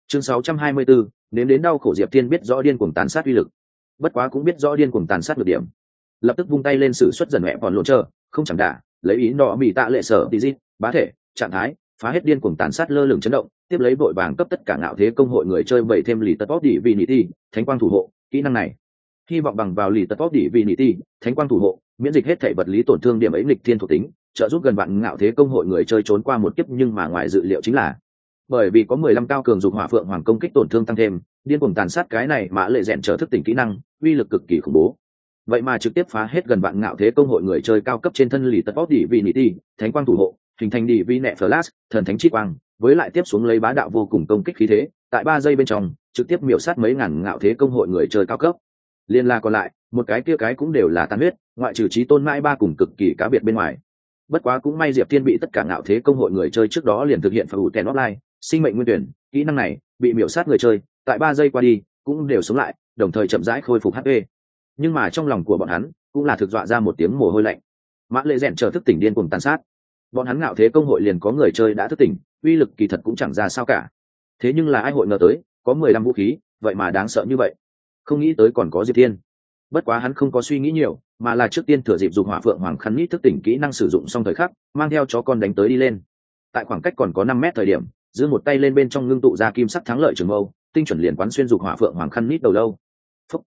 Chương 624, nếm đến đau khổ Diệp Thiên biết rõ điên cuồng tàn sát uy lực, bất quá cũng biết rõ điên cuồng tàn sát được điểm, lập tức vung tay lên sử xuất dần mẹ còn lộn chờ, không chẳng đả, lấy ý nọ bị tạ lệ sở tí dít, bá thể, trạng thái, phá hết điên cuồng tàn sát lơ lửng chấn động, tiếp lấy vội vàng cấp tất cả ngạo thế công hội người chơi bảy thêm lì tật bóp đỉ vì nị ti, thánh quang thủ hộ, kỹ năng này. Hy vọng bằng vào lì tật bóp đỉ vì nị ti, thánh quang thủ hộ, miễn dịch hết thể vật lý tổn thương điểm ấy nghịch thiên thuộc tính, trợ giúp gần bạn ngạo thế công hội người chơi trốn qua một kiếp, nhưng mà ngoài dự liệu chính là bởi vì có 15 cao cường dục hỏa phượng hoàng công kích tổn thương tăng thêm, điên cuồng tàn sát cái này mã lệ rèn trở thức tỉnh kỹ năng, uy lực cực kỳ khủng bố. Vậy mà trực tiếp phá hết gần bạn ngạo thế công hội người chơi cao cấp trên thân lì tật bóp đỉ vì nị ti, thánh quang thủ hộ, hình thành đỉ vi nẹ flash, thần thánh chi quang, với lại tiếp xuống lấy bá đạo vô cùng công kích khí thế, tại 3 giây bên trong, trực tiếp miểu sát mấy ngàn ngạo thế công hội người chơi cao cấp. Liên la còn lại, một cái kia cái cũng đều là tan huyết, ngoại trừ chí tôn mãi ba cùng cực kỳ cá biệt bên ngoài. Bất quá cũng may Diệp Thiên bị tất cả ngạo thế công hội người chơi trước đó liền thực hiện phá hủy kèn offline, sinh mệnh nguyên tuyển, kỹ năng này bị miểu sát người chơi, tại 3 giây qua đi, cũng đều sống lại, đồng thời chậm rãi khôi phục HP. Nhưng mà trong lòng của bọn hắn, cũng là thực dọa ra một tiếng mồ hôi lạnh. Mã lệ rèn chờ thức tỉnh điên cuồng tàn sát. Bọn hắn ngạo thế công hội liền có người chơi đã thức tỉnh, uy lực kỳ thật cũng chẳng ra sao cả. Thế nhưng là ai hội ngờ tới, có 15 vũ khí, vậy mà đáng sợ như vậy. Không nghĩ tới còn có Diệp Thiên. Bất quá hắn không có suy nghĩ nhiều, mà là trước tiên thừa dịp dục hỏa phượng hoàng khăn nít thức tỉnh kỹ năng sử dụng xong thời khắc, mang theo chó con đánh tới đi lên. Tại khoảng cách còn có 5 mét thời điểm, giơ một tay lên bên trong ngưng tụ ra kim sắc thắng lợi trường mâu, tinh chuẩn liền quán xuyên dục hỏa phượng hoàng khăn nít đầu lâu. Phúc.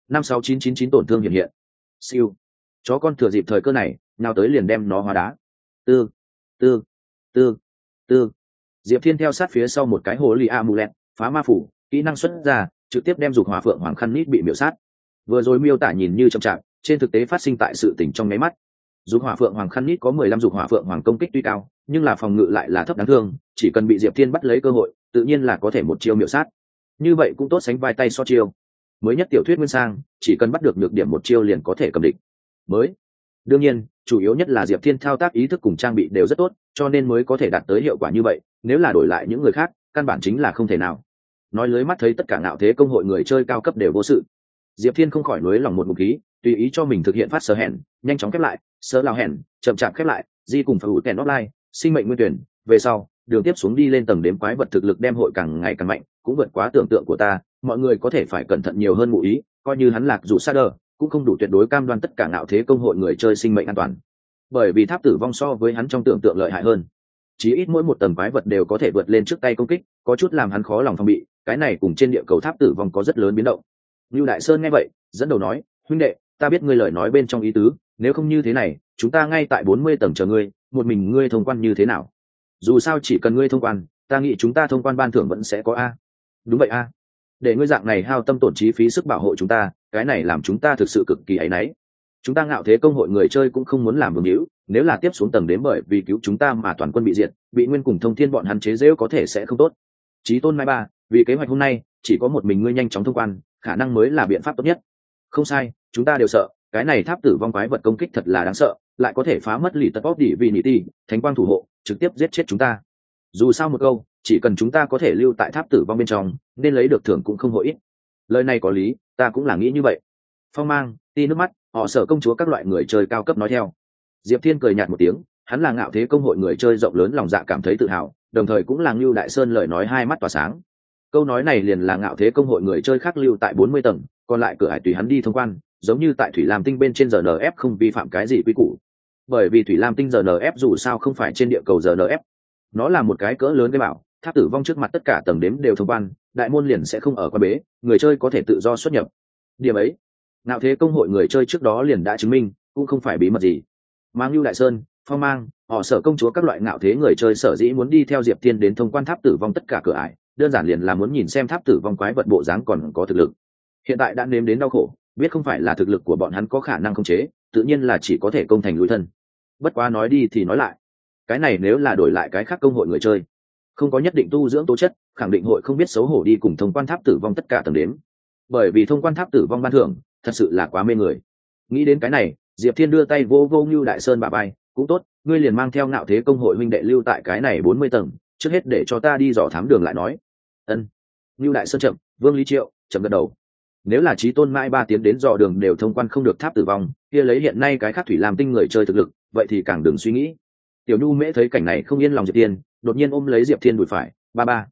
56999 tổn thương hiện hiện. Siêu. Chó con thừa dịp thời cơ này, nào tới liền đem nó hóa đá. Tư, tư, tư, tư. Diệp Thiên theo sát phía sau một cái hồ lì amulet, phá ma phủ, kỹ năng xuất ra, trực tiếp đem dục hỏa phượng hoàng khăn nít bị miểu sát. Vừa rồi miêu tả nhìn như chậm chạp, trên thực tế phát sinh tại sự tình trong nháy mắt. Dục hỏa phượng hoàng khăn nít có 15 dục hỏa phượng hoàng công kích tuy cao, nhưng là phòng ngự lại là thấp đáng thương, chỉ cần bị Diệp Thiên bắt lấy cơ hội, tự nhiên là có thể một chiêu miểu sát. Như vậy cũng tốt sánh vai tay so chiêu. Mới nhất tiểu thuyết nguyên sang, chỉ cần bắt được nhược điểm một chiêu liền có thể cầm địch. Mới. Đương nhiên, chủ yếu nhất là Diệp Thiên thao tác ý thức cùng trang bị đều rất tốt, cho nên mới có thể đạt tới hiệu quả như vậy, nếu là đổi lại những người khác, căn bản chính là không thể nào. Nói lưới mắt thấy tất cả ngạo thế công hội người chơi cao cấp đều vô sự. Diệp Thiên không khỏi nuối lòng một ngụm khí, tùy ý cho mình thực hiện phát sờ hẹn, nhanh chóng khép lại, sờ lao hẹn, chậm chạp khép lại, di cùng phải hữu kèn offline, sinh mệnh nguyên tuyển, về sau, đường tiếp xuống đi lên tầng đếm quái vật thực lực đem hội càng ngày càng mạnh, cũng vượt quá tưởng tượng của ta, mọi người có thể phải cẩn thận nhiều hơn ngụ ý, coi như hắn lạc dù xa đờ, cũng không đủ tuyệt đối cam đoan tất cả ngạo thế công hội người chơi sinh mệnh an toàn. Bởi vì tháp tử vong so với hắn trong tưởng tượng lợi hại hơn. Chí ít mỗi một tầng quái vật đều có thể vượt lên trước tay công kích, có chút làm hắn khó lòng phòng bị, cái này cùng trên địa cầu tháp tử vong có rất lớn biến động. Lưu Đại Sơn nghe vậy, dẫn đầu nói, huynh đệ, ta biết ngươi lời nói bên trong ý tứ, nếu không như thế này, chúng ta ngay tại 40 tầng chờ ngươi, một mình ngươi thông quan như thế nào? Dù sao chỉ cần ngươi thông quan, ta nghĩ chúng ta thông quan ban thưởng vẫn sẽ có a. Đúng vậy a. Để ngươi dạng này hao tâm tổn trí phí sức bảo hộ chúng ta, cái này làm chúng ta thực sự cực kỳ áy náy. Chúng ta ngạo thế công hội người chơi cũng không muốn làm vương hữu, nếu là tiếp xuống tầng đến bởi vì cứu chúng ta mà toàn quân bị diệt, bị nguyên cùng thông thiên bọn hắn chế giễu có thể sẽ không tốt. Chí tôn mai ba, vì kế hoạch hôm nay, chỉ có một mình ngươi nhanh chóng thông quan, khả năng mới là biện pháp tốt nhất. Không sai, chúng ta đều sợ, cái này tháp tử vong quái vật công kích thật là đáng sợ, lại có thể phá mất lì tật bóp đỉ vì nị ti, thánh quang thủ hộ, trực tiếp giết chết chúng ta. Dù sao một câu, chỉ cần chúng ta có thể lưu tại tháp tử vong bên trong, nên lấy được thưởng cũng không hội ít. Lời này có lý, ta cũng là nghĩ như vậy. Phong mang, ti nước mắt, họ sợ công chúa các loại người chơi cao cấp nói theo. Diệp Thiên cười nhạt một tiếng, hắn là ngạo thế công hội người chơi rộng lớn lòng dạ cảm thấy tự hào, đồng thời cũng là Lưu Đại Sơn lời nói hai mắt tỏa sáng. Câu nói này liền là ngạo thế công hội người chơi khác lưu tại 40 tầng, còn lại cửa hải tùy hắn đi thông quan, giống như tại Thủy Lam Tinh bên trên RNF không vi phạm cái gì quy củ. Bởi vì Thủy Lam Tinh RNF dù sao không phải trên địa cầu RNF, nó là một cái cỡ lớn cái bảo, tháp tử vong trước mặt tất cả tầng đếm đều thông quan, đại môn liền sẽ không ở qua bế, người chơi có thể tự do xuất nhập. Điểm ấy, ngạo thế công hội người chơi trước đó liền đã chứng minh, cũng không phải bí mật gì. Mang Lưu Đại Sơn, Phong Mang, họ sở công chúa các loại ngạo thế người chơi sở dĩ muốn đi theo Diệp Thiên đến thông quan tháp tử vong tất cả cửa ải, đơn giản liền là muốn nhìn xem tháp tử vong quái vật bộ dáng còn có thực lực. Hiện tại đã nếm đến đau khổ, biết không phải là thực lực của bọn hắn có khả năng khống chế, tự nhiên là chỉ có thể công thành lùi thân. Bất quá nói đi thì nói lại, cái này nếu là đổi lại cái khác công hội người chơi, không có nhất định tu dưỡng tố chất, khẳng định hội không biết xấu hổ đi cùng thông quan tháp tử vong tất cả tầng đếm. Bởi vì thông quan tháp tử vong ban thưởng, thật sự là quá mê người. Nghĩ đến cái này, Diệp Thiên đưa tay vô vô Lưu Đại Sơn bả vai, cũng tốt, ngươi liền mang theo ngạo thế công hội huynh đệ lưu tại cái này 40 tầng, trước hết để cho ta đi dò thám đường lại nói. Ân. Lưu Đại Sơn chậm, Vương Lý Triệu chậm gật đầu. Nếu là chí tôn mãi 3 tiến đến dò đường đều thông quan không được tháp tử vong, kia lấy hiện nay cái khác Thủy Lam Tinh người chơi thực lực, vậy thì càng đừng suy nghĩ. Tiểu Nhu Mễ thấy cảnh này không yên lòng Diệp Thiên, đột nhiên ôm lấy Diệp Thiên đùi phải, ba ba,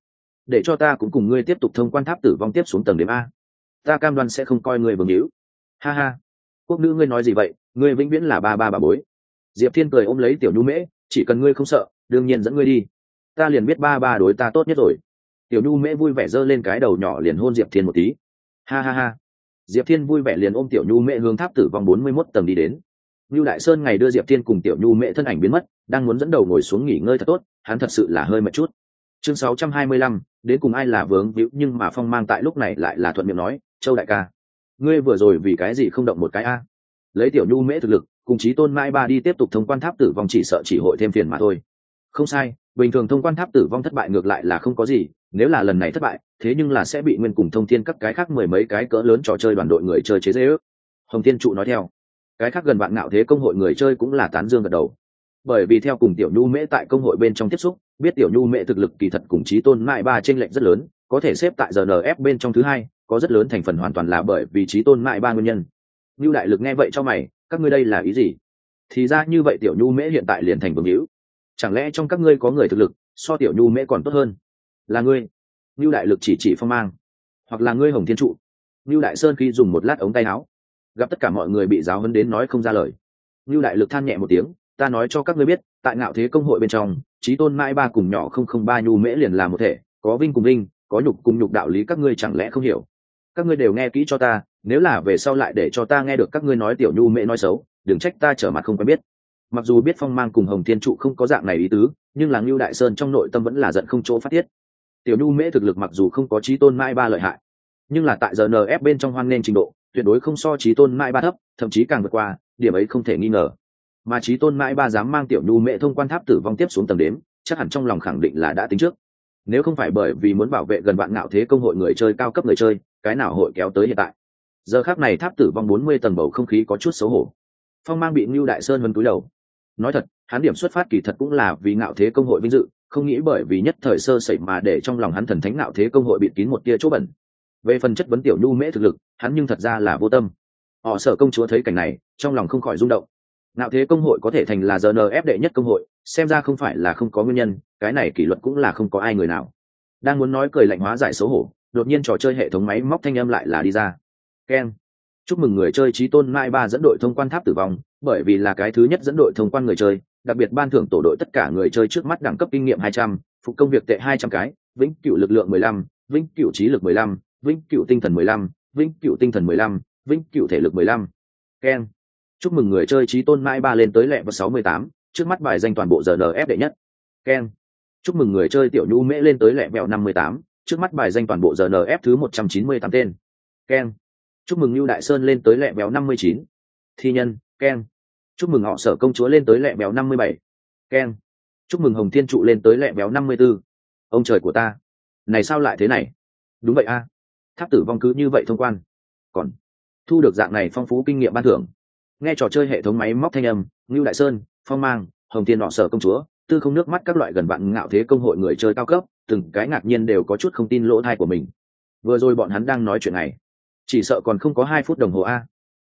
để cho ta cũng cùng ngươi tiếp tục thông quan tháp tử vong tiếp xuống tầng điểm a. Ta cam đoan sẽ không coi ngươi vương hữu. Ha ha, quốc nữ ngươi nói gì vậy, ngươi vĩnh viễn là ba ba bà bối. Diệp Thiên cười ôm lấy tiểu nhu mễ, chỉ cần ngươi không sợ, đương nhiên dẫn ngươi đi. Ta liền biết ba ba đối ta tốt nhất rồi. Tiểu nhu mễ vui vẻ giơ lên cái đầu nhỏ liền hôn Diệp Thiên một tí. Ha ha ha. Diệp Thiên vui vẻ liền ôm tiểu nhu mễ hướng tháp tử vong 41 tầng đi đến. Nưu Đại Sơn ngày đưa Diệp Thiên cùng tiểu nhu mễ thân ảnh biến mất, đang muốn dẫn đầu ngồi xuống nghỉ ngơi thật tốt, hắn thật sự là hơi mệt chút. Chương 625, đến cùng ai là vướng víu, nhưng mà Phong Mang tại lúc này lại là thuận miệng nói, "Châu đại ca, ngươi vừa rồi vì cái gì không động một cái a?" Lấy tiểu nhu mễ thực lực, cùng chí tôn mãi ba đi tiếp tục thông quan tháp tử vong chỉ sợ chỉ hội thêm phiền mà thôi. Không sai, bình thường thông quan tháp tử vong thất bại ngược lại là không có gì, nếu là lần này thất bại, thế nhưng là sẽ bị nguyên cùng thông thiên các cái khác mười mấy cái cỡ lớn trò chơi đoàn đội người chơi chế giễu. Hồng Thiên trụ nói theo, cái khác gần bạn ngạo thế công hội người chơi cũng là tán dương gật đầu. Bởi vì theo cùng tiểu nhu mễ tại công hội bên trong tiếp xúc, biết tiểu nhu mễ thực lực kỳ thật cùng chí tôn mãi ba chênh lệch rất lớn, có thể xếp tại RNF bên trong thứ hai, có rất lớn thành phần hoàn toàn là bởi vì chí tôn mãi ba nguyên nhân. Nưu đại lực nghe vậy cho mày, các ngươi đây là ý gì? Thì ra như vậy tiểu nhu mễ hiện tại liền thành vương hữu, chẳng lẽ trong các ngươi có người thực lực so tiểu nhu mễ còn tốt hơn? Là ngươi? Nưu đại lực chỉ Phong Mang, hoặc là ngươi Hồng Thiên trụ? Nưu Đại Sơn khi dùng một lát ống tay áo, gặp tất cả mọi người bị giáo huấn đến nói không ra lời. Nưu đại lực than nhẹ một tiếng, ta nói cho các ngươi biết, tại ngạo thế công hội bên trong, chí tôn mãi ba cùng nhỏ 003 nhu mễ liền là một thể, có vinh cùng vinh, có nhục cùng nhục, đạo lý các ngươi chẳng lẽ không hiểu? Các ngươi đều nghe kỹ cho ta, nếu là về sau lại để cho ta nghe được các ngươi nói tiểu nhu mễ nói xấu, đừng trách ta trở mặt không quen biết. Mặc dù biết Phong Mang cùng Hồng Thiên trụ không có dạng này ý tứ, nhưng là Nưu Đại Sơn trong nội tâm vẫn là giận không chỗ phát tiết. Tiểu nhu mễ thực lực mặc dù không có chí tôn mãi ba lợi hại, nhưng là tại RNF bên trong hoan nên trình độ tuyệt đối không so chí tôn mãi ba thấp, thậm chí càng vượt qua, điểm ấy không thể nghi ngờ. Mà chí tôn mãi ba dám mang tiểu nhu mễ thông quan tháp tử vong tiếp xuống tầng đếm, chắc hẳn trong lòng khẳng định là đã tính trước. Nếu không phải bởi vì muốn bảo vệ gần bạn ngạo thế công hội người chơi cao cấp người chơi, cái nào hội kéo tới hiện tại. Giờ khắc này tháp tử vong 40 tầng bầu không khí có chút xấu hổ. Phong Mang bị Nưu Đại Sơn vân cúi đầu. Nói thật, hắn điểm xuất phát kỳ thật cũng là vì ngạo thế công hội vinh dự, không nghĩ bởi vì nhất thời sơ sẩy mà để trong lòng hắn thần thánh ngạo thế công hội bịt kín một tia chỗ bẩn. Về phần chất vấn tiểu nhu mễ thực lực, hắn nhưng thật ra là vô tâm. Họ Sở công chúa thấy cảnh này, trong lòng không khỏi rung động. Ngạo thế công hội có thể thành là RNF đệ nhất công hội, xem ra không phải là không có nguyên nhân, cái này kỷ luật cũng là không có ai người nào. Đang muốn nói cười lạnh hóa giải xấu hổ, đột nhiên trò chơi hệ thống máy móc thanh âm lại là đi ra. Keng. Chúc mừng người chơi chí tôn mai ba dẫn đội thông quan tháp tử vong, bởi vì là cái thứ nhất dẫn đội thông quan người chơi, đặc biệt ban thưởng tổ đội tất cả người chơi trước mắt đẳng cấp kinh nghiệm 200, phục công việc tệ 200 cái, vĩnh cửu lực lượng 15, vĩnh cửu trí lực 15, vĩnh cửu tinh thần 15, vĩnh cửu tinh thần 15, vĩnh cửu thể lực 15. Keng. Chúc mừng người chơi chí tôn mai ba lên tới level 68, trước mắt bài danh toàn bộ RNF đệ nhất. Keng. Chúc mừng người chơi tiểu nhu mễ lên tới level 58, trước mắt bài danh toàn bộ RNF thứ 198 tên. Keng. Chúc mừng Nưu Đại Sơn lên tới level 59. Thi nhân, keng. Chúc mừng Họ Sở công chúa lên tới level 57. Keng. Chúc mừng Hồng Thiên trụ lên tới level 54. Ông trời của ta, này sao lại thế này? Đúng vậy a, tháp tử vong cứ như vậy thông quan, còn thu được dạng này phong phú kinh nghiệm ban thưởng. Nghe trò chơi hệ thống máy móc thanh âm, Nưu Đại Sơn, Phong Mang, Hồng Thiên Họ Sở công chúa, tư không nước mắt các loại gần bạn ngạo thế công hội người chơi cao cấp, từng cái ngạc nhiên đều có chút không tin lỗ tai của mình. Vừa rồi bọn hắn đang nói chuyện này, chỉ sợ còn không có 2 phút đồng hồ a.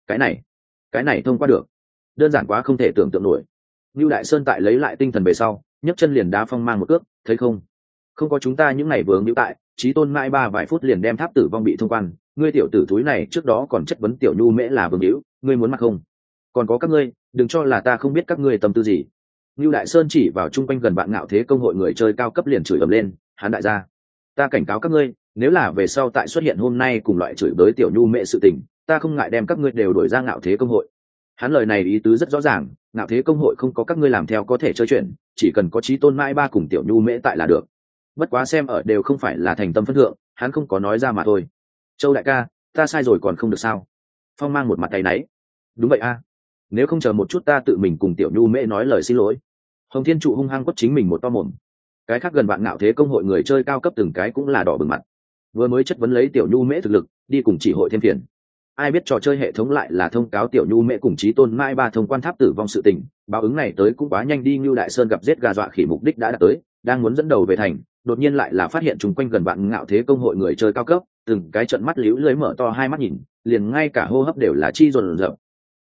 Cái này thông qua được, đơn giản quá không thể tưởng tượng nổi. Nưu Đại Sơn tại lấy lại tinh thần về sau, nhấc chân liền đá Phong Mang một cước, thấy không? Không có chúng ta những ngày vướng hữu tại, chí tôn mãi ba vài phút liền đem tháp tử vong bị thông quan, ngươi tiểu tử thúi này trước đó còn chất vấn tiểu nhu mễ là vướng hữu, ngươi muốn mặc không? Còn có các ngươi, đừng cho là ta không biết các ngươi tâm tư gì. Nưu Đại Sơn chỉ vào chung quanh gần bạn ngạo thế công hội người chơi cao cấp liền chửi ầm lên, hắn đại gia, ta cảnh cáo các ngươi, nếu là về sau tại xuất hiện hôm nay cùng loại chửi bới tiểu nhu mễ sự tình, ta không ngại đem các ngươi đều đuổi ra ngạo thế công hội. Hắn lời này ý tứ rất rõ ràng, ngạo thế công hội không có các ngươi làm theo có thể chơi chuyện, chỉ cần có chí tôn mãi ba cùng tiểu nhu mễ tại là được. Bất quá xem ở đều không phải là thành tâm phân thượng, hắn không có nói ra mà thôi. Châu đại ca, ta sai rồi còn không được sao? Phong Mang một mặt tay náy. Đúng vậy a, nếu không chờ một chút ta tự mình cùng tiểu nhu mễ nói lời xin lỗi. Hồng Thiên trụ hung hăng quất chính mình một to mồm. Cái khác gần bạn ngạo thế công hội người chơi cao cấp từng cái cũng là đỏ bừng mặt, vừa mới chất vấn lấy tiểu nhu mễ thực lực đi cùng chỉ hội thêm phiền. Ai biết trò chơi hệ thống lại là thông cáo tiểu nhu mễ cùng chí tôn mai ba thông quan tháp tử vong sự tình, báo ứng này tới cũng quá nhanh đi. Nưu Đại Sơn gặp giết gà dọa khỉ mục đích đã đạt tới, đang muốn dẫn đầu về thành, đột nhiên lại là phát hiện chung quanh gần bạn ngạo thế công hội người chơi cao cấp, từng cái trận mắt liễu lưới mở to hai mắt nhìn, liền ngay cả hô hấp đều là chi dồn dập.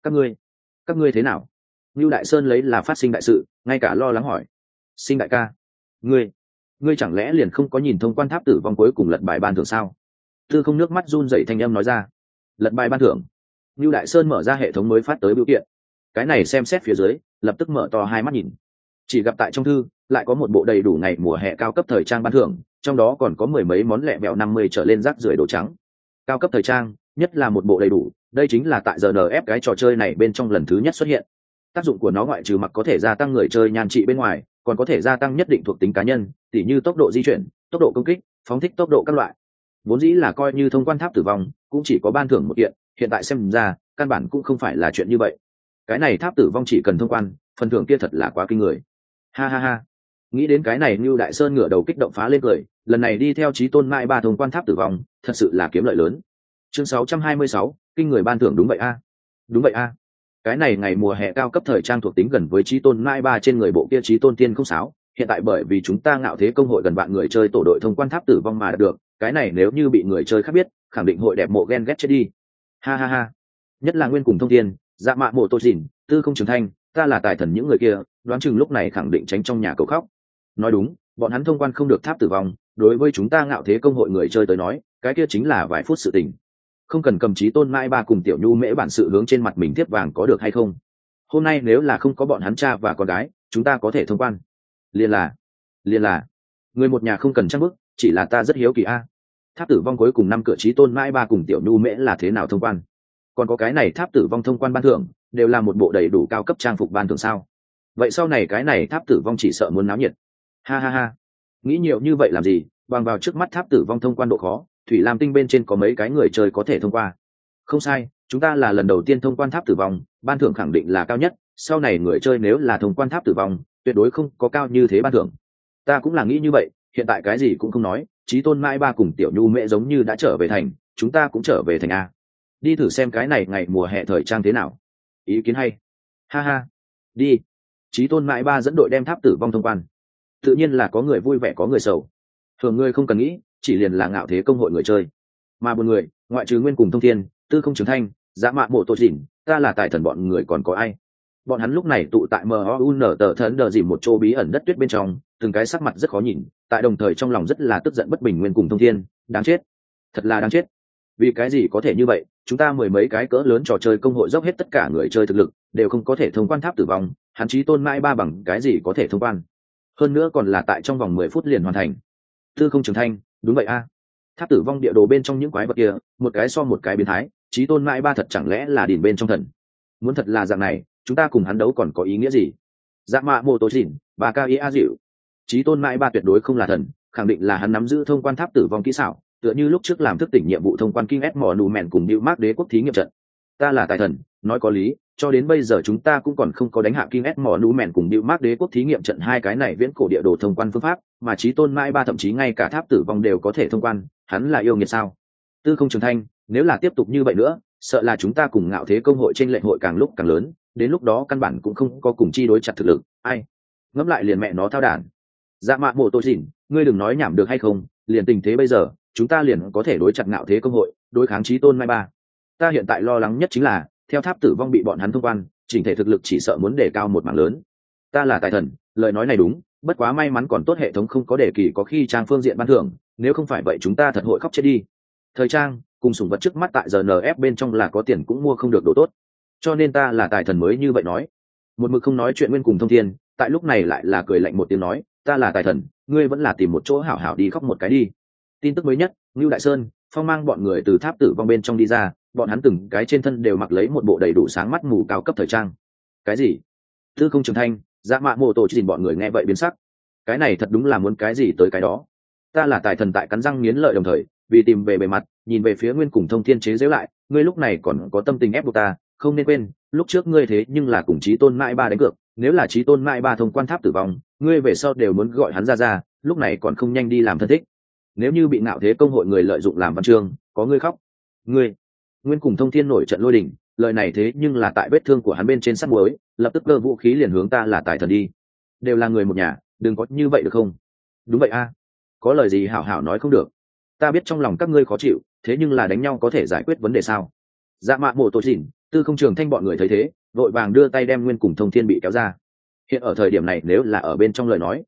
Các ngươi thế nào? Nưu Đại Sơn lấy là phát sinh đại sự, ngay cả lo lắng hỏi. Sinh đại ca, ngươi ngươi chẳng lẽ liền không có nhìn thông quan tháp tử vong cuối cùng lật bài ban thưởng sao? Tư không nước mắt run rẩy thanh âm nói ra. Lật bài ban thưởng. Lưu Đại Sơn mở ra hệ thống mới phát tới biểu kiện. Cái này xem xét phía dưới, lập tức mở to hai mắt nhìn. Chỉ gặp tại trong thư lại có một bộ đầy đủ ngày mùa hè cao cấp thời trang ban thưởng, trong đó còn có mười mấy món lẹ mẹo 50 trở lên rác rưởi đồ trắng. Cao cấp thời trang, nhất là một bộ đầy đủ, đây chính là tại giờ RNF cái trò chơi này bên trong lần thứ nhất xuất hiện. Tác dụng của nó ngoại trừ mặc có thể gia tăng người chơi nhan trị bên ngoài, còn có thể gia tăng nhất định thuộc tính cá nhân, tỉ như tốc độ di chuyển, tốc độ công kích, phóng thích tốc độ các loại. Vốn dĩ là coi như thông quan tháp tử vong, cũng chỉ có ban thưởng một kiện, hiện tại xem ra, căn bản cũng không phải là chuyện như vậy. Cái này tháp tử vong chỉ cần thông quan, phần thưởng kia thật là quá kinh người. Ha ha ha. Nghĩ đến cái này, Nưu Đại Sơn ngửa đầu kích động phá lên cười, lần này đi theo Chí Tôn Mai Ba thông quan tháp tử vong, thật sự là kiếm lợi lớn. Chương 626, kinh người ban thưởng đúng vậy a. Đúng vậy a. Cái này ngày mùa hè cao cấp thời trang thuộc tính gần với Chí Tôn Mai Ba trên người bộ kia Chí Tôn Tiên không sáo, hiện tại bởi vì chúng ta ngạo thế công hội gần bạn người chơi tổ đội thông quan tháp tử vong mà được, cái này nếu như bị người chơi khác biết, khẳng định hội đẹp mộ ghen ghét chết đi. Ha ha ha. Nhất là Nguyên cùng Thông Thiên, Dạ Mạ Mộ Tô Dĩnh, Tư Không Trường Thanh, ta là tài thần những người kia, đoán chừng lúc này khẳng định tránh trong nhà cầu khóc. Nói đúng, bọn hắn thông quan không được tháp tử vong, đối với chúng ta ngạo thế công hội người chơi tới nói, cái kia chính là vài phút sự tình. Không cần cầm Chí Tôn Mai Ba cùng Tiểu Nhu Mễ bản sự hướng trên mặt mình tiếp vàng có được hay không? Hôm nay nếu là không có bọn hắn cha và con gái, chúng ta có thể thông quan. Liên là người một nhà không cần trang bức, chỉ là ta rất hiếu kỳ a. Tháp tử vong cuối cùng năm cửa Chí Tôn Mai Ba cùng Tiểu Nhu Mễ là thế nào thông quan? Còn có cái này tháp tử vong thông quan ban thưởng, đều là một bộ đầy đủ cao cấp trang phục ban thưởng sao? Vậy sau này cái này tháp tử vong chỉ sợ muốn náo nhiệt. Ha ha ha. Nghĩ nhiều như vậy làm gì, bằng vào trước mắt tháp tử vong thông quan độ khó, Thủy Lam Tinh bên trên có mấy cái người chơi có thể thông qua. Không sai, chúng ta là lần đầu tiên thông quan tháp tử vong, ban thưởng khẳng định là cao nhất, sau này người chơi nếu là thông quan tháp tử vong, tuyệt đối không có cao như thế ban thưởng. Ta cũng là nghĩ như vậy, hiện tại cái gì cũng không nói, Chí Tôn Mai Ba cùng Tiểu Nhu Mễ giống như đã trở về thành, chúng ta cũng trở về thành a. Đi thử xem cái này ngày mùa hè thời trang thế nào. Ý kiến hay. Ha ha. Đi. Chí Tôn Mai Ba dẫn đội đem tháp tử vong thông quan. Tự nhiên là có người vui vẻ có người sầu. Thường người không cần nghĩ, chỉ liền là ngạo thế công hội người chơi. Mà một người, ngoại trừ Nguyên cùng Thông Thiên, Tư Không Trường Thanh, Dạ Mạ Mộ Tô Dĩnh, ta là tài thần bọn người còn có ai? Bọn hắn lúc này tụ tại MOUN tờ thần đờ dìm một chỗ bí ẩn đất tuyết bên trong, từng cái sắc mặt rất khó nhìn, tại đồng thời trong lòng rất là tức giận bất bình. Nguyên cùng Thông Thiên, đáng chết, thật là đáng chết. Vì cái gì có thể như vậy, chúng ta mười mấy cái cỡ lớn trò chơi công hội dốc hết tất cả người chơi thực lực, đều không có thể thông quan tháp tử vong, hắn Chí Tôn Mai Ba bằng cái gì có thể thông quan? Hơn nữa còn là tại trong vòng 10 phút liền hoàn thành. Tư Không Trường Thanh, đúng vậy a. Tháp tử vong địa đồ bên trong những quái vật kia, một cái so một cái biến thái, Chí Tôn Mai Ba thật chẳng lẽ là đỉnh bên trong thần? Muốn thật là dạng này, chúng ta cùng hắn đấu còn có ý nghĩa gì? Dạ Mạ Mộ Tô Dĩnh, Bà Ca Ý A Dịu. Chí Tôn Mai Ba tuyệt đối không là thần, khẳng định là hắn nắm giữ thông quan tháp tử vong kỹ xảo, tựa như lúc trước làm thức tỉnh nhiệm vụ thông quan King S Monument cùng New Mark đế quốc thí nghiệm trận. Ta là tài thần, nói có lý, cho đến bây giờ chúng ta cũng còn không có đánh hạ King S Monument cùng New Mark đế quốc thí nghiệm trận hai cái này viễn cổ địa đồ thông quan phương pháp, mà Chí Tôn Mai Ba thậm chí ngay cả tháp tử vong đều có thể thông quan, hắn là yêu nghiệt sao? Tư Không Trường Thanh, nếu là tiếp tục như vậy nữa, sợ là chúng ta cùng ngạo thế công hội trên lệnh hội càng lúc càng lớn, đến lúc đó căn bản cũng không có cùng chi đối chặt thực lực, ai? Ngẫm lại liền mẹ nó thao đản. Dạ Mạ Mộ Tô Dĩnh, ngươi đừng nói nhảm được hay không, liền tình thế bây giờ, chúng ta liền có thể đối chặt ngạo thế công hội, đối kháng Chí Tôn Mai Ba. Ta hiện tại lo lắng nhất chính là, theo tháp tử vong bị bọn hắn thông quan, chỉnh thể thực lực chỉ sợ muốn đề cao một mảng lớn. Ta là tài thần, lời nói này đúng, bất quá may mắn còn tốt hệ thống không có đề kỳ có khi trang phương diện ban thưởng, nếu không phải vậy chúng ta thật hội khóc chết đi. Thời trang cùng sủng vật trước mắt tại giờ NF bên trong là có tiền cũng mua không được đồ tốt, cho nên ta là tài thần mới như vậy nói. Một mực không nói chuyện Nguyên cùng Thông Thiên, tại lúc này lại là cười lạnh một tiếng nói, ta là tài thần, ngươi vẫn là tìm một chỗ hảo hảo đi khóc một cái đi. Tin tức mới nhất, Ngưu Đại Sơn, Phong mang bọn người từ tháp tử vong bên trong đi ra, bọn hắn từng cái trên thân đều mặc lấy một bộ đầy đủ sáng mắt mù cao cấp thời trang. Cái gì? Tư Không Trường Thanh, Dạ Mạ Mộ Tô Dĩnh bọn người nghe vậy biến sắc. Cái này thật đúng là muốn cái gì tới cái đó. Ta là tài thần tại cắn răng nghiến lợi đồng thời, vì tìm về bề mặt, nhìn về phía Nguyên cùng Thông Thiên chế giễu lại, ngươi lúc này còn có tâm tình ép buộc ta, không nên quên, lúc trước ngươi thế nhưng là cùng Chí Tôn Mai Ba đánh cược, nếu là Chí Tôn Mai Ba thông quan tháp tử vong, ngươi về sau đều muốn gọi hắn ra, lúc này còn không nhanh đi làm thân thích. Nếu như bị ngạo thế công hội người lợi dụng làm văn chương, có ngươi khóc. Ngươi. Nguyên cùng Thông Thiên nổi trận lôi đình, lời này thế nhưng là tại vết thương của hắn bên trên sắt muối, lập tức cơ vũ khí liền hướng ta là tài thần đi. Đều là người một nhà, đừng có như vậy được không? Đúng vậy a. Có lời gì hảo hảo nói không được. Ta biết trong lòng các ngươi khó chịu, thế nhưng là đánh nhau có thể giải quyết vấn đề sao? Dạ Mạ Mộ Tô Dĩnh, Tư Không Trường Thanh bọn người thấy thế, vội vàng đưa tay đem Nguyên cùng Thông Thiên bị kéo ra. Hiện ở thời điểm này nếu là ở bên trong lời nói,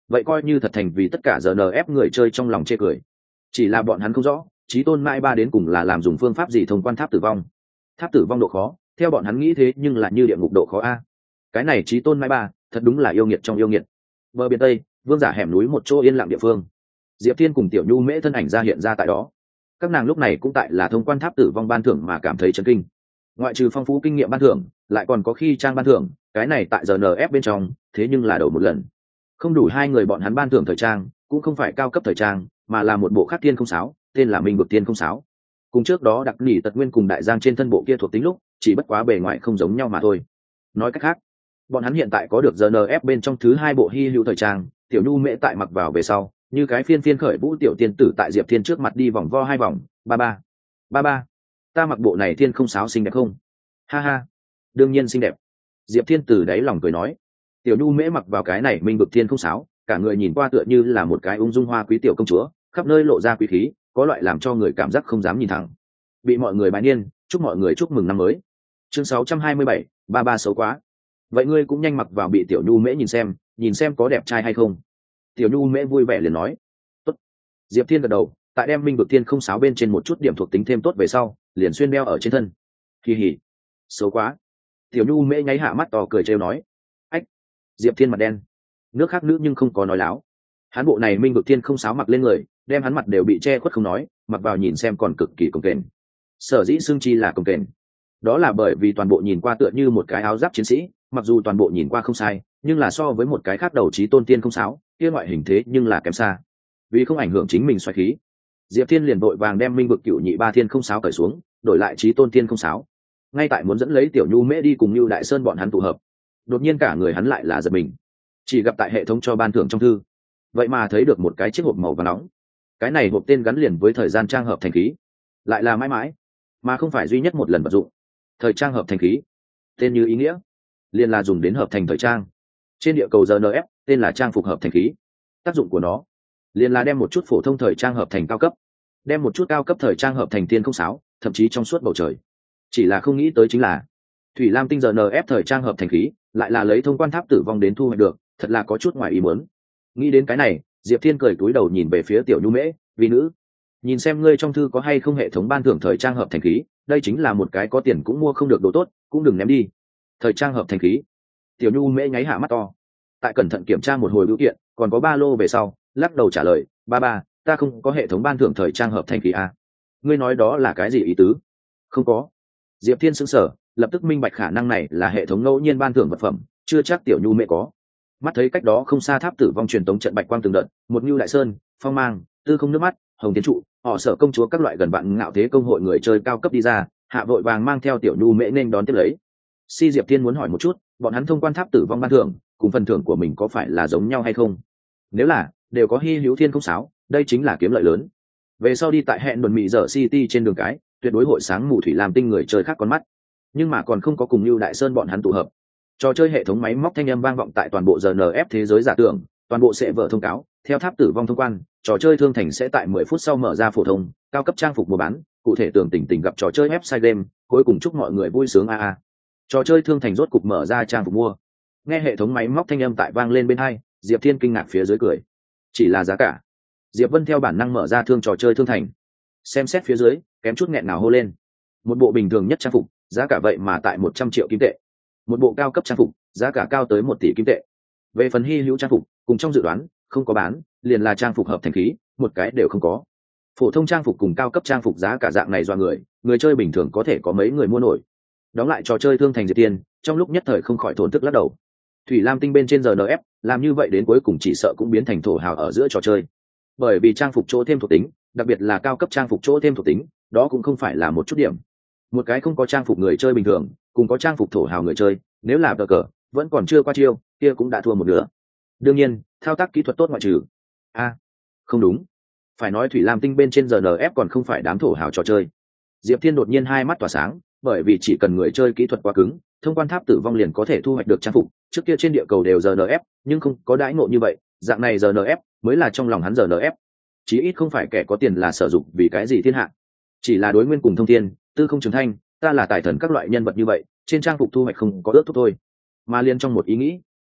vậy coi như thật thành vì tất cả rnf người chơi trong lòng chê cười. Chỉ là bọn hắn không rõ chí tôn mãi ba đến cùng là làm dùng phương pháp gì thông quan tháp tử vong. Tháp tử vong độ khó theo bọn hắn nghĩ thế nhưng là như địa ngục độ khó a. Cái này chí tôn mãi ba thật đúng là yêu nghiệt trong yêu nghiệt. Bờ biển tây, vương giả hẻm núi một chỗ yên lặng địa phương, diệp thiên cùng tiểu nhu mễ thân ảnh ra hiện ra tại đó. Các nàng lúc này cũng tại là thông quan tháp tử vong ban thưởng mà cảm thấy chấn kinh. Ngoại trừ phong phú kinh nghiệm ban thưởng, lại còn có khi trang ban thưởng, cái này tại rnf bên trong thế nhưng là đầu một lần. Không đủ hai người bọn hắn ban thưởng thời trang, cũng không phải cao cấp thời trang, mà là một bộ khắc tiên không sáo, tên là minh vực tiên không sáo. Cùng trước đó đặc nỉ tật nguyên cùng đại giang trên thân bộ kia thuộc tính lúc, chỉ bất quá bề ngoài không giống nhau mà thôi. Nói cách khác, bọn hắn hiện tại có được rnf bên trong thứ hai bộ hy hữu thời trang, tiểu nhu mễ tại mặc vào về sau, như cái phiên phiên khởi vũ tiểu tiên tử tại diệp thiên trước mặt đi vòng vo hai vòng. Ba ba, ta mặc bộ này thiên không sáo xinh đẹp không? Ha ha, đương nhiên xinh đẹp. Diệp thiên từ đáy lòng cười nói. Tiểu nhu mễ mặc vào cái này minh vực thiên không sáo, cả người nhìn qua tựa như là một cái ung dung hoa quý tiểu công chúa, khắp nơi lộ ra quý khí, có loại làm cho người cảm giác không dám nhìn thẳng. Bị mọi người bái niên, chúc mọi người chúc mừng năm mới. Chương 627, ba ba xấu quá. Vậy ngươi cũng nhanh mặc vào bị tiểu nhu mễ nhìn xem có đẹp trai hay không. Tiểu nhu mễ vui vẻ liền nói. Tốt. Diệp thiên gật đầu, tại đem minh vực thiên không sáo bên trên một chút điểm thuộc tính thêm tốt về sau, liền xuyên đeo ở trên thân. Kỳ hỉ. Xấu quá. Tiểu nhu mễ nháy hạ mắt to cười trêu nói. Ách. Diệp thiên mặt đen. Nước khác nữ nhưng không có nói láo. Hắn bộ này minh vực thiên không sáo mặc lên người, đem hắn mặt đều bị che khuất không nói, mặc vào nhìn xem còn cực kỳ cồng kềnh. Sở dĩ xương chi là cồng kềnh, đó là bởi vì toàn bộ nhìn qua tựa như một cái áo giáp chiến sĩ, mặc dù toàn bộ nhìn qua không sai, nhưng là so với một cái khác đầu chí tôn tiên không sáo, kia ngoại hình thế nhưng là kém xa. Vì không ảnh hưởng chính mình xoáy khí, Diệp Thiên liền vội vàng đem minh vực cựu nhị ba thiên không sáo cởi xuống, đổi lại chí tôn tiên không sáo. Ngay tại muốn dẫn lấy tiểu nhu mễ đi cùng Nưu Đại Sơn bọn hắn tụ hợp, đột nhiên cả người hắn lại là giật mình, chỉ gặp tại hệ thống cho ban thưởng trong thư, vậy mà thấy được một cái chiếc hộp màu vàng nóng. Cái này hộp tên gắn liền với thời gian trang hợp thành khí, lại là mãi mãi, mà không phải duy nhất một lần vận dụng. Thời trang hợp thành khí, tên như ý nghĩa, liền là dùng đến hợp thành thời trang. Trên địa cầu rnf tên là trang phục hợp thành khí. Tác dụng của nó liền là đem một chút phổ thông thời trang hợp thành cao cấp, đem một chút cao cấp thời trang hợp thành tiên không sáo, thậm chí trong suốt bầu trời. Chỉ là không nghĩ tới chính là thủy lam tinh rnf thời trang hợp thành khí lại là lấy thông quan tháp tử vong đến thu hoạch được, thật là có chút ngoài ý muốn. Nghĩ đến cái này, Diệp Thiên cười túi đầu nhìn về phía tiểu nhu mễ, vì nữ, nhìn xem ngươi trong thư có hay không hệ thống ban thưởng thời trang hợp thành khí, đây chính là một cái có tiền cũng mua không được đồ tốt, cũng đừng ném đi. Thời trang hợp thành khí. Tiểu nhu mễ nháy hạ mắt to, tại cẩn thận kiểm tra một hồi biểu kiện, còn có ba lô về sau, lắc đầu trả lời, ba ba, ta không có hệ thống ban thưởng thời trang hợp thành khí à? Ngươi nói đó là cái gì ý tứ? Không có. Diệp Thiên sững sờ, lập tức minh bạch khả năng này là hệ thống ngẫu nhiên ban thưởng vật phẩm, chưa chắc tiểu nhu mễ có. Mắt thấy cách đó không xa tháp tử vong truyền tống trận bạch quang từng đợt, một Nưu Đại Sơn, Phong Mang, Tư Không nước mắt, Hồng Tiến trụ, họ Sở công chúa các loại gần bạn ngạo thế công hội người chơi cao cấp đi ra, hạ vội vàng mang theo tiểu nhu mễ nên đón tiếp lấy. Si Diệp Thiên muốn hỏi một chút, bọn hắn thông quan tháp tử vong ban thưởng, cùng phần thưởng của mình có phải là giống nhau hay không? Nếu là đều có hy hữu thiên không sáo, đây chính là kiếm lợi lớn. Về sau đi tại hẹn đồn mị dở City trên đường cái, tuyệt đối hội sáng mù thủy làm tinh người chơi khác con mắt. Nhưng mà còn không có cùng Nưu Đại Sơn bọn hắn tụ hợp. Trò chơi hệ thống máy móc thanh âm vang vọng tại toàn bộ rnf thế giới giả tưởng, toàn bộ sẽ vở thông cáo, theo tháp tử vong thông quan, trò chơi thương thành sẽ tại 10 phút sau mở ra phổ thông, cao cấp trang phục mua bán, cụ thể tường tình gặp trò chơi website game, cuối cùng chúc mọi người vui sướng a. Trò chơi thương thành rốt cục mở ra trang phục mua. Nghe hệ thống máy móc thanh âm tại vang lên bên hai, Diệp Thiên kinh ngạc phía dưới cười. Chỉ là giá cả. Diệp Vân theo bản năng mở ra thương trò chơi thương thành. Xem xét phía dưới, kém chút nghẹn nào hô lên. Một bộ bình thường nhất trang phục, giá cả vậy mà tại 100 triệu kim tệ. Một bộ cao cấp trang phục, giá cả cao tới 1 tỷ kim tệ. Về phần hy hữu trang phục, cùng trong dự đoán, không có bán, liền là trang phục hợp thành khí, một cái đều không có. Phổ thông trang phục cùng cao cấp trang phục giá cả dạng này do người chơi bình thường có thể có mấy người mua nổi. Đóng lại trò chơi thương thành Diệp Tiên, trong lúc nhất thời không khỏi thổn thức lắc đầu. Thủy Lam tinh bên trên rnf, làm như vậy đến cuối cùng chỉ sợ cũng biến thành thổ hào ở giữa trò chơi. Bởi vì trang phục chỗ thêm thuộc tính, đặc biệt là cao cấp trang phục chỗ thêm thuộc tính, đó cũng không phải là một chút điểm. Một cái không có trang phục người chơi bình thường, cùng có trang phục thổ hào người chơi, nếu là cờ vẫn còn chưa qua chiêu, kia cũng đã thua một nửa. Đương nhiên, thao tác kỹ thuật tốt ngoại trừ. Không đúng, phải nói Thủy Lam tinh bên trên rnf còn không phải đám thổ hào trò chơi. Diệp Thiên đột nhiên hai mắt tỏa sáng, bởi vì chỉ cần người chơi kỹ thuật quá cứng, thông quan tháp tử vong liền có thể thu hoạch được trang phục. Trước kia trên địa cầu đều rnf, nhưng không có đãi ngộ như vậy, dạng này rnf mới là trong lòng hắn rnf. Chí ít không phải kẻ có tiền là sử dụng vì cái gì thiên hạ, chỉ là đối nguyên cùng thông thiên, Tư Không Trường Thanh, ta là tài thần các loại nhân vật như vậy, trên trang phục thu hoạch không có ước thúc thôi. Mà liên trong một ý nghĩ,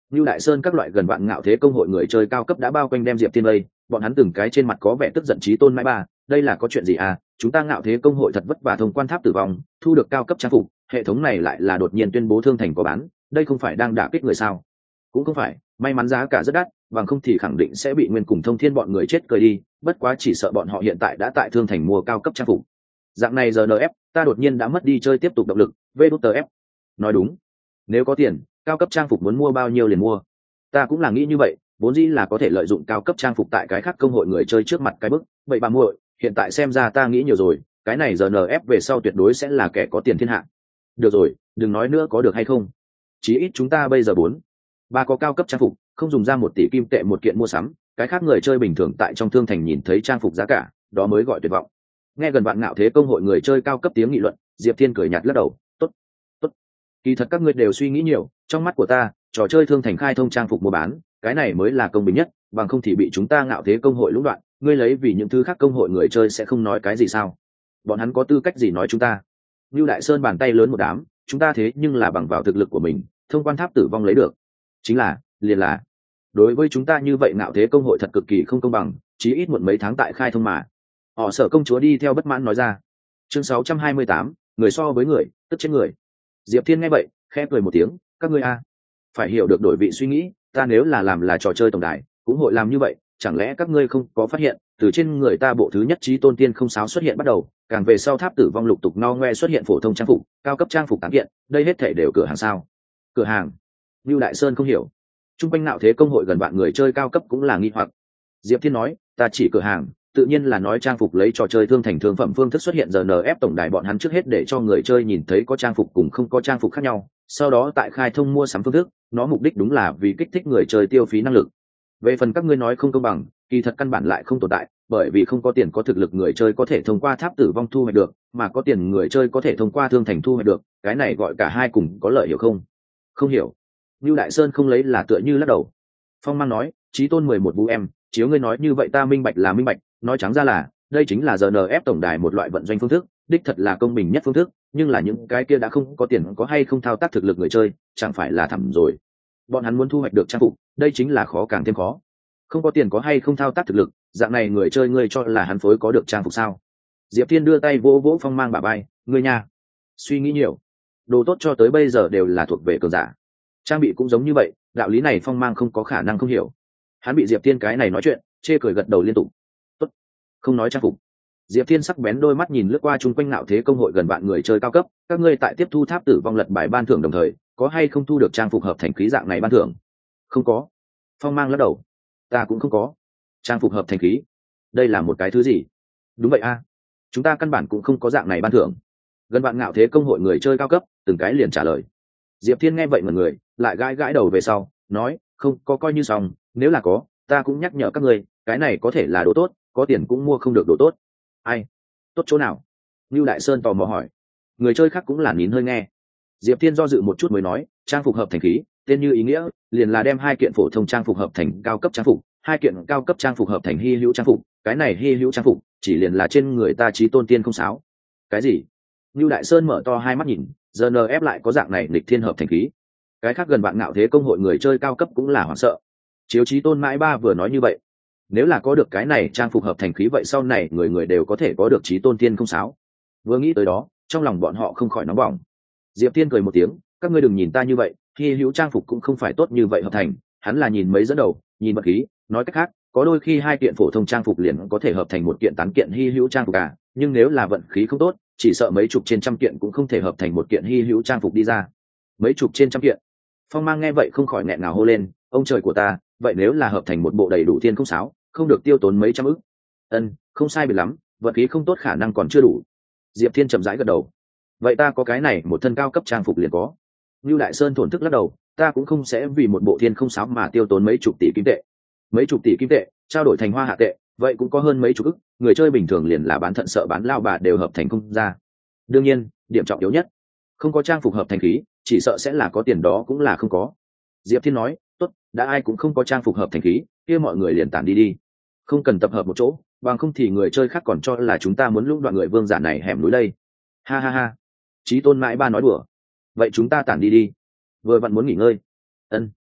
Lưu Đại Sơn các loại gần vạn ngạo thế công hội người chơi cao cấp đã bao quanh đem Diệp Thiên vây, bọn hắn từng cái trên mặt có vẻ tức giận chí tôn mãi ba, đây là có chuyện gì à? Chúng ta ngạo thế công hội thật vất vả thông quan tháp tử vong, thu được cao cấp trang phục, hệ thống này lại là đột nhiên tuyên bố thương thành có bán, đây không phải đang đả kích người sao? Cũng không phải, may mắn giá cả rất đắt, bằng không thì khẳng định sẽ bị Nguyên cùng Thông Thiên bọn người chết cười đi, bất quá chỉ sợ bọn họ hiện tại đã tại thương thành mua cao cấp trang phục. Dạng này giờ NF, ta đột nhiên đã mất đi chơi tiếp tục động lực, VF. Nói đúng, nếu có tiền, cao cấp trang phục muốn mua bao nhiêu liền mua. Ta cũng là nghĩ như vậy, vốn dĩ là có thể lợi dụng cao cấp trang phục tại cái khác công hội người chơi trước mặt cái bức, vậy bà muội, hiện tại xem ra ta nghĩ nhiều rồi, cái này giờ NF về sau tuyệt đối sẽ là kẻ có tiền thiên hạ. Được rồi, đừng nói nữa có được hay không? Chí ít chúng ta bây giờ ba có cao cấp trang phục, không dùng ra 1 tỷ kim tệ một kiện mua sắm, cái khác người chơi bình thường tại trong thương thành nhìn thấy trang phục giá cả, đó mới gọi tuyệt vọng. Nghe gần vạn ngạo thế công hội người chơi cao cấp tiếng nghị luận, Diệp Thiên cười nhạt lắc đầu, tốt, tốt. Kỳ thật các ngươi đều suy nghĩ nhiều, trong mắt của ta, trò chơi thương thành khai thông trang phục mua bán, cái này mới là công bình nhất, bằng không thì bị chúng ta ngạo thế công hội lũng đoạn, ngươi lấy vì những thứ khác công hội người chơi sẽ không nói cái gì sao? Bọn hắn có tư cách gì nói chúng ta? Lưu Đại Sơn bàn tay lớn một đám, chúng ta thế nhưng là bằng vào thực lực của mình, thông quan tháp tử vong lấy được. Chính là, liền là, đối với chúng ta như vậy ngạo thế công hội thật cực kỳ không công bằng, chí ít muộn mấy tháng tại khai thông mà. Họ Sở công chúa đi theo bất mãn nói ra. Chương 628, người so với người, tức chết người. Diệp Thiên nghe vậy, khẽ cười một tiếng, các ngươi a, phải hiểu được đổi vị suy nghĩ, ta nếu là làm là trò chơi tổng đài, cũng hội làm như vậy, chẳng lẽ các ngươi không có phát hiện, từ trên người ta bộ thứ nhất chí tôn tiên không sáo xuất hiện bắt đầu, càng về sau tháp tử vong lục tục no ngoe xuất hiện phổ thông trang phục, cao cấp trang phục tám kiện, đây hết thảy đều cửa hàng sao? Cửa hàng? Lưu Đại Sơn không hiểu. Trung quanh nạo thế công hội gần bạn người chơi cao cấp cũng là nghi hoặc. Diệp Thiên nói, ta chỉ cửa hàng, tự nhiên là nói trang phục lấy trò chơi thương thành thương phẩm phương thức xuất hiện giờ NF tổng đài bọn hắn trước hết để cho người chơi nhìn thấy có trang phục cùng không có trang phục khác nhau, sau đó tại khai thông mua sắm phương thức, nó mục đích đúng là vì kích thích người chơi tiêu phí năng lực. Về phần các ngươi nói không công bằng, kỳ thật căn bản lại không tồn tại, bởi vì không có tiền có thực lực người chơi có thể thông qua tháp tử vong thu hoạch được, mà có tiền người chơi có thể thông qua thương thành thu hoạch được, cái này gọi cả hai cùng có lợi hiểu không? Không hiểu. Lưu Đại Sơn không lấy là tựa như lắc đầu. Phong Mang nói, chí tôn 11 vũ em, chiếu ngươi nói như vậy ta minh bạch là minh bạch, nói trắng ra là, đây chính là GNF tổng đài một loại vận doanh phương thức, đích thật là công bình nhất phương thức, nhưng là những cái kia đã không có tiền có hay không thao tác thực lực người chơi, chẳng phải là thẳm rồi. Bọn hắn muốn thu hoạch được trang phục, đây chính là khó càng thêm khó. Không có tiền có hay không thao tác thực lực, dạng này người chơi ngươi cho là hắn phối có được trang phục sao? Diệp Thiên đưa tay vỗ vỗ Phong Mang bả vai, ngươi nha, suy nghĩ nhiều. Đồ tốt cho tới bây giờ đều là thuộc về cường giả. Trang bị cũng giống như vậy, đạo lý này Phong Mang không có khả năng không hiểu. Hắn bị Diệp Thiên cái này nói chuyện, chê cười gật đầu liên tục. Tốt, không nói trang phục. Diệp Thiên sắc bén đôi mắt nhìn lướt qua chung quanh nạo thế công hội gần bạn người chơi cao cấp, các ngươi tại tiếp thu tháp tử vong lật bài ban thưởng đồng thời, có hay không thu được trang phục hợp thành khí dạng này ban thưởng? Không có. Phong Mang lắc đầu. Ta cũng không có. Trang phục hợp thành khí? Đây là một cái thứ gì? Đúng vậy a, chúng ta căn bản cũng không có dạng này ban thưởng. Gần bạn ngạo thế công hội người chơi cao cấp, từng cái liền trả lời. Diệp Thiên nghe vậy mà người, lại gãi gãi đầu về sau, nói, không có coi như xong, nếu là có, ta cũng nhắc nhở các ngươi, cái này có thể là đồ tốt, có tiền cũng mua không được đồ tốt. Ai? Tốt chỗ nào? Lưu Đại Sơn tò mò hỏi. Người chơi khác cũng là nín hơi nghe. Diệp Thiên do dự một chút mới nói, trang phục hợp thành khí, tên như ý nghĩa, liền là đem 2 kiện phổ thông trang phục hợp thành cao cấp trang phục, 2 kiện cao cấp trang phục hợp thành hy hữu trang phục, cái này hy hữu trang phục, chỉ liền là trên người ta chí tôn tiên không sáo. Cái gì? Lưu Đại Sơn mở to hai mắt nhìn, GNF lại có dạng này nghịch thiên hợp thành khí. Cái khác gần bạn ngạo thế công hội người chơi cao cấp cũng là hoảng sợ. Chiếu chí tôn mãi ba vừa nói như vậy, nếu là có được cái này trang phục hợp thành khí vậy sau này người người đều có thể có được chí tôn tiên không sáo. Vừa nghĩ tới đó, trong lòng bọn họ không khỏi nóng bỏng. Diệp Tiên cười một tiếng, các ngươi đừng nhìn ta như vậy, hy hữu trang phục cũng không phải tốt như vậy hợp thành, hắn là nhìn mấy dẫn đầu, nhìn vật khí, nói cách khác, có đôi khi 2 kiện phổ thông trang phục liền có thể hợp thành 1 kiện tán kiện hy hữu trang phục cả, nhưng nếu là vận khí không tốt, chỉ sợ mấy chục trên trăm kiện cũng không thể hợp thành 1 kiện hy hữu trang phục đi ra. Mấy chục trên trăm kiện. Phong Mang nghe vậy không khỏi nghẹn ngào hô lên, ông trời của ta, vậy nếu là hợp thành một bộ đầy đủ thiên không sáo, không được tiêu tốn mấy trăm ức. Không sai biệt lắm, vận khí không tốt khả năng còn chưa đủ. Diệp Thiên chậm rãi gật đầu. Vậy ta có cái này một thân cao cấp trang phục liền có. Lưu Đại Sơn thổn thức lắc đầu, ta cũng không sẽ vì một bộ thiên không sáo mà tiêu tốn mấy chục tỷ kim tệ. Mấy chục tỷ kim tệ, trao đổi thành hoa hạ tệ, vậy cũng có hơn mấy chục ức, người chơi bình thường liền là bán thận sợ bán lao bà đều hợp thành không ra. Đương nhiên, điểm trọng yếu nhất, không có trang phục hợp thành khí, chỉ sợ sẽ là có tiền đó cũng là không có. Diệp Thiên nói, tốt, đã ai cũng không có trang phục hợp thành khí, kia mọi người liền tản đi đi. Không cần tập hợp một chỗ, bằng không thì người chơi khác còn cho là chúng ta muốn lũng đoạn người vương giả này hẻm núi đây. Ha ha ha. Chí tôn mãi ba nói đùa. Vậy chúng ta tản đi đi. Vừa vặn muốn nghỉ ngơi.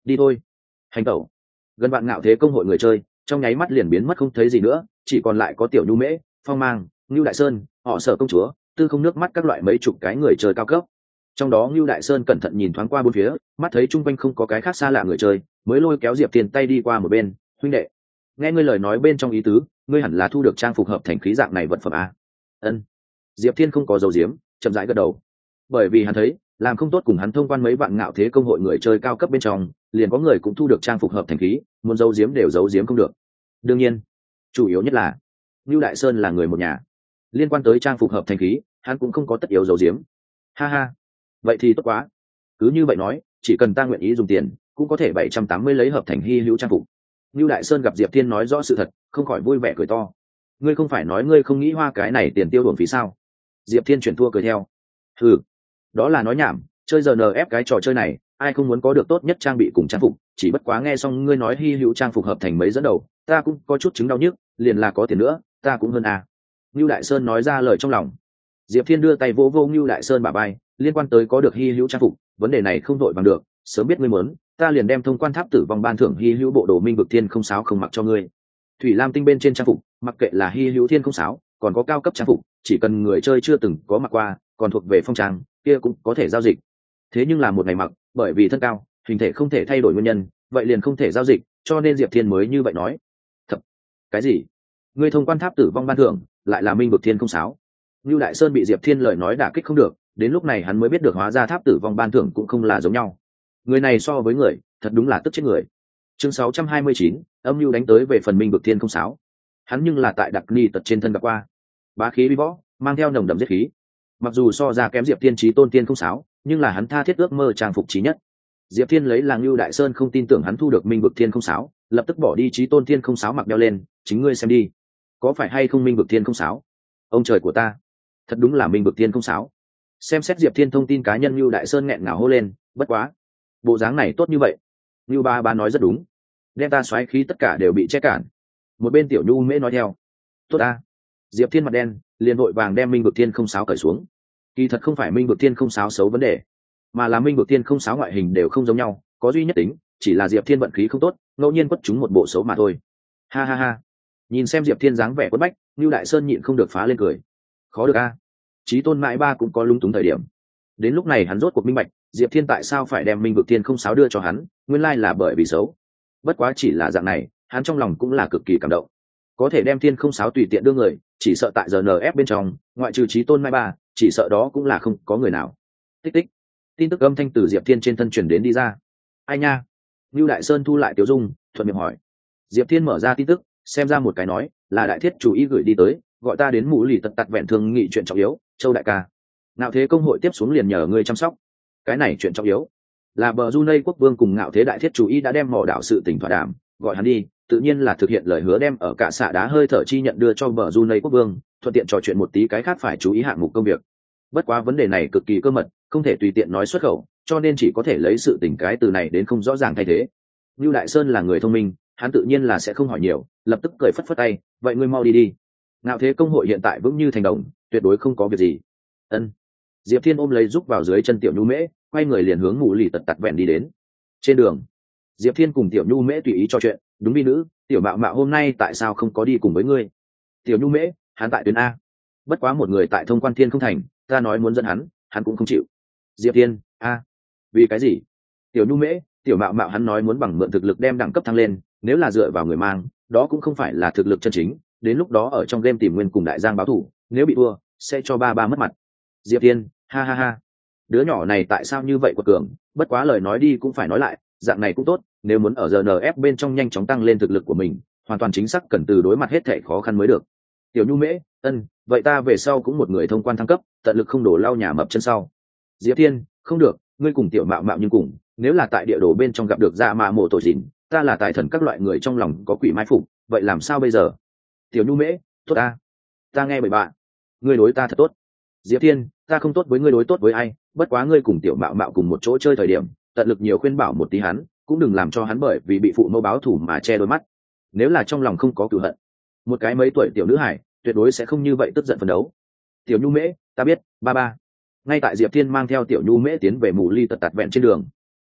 đi thôi. Hành tẩu. Gần bạn ngạo thế công hội người chơi trong nháy mắt liền biến mất không thấy gì nữa, chỉ còn lại có tiểu nhu mễ, phong mang, ngưu đại sơn, họ sở công chúa, tư không nước mắt các loại mấy chục cái người chơi cao cấp. Trong đó ngưu đại sơn cẩn thận nhìn thoáng qua bốn phía, mắt thấy chung quanh không có cái khác xa lạ người chơi, mới lôi kéo diệp thiên tay đi qua một bên. Huynh đệ, nghe ngươi lời nói bên trong ý tứ, ngươi hẳn là thu được trang phục hợp thành khí dạng này vật phẩm a. Ân. Diệp thiên không có dầu diếm, chậm rãi gật đầu. Bởi vì hắn thấy làm không tốt cùng hắn thông quan mấy bạn ngạo thế công hội người chơi cao cấp bên trong, liền có người cũng thu được trang phục hợp thành khí, muốn giấu giếm đều giấu giếm không được. Đương nhiên, chủ yếu nhất là Nưu Đại Sơn là người một nhà, liên quan tới trang phục hợp thành khí, hắn cũng không có tất yếu giấu giếm. Ha ha, vậy thì tốt quá. Cứ như vậy nói, chỉ cần ta nguyện ý dùng tiền, cũng có thể 780 lấy hợp thành hy hữu trang phục. Nưu Đại Sơn gặp Diệp Thiên nói rõ sự thật, không khỏi vui vẻ cười to. Ngươi không phải nói ngươi không nghĩ hoa cái này tiền tiêu uổng phí sao? Diệp Thiên chuyển thua cười theo. Ừ, đó là nói nhảm, chơi giờ NF cái trò chơi này, ai không muốn có được tốt nhất trang bị cùng trang phục, chỉ bất quá nghe xong ngươi nói hy hữu trang phục hợp thành mấy dẫn đầu, ta cũng có chút chứng đau nhức, liền là có tiền nữa, ta cũng hơn à. Nưu Đại Sơn nói ra lời trong lòng. Diệp Thiên đưa tay vỗ vô Nưu Đại Sơn bả vai, liên quan tới có được hy hữu trang phục, vấn đề này không đội bằng được, sớm biết ngươi muốn, ta liền đem thông quan tháp tử vong ban thưởng hy hữu bộ đồ minh vực thiên không sáo không mặc cho ngươi. Thủy lam tinh bên trên trang phục, mặc kệ là hy hữu thiên không sáo, còn có cao cấp trang phục, chỉ cần người chơi chưa từng có mặc qua, còn thuộc về phong trang, kia cũng có thể giao dịch. Thế nhưng là một ngày mặc, bởi vì thân cao, hình thể không thể thay đổi nguyên nhân, vậy liền không thể giao dịch, cho nên Diệp Thiên mới như vậy nói. Thật, cái gì? Ngươi thông quan tháp tử vong ban thưởng, lại là minh vực thiên không sáo. Nưu Đại Sơn bị Diệp Thiên lời nói đả kích không được, đến lúc này hắn mới biết được hóa ra tháp tử vong ban thưởng cũng không là giống nhau. Người này so với người, thật đúng là tức chết người. Chương 629, âm mưu đánh tới về phần minh vực thiên không sáo. Hắn nhưng là tại đặc ni tật trên thân gặp qua, bá khí bí võ, mang theo nồng đậm giết khí. Mặc dù so ra kém Diệp Thiên chí tôn tiên không sáo, nhưng là hắn tha thiết ước mơ trang phục chí nhất. Diệp Thiên lấy là Nưu Đại Sơn không tin tưởng hắn thu được minh vực thiên không sáo, lập tức bỏ đi chí tôn tiên không sáo mặc đeo lên, chính ngươi xem đi, có phải hay không minh vực thiên không sáo? Ông trời của ta, thật đúng là minh vực thiên không sáo. Xem xét Diệp Thiên thông tin cá nhân, Nưu Đại Sơn nghẹn ngào hô lên, bất quá, bộ dáng này tốt như vậy. Nưu ba nói rất đúng, đem ta xoáy khí tất cả đều bị che cản. Một bên tiểu Nhu Mễ nói theo, tốt a. Diệp Thiên mặt đen, liền vội vàng đem minh vực thiên không sáo cởi xuống. Kỳ thật không phải minh vực thiên không sáo xấu vấn đề, mà là minh vực thiên không sáo ngoại hình đều không giống nhau, có duy nhất tính, chỉ là Diệp Thiên vận khí không tốt, ngẫu nhiên quất chúng một bộ xấu mà thôi. Ha ha ha. Nhìn xem Diệp Thiên dáng vẻ quất bách, Nưu Đại Sơn nhịn không được phá lên cười. Khó được a. Chí tôn mãi ba cũng có lúng túng thời điểm. Đến lúc này hắn rốt cuộc minh bạch, Diệp Thiên tại sao phải đem minh vực thiên không sáo đưa cho hắn, nguyên lai là bởi vì xấu. Bất quá chỉ là dạng này, hắn trong lòng cũng là cực kỳ cảm động. Có thể đem thiên không sáo tùy tiện đưa người, chỉ sợ tại giờ NF bên trong, ngoại trừ chí tôn mai ba, chỉ sợ đó cũng là không có người nào. Tích tích. Tin tức âm thanh từ Diệp Thiên trên thân truyền đến đi ra. Ai nha? Nưu Đại Sơn thu lại tiểu dung, thuận miệng hỏi. Diệp Thiên mở ra tin tức, xem ra một cái nói, là đại thiết chủ ý gửi đi tới, gọi ta đến mũ lì tật tật vẹn thương nghị chuyện trọng yếu, Châu đại ca. Ngạo thế công hội tiếp xuống liền nhờ ngươi chăm sóc. Cái này chuyện trọng yếu. Là bờ Brunei quốc vương cùng ngạo thế đại thiết chủ ý đã đem mỏ đảo sự tình thỏa đàm, gọi hắn đi, tự nhiên là thực hiện lời hứa đem ở cả xạ đá hơi thở chi nhận đưa cho bờ Brunei quốc vương, thuận tiện trò chuyện một tí cái khác phải chú ý hạng mục công việc. Bất quá vấn đề này cực kỳ cơ mật, không thể tùy tiện nói xuất khẩu, cho nên chỉ có thể lấy sự tình cái từ này đến không rõ ràng thay thế. Nưu Đại Sơn là người thông minh, hắn tự nhiên là sẽ không hỏi nhiều, lập tức cười phất phất tay, vậy ngươi mau đi đi. Ngạo thế công hội hiện tại vững như thành đồng, tuyệt đối không có việc gì. Ân. Diệp Thiên ôm lấy giúp vào dưới chân tiểu Nhu Mễ, quay người liền hướng mù lì tật tật vẹn đi đến. Trên đường, Diệp Thiên cùng tiểu Nhu Mễ tùy ý trò chuyện, đúng vi nữ, tiểu mạo mạo hôm nay tại sao không có đi cùng với ngươi? Tiểu Nhu Mễ, hắn tại tuyến A. Bất quá một người tại thông quan thiên không thành, ta nói muốn dẫn hắn cũng không chịu. Diệp Thiên, a, vì cái gì? Tiểu Nhu Mễ, tiểu mạo mạo hắn nói muốn bằng mượn thực lực đem đẳng cấp thăng lên, nếu là dựa vào người mang, đó cũng không phải là thực lực chân chính, đến lúc đó ở trong game tìm nguyên cùng đại giang báo thủ, nếu bị thua, sẽ cho ba mất mặt. Diệp Thiên, ha ha ha. Đứa nhỏ này tại sao như vậy quật cường, bất quá lời nói đi cũng phải nói lại, dạng này cũng tốt, nếu muốn ở GNF bên trong nhanh chóng tăng lên thực lực của mình, hoàn toàn chính xác cần từ đối mặt hết thảy khó khăn mới được. Tiểu Nhu Mễ, vậy ta về sau cũng một người thông quan thăng cấp, tận lực không đổ lau nhà mập chân sau. Diệp Thiên, không được, ngươi cùng tiểu mạo mạo nhưng cùng, nếu là tại địa đồ bên trong gặp được dạ mạ mộ tổ dịn, ta là tài thần các loại người trong lòng có quỷ mai phục, vậy làm sao bây giờ? Tiểu Nhu Mễ, tốt ta nghe bởi bạn, ngươi đối ta thật tốt. Diệp Thiên, ta không tốt với ngươi đối tốt với ai, bất quá ngươi cùng tiểu mạo mạo cùng một chỗ chơi thời điểm, tận lực nhiều khuyên bảo một tí hắn, cũng đừng làm cho hắn bởi vì bị phụ mẫu báo thù mà che đôi mắt. Nếu là trong lòng không có cửu hận, một cái mấy tuổi tiểu nữ hải tuyệt đối sẽ không như vậy tức giận phấn đấu. Tiểu Nhu Mễ, ta biết, ba. Ngay tại Diệp Thiên mang theo tiểu Nhu Mễ tiến về mù ly tật tạt vẹn trên đường,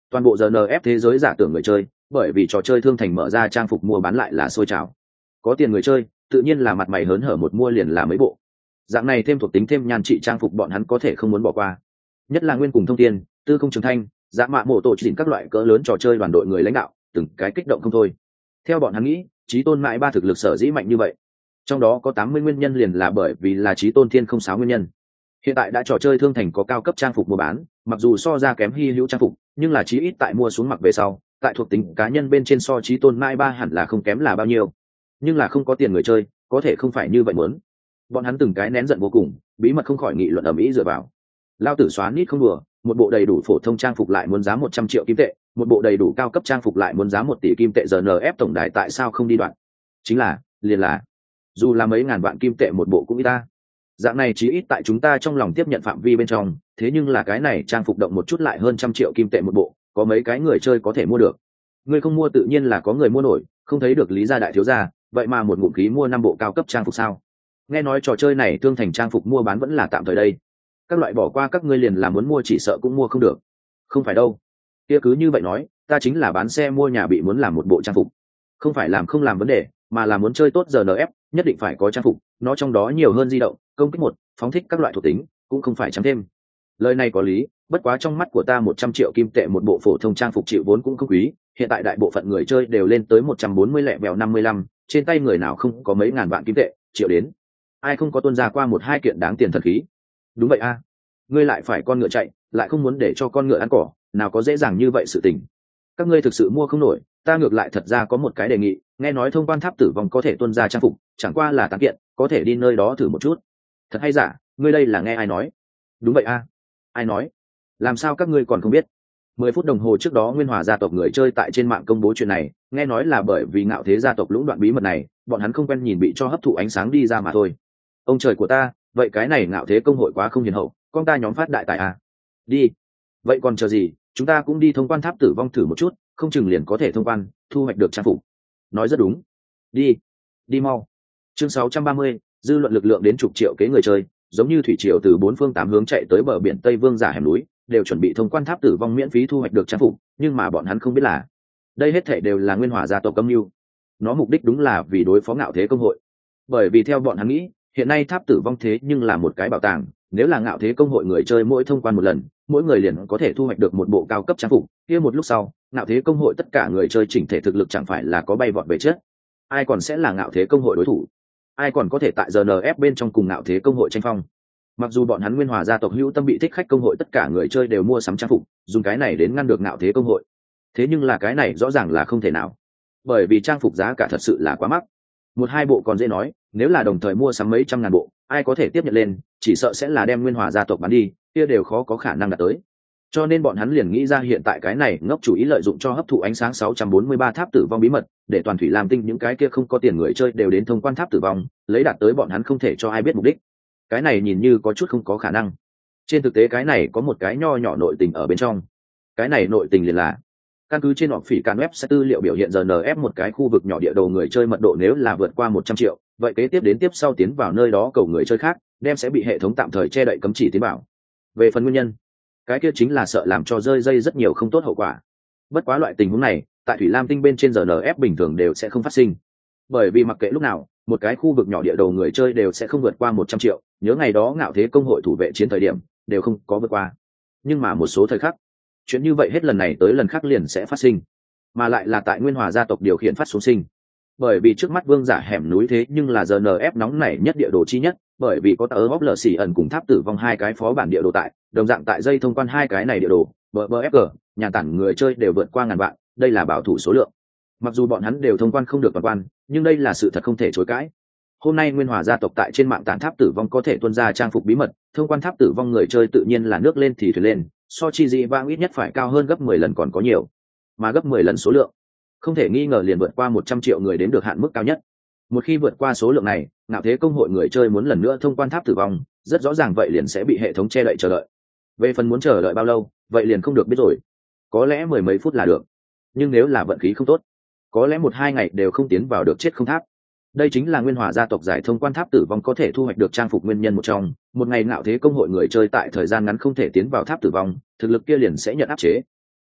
Toàn bộ GNF thế giới giả tưởng người chơi, bởi vì trò chơi thương thành mở ra trang phục mua bán lại là sôi trào. Có tiền người chơi, tự nhiên là mặt mày hớn hở một mua liền là mấy bộ. Dạng này thêm thuộc tính thêm nhan trị trang phục bọn hắn có thể không muốn bỏ qua. Nhất là Nguyên cùng Thông Tiên, Tư Không Trường Thanh, Dạ Mạ Mộ Tổ chỉnh các loại cỡ lớn trò chơi đoàn đội người lãnh đạo, từng cái kích động không thôi. Theo bọn hắn nghĩ, Chí Tôn mãi ba thực lực sở dĩ mạnh như vậy, trong đó có 80 nguyên nhân liền là bởi vì là Chí Tôn Thiên không sáu nguyên nhân. Hiện tại đã trò chơi thương thành có cao cấp trang phục mua bán, mặc dù so ra kém hy hữu trang phục, nhưng là chí ít tại mua xuống mặc về sau, tại thuộc tính cá nhân bên trên so Chí Tôn mãi ba hẳn là không kém là bao nhiêu. Nhưng là không có tiền người chơi, có thể không phải như vậy muốn. Bọn hắn từng cái nén giận vô cùng, bí mật không khỏi nghị luận ầm ĩ dựa vào. Lao tử xóa nít không đùa, một bộ đầy đủ phổ thông trang phục lại muốn giá 100 triệu kim tệ, một bộ đầy đủ cao cấp trang phục lại muốn giá 1 tỷ kim tệ, GNF tổng đài tại sao không đi đoạn? Chính là, liền là, dù là mấy ngàn vạn kim tệ một bộ cũng ít ta. Dạng này chí ít tại chúng ta trong lòng tiếp nhận phạm vi bên trong, thế nhưng là cái này trang phục động một chút lại hơn 100 triệu kim tệ một bộ, có mấy cái người chơi có thể mua được. Người không mua tự nhiên là có người mua nổi, không thấy được lý gia đại thiếu gia, vậy mà một ngụm khí mua 5 bộ cao cấp trang phục sao? Nghe nói trò chơi này thương thành trang phục mua bán vẫn là tạm thời đây. Các loại bỏ qua các ngươi liền là muốn mua chỉ sợ cũng mua không được. Không phải đâu. Kia cứ như vậy nói, ta chính là bán xe mua nhà bị muốn làm một bộ trang phục. Không phải làm không làm vấn đề, mà là muốn chơi tốt GNF, nhất định phải có trang phục, nó trong đó nhiều hơn di động, công kích một, phóng thích các loại thuộc tính, cũng không phải trắng thêm. Lời này có lý, bất quá trong mắt của ta 100 triệu kim tệ một bộ phổ thông trang phục chịu vốn cũng không quý, hiện tại đại bộ phận người chơi đều lên tới 140 lẻ bèo 55, trên tay người nào không có mấy ngàn vạn kim tệ, triệu đến. Ai không có tuân ra qua một hai kiện đáng tiền thần khí. Đúng vậy a, ngươi lại phải con ngựa chạy, lại không muốn để cho con ngựa ăn cỏ, nào có dễ dàng như vậy sự tình. Các ngươi thực sự mua không nổi, ta ngược lại thật ra có một cái đề nghị, nghe nói thông quan tháp tử vong có thể tuân ra trang phục, chẳng qua là tán kiện, có thể đi nơi đó thử một chút. Thật hay giả, ngươi đây là nghe ai nói? Đúng vậy a. Ai nói? Làm sao các ngươi còn không biết? 10 phút đồng hồ trước đó Nguyên Hòa gia tộc người chơi tại trên mạng công bố chuyện này, nghe nói là bởi vì Ngạo Thế gia tộc lũng đoạn bí mật này, bọn hắn không quen nhìn bị cho hấp thụ ánh sáng đi ra mà thôi. Ông trời của ta, vậy cái này Ngạo Thế công hội quá không hiền hậu, con ta nhóm phát đại tài à? Đi. Vậy còn chờ gì, chúng ta cũng đi thông quan tháp tử vong thử một chút, không chừng liền có thể thông quan, thu hoạch được trang phục. Nói rất đúng. Đi. Đi mau. Chương 630, dư luận lực lượng đến chục triệu kế người chơi, giống như thủy triều từ bốn phương tám hướng chạy tới bờ biển Tây Vương giả hẻm núi, đều chuẩn bị thông quan tháp tử vong miễn phí thu hoạch được trang phục, nhưng mà bọn hắn không biết là đây hết thảy đều là Nguyên Hòa gia tộc âm mưu. Nó mục đích đúng là vì đối phó Ngạo Thế công hội. Bởi vì theo bọn hắn nghĩ, hiện nay tháp tử vong thế nhưng là một cái bảo tàng, nếu là Ngạo Thế công hội người chơi mỗi thông quan một lần, mỗi người liền có thể thu hoạch được một bộ cao cấp trang phục, kia một lúc sau, Ngạo Thế công hội tất cả người chơi chỉnh thể thực lực chẳng phải là có bay vọt về chết. Ai còn sẽ là Ngạo Thế công hội đối thủ? Ai còn có thể tại GNF bên trong cùng Ngạo Thế công hội tranh phong? Mặc dù bọn hắn Nguyên Hòa gia tộc hữu tâm bị thích khách công hội tất cả người chơi đều mua sắm trang phục, dùng cái này đến ngăn được Ngạo Thế công hội, thế nhưng là cái này rõ ràng là không thể nào, bởi vì trang phục giá cả thật sự là quá mắc. Một hai bộ còn dễ nói, nếu là đồng thời mua sắm mấy trăm ngàn bộ, ai có thể tiếp nhận lên, chỉ sợ sẽ là đem Nguyên Hòa gia tộc bán đi, kia đều khó có khả năng đạt tới. Cho nên bọn hắn liền nghĩ ra hiện tại cái này ngốc chủ ý lợi dụng cho hấp thụ ánh sáng 643 tháp tử vong bí mật, để toàn thủy làm tinh những cái kia không có tiền người chơi đều đến thông quan tháp tử vong, lấy đạt tới bọn hắn không thể cho ai biết mục đích. Cái này nhìn như có chút không có khả năng. Trên thực tế cái này có một cái nho nhỏ nội tình ở bên trong. Cái này nội tình liền là căn cứ trên họp phỉ can web sẽ tư liệu biểu hiện GNF một cái khu vực nhỏ địa đồ người chơi mật độ nếu là vượt qua 100 triệu, vậy kế tiếp đến tiếp sau tiến vào nơi đó cầu người chơi khác, đem sẽ bị hệ thống tạm thời che đậy cấm chỉ tiến vào. Về phần nguyên nhân, cái kia chính là sợ làm cho rơi dây rất nhiều không tốt hậu quả. Bất quá loại tình huống này, tại Thủy Lam Tinh bên trên GNF bình thường đều sẽ không phát sinh. Bởi vì mặc kệ lúc nào, một cái khu vực nhỏ địa đồ người chơi đều sẽ không vượt qua 100 triệu, nhớ ngày đó Ngạo Thế công hội thủ vệ chiến thời điểm, đều không có vượt qua. Nhưng mà một số thời khắc, chuyện như vậy hết lần này tới lần khác liền sẽ phát sinh, mà lại là tại Nguyên Hòa gia tộc điều khiển phát xuống sinh. Bởi vì trước mắt vương giả hẻm núi thế nhưng là GNF nóng nảy nhất địa đồ chi nhất, bởi vì có tờ ốp lở xỉ ẩn cùng tháp tử vong hai cái phó bản địa đồ tại, đồng dạng tại dây thông quan hai cái này địa đồ, BBFG, nhà tản người chơi đều vượt qua ngàn vạn, đây là bảo thủ số lượng. Mặc dù bọn hắn đều thông quan không được toàn quan, nhưng đây là sự thật không thể chối cãi. Hôm nay Nguyên Hòa gia tộc tại trên mạng tản tháp tử vong có thể tuân ra trang phục bí mật, thông quan tháp tử vong người chơi tự nhiên là nước lên thì thuyền lên, so chi dị vang ít nhất phải cao hơn gấp 10 lần còn có nhiều, mà gấp 10 lần số lượng, không thể nghi ngờ liền vượt qua 100 triệu người đến được hạn mức cao nhất. Một khi vượt qua số lượng này, Ngạo Thế công hội người chơi muốn lần nữa thông quan tháp tử vong, rất rõ ràng vậy liền sẽ bị hệ thống che đậy chờ đợi. Về phần muốn chờ đợi bao lâu, vậy liền không được biết rồi. Có lẽ mười mấy phút là được, nhưng nếu là vận khí không tốt, có lẽ 1-2 ngày đều không tiến vào được chết không tháp. Đây chính là Nguyên Hòa gia tộc giải thông quan tháp tử vong có thể thu hoạch được trang phục nguyên nhân một trong. Một ngày Ngạo Thế công hội người chơi tại thời gian ngắn không thể tiến vào tháp tử vong, thực lực kia liền sẽ nhận áp chế.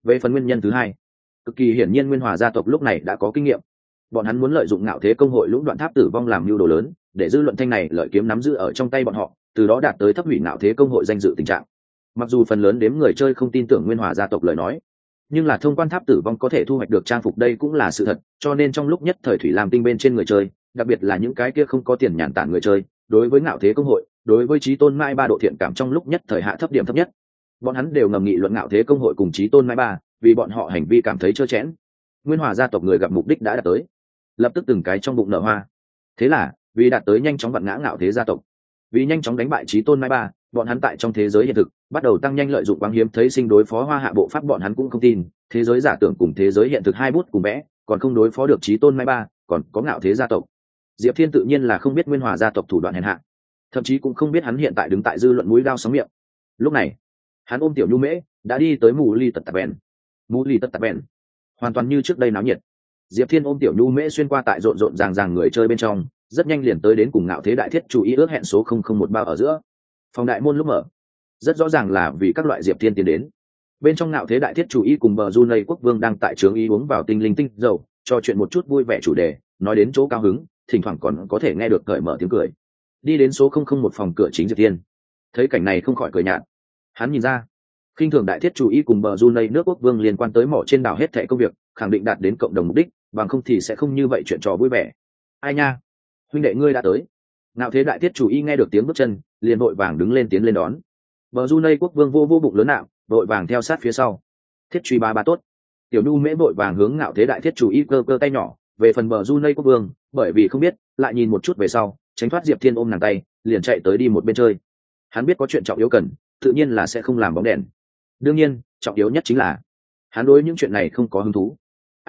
Về phần nguyên nhân thứ hai, cực kỳ hiển nhiên Nguyên Hòa gia tộc lúc này đã có kinh nghiệm. Bọn hắn muốn lợi dụng ngạo thế công hội lũng đoạn tháp tử vong làm mưu đồ lớn, để dư luận thanh này lợi kiếm nắm giữ ở trong tay bọn họ, từ đó đạt tới thấp hủy ngạo thế công hội danh dự tình trạng. Mặc dù phần lớn đếm người chơi không tin tưởng Nguyên Hòa gia tộc lời nói, nhưng là thông quan tháp tử vong có thể thu hoạch được trang phục đây cũng là sự thật, cho nên trong lúc nhất thời thủy làm tinh bên trên người chơi, đặc biệt là những cái kia không có tiền nhàn tản người chơi, đối với ngạo thế công hội, đối với chí tôn mai ba độ thiện cảm trong lúc nhất thời hạ thấp điểm thấp nhất. Bọn hắn đều ngầm nghị luận ngạo thế công hội cùng chí tôn mai ba, vì bọn họ hành vi cảm thấy trơ chẽn. Nguyên Hòa gia tộc người gặp mục đích đã đạt tới, lập tức từng cái trong bụng nở hoa. Thế là vì đạt tới nhanh chóng vặn ngã ngạo thế gia tộc, vì nhanh chóng đánh bại chí tôn mai ba, bọn hắn tại trong thế giới hiện thực bắt đầu tăng nhanh lợi dụng quang hiếm thấy sinh đối phó hoa hạ bộ pháp. Bọn hắn cũng không tin thế giới giả tưởng cùng thế giới hiện thực hai bút cùng vẽ còn không đối phó được chí tôn mai ba, còn có ngạo thế gia tộc. Diệp Thiên tự nhiên là không biết Nguyên Hòa gia tộc thủ đoạn hèn hạ, thậm chí cũng không biết hắn hiện tại đứng tại dư luận mũi dao sóng miệng. Lúc này hắn ôm tiểu nhu mễ đã đi tới mù ly tật tạp bèn. Mù ly tật tạp bèn hoàn toàn như trước đây náo nhiệt. Diệp Thiên ôm tiểu nhu mễ xuyên qua tại rộn rộn ràng ràng người chơi bên trong, rất nhanh liền tới đến cùng ngạo thế đại thiết chủ ý ước hẹn số 001 bao ở giữa. Phòng đại môn lúc mở, rất rõ ràng là vì các loại Diệp Thiên tiến đến. Bên trong ngạo thế đại thiết chủ ý cùng bờ Junei quốc vương đang tại trướng ý uống vào tinh linh tinh dầu, trò chuyện một chút vui vẻ chủ đề, nói đến chỗ cao hứng, thỉnh thoảng còn có thể nghe được cởi mở tiếng cười. Đi đến số 001 phòng cửa chính Diệp Thiên, thấy cảnh này không khỏi cười nhạt. Hắn nhìn ra, khinh thường đại thiết chủ ý cùng bờ Junei nước quốc vương liên quan tới mỏ trên đảo hết thảy công việc, khẳng định đạt đến cộng đồng mục đích, bằng không thì sẽ không như vậy chuyện trò vui vẻ. Ai nha, huynh đệ ngươi đã tới. Ngạo thế đại thiết chủ ý nghe được tiếng bước chân, liền vội vàng đứng lên tiến lên đón. Bờ Junei quốc vương vô bụng lớn nạo, vội vàng theo sát phía sau. Thiết truy ba tốt. Tiểu Nhu mễ vội vàng hướng ngạo thế đại thiết chủ ý cơ cơ tay nhỏ. Về phần bờ Junei quốc vương, bởi vì không biết, lại nhìn một chút về sau, tránh thoát Diệp Thiên ôm nàng tay, liền chạy tới đi một bên chơi. Hắn biết có chuyện trọng yếu cần, tự nhiên là sẽ không làm bóng đèn. Đương nhiên, trọng yếu nhất chính là hắn đối những chuyện này không có hứng thú.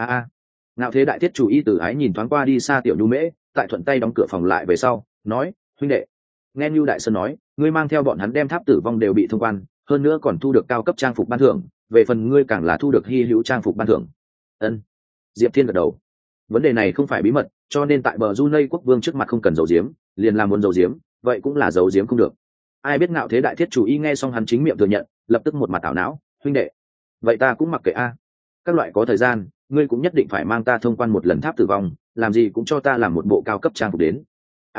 Ngạo thế đại thiết chủ ý từ ái nhìn thoáng qua đi xa Tiểu Nhu mễ, tại thuận tay đóng cửa phòng lại về sau, nói: huynh đệ, nghe Nhu đại sơn nói, ngươi mang theo bọn hắn đem tháp tử vong đều bị thông quan, hơn nữa còn thu được cao cấp trang phục ban thưởng, về phần ngươi càng là thu được hy hữu trang phục ban thưởng. Ân. Diệp Thiên gật đầu. Vấn đề này không phải bí mật, cho nên tại bờ Junei quốc vương trước mặt không cần giấu giếm, liền làm muốn giấu giếm, vậy cũng là giấu giếm không được. Ai biết ngạo thế đại thiết chủ ý nghe xong hắn chính miệng thừa nhận, lập tức một mặt ảo não: huynh đệ, vậy ta cũng mặc kệ a. Các loại có thời gian, ngươi cũng nhất định phải mang ta thông quan một lần tháp tử vong, làm gì cũng cho ta làm một bộ cao cấp trang phục đến.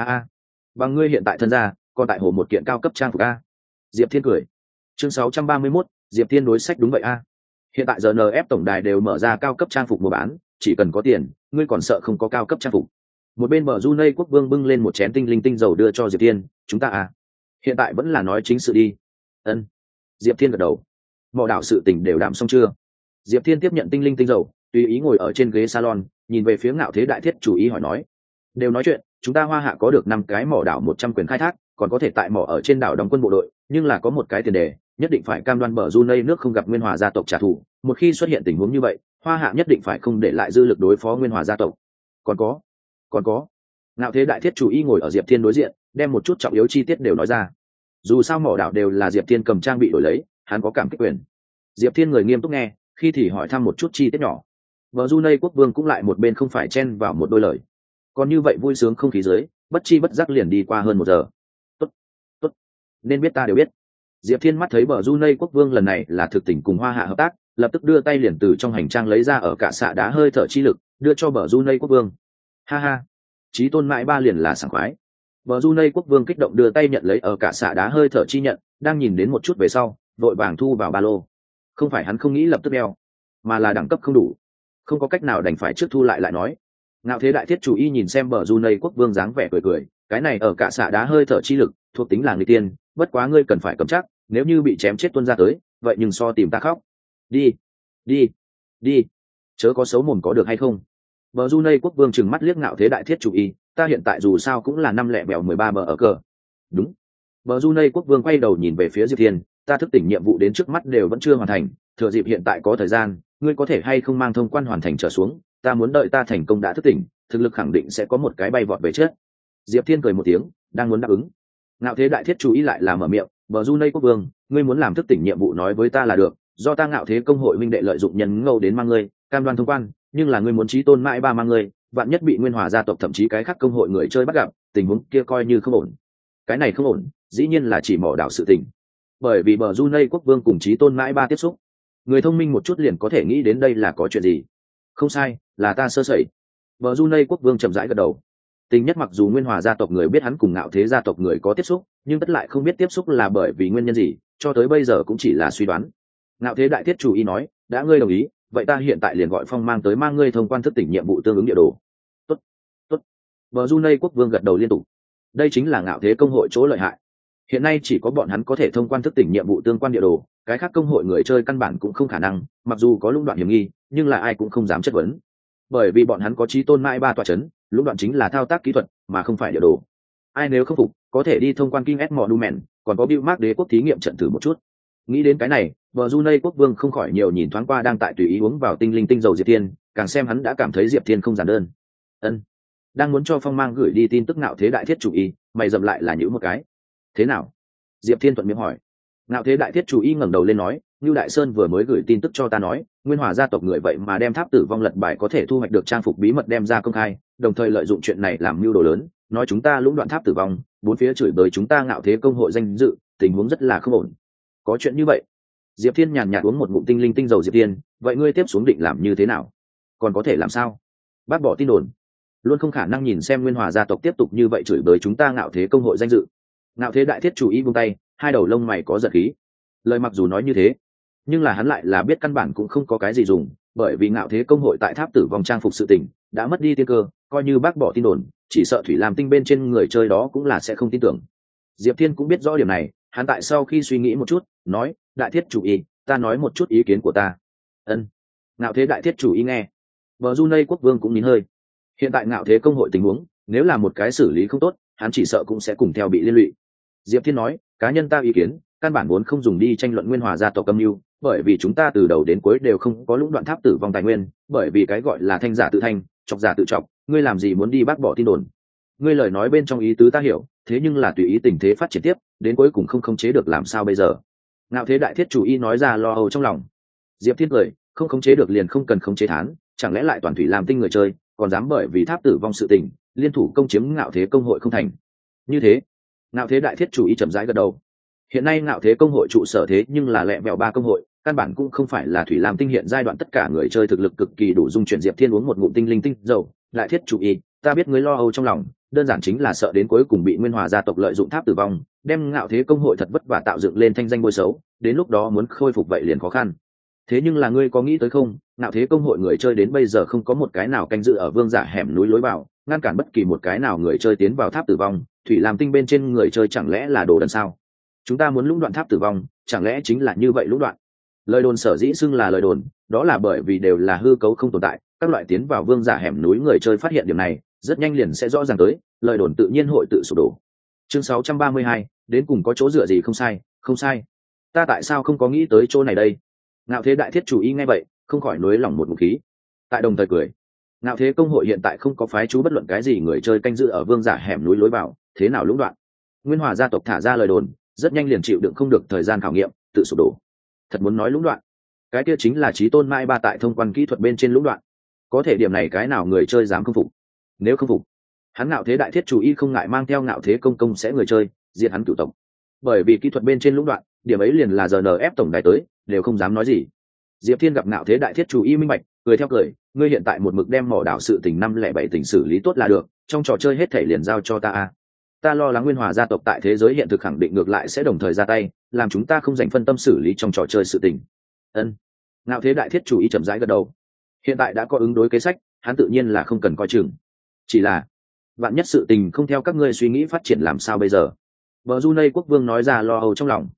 Bằng ngươi hiện tại thân gia, còn tại hồ một kiện cao cấp trang phục a. Diệp Thiên cười. Chương 631, Diệp Thiên đối sách đúng vậy a. Hiện tại GNF tổng đài đều mở ra cao cấp trang phục mua bán, chỉ cần có tiền, ngươi còn sợ không có cao cấp trang phục. Một bên bờ Junei quốc vương bưng lên một chén tinh linh tinh dầu đưa cho Diệp Thiên, chúng ta hiện tại vẫn là nói chính sự đi. Ân. Diệp Thiên gật đầu. Mỏ đảo sự tình đều đảm xong chưa? Diệp Thiên tiếp nhận tinh linh tinh dầu, tùy ý ngồi ở trên ghế salon, nhìn về phía ngạo thế đại thiết chủ ý hỏi nói: đều nói chuyện, chúng ta Hoa Hạ có được 5 cái mỏ đảo 100 quyền khai thác, còn có thể tại mỏ ở trên đảo đóng quân bộ đội, nhưng là có một cái tiền đề, nhất định phải cam đoan bờ Junei nước không gặp Nguyên Hòa gia tộc trả thù. Một khi xuất hiện tình huống như vậy, Hoa Hạ nhất định phải không để lại dư lực đối phó Nguyên Hòa gia tộc. Còn có. Ngạo thế đại thiết chủ ý ngồi ở Diệp Thiên đối diện, đem một chút trọng yếu chi tiết đều nói ra. Dù sao mỏ đảo đều là Diệp Thiên cầm trang bị đổi lấy, hắn có cảm kích quyền. Diệp Thiên người nghiêm túc nghe, khi thì hỏi thăm một chút chi tiết nhỏ. Bờ Junei quốc vương cũng lại một bên không phải chen vào một đôi lời. Còn như vậy vui sướng không khí dưới, bất chi bất giác liền đi qua hơn 1 giờ. Tốt, nên biết ta đều biết. Diệp Thiên mắt thấy bờ Junei quốc vương lần này là thực tình cùng Hoa Hạ hợp tác, lập tức đưa tay liền từ trong hành trang lấy ra ở cả xạ đá hơi thở chi lực, đưa cho bờ Junei quốc vương. Ha, chí tôn mãi ba liền là sảng khoái. Bờ Junei quốc vương kích động đưa tay nhận lấy ở cả xạ đá hơi thở chi nhận, đang nhìn đến một chút về sau, vội vàng thu vào ba lô. Không phải hắn không nghĩ lập tức đeo, mà là đẳng cấp không đủ, không có cách nào đành phải trước thu lại nói. Ngạo thế đại thiết chủ y nhìn xem bờ Junei quốc vương dáng vẻ cười, cái này ở cả xạ đá hơi thở chi lực, thuộc tính là người tiên, bất quá ngươi cần phải cầm chắc, nếu như bị chém chết tuôn ra tới, vậy nhưng so tìm ta khóc. Đi, chớ có xấu mồm có được hay không? Bờ Junei quốc vương trừng mắt liếc ngạo thế đại thiết chủ y, ta hiện tại dù sao cũng là 5 lẻ bèo 13 bờ ở cờ. Đúng. Bờ Junei quốc vương quay đầu nhìn về phía Diệp Thiên, ta thức tỉnh nhiệm vụ đến trước mắt đều vẫn chưa hoàn thành, thừa dịp hiện tại có thời gian, ngươi có thể hay không mang thông quan hoàn thành trở xuống, ta muốn đợi ta thành công đã thức tỉnh, thực lực khẳng định sẽ có một cái bay vọt về chết. Diệp Thiên cười một tiếng, đang muốn đáp ứng. Ngạo thế đại thiết chú ý lại là mở miệng, bờ Junei quốc vương, ngươi muốn làm thức tỉnh nhiệm vụ nói với ta là được, do ta ngạo thế công hội minh đệ lợi dụng nhân ngâu đến mang ngươi, cam đoan thông quan, nhưng là ngươi muốn chí tôn mãi ba mang ngươi, vạn nhất bị Nguyên Hòa gia tộc thậm chí cái khác công hội người chơi bắt gặp, tình huống kia coi như không ổn. Cái này không ổn, dĩ nhiên là chỉ mỏ đảo sự tình. Bởi vì bờ Junei quốc vương cùng chí tôn mãi ba tiếp xúc, Người thông minh một chút liền có thể nghĩ đến đây là có chuyện gì. Không sai, là ta sơ sẩy. Vợ Brunei quốc vương chậm rãi gật đầu. Tình nhất mặc dù Nguyên Hòa gia tộc người biết hắn cùng Ngạo Thế gia tộc người có tiếp xúc, nhưng tất lại không biết tiếp xúc là bởi vì nguyên nhân gì, cho tới bây giờ cũng chỉ là suy đoán. Ngạo Thế đại thiết chủ ý nói, đã ngươi đồng ý, vậy ta hiện tại liền gọi Phong mang tới mang ngươi thông quan thức tỉnh nhiệm vụ tương ứng địa đồ. Tốt, tốt. Vợ Brunei quốc vương gật đầu liên tục. Đây chính là Ngạo Thế công hội chỗ lợi hại. Hiện nay chỉ có bọn hắn có thể thông quan thức tỉnh nhiệm vụ tương quan địa đồ, cái khác công hội người chơi căn bản cũng không khả năng, mặc dù có lũng đoạn hiểm nghi, nhưng là ai cũng không dám chất vấn. Bởi vì bọn hắn có chí tôn mãi ba tọa chấn, lũng đoạn chính là thao tác kỹ thuật, mà không phải địa đồ. Ai nếu không phục, có thể đi thông quan King S Monument, còn có Bill Mark đế quốc thí nghiệm trận thử một chút. Nghĩ đến cái này, vợ Brunei quốc vương không khỏi nhiều nhìn thoáng qua đang tại tùy ý uống vào tinh linh tinh dầu Diệp Thiên, càng xem hắn đã cảm thấy Diệp Thiên không giản đơn. Ân, đang muốn cho Phong mang gửi đi tin tức Ngạo Thế đại thiết chủ ý, mày dậm lại là nhữ một cái. Thế nào? Diệp Thiên thuận miệng hỏi. Ngạo Thế đại thiết chủ ý ngẩng đầu lên nói, Nưu Đại Sơn vừa mới gửi tin tức cho ta nói, Nguyên Hòa gia tộc người vậy mà đem tháp tử vong lật bài có thể thu hoạch được trang phục bí mật đem ra công khai, đồng thời lợi dụng chuyện này làm mưu đồ lớn, nói chúng ta lũng đoạn tháp tử vong, bốn phía chửi bới chúng ta Ngạo Thế công hội danh dự, tình huống rất là không ổn. Có chuyện như vậy? Diệp Thiên nhàn nhạt uống một ngụm tinh linh tinh dầu Diệp Thiên, vậy ngươi tiếp xuống định làm như thế nào? Còn có thể làm sao? Bác bỏ tin đồn, luôn không khả năng nhìn xem Nguyên Hòa gia tộc tiếp tục như vậy chửi bới chúng ta Ngạo Thế công hội danh dự. Ngạo Thế đại thiết chủ ý buông tay, hai đầu lông mày có giật khí. Lời mặc dù nói như thế, nhưng là hắn lại là biết căn bản cũng không có cái gì dùng, bởi vì Ngạo Thế công hội tại tháp tử vong trang phục sự tình đã mất đi tiên cơ, coi như bác bỏ tin đồn, chỉ sợ Thủy Lam Tinh bên trên người chơi đó cũng là sẽ không tin tưởng. Diệp Thiên cũng biết rõ điểm này, hắn tại sau khi suy nghĩ một chút, nói, đại thiết chủ ý, ta nói một chút ý kiến của ta. Ân. Ngạo Thế đại thiết chủ ý nghe. Vợ Brunei quốc vương cũng nín hơi. Hiện tại Ngạo Thế công hội tình huống, nếu là một cái xử lý không tốt, hắn chỉ sợ cũng sẽ cùng theo bị liên lụy. Diệp Thiên nói, cá nhân ta ý kiến, căn bản vốn không dùng đi tranh luận Nguyên Hòa gia tộc âm mưu, bởi vì chúng ta từ đầu đến cuối đều không có lũng đoạn tháp tử vong tài nguyên, bởi vì cái gọi là thanh giả tự thanh, chọc giả tự chọc, ngươi làm gì muốn đi bác bỏ tin đồn? Ngươi lời nói bên trong ý tứ ta hiểu, thế nhưng là tùy ý tình thế phát triển tiếp, đến cuối cùng không khống chế được làm sao bây giờ? Ngạo Thế đại thiết chủ ý nói ra lo âu trong lòng. Diệp Thiên cười, không khống chế được liền không cần khống chế thán, chẳng lẽ lại toàn Thủy Lam Tinh người chơi, còn dám bởi vì tháp tử vong sự tình, liên thủ công chiếm Ngạo Thế công hội không thành? Như thế, Ngạo Thế đại thiết chủ ý chậm rãi gật đầu. Hiện nay Ngạo Thế công hội trụ sở thế nhưng là lẹ vẹo ba công hội, căn bản cũng không phải là Thủy Lam Tinh hiện giai đoạn tất cả người chơi thực lực cực kỳ đủ dung chuyển. Diệp Thiên uống một ngụm tinh linh tinh dầu, đại thiết chủ ý, ta biết ngươi lo âu trong lòng, đơn giản chính là sợ đến cuối cùng bị Nguyên Hòa gia tộc lợi dụng tháp tử vong, đem Ngạo Thế công hội thật vất vả tạo dựng lên thanh danh bôi xấu, đến lúc đó muốn khôi phục vậy liền khó khăn. Thế nhưng là ngươi có nghĩ tới không, Ngạo Thế công hội người chơi đến bây giờ không có một cái nào canh giữ ở vương giả hẻm núi lối vào, ngăn cản bất kỳ một cái nào người chơi tiến vào tháp tử vong, Thủy Lam Tinh bên trên người chơi chẳng lẽ là đồ đần sao? Chúng ta muốn lũng đoạn tháp tử vong, chẳng lẽ chính là như vậy lũng đoạn? Lời đồn sở dĩ xưng là lời đồn, đó là bởi vì đều là hư cấu không tồn tại, các loại tiến vào vương giả hẻm núi người chơi phát hiện điểm này, rất nhanh liền sẽ rõ ràng tới, lời đồn tự nhiên hội tự sụp đổ. Chương 632, đến cùng có chỗ dựa gì không sai, không sai. Ta tại sao không có nghĩ tới chỗ này đây? Ngạo Thế đại thiết chủ ý nghe vậy, không khỏi nuối lòng một ngụm khí. Tại đồng thời cười. Ngạo Thế công hội hiện tại không có phái chú bất luận cái gì người chơi canh giữ ở vương giả hẻm núi lối vào, thế nào lũng đoạn? Nguyên Hòa gia tộc thả ra lời đồn, rất nhanh liền chịu đựng không được thời gian khảo nghiệm, tự sụp đổ. Thật muốn nói lũng đoạn, cái kia chính là chí tôn mai ba tại thông quan kỹ thuật bên trên lũng đoạn. Có thể điểm này cái nào người chơi dám không phục? Nếu không phục, hắn Ngạo Thế đại thiết chủ ý không ngại mang theo Ngạo Thế công công sẽ người chơi diệt hắn cửu tộc. Bởi vì kỹ thuật bên trên lũng đoạn, điểm ấy liền là GNF tổng đài tới đều không dám nói gì. Diệp Thiên gặp Ngạo Thế đại thiết chủ ý minh bạch, cười theo cười, ngươi hiện tại một mực đem mỏ đảo sự tình 507 tình xử lý tốt là được, trong trò chơi hết thể liền giao cho ta a. Ta lo lắng Nguyên Hòa gia tộc tại thế giới hiện thực khẳng định ngược lại sẽ đồng thời ra tay, làm chúng ta không dành phân tâm xử lý trong trò chơi sự tình. Ân. Ngạo Thế đại thiết chủ ý chậm rãi gật đầu. Hiện tại đã có ứng đối kế sách, hắn tự nhiên là không cần coi chừng. Chỉ là, vạn nhất sự tình không theo các ngươi suy nghĩ phát triển làm sao bây giờ? Bờ Brunei quốc vương nói ra lo âu trong lòng.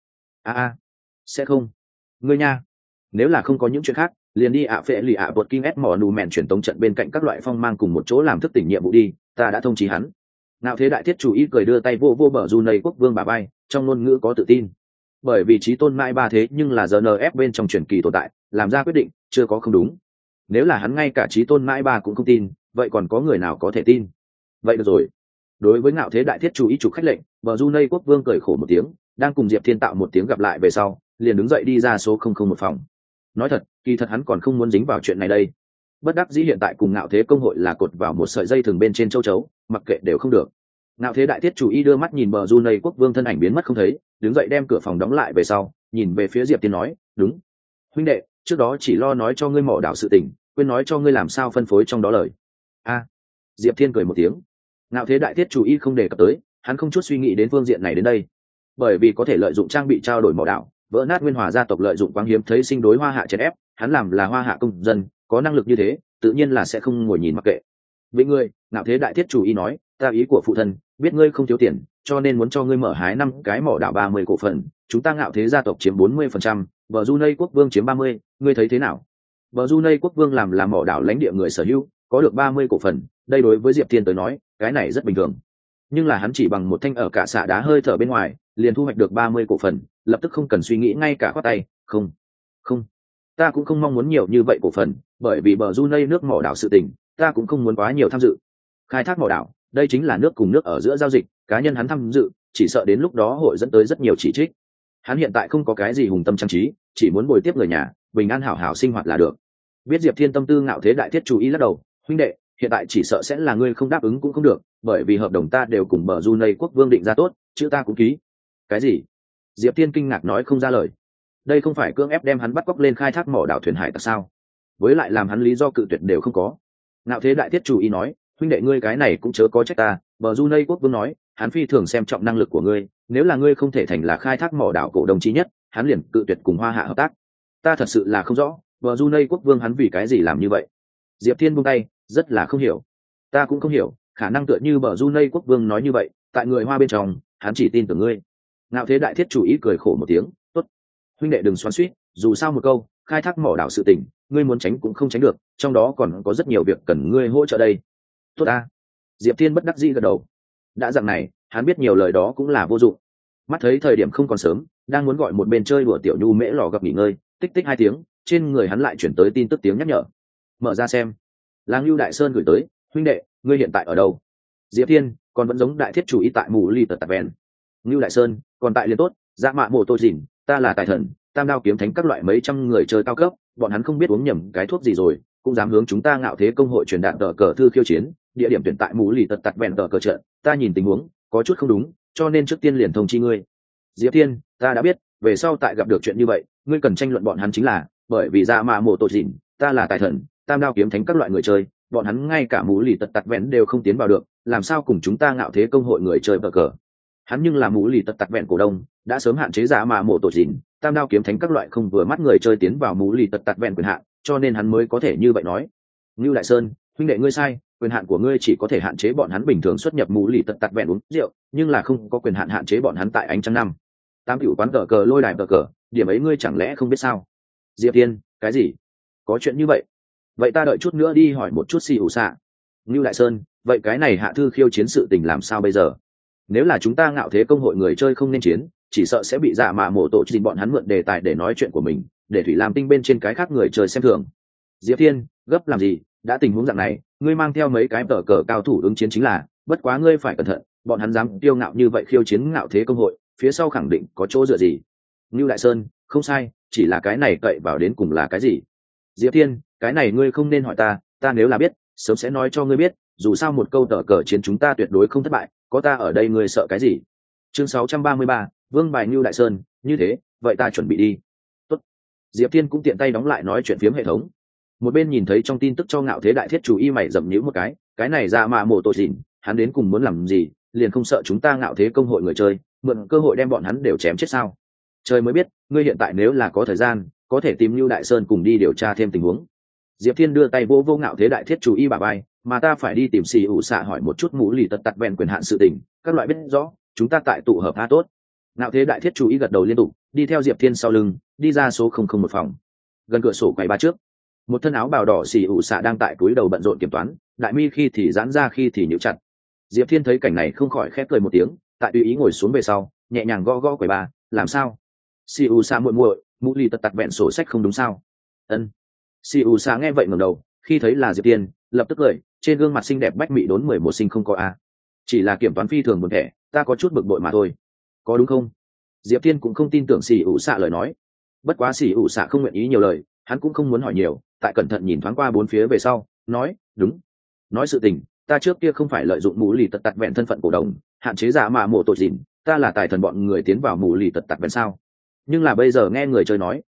Sẽ không. Ngươi nha, nếu là không có những chuyện khác, liền đi phệ lì bột King S Monument truyền tống trận bên cạnh các loại phong mang cùng một chỗ làm thức tỉnh nhiệm vụ đi, ta đã thông chí hắn. Ngạo Thế đại thiết chủ ý cười đưa tay vô vô bờ Brunei quốc vương bà bay, trong ngôn ngữ có tự tin. Bởi vì chí tôn mãi ba thế nhưng là GNF bên trong truyền kỳ tồn tại, làm ra quyết định chưa có không đúng. Nếu là hắn ngay cả chí tôn mãi ba cũng không tin, vậy còn có người nào có thể tin? Vậy được rồi. Đối với Ngạo Thế đại thiết chủ ý chủ khách lệnh, bờ Brunei quốc vương cười khổ một tiếng, đang cùng Diệp Thiên tạo một tiếng gặp lại về sau, liền đứng dậy đi ra số 001 phòng. Nói thật, kỳ thật hắn còn không muốn dính vào chuyện này đây. Bất đắc dĩ hiện tại cùng Ngạo Thế công hội là cột vào một sợi dây thừng bên trên châu chấu, mặc kệ đều không được. Ngạo Thế đại thiết chủ ý đưa mắt nhìn bờ Brunei quốc vương thân ảnh biến mất không thấy, đứng dậy đem cửa phòng đóng lại về sau, nhìn về phía Diệp Thiên nói, "Đúng, huynh đệ, trước đó chỉ lo nói cho ngươi mỏ đảo sự tình, quên nói cho ngươi làm sao phân phối trong đó lời. A. Diệp Thiên cười một tiếng. Ngạo thế đại thiết chủ y không đề cập tới, hắn không chút suy nghĩ đến phương diện này đến đây, bởi vì có thể lợi dụng trang bị trao đổi mỏ đảo, vỡ nát nguyên hòa gia tộc lợi dụng quáng hiếm thấy sinh đối Hoa Hạ chèn ép, hắn làm là Hoa Hạ công dân, có năng lực như thế, tự nhiên là sẽ không ngồi nhìn mặc kệ. Vĩnh ngươi, Ngạo thế đại thiết chủ y nói, ta ý của phụ thân, biết ngươi không thiếu tiền, cho nên muốn cho ngươi mở hái 5 cái mỏ đảo 30 cổ phần, chúng ta Ngạo thế gia tộc chiếm 40%, Brunei quốc vương chiếm 30, ngươi thấy thế nào? Brunei quốc vương làm mỏ đảo lãnh địa người sở hữu, có được 30 cổ phần, đây đối với Diệp Thiên tới nói, cái này rất bình thường. Nhưng là hắn chỉ bằng một thanh ở cả xạ đá hơi thở bên ngoài, liền thu hoạch được 30 cổ phần, lập tức không cần suy nghĩ ngay cả khoát tay, không, ta cũng không mong muốn nhiều như vậy cổ phần, bởi vì Brunei nước mỏ đảo sự tình, ta cũng không muốn quá nhiều tham dự. Khai thác mỏ đảo, đây chính là nước cùng nước ở giữa giao dịch, cá nhân hắn tham dự, chỉ sợ đến lúc đó hội dẫn tới rất nhiều chỉ trích. Hắn hiện tại không có cái gì hùng tâm trang trí, chỉ muốn bồi tiếp người nhà, bình an hảo hảo sinh hoạt là được. Biết Diệp Thiên tâm tư Ngạo thế đại thiết chú ý lắc đầu, huynh đệ, hiện tại chỉ sợ sẽ là ngươi không đáp ứng cũng không được, bởi vì hợp đồng ta đều cùng Brunei quốc vương định ra tốt, chữ ta cũng ký. Cái gì? Diệp Thiên kinh ngạc nói không ra lời. Đây không phải cưỡng ép đem hắn bắt cóc lên khai thác mỏ đảo thuyền hải tặc sao? Với lại làm hắn lý do cự tuyệt đều không có. Ngạo thế đại thiết chủ ý nói, huynh đệ ngươi cái này cũng chớ có trách ta, Brunei quốc vương nói, hắn phi thường xem trọng năng lực của ngươi, nếu là ngươi không thể thành là khai thác mỏ đảo cổ đồng chí nhất, hắn liền cự tuyệt cùng Hoa Hạ hợp tác. Ta thật sự là không rõ, Brunei quốc vương hắn vì cái gì làm như vậy? Diệp Thiên buông tay, rất là không hiểu. Ta cũng không hiểu, khả năng tựa như Brunei quốc vương nói như vậy, tại người Hoa bên trong, hắn chỉ tin tưởng ngươi. Ngạo thế đại thiết chủ ý cười khổ một tiếng, tốt, huynh đệ đừng xoắn xuýt, dù sao một câu, khai thác mỏ đảo sự tình, ngươi muốn tránh cũng không tránh được, trong đó còn có rất nhiều việc cần ngươi hỗ trợ đây. Tốt ta. Diệp Thiên bất đắc dĩ gật đầu. Đã dạng này, hắn biết nhiều lời đó cũng là vô dụng. Mắt thấy thời điểm không còn sớm, đang muốn gọi một bên chơi đùa tiểu nhu mễ lò gặp nghỉ ngơi, tích tích 2 tiếng, trên người hắn lại chuyển tới tin tức tiếng nhắc nhở. Mở ra xem. Lang Lưu Đại Sơn gửi tới, huynh đệ, ngươi hiện tại ở đâu? Diệp Thiên, còn vẫn giống đại thiết chủ ý tại mù ly tật tạp ven. Lưu Đại Sơn, còn tại liền tốt, dạ mạ mộ tôi dỉn, ta là tài thần, tam đao kiếm thánh các loại mấy trăm người chơi cao cấp, bọn hắn không biết uống nhầm cái thuốc gì rồi, cũng dám hướng chúng ta Ngạo thế công hội truyền đạt tờ cờ thư khiêu chiến, địa điểm tuyển tại mù lì tật tạt vẹn tờ cờ trận, ta nhìn tình huống có chút không đúng, cho nên trước tiên liền thông chi ngươi. Diệp Thiên, ta đã biết, về sau tại gặp được chuyện như vậy, ngươi cần tranh luận bọn hắn chính là, bởi vì dạ mạ mộ tội dỉn, ta là tài thần, tam đao kiếm thánh các loại người chơi, bọn hắn ngay cả mù lì tật tạt vẹn đều không tiến vào được, làm sao cùng chúng ta Ngạo thế công hội người chơi tờ cờ? Hắn nhưng là mù lì tật tạt vẹn cổ đông, đã sớm hạn chế dạ mạ mộ tội dỉn, tam đao kiếm thánh các loại không vừa mắt người chơi tiến vào mù lì tật tạt vẹn quyền hạn, cho nên hắn mới có thể như vậy nói. Ngưu Đại Sơn, huynh đệ ngươi sai, quyền hạn của ngươi chỉ có thể hạn chế bọn hắn bình thường xuất nhập mù lì tật tạt vẹn uống rượu, nhưng là không có quyền hạn hạn chế bọn hắn tại ánh trăng năm. Tám cửu quán cờ cờ lôi đài cờ cờ, điểm ấy ngươi chẳng lẽ không biết sao? Diệp Thiên, cái gì? Có chuyện như vậy? Vậy ta đợi chút nữa đi hỏi một chút si ủ xạ. Ngưu Đại Sơn, vậy cái này hạ thư khiêu chiến sự tình làm sao bây giờ? Nếu là chúng ta Ngạo thế công hội người chơi không nên chiến, chỉ sợ sẽ bị dạ mạ mộ tổ trình bọn hắn mượn đề tài để nói chuyện của mình, để Thủy Lam Tinh bên trên cái khác người chơi xem thường. Diệp Thiên, gấp làm gì, đã tình huống dạng này, ngươi mang theo mấy cái tờ cờ cao thủ ứng chiến chính là, bất quá ngươi phải cẩn thận, bọn hắn dám tiêu ngạo như vậy khiêu chiến Ngạo thế công hội, phía sau khẳng định có chỗ dựa gì. Ngưu Đại Sơn, không sai, chỉ là cái này cậy vào đến cùng là cái gì? Diệp Thiên, cái này ngươi không nên hỏi ta, ta nếu là biết, sớm sẽ nói cho ngươi biết, dù sao một câu tờ cờ chiến chúng ta tuyệt đối không thất bại, có ta ở đây ngươi sợ cái gì? Chương 633, Vương bài Ngưu Đại Sơn, như thế, vậy ta chuẩn bị đi. Tốt. Diệp Thiên cũng tiện tay đóng lại nói chuyện phiếm hệ thống. Một bên nhìn thấy trong tin tức cho Ngạo thế đại thiết chủ y mày dậm nhíu một cái này ra mà mổ tội dịn, hắn đến cùng muốn làm gì, liền không sợ chúng ta Ngạo thế công hội người chơi, mượn cơ hội đem bọn hắn đều chém chết sao? Trời mới biết, ngươi hiện tại nếu là có thời gian, có thể tìm Ngưu Đại Sơn cùng đi điều tra thêm tình huống. Diệp Thiên đưa tay vô Ngạo thế đại thiết chủ y bà bay, mà ta phải đi tìm xì ủ xạ hỏi một chút mũ lì tật tật vẹn quyền hạn sự tình, các loại biết rõ, chúng ta tại tụ hợp tốt. Ngạo thế đại thiết chủ ý gật đầu liên tục, đi theo Diệp Thiên sau lưng, đi ra số 001 phòng. Gần cửa sổ quầy ba trước, một thân áo bào đỏ xì ủ xạ đang tại túi đầu bận rộn kiểm toán, đại mi khi thì giãn ra khi thì nhíu chặt. Diệp Thiên thấy cảnh này không khỏi khép cười một tiếng, tại tùy ý ngồi xuống về sau, nhẹ nhàng gõ gõ quầy ba, làm sao? Xì ủ xạ muội muội, mũ lì tật tật vẹn sổ sách không đúng sao? Ân. Xì ủ xạ nghe vậy ngẩng đầu, khi thấy là Diệp Thiên, lập tức cười, trên gương mặt xinh đẹp bách mị đốn 11 sinh không có a. Chỉ là kiểm toán phi thường buồn thẻ, ta có chút bực bội mà thôi. Có đúng không? Diệp Thiên cũng không tin tưởng xì ủ xạ lời nói, bất quá xì ủ xạ không nguyện ý nhiều lời, hắn cũng không muốn hỏi nhiều, tại cẩn thận nhìn thoáng qua bốn phía về sau, nói, đúng, nói sự tình, ta trước kia không phải lợi dụng mũ lì tật tật vẹn thân phận cổ đồng, hạn chế giả mạ mộ tội dịn, ta là tài thần bọn người tiến vào mũ lì tật tật vẹn sao? Nhưng là bây giờ nghe người chơi nói,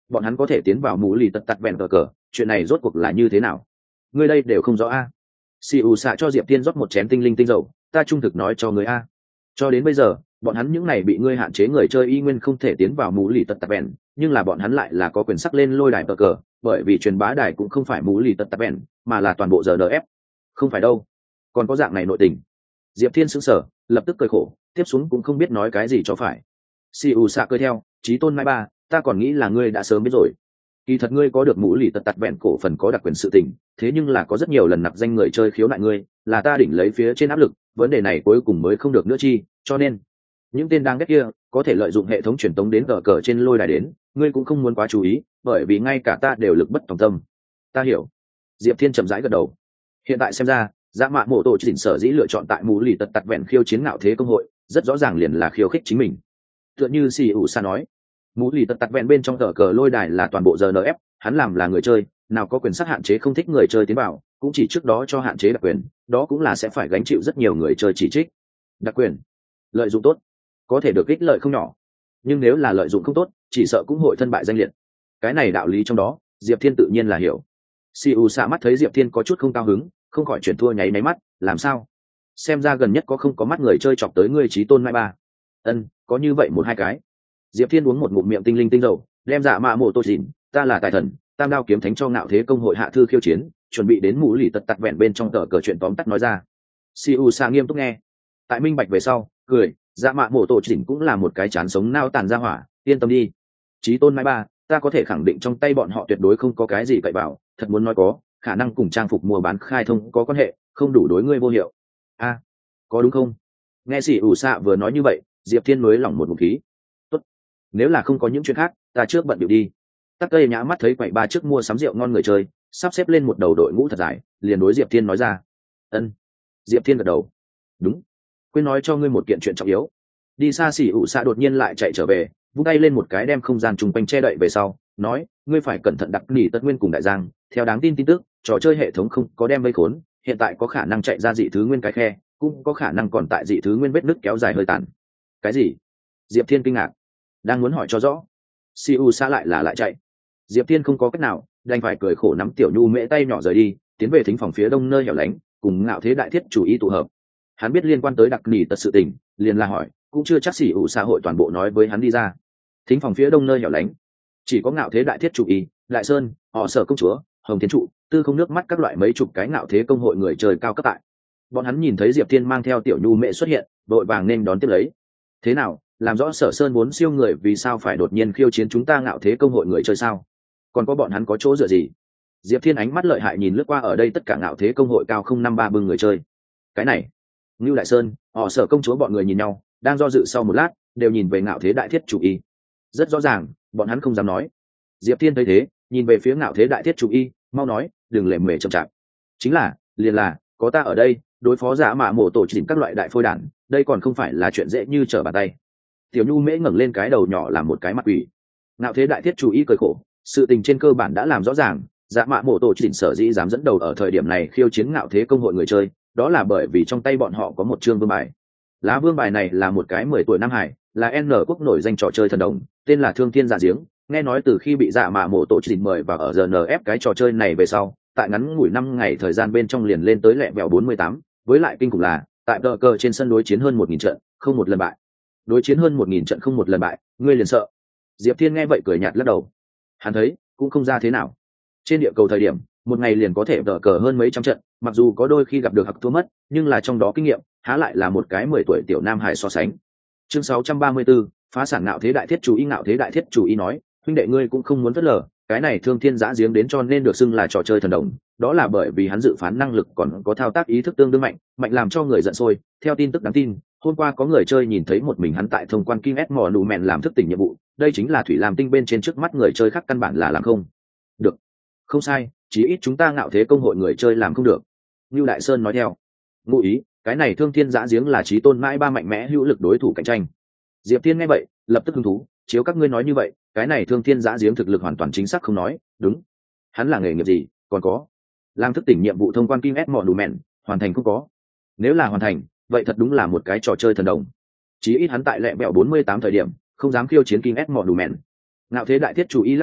bọn hắn có thể tiến vào mũ lì tật tạt vẹn cờ, chuyện này rốt cuộc là như thế nào? Ngươi đây đều không rõ a? Si U xạ cho Diệp Thiên rót một chén tinh linh tinh dầu, ta trung thực nói cho ngươi a. Cho đến bây giờ, bọn hắn những này bị ngươi hạn chế người chơi y nguyên không thể tiến vào mũ lì tật tạt vẹn, nhưng là bọn hắn lại là có quyền sắc lên lôi đài cờ, bởi vì truyền bá đài cũng không phải mũ lì tật tạt vẹn, mà là toàn bộ RNF. Không phải đâu, còn có dạng này nội tình. Diệp Thiên sững sờ, lập tức cười khổ, tiếp xuống cũng không biết nói cái gì cho phải. Si U xạ cười theo, Chí Tôn Mai Ba, ta còn nghĩ là ngươi đã sớm biết rồi. Kỳ thật ngươi có được mũ lì tật tạt vẹn cổ phần có đặc quyền sự tình, thế nhưng là có rất nhiều lần nạp danh người chơi khiếu nại ngươi, là ta đỉnh lấy phía trên áp lực, vấn đề này cuối cùng mới không được nữa chi, cho nên những tên đang ghét kia có thể lợi dụng hệ thống truyền tống đến cờ trên lôi đài đến, ngươi cũng không muốn quá chú ý, bởi vì ngay cả ta đều lực bất tòng tâm. Ta hiểu. Diệp Thiên chậm rãi gật đầu. Hiện tại xem ra, Dạ Mạ Mộ Tổ chỉnh sở dĩ lựa chọn tại mũ lì tật tạt vẹn khiêu chiến ngạo thế công hội, rất rõ ràng liền là khiêu khích chính mình. Tựa như Si ủ sa nói, mũ lì tật tạt vẹn bên trong cờ lôi đài là toàn bộ RNF, hắn làm là người chơi, nào có quyền sát hạn chế không thích người chơi tiến vào, cũng chỉ trước đó cho hạn chế đặc quyền, đó cũng là sẽ phải gánh chịu rất nhiều người chơi chỉ trích. Đặc quyền, lợi dụng tốt, có thể được ích lợi không nhỏ, nhưng nếu là lợi dụng không tốt, chỉ sợ cũng hội thân bại danh liệt. Cái này đạo lý trong đó, Diệp Thiên tự nhiên là hiểu. Si U xạ mắt thấy Diệp Thiên có chút không cao hứng, không khỏi chuyển thua nháy máy mắt, làm sao? Xem ra gần nhất có không mắt người chơi chọc tới ngươi Chí Tôn Mai Ba. Ân, có như vậy một hai cái. Diệp Thiên uống một ngụm miệng tinh linh tinh dầu, đem Dạ Mạ Mộ Tổ Dìn, ta là tài thần, Tam Đao kiếm thánh cho ngạo thế công hội hạ thư khiêu chiến, chuẩn bị đến mũ lì tật tạt vẹn bên trong cờ chuyện tóm tắt nói ra. Si U xạ nghiêm túc nghe. Tại minh bạch về sau, cười, Dạ Mạ Mộ Tổ Dìn cũng là một cái chán sống nao tàn ra hỏa, yên tâm đi. Chí Tôn Mai Ba, ta có thể khẳng định trong tay bọn họ tuyệt đối không có cái gì cậy vào, thật muốn nói có, khả năng cùng trang phục mua bán khai thông có quan hệ, không đủ đối ngươi vô hiệu. A, có đúng không? Nghe sĩ ủ xạ vừa nói như vậy, Diệp Thiên mới lỏng một ngụm khí. Tốt, nếu là không có những chuyện khác, ta trước bận điệu đi. Tắc Tây nhã mắt thấy quầy ba trước mua sắm rượu ngon người chơi, sắp xếp lên một đầu đội ngũ thật dài, liền đối Diệp Thiên nói ra. Ân. Diệp Thiên gật đầu. Đúng. Quên nói cho ngươi một kiện chuyện trọng yếu. Đi xa sĩ ủ xạ đột nhiên lại chạy trở về, vung tay lên một cái đem không gian trùng quanh che đậy về sau, nói, ngươi phải cẩn thận đặc nỉ tất nguyên cùng đại giang, theo đáng tin tin tức, trò chơi hệ thống không có đem vây khốn, hiện tại có khả năng chạy ra dị thứ nguyên cái khe, cũng có khả năng còn tại dị thứ nguyên vết nứt kéo dài hơi tàn. Cái gì? Diệp Thiên kinh ngạc, đang muốn hỏi cho rõ. Siu xa lại chạy. Diệp Thiên không có cách nào, đành phải cười khổ nắm tiểu nhu mễ tay nhỏ rời đi, tiến về thính phòng phía đông nơi hẻo lánh, cùng ngạo thế đại thiết chủ ý tụ hợp. Hắn biết liên quan tới đặc nỉ tật sự tình, liền là hỏi, cũng chưa chắc Siu xã hội toàn bộ nói với hắn đi ra. Thính phòng phía đông nơi hẻo lánh, chỉ có ngạo thế đại thiết chủ ý, Đại Sơn, họ Sở công chúa, Hồng Thiên trụ, Tư Không nước mắt các loại mấy chục cái ngạo thế công hội người trời cao cấp tại. Bọn hắn nhìn thấy Diệp Thiên mang theo tiểu nhu mẹ xuất hiện, đội vàng nên đón tiếp lấy. Thế nào, làm rõ Sở Sơn muốn siêu người vì sao phải đột nhiên khiêu chiến chúng ta ngạo thế công hội người chơi sao? Còn có bọn hắn có chỗ dựa gì? Diệp Thiên ánh mắt lợi hại nhìn lướt qua ở đây tất cả ngạo thế công hội cao 053 bưng người chơi. Cái này, Ngưu Đại Sơn, họ Sở công chúa bọn người nhìn nhau, đang do dự sau một lát, đều nhìn về ngạo thế đại thiết chủ y. Rất rõ ràng, bọn hắn không dám nói. Diệp Thiên thấy thế, nhìn về phía ngạo thế đại thiết chủ y, mau nói, đừng lề mề chậm chạp. Chính là, liền là, có ta ở đây, đối phó giả mạ mổ tổ chỉnh các loại đại phôi đản, đây còn không phải là chuyện dễ như trở bàn tay. Tiểu Nhu mễ ngẩng lên cái đầu nhỏ làm một cái mặt quỷ. Ngạo thế đại thiết chủ y cười khổ, sự tình trên cơ bản đã làm rõ ràng, giả mạ mổ tổ chỉnh sở dĩ dám dẫn đầu ở thời điểm này khiêu chiến ngạo thế công hội người chơi, đó là bởi vì trong tay bọn họ có một chương vương bài. Lá vương bài này là một cái 10 tuổi Nam Hải, là N quốc nổi danh trò chơi thần đồng, tên là Thương Thiên Dạ Giếng. Nghe nói từ khi bị dạ mạ mổ tổ chỉnh mời vào ở RNF cái trò chơi này về sau, tại ngắn ngủi 5 ngày thời gian bên trong liền lên tới lẹ vẹo 48, với lại kinh khủng là, tại tờ cờ trên sân đối chiến hơn 1000 trận, không một lần bại. Đối chiến hơn 1000 trận không một lần bại, ngươi liền sợ. Diệp Thiên nghe vậy cười nhạt lắc đầu. Hắn thấy, cũng không ra thế nào. Trên địa cầu thời điểm, một ngày liền có thể tờ cờ hơn mấy trăm trận, mặc dù có đôi khi gặp được hặc thua mất, nhưng là trong đó kinh nghiệm, há lại là một cái 10 tuổi tiểu Nam Hải so sánh. Chương 634, phá sản ngạo thế đại thiết chủ y ngạo thế đại thiết chủ y nói, huynh đệ ngươi cũng không muốn phớt lờ, cái này Thương Thiên Giã Giếng đến cho nên được xưng là trò chơi thần đồng, đó là bởi vì hắn dự phán năng lực còn có thao tác ý thức tương đương mạnh, mạnh làm cho người giận sôi. Theo tin tức đáng tin, hôm qua có người chơi nhìn thấy một mình hắn tại thông quan Kim S mò nụ mèn làm thức tỉnh nhiệm vụ, đây chính là thủy làm tinh bên trên trước mắt người chơi khác căn bản là làm không được. Không sai, chí ít chúng ta ngạo thế công hội người chơi làm không được. Như Đại Sơn nói theo. Ngụ ý, cái này Thương Thiên Giã Giếng là chí tôn mãi ba mạnh mẽ hữu lực đối thủ cạnh tranh. Diệp Thiên nghe vậy, lập tức hứng thú, chiếu các ngươi nói như vậy, cái này Thương Thiên Giã Giếng thực lực hoàn toàn chính xác không nói, đúng. Hắn là nghề nghiệp gì, còn có làm thức tỉnh nhiệm vụ thông quan Kim S mỏ đủ mèn, hoàn thành không có. Nếu là hoàn thành, vậy thật đúng là một cái trò chơi thần đồng. Chí ít hắn tại lẹ bẹo 48 thời điểm, không dám khiêu chiến Kim S mỏ đủ mèn. Ngạo thế đại thiết chủ y lắc đầu,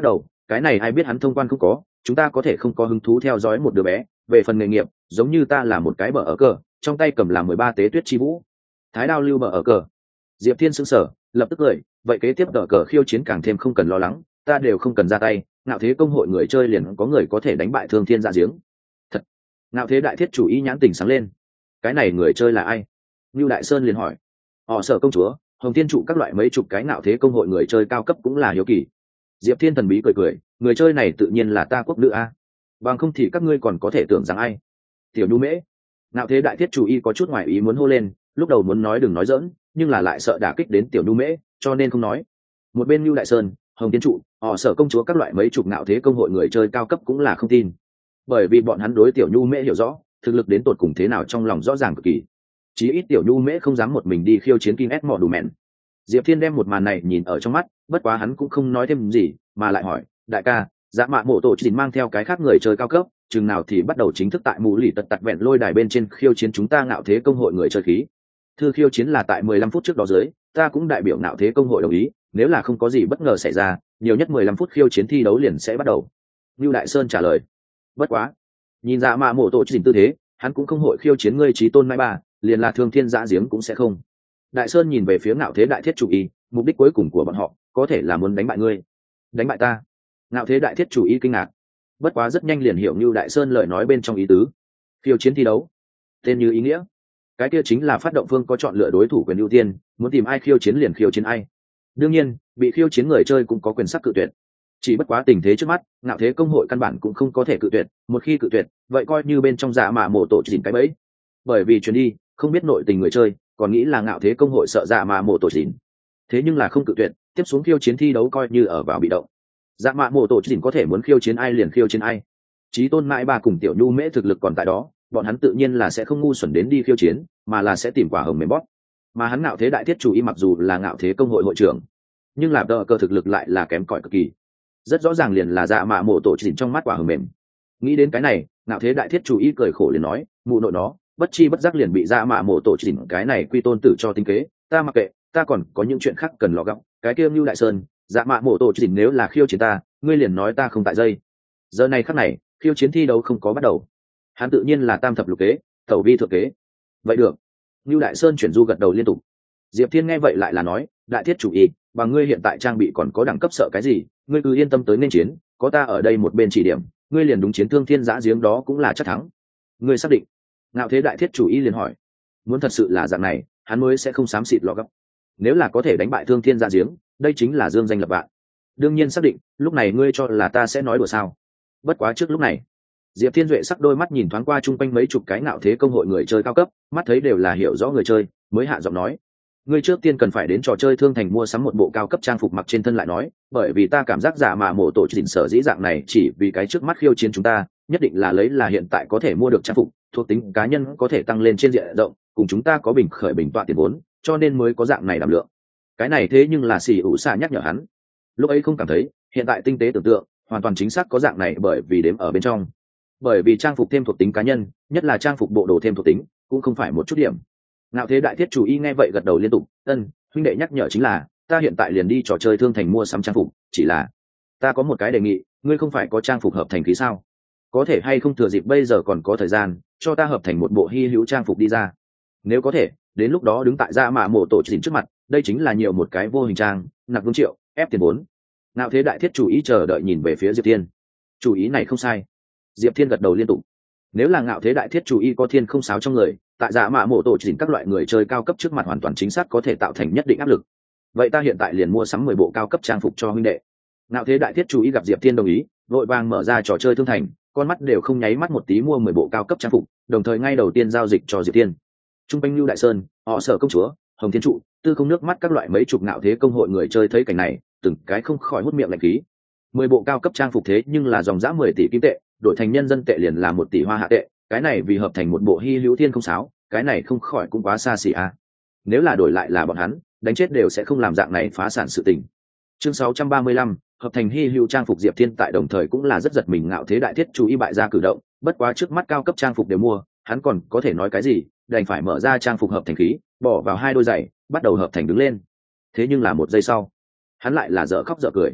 cái này ai biết hắn thông quan không có, chúng ta có thể không có hứng thú theo dõi một đứa bé. Về phần nghề nghiệp, giống như ta là một cái bờ ở cờ, trong tay cầm là 13 tế tuyết chi vũ. Thái đao lưu bờ ở cờ. Diệp Thiên sững sờ, lập tức cười, vậy kế tiếp đỡ cờ khiêu chiến càng thêm không cần lo lắng, ta đều không cần ra tay, ngạo thế công hội người chơi liền có người có thể đánh bại Thương Thiên Dạ Giếng. Thật. Ngạo thế đại thiết chủ ý nhãn tình sáng lên. Cái này người chơi là ai? Lưu Đại Sơn liền hỏi. Họ Sở công chúa, Hồng Thiên trụ các loại mấy chục cái ngạo thế công hội người chơi cao cấp cũng là hiếu kỳ. Diệp Thiên thần bí cười cười, người chơi này tự nhiên là ta quốc nữ a. Bằng không thì các ngươi còn có thể tưởng rằng ai? Tiểu Nhu Mễ. Ngạo thế đại thiết chủ y có chút ngoài ý muốn hô lên, lúc đầu muốn nói đừng nói dỡn, nhưng là lại sợ đả kích đến Tiểu Nhu Mễ, cho nên không nói. Một bên Lưu Đại Sơn, Hồng Thiên trụ, họ Sở công chúa các loại mấy chục ngạo thế công hội người chơi cao cấp cũng là không tin, bởi vì bọn hắn đối Tiểu Nhu Mễ hiểu rõ, thực lực đến tột cùng thế nào trong lòng rõ ràng cực kỳ. Chí ít Tiểu Nhu Mễ không dám một mình đi khiêu chiến Kim S mỏ đủ mẹn. Diệp Thiên đem một màn này nhìn ở trong mắt, bất quá hắn cũng không nói thêm gì, mà lại hỏi, đại ca, Dạ Mạ Mộ Tổ chỉ mang theo cái khác người chơi cao cấp, chừng nào thì bắt đầu chính thức tại mù lì tật tật vẹn lôi đài bên trên khiêu chiến chúng ta ngạo thế công hội người chơi khí. Thư khiêu chiến là tại 15 phút trước đó dưới, ta cũng đại biểu ngạo thế công hội đồng ý, nếu là không có gì bất ngờ xảy ra, nhiều nhất 15 phút khiêu chiến thi đấu liền sẽ bắt đầu. Lưu Đại Sơn trả lời. Bất quá, nhìn Dạ Mạ Mộ Tổ chỉ tư thế, hắn cũng không hội khiêu chiến ngươi chí tôn mai bà, liền là Thương Thiên Dạ Giếng cũng sẽ không. Đại Sơn nhìn về phía ngạo thế đại thiết chủ ý, mục đích cuối cùng của bọn họ có thể là muốn đánh bại ngươi. Đánh bại ta? Ngạo thế đại thiết chủ ý kinh ngạc, bất quá rất nhanh liền hiểu như Đại Sơn lời nói bên trong ý tứ. Khiêu chiến thi đấu, tên như ý nghĩa, cái kia chính là phát động phương có chọn lựa đối thủ quyền ưu tiên, muốn tìm ai khiêu chiến liền khiêu chiến ai. Đương nhiên, bị khiêu chiến người chơi cũng có quyền sắc cự tuyệt. Chỉ bất quá tình thế trước mắt, ngạo thế công hội căn bản cũng không có thể cự tuyệt, một khi cự tuyệt, vậy coi như bên trong Dạ Mạ Mộ Tổ chỉnh cái bẫy. Bởi vì chuyến đi, không biết nội tình người chơi, còn nghĩ là ngạo thế công hội sợ Dạ Mạ Mộ Tổ chỉnh. Thế nhưng là không cự tuyệt, tiếp xuống khiêu chiến thi đấu coi như ở vào bị động. Dạ Mạ Mộ Tổ chỉnh có thể muốn khiêu chiến ai liền khiêu chiến ai. Chí tôn mãi ba cùng Tiểu Nhu Mễ thực lực còn tại đó, bọn hắn tự nhiên là sẽ không ngu xuẩn đến đi khiêu chiến, mà là sẽ tìm quả hồng mềm bóp. Mà hắn ngạo thế đại thiết chủ y mặc dù là ngạo thế công hội hội trưởng, nhưng là đỡ cơ thực lực lại là kém cỏi cực kỳ. Rất rõ ràng liền là Dạ Mạ Mộ Tổ chỉnh trong mắt quả hồng mềm. Nghĩ đến cái này, ngạo thế đại thiết chủ y cười khổ liền nói, mụ nội nó, bất chi bất giác liền bị Dạ Mạ Mộ Tổ chỉnh cái này quy tôn tử cho tính kế, ta mặc kệ, ta còn có những chuyện khác cần lo gấp. Cái kia Lưu Đại Sơn, Dạ Mạ Mộ Tổ chỉnh nếu là khiêu chiến ta, ngươi liền nói ta không tại dây. Giờ này khắc này, khiêu chiến thi đấu không có bắt đầu, hắn tự nhiên là tam thập lục kế, tẩu vi thượng kế. Vậy được. Lưu Đại Sơn chuyển du gật đầu liên tục. Diệp Thiên nghe vậy lại là nói, đại thiết chủ ý, bằng ngươi hiện tại trang bị còn có đẳng cấp sợ cái gì, ngươi cứ yên tâm tới nên chiến, có ta ở đây một bên chỉ điểm, ngươi liền đúng chiến Thương Thiên Dã Giếng đó cũng là chắc thắng. Ngươi xác định? Ngạo thế đại thiết chủ ý liền hỏi. Muốn thật sự là dạng này, hắn mới sẽ không xám xịt lọ gấp. Nếu là có thể đánh bại Thương Thiên Dã Giếng, đây chính là dương danh lập vạn. Đương nhiên xác định, lúc này ngươi cho là ta sẽ nói đùa sao? Bất quá trước lúc này, Diệp Thiên Duệ sắc đôi mắt nhìn thoáng qua chung quanh mấy chục cái ngạo thế công hội người chơi cao cấp, mắt thấy đều là hiểu rõ người chơi, mới hạ giọng nói: ngươi trước tiên cần phải đến trò chơi Thương Thành mua sắm một bộ cao cấp trang phục mặc trên thân lại nói, bởi vì ta cảm giác Dạ Mạ Mộ Tổ chỉnh sở dĩ dạng này chỉ vì cái trước mắt khiêu chiến chúng ta, nhất định là lấy là hiện tại có thể mua được trang phục, thuộc tính cá nhân có thể tăng lên trên diện rộng, cùng chúng ta có bình khởi bình tọa tiền vốn, cho nên mới có dạng này đảm lượng. Cái này thế nhưng là xì ủ xạ nhắc nhở hắn, lúc ấy không cảm thấy, hiện tại tinh tế tưởng tượng, hoàn toàn chính xác có dạng này bởi vì đếm ở bên trong. Bởi vì trang phục thêm thuộc tính cá nhân, nhất là trang phục bộ đồ thêm thuộc tính, cũng không phải một chút điểm. Ngạo thế đại thiết chủ y nghe vậy gật đầu liên tục, ân, huynh đệ nhắc nhở chính là, ta hiện tại liền đi trò chơi Thương Thành mua sắm trang phục, chỉ là ta có một cái đề nghị, ngươi không phải có trang phục hợp thành khí sao? Có thể hay không thừa dịp bây giờ còn có thời gian, cho ta hợp thành một bộ hy hữu trang phục đi ra. Nếu có thể, đến lúc đó đứng tại Dạ Mạ Mộ Tổ chỉnh trước mặt, đây chính là nhiều một cái vô hình trang, nặc vương triệu, ép tiền vốn. Ngạo thế đại thiết chủ ý chờ đợi nhìn về phía Diệp Thiên. Chủ ý này không sai. Diệp Thiên gật đầu liên tục. Nếu là ngạo thế đại thiết chủ ý có thiên không sáo trong người, tại Dạ Mạ Mộ Tổ chỉnh các loại người chơi cao cấp trước mặt hoàn toàn chính xác có thể tạo thành nhất định áp lực. Vậy ta hiện tại liền mua sắm 10 bộ cao cấp trang phục cho huynh đệ. Ngạo thế đại thiết chủ ý gặp Diệp Thiên đồng ý, vội vàng mở ra trò chơi Thương Thành, con mắt đều không nháy mắt một tí mua 10 bộ cao cấp trang phục, đồng thời ngay đầu tiên giao dịch cho Diệp Thiên. Trung quanh Lưu Đại Sơn, họ Sở công chúa, Hồng Thiên trụ, Tư Không nước mắt các loại mấy chục ngạo thế công hội người chơi thấy cảnh này, từng cái không khỏi hút miệng lạnh khí. 10 bộ cao cấp trang phục thế nhưng là dòng giá 10 tỷ kim tệ, đổi thành nhân dân tệ liền là 1 tỷ hoa hạ tệ, cái này vì hợp thành một bộ hy hữu thiên không sáo, cái này không khỏi cũng quá xa xỉ a. Nếu là đổi lại là bọn hắn, đánh chết đều sẽ không làm dạng này phá sản sự tình. Chương 635, hợp thành hy hữu trang phục Diệp Thiên tại đồng thời cũng là rất giật mình ngạo thế đại thiết chú ý bại ra cử động, bất quá trước mắt cao cấp trang phục đều mua, hắn còn có thể nói cái gì, đành phải mở ra trang phục hợp thành khí, bỏ vào 2 đôi giày, bắt đầu hợp thành đứng lên. Thế nhưng là 1 giây sau, hắn lại là dở khóc dở cười.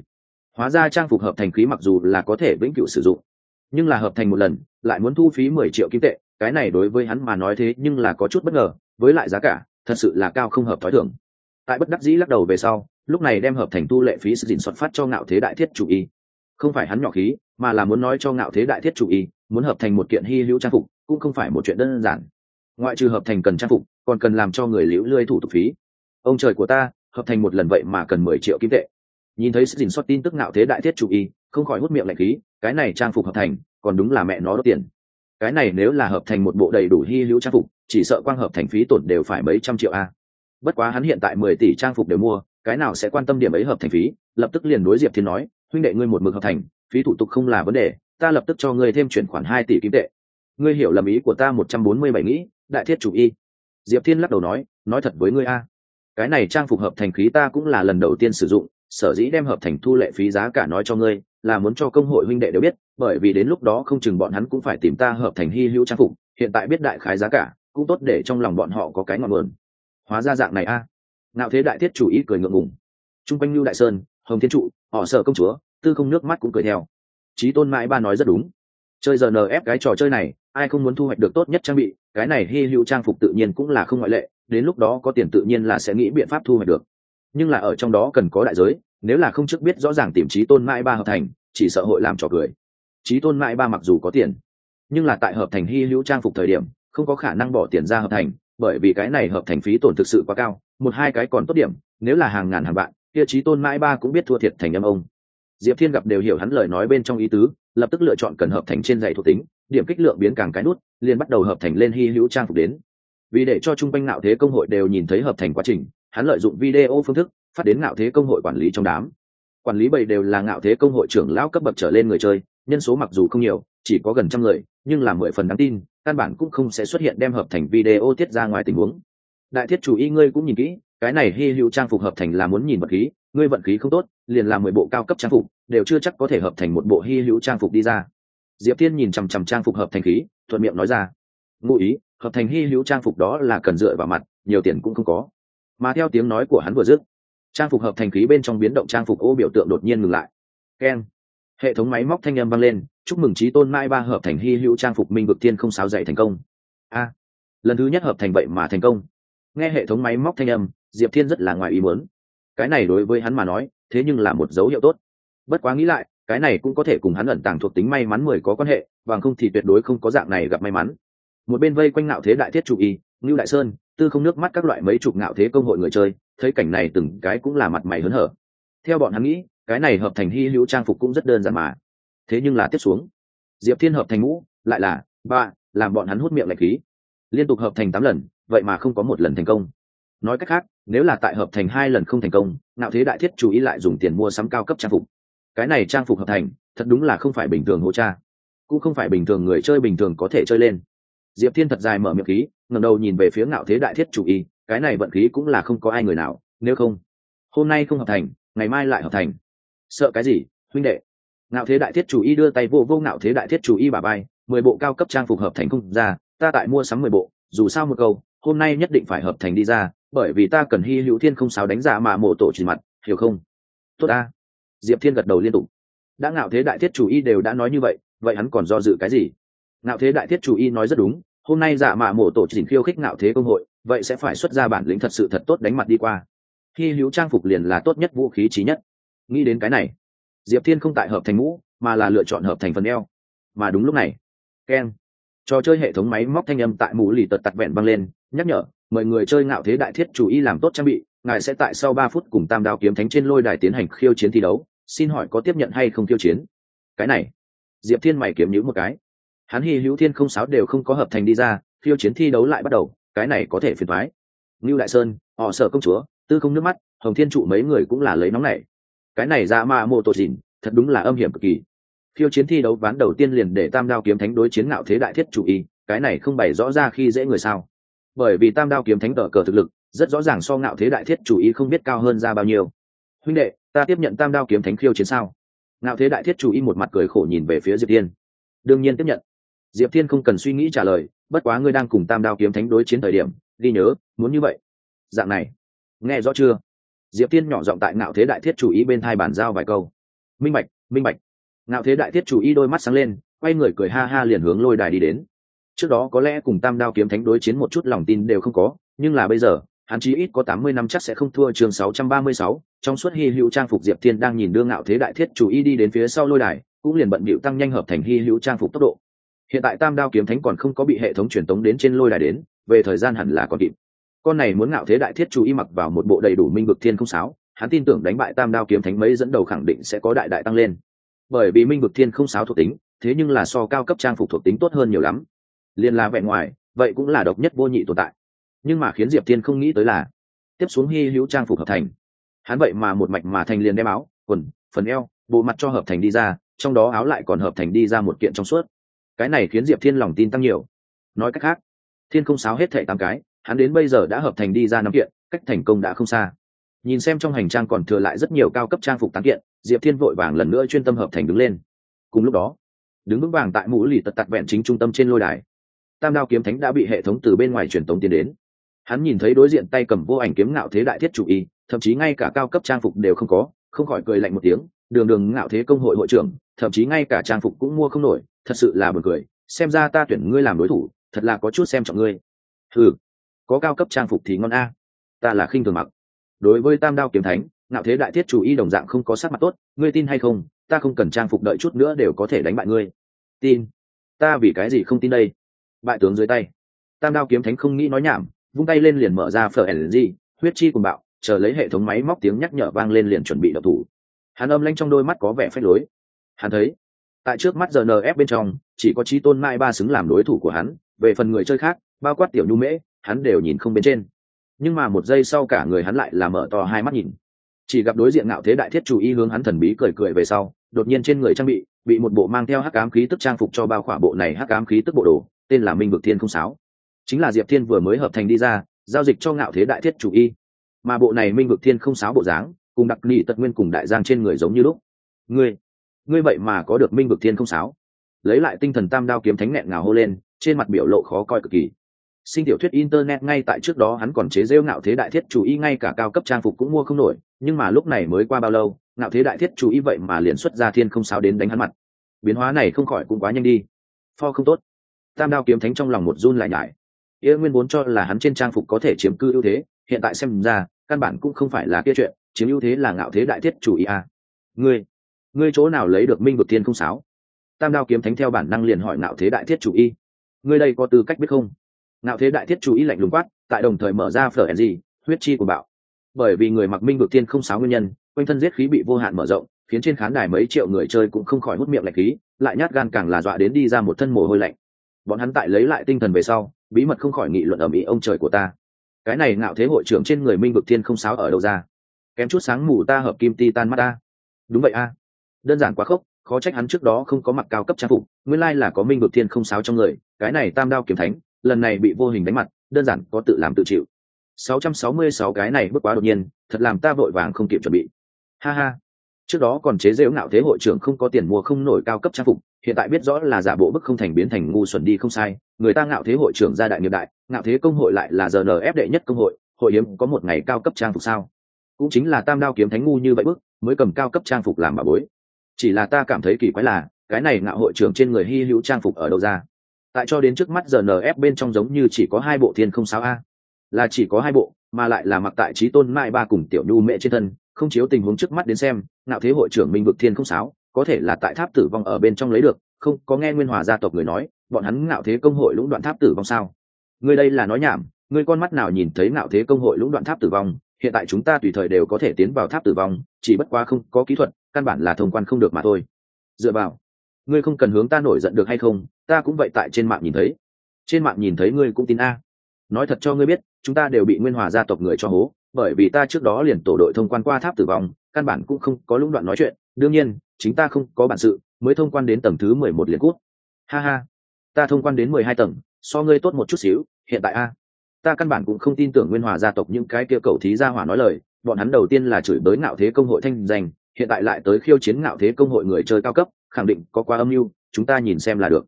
Hóa ra trang phục hợp thành khí mặc dù là có thể vĩnh cửu sử dụng, nhưng là hợp thành một lần lại muốn thu phí 10 triệu kim tệ, cái này đối với hắn mà nói thế nhưng là có chút bất ngờ, với lại giá cả thật sự là cao không hợp thói thường. Tại bất đắc dĩ lắc đầu về sau, lúc này đem hợp thành tu lệ phí sự dình xuất phát cho Ngạo Thế Đại Thiết Chủ Y. Không phải hắn nhỏ khí, mà là muốn nói cho Ngạo Thế Đại Thiết Chủ Y, muốn hợp thành một kiện hi hữu trang phục cũng không phải một chuyện đơn giản. Ngoại trừ hợp thành cần trang phục, còn cần làm cho người liễu lươi thủ tục phí. Ông trời của ta, hợp thành một lần vậy mà cần 10 triệu kim tệ. Nhìn thấy sự dình xuất tin tức Ngạo Thế Đại Thiết Chủ Y, không khỏi hút miệng lạnh khí, cái này trang phục hợp thành, còn đúng là mẹ nó đốt tiền. Cái này nếu là hợp thành một bộ đầy đủ hi hữu trang phục, chỉ sợ quang hợp thành phí tổn đều phải mấy trăm triệu a. Bất quá hắn hiện tại 10 tỷ trang phục đều mua, cái nào sẽ quan tâm điểm ấy hợp thành phí, lập tức liền đối Diệp Thiên nói, huynh đệ ngươi một mực hợp thành, phí thủ tục không là vấn đề, ta lập tức cho ngươi thêm chuyển khoản 2 tỷ kim tệ. Ngươi hiểu lầm ý của ta 147 nghĩ, Đại Thiết Chủ Y. Diệp Thiên lắc đầu nói thật với ngươi a, cái này trang phục hợp thành khí ta cũng là lần đầu tiên sử dụng, sở dĩ đem hợp thành thu lệ phí giá cả nói cho ngươi, là muốn cho công hội huynh đệ đều biết, bởi vì đến lúc đó không chừng bọn hắn cũng phải tìm ta hợp thành hi hữu trang phục, hiện tại biết đại khái giá cả, cũng tốt để trong lòng bọn họ có cái ngọn nguồn. Hóa ra dạng này a. Ngạo Thế Đại Thiết Chủ Y cười ngượng ngùng. Trung quanh Lưu Đại Sơn, Hồng Thiên Trụ, họ Sở công chúa, Tư Không nước mắt cũng cười theo. Chí Tôn Mãi Ba nói rất đúng. Chơi giờ NF cái trò chơi này, ai không muốn thu hoạch được tốt nhất trang bị, cái này hi hữu trang phục tự nhiên cũng là không ngoại lệ, đến lúc đó có tiền tự nhiên là sẽ nghĩ biện pháp thu hoạch được. Nhưng là ở trong đó cần có đại giới, nếu là không trước biết rõ ràng tìm Chí Tôn Mãi Ba hợp thành, chỉ sợ hội làm trò cười. Chí Tôn Mãi Ba mặc dù có tiền, nhưng là tại hợp thành hi hữu trang phục thời điểm, không có khả năng bỏ tiền ra hợp thành, bởi vì cái này hợp thành phí tổn thực sự quá cao, một hai cái còn tốt điểm, nếu là hàng ngàn hàng vạn, kia Chí Tôn Mãi Ba cũng biết thua thiệt thành âm ông. Diệp Thiên gặp đều hiểu hắn lời nói bên trong ý tứ, lập tức lựa chọn cần hợp thành trên dạy thuộc tính, điểm kích lượng biến càng cái nút, liền bắt đầu hợp thành lên hi hữu trang phục đến. Vì để cho trung quanh Ngạo Thế công hội đều nhìn thấy hợp thành quá trình, hắn lợi dụng video phương thức phát đến Ngạo Thế công hội quản lý trong đám. Quản lý bầy đều là Ngạo Thế công hội trưởng lão cấp bậc trở lên người chơi, nhân số mặc dù không nhiều, chỉ có gần trăm người, nhưng là 10 phần đáng tin, căn bản cũng không sẽ xuất hiện đem hợp thành video tiết ra ngoài tình huống. Đại Thiết Chủ Y ngươi cũng nhìn kỹ, cái này hi hữu trang phục hợp thành là muốn nhìn vật khí, ngươi vận khí không tốt, liền làm 10 bộ cao cấp trang phục, đều chưa chắc có thể hợp thành một bộ hi hữu trang phục đi ra. Diệp Thiên nhìn chằm chằm trang phục hợp thành khí, thuận miệng nói ra. Ngụ ý, hợp thành hi hữu trang phục đó là cần dựa vào mặt, nhiều tiền cũng không có. Mà theo tiếng nói của hắn vừa dứt, trang phục hợp thành khí bên trong biến động trang phục ô biểu tượng đột nhiên ngừng lại. Keng. Hệ thống máy móc thanh âm vang lên, chúc mừng Chí Tôn Mai Ba hợp thành hi hữu trang phục minh vực thiên không sáo dậy thành công. A, lần thứ nhất hợp thành vậy mà thành công. Nghe hệ thống máy móc thanh âm, Diệp Thiên rất là ngoài ý muốn. Cái này đối với hắn mà nói, thế nhưng là một dấu hiệu tốt. Bất quá nghĩ lại, cái này cũng có thể cùng hắn ẩn tàng thuộc tính may mắn 10 có quan hệ, bằng không thì tuyệt đối không có dạng này gặp may mắn. Một bên vây quanh Ngạo Thế Đại Thiết Chủ Y, Lưu Đại Sơn, Tư Không nước mắt các loại mấy chục Ngạo Thế công hội người chơi, thấy cảnh này từng cái cũng là mặt mày hớn hở. Theo bọn hắn nghĩ, cái này hợp thành hi hữu trang phục cũng rất đơn giản mà. Thế nhưng là tiếp xuống, Diệp Thiên hợp thành mũ, lại là ba, làm bọn hắn hút miệng lạnh khí. Liên tục hợp thành 8 lần, vậy mà không có một lần thành công. Nói cách khác, nếu là tại hợp thành 2 lần không thành công, Ngạo Thế Đại Thiết Chủ Y lại dùng tiền mua sắm cao cấp trang phục. Cái này trang phục hợp thành, thật đúng là không phải bình thường hô cha, cũng không phải bình thường người chơi bình thường có thể chơi lên. Diệp Thiên thật dài mở miệng khí, ngẩng đầu nhìn về phía Ngạo Thế Đại Thiết Chủ Y, cái này vận khí cũng là không có ai người nào, nếu không, hôm nay không hợp thành, ngày mai lại hợp thành. Sợ cái gì, huynh đệ? Ngạo Thế Đại Thiết Chủ Y đưa tay vô vô Ngạo Thế Đại Thiết Chủ Y bả vai, 10 bộ cao cấp trang phục hợp thành không ra, ta tại mua sắm 10 bộ, dù sao một câu, hôm nay nhất định phải hợp thành đi ra, bởi vì ta cần hi hữu thiên không sáo đánh giả mà mộ tổ trên mặt, hiểu không? Tốt a. Diệp Thiên gật đầu liên tục. Đã Ngạo Thế Đại Thiết Chủ Y đều đã nói như vậy, vậy hắn còn do dự cái gì? Ngạo Thế Đại Thiết Chủ Y nói rất đúng, hôm nay giả mạ mộ tổ chỉnh khiêu khích Ngạo Thế công hội, vậy sẽ phải xuất ra bản lĩnh thật sự thật tốt đánh mặt đi qua. Hi hữu trang phục liền là tốt nhất vũ khí chí nhất. Nghĩ đến cái này, Diệp Thiên không tại hợp thành mũ, mà là lựa chọn hợp thành phần eo. Mà đúng lúc này, keng, trò chơi hệ thống máy móc thanh âm tại mũ lì tật tặc vẹn vang lên, nhắc nhở mời người chơi Ngạo Thế Đại Thiết Chủ Y làm tốt trang bị, ngài sẽ tại sau 3 phút cùng Tam Đao Kiếm Thánh trên lôi đài tiến hành khiêu chiến thi đấu, xin hỏi có tiếp nhận hay không khiêu chiến? Cái này, Diệp Thiên mày kiếm nhíu một cái. Hắn hi hữu thiên không sáo đều không có hợp thành đi ra, khiêu chiến thi đấu lại bắt đầu, cái này có thể phiền toái. Lưu Đại Sơn, họ Sở công chúa, Tư Không nước mắt, Hồng Thiên Trụ mấy người cũng là lấy nóng này. Cái này ra ma mô tổ dịn, thật đúng là âm hiểm cực kỳ. Khiêu chiến thi đấu ván đầu tiên liền để Tam Đao Kiếm Thánh đối chiến Ngạo Thế Đại Thiết Chủ Y, cái này không bày rõ ra khi dễ người sao? Bởi vì Tam Đao Kiếm Thánh tở cờ thực lực, rất rõ ràng so Ngạo Thế Đại Thiết Chủ Y không biết cao hơn ra bao nhiêu. Huynh đệ, ta tiếp nhận Tam Đao Kiếm Thánh khiêu chiến sao? Ngạo Thế Đại Thiết Chủ Y một mặt cười khổ nhìn về phía Diệp Thiên. Đương nhiên tiếp nhận. Diệp Thiên không cần suy nghĩ trả lời, bất quá ngươi đang cùng Tam Đao Kiếm Thánh đối chiến thời điểm, ghi nhớ, muốn như vậy. Dạng này, nghe rõ chưa? Diệp Thiên nhỏ giọng tại Ngạo Thế Đại Thiết Chủ Y bên thai bàn giao vài câu. Minh bạch, minh bạch. Ngạo thế đại thiết chủ y đôi mắt sáng lên, quay người cười ha ha liền hướng lôi đài đi đến. Trước đó có lẽ cùng Tam Đao kiếm thánh đối chiến một chút lòng tin đều không có, nhưng là bây giờ hắn chí ít có 80 năm chắc sẽ không thua. Chương 636, trong suốt hy hữu trang phục. Diệp Thiên đang nhìn đưa Ngạo thế đại thiết chủ y đi đến phía sau lôi đài, cũng liền bận bịu tăng nhanh hợp thành hy hữu trang phục tốc độ. Hiện tại Tam Đao kiếm thánh còn không có bị hệ thống truyền tống đến trên lôi đài đến, về thời gian hẳn là còn kịp. Con này muốn Ngạo thế đại thiết chủ y mặc vào một bộ đầy đủ minh vực thiên không sáo, hắn tin tưởng đánh bại Tam Đao kiếm thánh mấy dẫn đầu khẳng định sẽ có đại đại tăng lên. Bởi vì minh vực thiên không sáo thuộc tính, thế nhưng là so cao cấp trang phục thuộc tính tốt hơn nhiều lắm. Liên là vẻ ngoài, vậy cũng là độc nhất vô nhị tồn tại. Nhưng mà khiến Diệp Thiên không nghĩ tới là, tiếp xuống hy hữu trang phục hợp thành, hắn vậy mà một mạch mà thành liền đem áo, quần, phần eo, bộ mặt cho hợp thành đi ra, trong đó áo lại còn hợp thành đi ra một kiện trong suốt. Cái này khiến Diệp Thiên lòng tin tăng nhiều. Nói cách khác, thiên không sáo hết thảy 8 cái, hắn đến bây giờ đã hợp thành đi ra 5 kiện, cách thành công đã không xa. Nhìn xem trong hành trang còn thừa lại rất nhiều cao cấp trang phục tán kiện, Diệp Thiên vội vàng lần nữa chuyên tâm hợp thành đứng lên. Cùng lúc đó, đứng vững vàng tại mũ lì tật tặc vẹn chính trung tâm trên lôi đài, Tam Đao kiếm thánh đã bị hệ thống từ bên ngoài truyền tống tiến đến. Hắn nhìn thấy đối diện tay cầm vô ảnh kiếm Ngạo thế đại thiết chủ y, thậm chí ngay cả cao cấp trang phục đều không có, không khỏi cười lạnh một tiếng. Đường Ngạo thế công hội hội trưởng, thậm chí ngay cả trang phục cũng mua không nổi, thật sự là buồn cười. Xem ra ta tuyển ngươi làm đối thủ, thật là có chút xem trọng ngươi. Có cao cấp trang phục thì ngon a, ta là khinh thường mặc. Đối với Tam Đao kiếm thánh, Ngạo thế đại thiết chủ y đồng dạng không có sắc mặt tốt. Ngươi tin hay không, ta không cần trang phục, đợi chút nữa đều có thể đánh bại ngươi. Tin? Ta vì cái gì không tin đây? Bại tướng dưới tay. Tam Đao kiếm thánh không nghĩ nói nhảm, vung tay lên liền mở ra FLG, huyết chi cùng bạo, chờ lấy hệ thống máy móc tiếng nhắc nhở vang lên liền chuẩn bị đập thủ. Hắn âm lãnh trong đôi mắt có vẻ phách lối. Hắn thấy, tại trước mắt GNF bên trong, chỉ có Chí Tôn Mai Ba xứng làm đối thủ của hắn, về phần người chơi khác, bao quát Tiểu Nhu Mễ, hắn đều nhìn không bên trên. Nhưng mà một giây sau cả người hắn lại là mở to hai mắt nhìn. Chỉ gặp đối diện Ngạo thế đại thiết chủ y hướng hắn thần bí cười cười về sau, đột nhiên trên người trang bị một bộ mang theo hắc ám khí tức trang phục cho bao khỏa. Bộ này hắc ám khí tức bộ đồ, tên là Minh vực thiên không sáo, chính là Diệp Thiên vừa mới hợp thành đi ra, giao dịch cho Ngạo thế đại thiết chủ y. Mà bộ này Minh vực thiên không sáo bộ dáng, cùng đặc nị tật nguyên cùng đại giang trên người giống như lúc. Ngươi vậy mà có được Minh vực thiên không sáo? Lấy lại tinh thần, Tam Đao kiếm thánh nghẹn ngào hô lên, trên mặt biểu lộ khó coi cực kỳ. Sinh tiểu thuyết internet ngay tại trước đó hắn còn chế giễu Ngạo thế đại thiết chủ y ngay cả cao cấp trang phục cũng mua không nổi, nhưng mà lúc này mới qua bao lâu, Ngạo thế đại thiết chủ y vậy mà liền xuất ra thiên không sáo đến đánh hắn mặt. Biến hóa này không khỏi cũng quá nhanh đi. Pho không tốt. Tam Đao kiếm thánh trong lòng một run lại nhải. Yêu nguyên vốn cho là hắn trên trang phục có thể chiếm cư ưu thế, hiện tại xem ra căn bản cũng không phải là kia chuyện, chiếm ưu thế là Ngạo thế đại thiết chủ y à. Ngươi chỗ nào lấy được Minh vực thiên không sáo? Tam Đao kiếm thánh theo bản năng liền hỏi Ngạo thế đại thiết chủ y. Ngươi đây có tư cách biết không? Ngạo thế đại thiết chủ y lạnh lùng quát, tại đồng thời mở ra FLG, huyết chi của bạo. Bởi vì người mặc Minh vực thiên không sáo nguyên nhân, quanh thân giết khí bị vô hạn mở rộng, khiến trên khán đài mấy triệu người chơi cũng không khỏi hút miệng lạnh khí, lại nhát gan càng là dọa đến đi ra một thân mồ hôi lạnh. Bọn hắn tại lấy lại tinh thần về sau, bí mật không khỏi nghị luận ầm ĩ. Ông trời của ta, cái này Ngạo thế hội trưởng trên người Minh vực thiên không sáo ở đâu ra? Kém chút sáng mù ta hợp kim titan mắt ta. Đúng vậy a, đơn giản quá khốc, khó trách hắn trước đó không có mặc cao cấp trang phục, nguyên lai là có Minh vực thiên không sáo trong người. Cái này Tam Đao kiếm thánh lần này bị vô hình đánh mặt, đơn giản có tự làm tự chịu. 666 cái này bước quá đột nhiên, thật làm ta vội vàng không kịp chuẩn bị. Ha ha, trước đó còn chế giễu Ngạo thế hội trưởng không có tiền mua không nổi cao cấp trang phục, hiện tại biết rõ là giả bộ bức không thành biến thành ngu xuẩn đi không sai. Người ta Ngạo thế hội trưởng gia đại nghiệp đại, Ngạo thế công hội lại là GNF đệ nhất công hội, hội hiếm có một ngày cao cấp trang phục sao? Cũng chính là Tam Đao kiếm thánh ngu như vậy bức mới cầm cao cấp trang phục làm bà bối. Chỉ là ta cảm thấy kỳ quái là, cái này Ngạo hội trưởng trên người hy hữu trang phục ở đâu ra? Tại cho đến trước mắt GNF bên trong giống như chỉ có 2 bộ thiên không sáo a, là chỉ có 2 bộ, mà lại là mặc tại Chí Tôn Mai Ba cùng Tiểu Nhu Mẹ trên thân. Không chiếu tình huống trước mắt đến xem, Ngạo thế hội trưởng Minh vực thiên không sáo có thể là tại tháp tử vong ở bên trong lấy được. Không có nghe Nguyên Hòa gia tộc người nói bọn hắn Ngạo thế công hội lũng đoạn tháp tử vong sao? Ngươi đây là nói nhảm, ngươi con mắt nào nhìn thấy Ngạo thế công hội lũng đoạn tháp tử vong? Hiện tại chúng ta tùy thời đều có thể tiến vào tháp tử vong, chỉ bất quá không có kỹ thuật, căn bản là thông quan không được mà thôi. Dựa vào, ngươi không cần hướng ta nổi giận được hay không? Ta cũng vậy, tại trên mạng nhìn thấy ngươi cũng tin a. Nói thật cho ngươi biết, chúng ta đều bị Nguyên Hòa gia tộc người cho hố, bởi vì ta trước đó liền tổ đội thông quan qua tháp tử vong, căn bản cũng không có lũng đoạn nói chuyện. Đương nhiên chính ta không có bản sự mới thông quan đến tầng thứ 11 liền cút. Ha ha, ta thông quan đến 12 tầng, so ngươi tốt một chút xíu. Hiện tại a, ta căn bản cũng không tin tưởng Nguyên Hòa gia tộc những cái kia cẩu thí gia hỏa nói lời. Bọn hắn đầu tiên là chửi bới Ngạo thế công hội thanh danh, hiện tại lại tới khiêu chiến Ngạo thế công hội người chơi cao cấp, khẳng định có quá âm mưu. Chúng ta nhìn xem là được.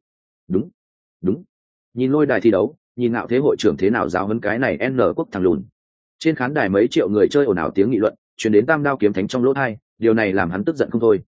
Đúng, nhìn lôi đài thi đấu, nhìn Ngạo thế hội trưởng thế nào giáo huấn cái này N quốc thằng lùn. Trên khán đài mấy triệu người chơi ồn ào tiếng nghị luận truyền đến Tam Đao kiếm thánh trong lỗ tai, điều này làm hắn tức giận không thôi.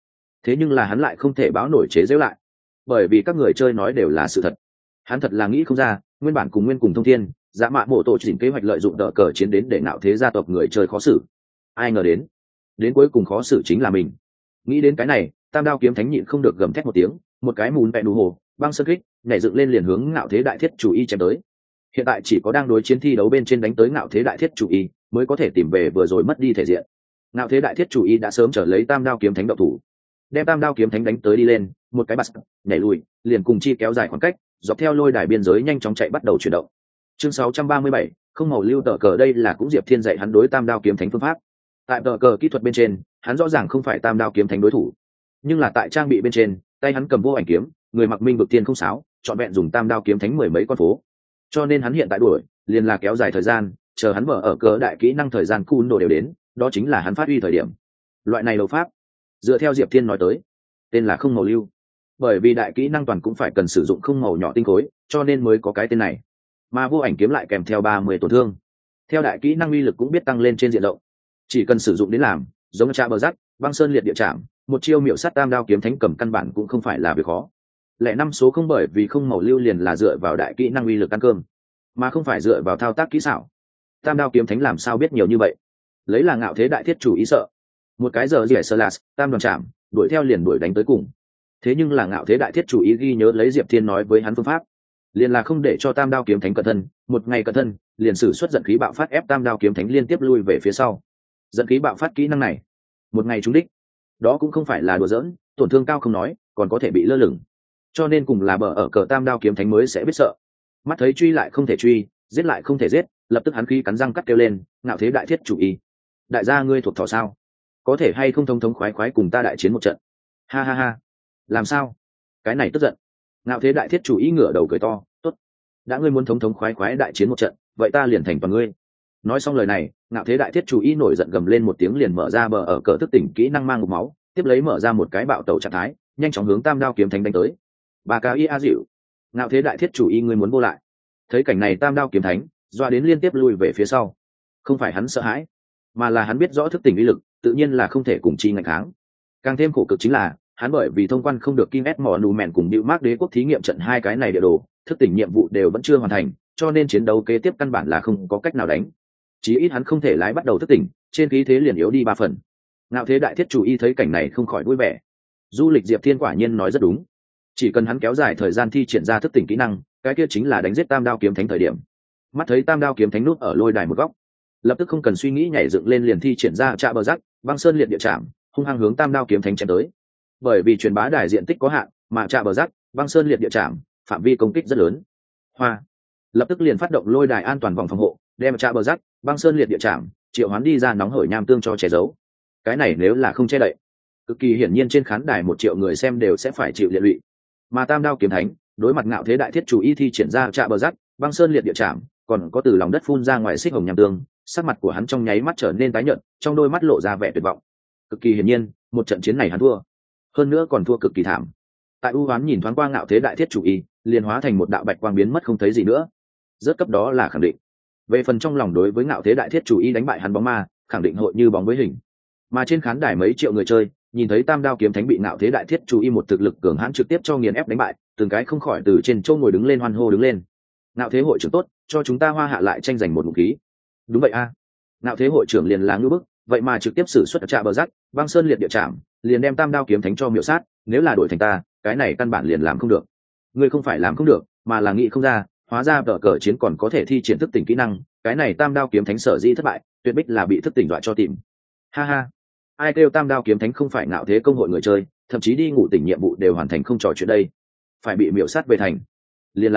thế nhưng là hắn lại không thể báo nổi chế giễu lại, bởi vì các người chơi nói đều là sự thật. Hắn thật là nghĩ không ra, nguyên bản cùng nguyên cùng thông thiên dạ mạ bộ tổ chỉnh kế hoạch lợi dụng đỡ cờ chiến đến để nạo thế gia tộc người chơi khó xử. Ai ngờ đến cuối cùng khó xử chính là mình. Nghĩ đến cái này, tam đao kiếm thánh nhịn không được gầm thét một tiếng, một cái mùn vẹn đủ hồ băng sơn kích nhảy dựng lên liền hướng ngạo thế đại thiết chủ y chém tới. Hiện tại chỉ có đang đối chiến thi đấu bên trên đánh tới ngạo thế đại thiết chủ y mới có thể tìm về vừa rồi mất đi thể diện. Ngạo thế đại thiết chủ y đã sớm trở lấy tam đao kiếm thánh động thủ, đem tam đao kiếm thánh đánh tới đi lên, một cái bật nhảy lùi liền cùng chi kéo dài khoảng cách, dọc theo lôi đài biên giới nhanh chóng chạy bắt đầu chuyển động. Chương 637, không màu lưu tờ cờ, đây là cũng Diệp Thiên dạy hắn đối tam đao kiếm thánh phương pháp. Tại tờ cờ kỹ thuật bên trên, hắn rõ ràng không phải tam đao kiếm thánh đối thủ, nhưng là tại trang bị bên trên, tay hắn cầm vô ảnh kiếm, người mặc minh vực tiên không sáo, chọn vẹn dùng tam đao kiếm thánh mười mấy con phố. Cho nên hắn hiện tại đuổi, liền là kéo dài thời gian, chờ hắn mở ở cờ đại kỹ năng thời gian cun đồ đều đến, đó chính là hắn phát huy thời điểm. Loại này đấu pháp, dựa theo Diệp Thiên nói tới, tên là không màu lưu, bởi vì đại kỹ năng toàn cũng phải cần sử dụng không màu nhỏ tinh khối, cho nên mới có cái tên này. Mà vô ảnh kiếm lại kèm theo 30 tổn thương, theo đại kỹ năng uy lực cũng biết tăng lên trên diện rộng. Chỉ cần sử dụng đến làm, giống cha bờ rắc, băng sơn liệt địa chạm, một chiêu miểu sát tam đao kiếm thánh cầm căn bản cũng không phải là việc khó. Lẽ năm số không, bởi vì không màu lưu liền là dựa vào đại kỹ năng uy lực ăn cơm, mà không phải dựa vào thao tác kỹ xảo. Tam đao kiếm thánh làm sao biết nhiều như vậy? Lấy là ngạo thế đại thiết chủ ý sợ, một cái giờ rỉa sơ lạt, tam đoàn chạm, đuổi theo liền đuổi đánh tới cùng. Thế nhưng là ngạo thế đại thiết chủ ý ghi nhớ lấy Diệp Thiên nói với hắn phương pháp, liền là không để cho tam đao kiếm thánh cẩn thân, một ngày cẩn thân liền sử xuất giận khí bạo phát ép tam đao kiếm thánh liên tiếp lui về phía sau. Giận khí bạo phát kỹ năng này, một ngày trúng đích, đó cũng không phải là đùa giỡn, tổn thương cao không nói, còn có thể bị lơ lửng. Cho nên cùng là bờ ở cờ tam đao kiếm thánh mới sẽ biết sợ. Mắt thấy truy lại không thể truy, giết lại không thể giết, lập tức hắn khí cắn răng cắt kêu lên, ngạo thế đại thiết chủ ý, đại gia ngươi thuộc thỏ sao? Có thể hay không thông thống khoái khoái cùng ta đại chiến một trận? Ha ha ha, làm sao? Cái này tức giận. Ngạo thế đại thiết chủ ý ngửa đầu cười to, tốt, đã ngươi muốn thống thống khoái khoái đại chiến một trận, vậy ta liền thành toàn ngươi. Nói xong lời này, ngạo thế đại thiết chủ ý nổi giận gầm lên một tiếng liền mở ra bờ ở cờ thức tỉnh kỹ năng mang ngục máu, tiếp lấy mở ra một cái bạo tẩu trạng thái, nhanh chóng hướng tam đao kiếm thánh đánh tới. Bà cao y a dịu, ngạo thế đại thiết chủ ý ngươi muốn vô lại. Thấy cảnh này tam đao kiếm thánh doa đến liên tiếp lui về phía sau. Không phải hắn sợ hãi, mà là hắn biết rõ thức tỉnh uy lực, tự nhiên là không thể cùng chi ngạch kháng. Càng thêm khổ cực chính là hắn bởi vì thông quan không được Kim S mỏ nù mèn cùng Bưu Mác Đế quốc thí nghiệm trận hai cái này địa đồ, thức tỉnh nhiệm vụ đều vẫn chưa hoàn thành, cho nên chiến đấu kế tiếp căn bản là không có cách nào đánh. Chí ít hắn không thể lái bắt đầu thức tỉnh, trên khí thế liền yếu đi 3 phần. Ngạo thế đại thiết chủ y thấy cảnh này không khỏi vui vẻ. Du lịch Diệp Thiên quả nhiên nói rất đúng, chỉ cần hắn kéo dài thời gian thi triển ra thức tỉnh kỹ năng, cái kia chính là đánh giết tam đao kiếm thánh thời điểm. Mắt thấy tam đao kiếm thánh nút ở lôi đài một góc, lập tức không cần suy nghĩ nhảy dựng lên liền thi triển ra trạ bờ rắc, băng sơn liệt địa chạm, hung hăng hướng tam đao kiếm thánh chém tới. Bởi vì truyền bá đài diện tích có hạn, mà trạ bờ rắc, băng sơn liệt địa chạm, phạm vi công kích rất lớn. Hoa lập tức liền phát động lôi đài an toàn vòng phòng hộ, đem trạ bờ rắc, băng sơn liệt địa chạm, triệu hoán đi ra nóng hởi nham tương cho che giấu. Cái này nếu là không che đậy, cực kỳ hiển nhiên trên khán đài 1 triệu người xem đều sẽ phải chịu liệt lụy. Mà tam đao kiếm thánh đối mặt ngạo thế đại thiết chủ y thi triển ra trạ bờ rắc, băng sơn liệt địa chạm, còn có từ lòng đất phun ra ngoài xích hồng nham tương, sắc mặt của hắn trong nháy mắt trở nên tái nhợt, trong đôi mắt lộ ra vẻ tuyệt vọng. Cực kỳ hiển nhiên, một trận chiến này hắn thua, hơn nữa còn thua cực kỳ thảm. Tại u hoán nhìn thoáng qua ngạo thế đại thiết chủ y, liền hóa thành một đạo bạch quang biến mất không thấy gì nữa. Rất cấp đó là khẳng định. Về phần trong lòng đối với ngạo thế đại thiết chủ y đánh bại hắn bóng ma, khẳng định hội như bóng với hình. Mà trên khán đài mấy triệu người chơi, nhìn thấy tam đao kiếm thánh bị ngạo thế đại thiết chủ y một thực lực cường hãn trực tiếp cho nghiền ép đánh bại, từng cái không khỏi từ trên chỗ ngồi đứng lên hoan hô đứng lên. Ngạo thế hội trưởng tốt, cho chúng ta Hoa Hạ lại tranh giành một vũ khí. Đúng vậy a. Ngạo thế hội trưởng liền là ngưu bức, vậy mà trực tiếp sử xuất trạ bờ rắc, băng sơn liệt địa chạm, liền đem tam đao kiếm thánh cho miểu sát, nếu là đổi thành ta, cái này căn bản liền làm không được. Ngươi không phải làm không được, mà là nghĩ không ra, hóa ra vở cờ chiến còn có thể thi triển thức tỉnh kỹ năng, cái này tam đao kiếm thánh sở dĩ thất bại, tuyệt bích là bị thức tỉnh dọa cho tìm. Ha ha, ai kêu tam đao kiếm thánh không phải ngạo thế công hội người chơi, thậm chí đi ngủ tỉnh nhiệm vụ đều hoàn thành không trò chuyện đây, phải bị miểu sát về thành. Liên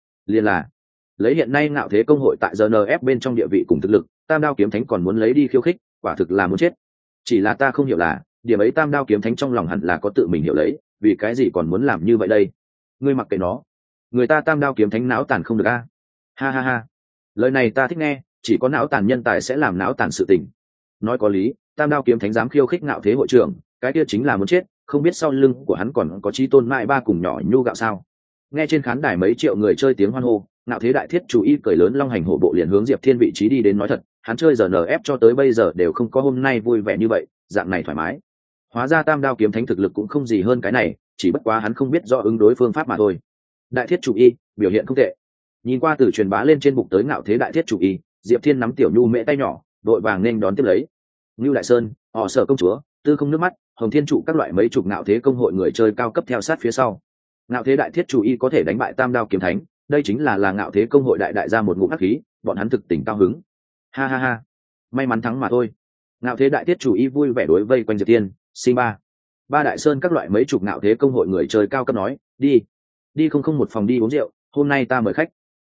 là lấy hiện nay ngạo thế công hội tại GNF bên trong địa vị cùng thực lực, tam đao kiếm thánh còn muốn lấy đi khiêu khích, quả thực là muốn chết. Chỉ là ta không hiểu là, điểm ấy tam đao kiếm thánh trong lòng hẳn là có tự mình hiểu lấy, vì cái gì còn muốn làm như vậy đây? Ngươi mặc kệ nó, người ta tam đao kiếm thánh não tàn không được a. Ha ha ha, lời này ta thích nghe, chỉ có não tàn nhân tài sẽ làm não tàn sự tình. Nói có lý, tam đao kiếm thánh dám khiêu khích ngạo thế hội trưởng, cái kia chính là muốn chết, không biết sau lưng của hắn còn có chí tôn mại ba cùng nhỏ nhu gạo sao? Nghe trên khán đài mấy triệu người chơi tiếng hoan hô, ngạo thế đại thiết chủ y cười lớn long hành hổ bộ liền hướng Diệp Thiên vị trí đi đến. Nói thật, hắn chơi giờ NF cho tới bây giờ đều không có hôm nay vui vẻ như vậy, dạng này thoải mái. Hóa ra tam đao kiếm thánh thực lực cũng không gì hơn cái này, chỉ bất quá hắn không biết rõ ứng đối phương pháp mà thôi. Đại thiết chủ y biểu hiện không tệ. Nhìn qua từ truyền bá lên trên bục tới ngạo thế đại thiết chủ y, Diệp Thiên nắm tiểu nhu mễ tay nhỏ, đội vàng nên đón tiếp lấy. Ngưu Đại Sơn, họ Sở công chúa, Tư Không nước mắt, Hồng Thiên trụ các loại mấy chục ngạo thế công hội người chơi cao cấp theo sát phía sau. Ngạo thế đại thiết chủ y có thể đánh bại tam đao kiếm thánh, đây chính là ngạo thế công hội đại ra một ngụm hắc khí, bọn hắn thực tình cao hứng. Ha ha ha, may mắn thắng mà thôi. Ngạo thế đại thiết chủ y vui vẻ đối vây quanh Diệp Thiên, sinh ba Đại Sơn các loại mấy chục ngạo thế công hội người chơi cao cấp nói, đi không một phòng đi uống rượu, hôm nay ta mời khách.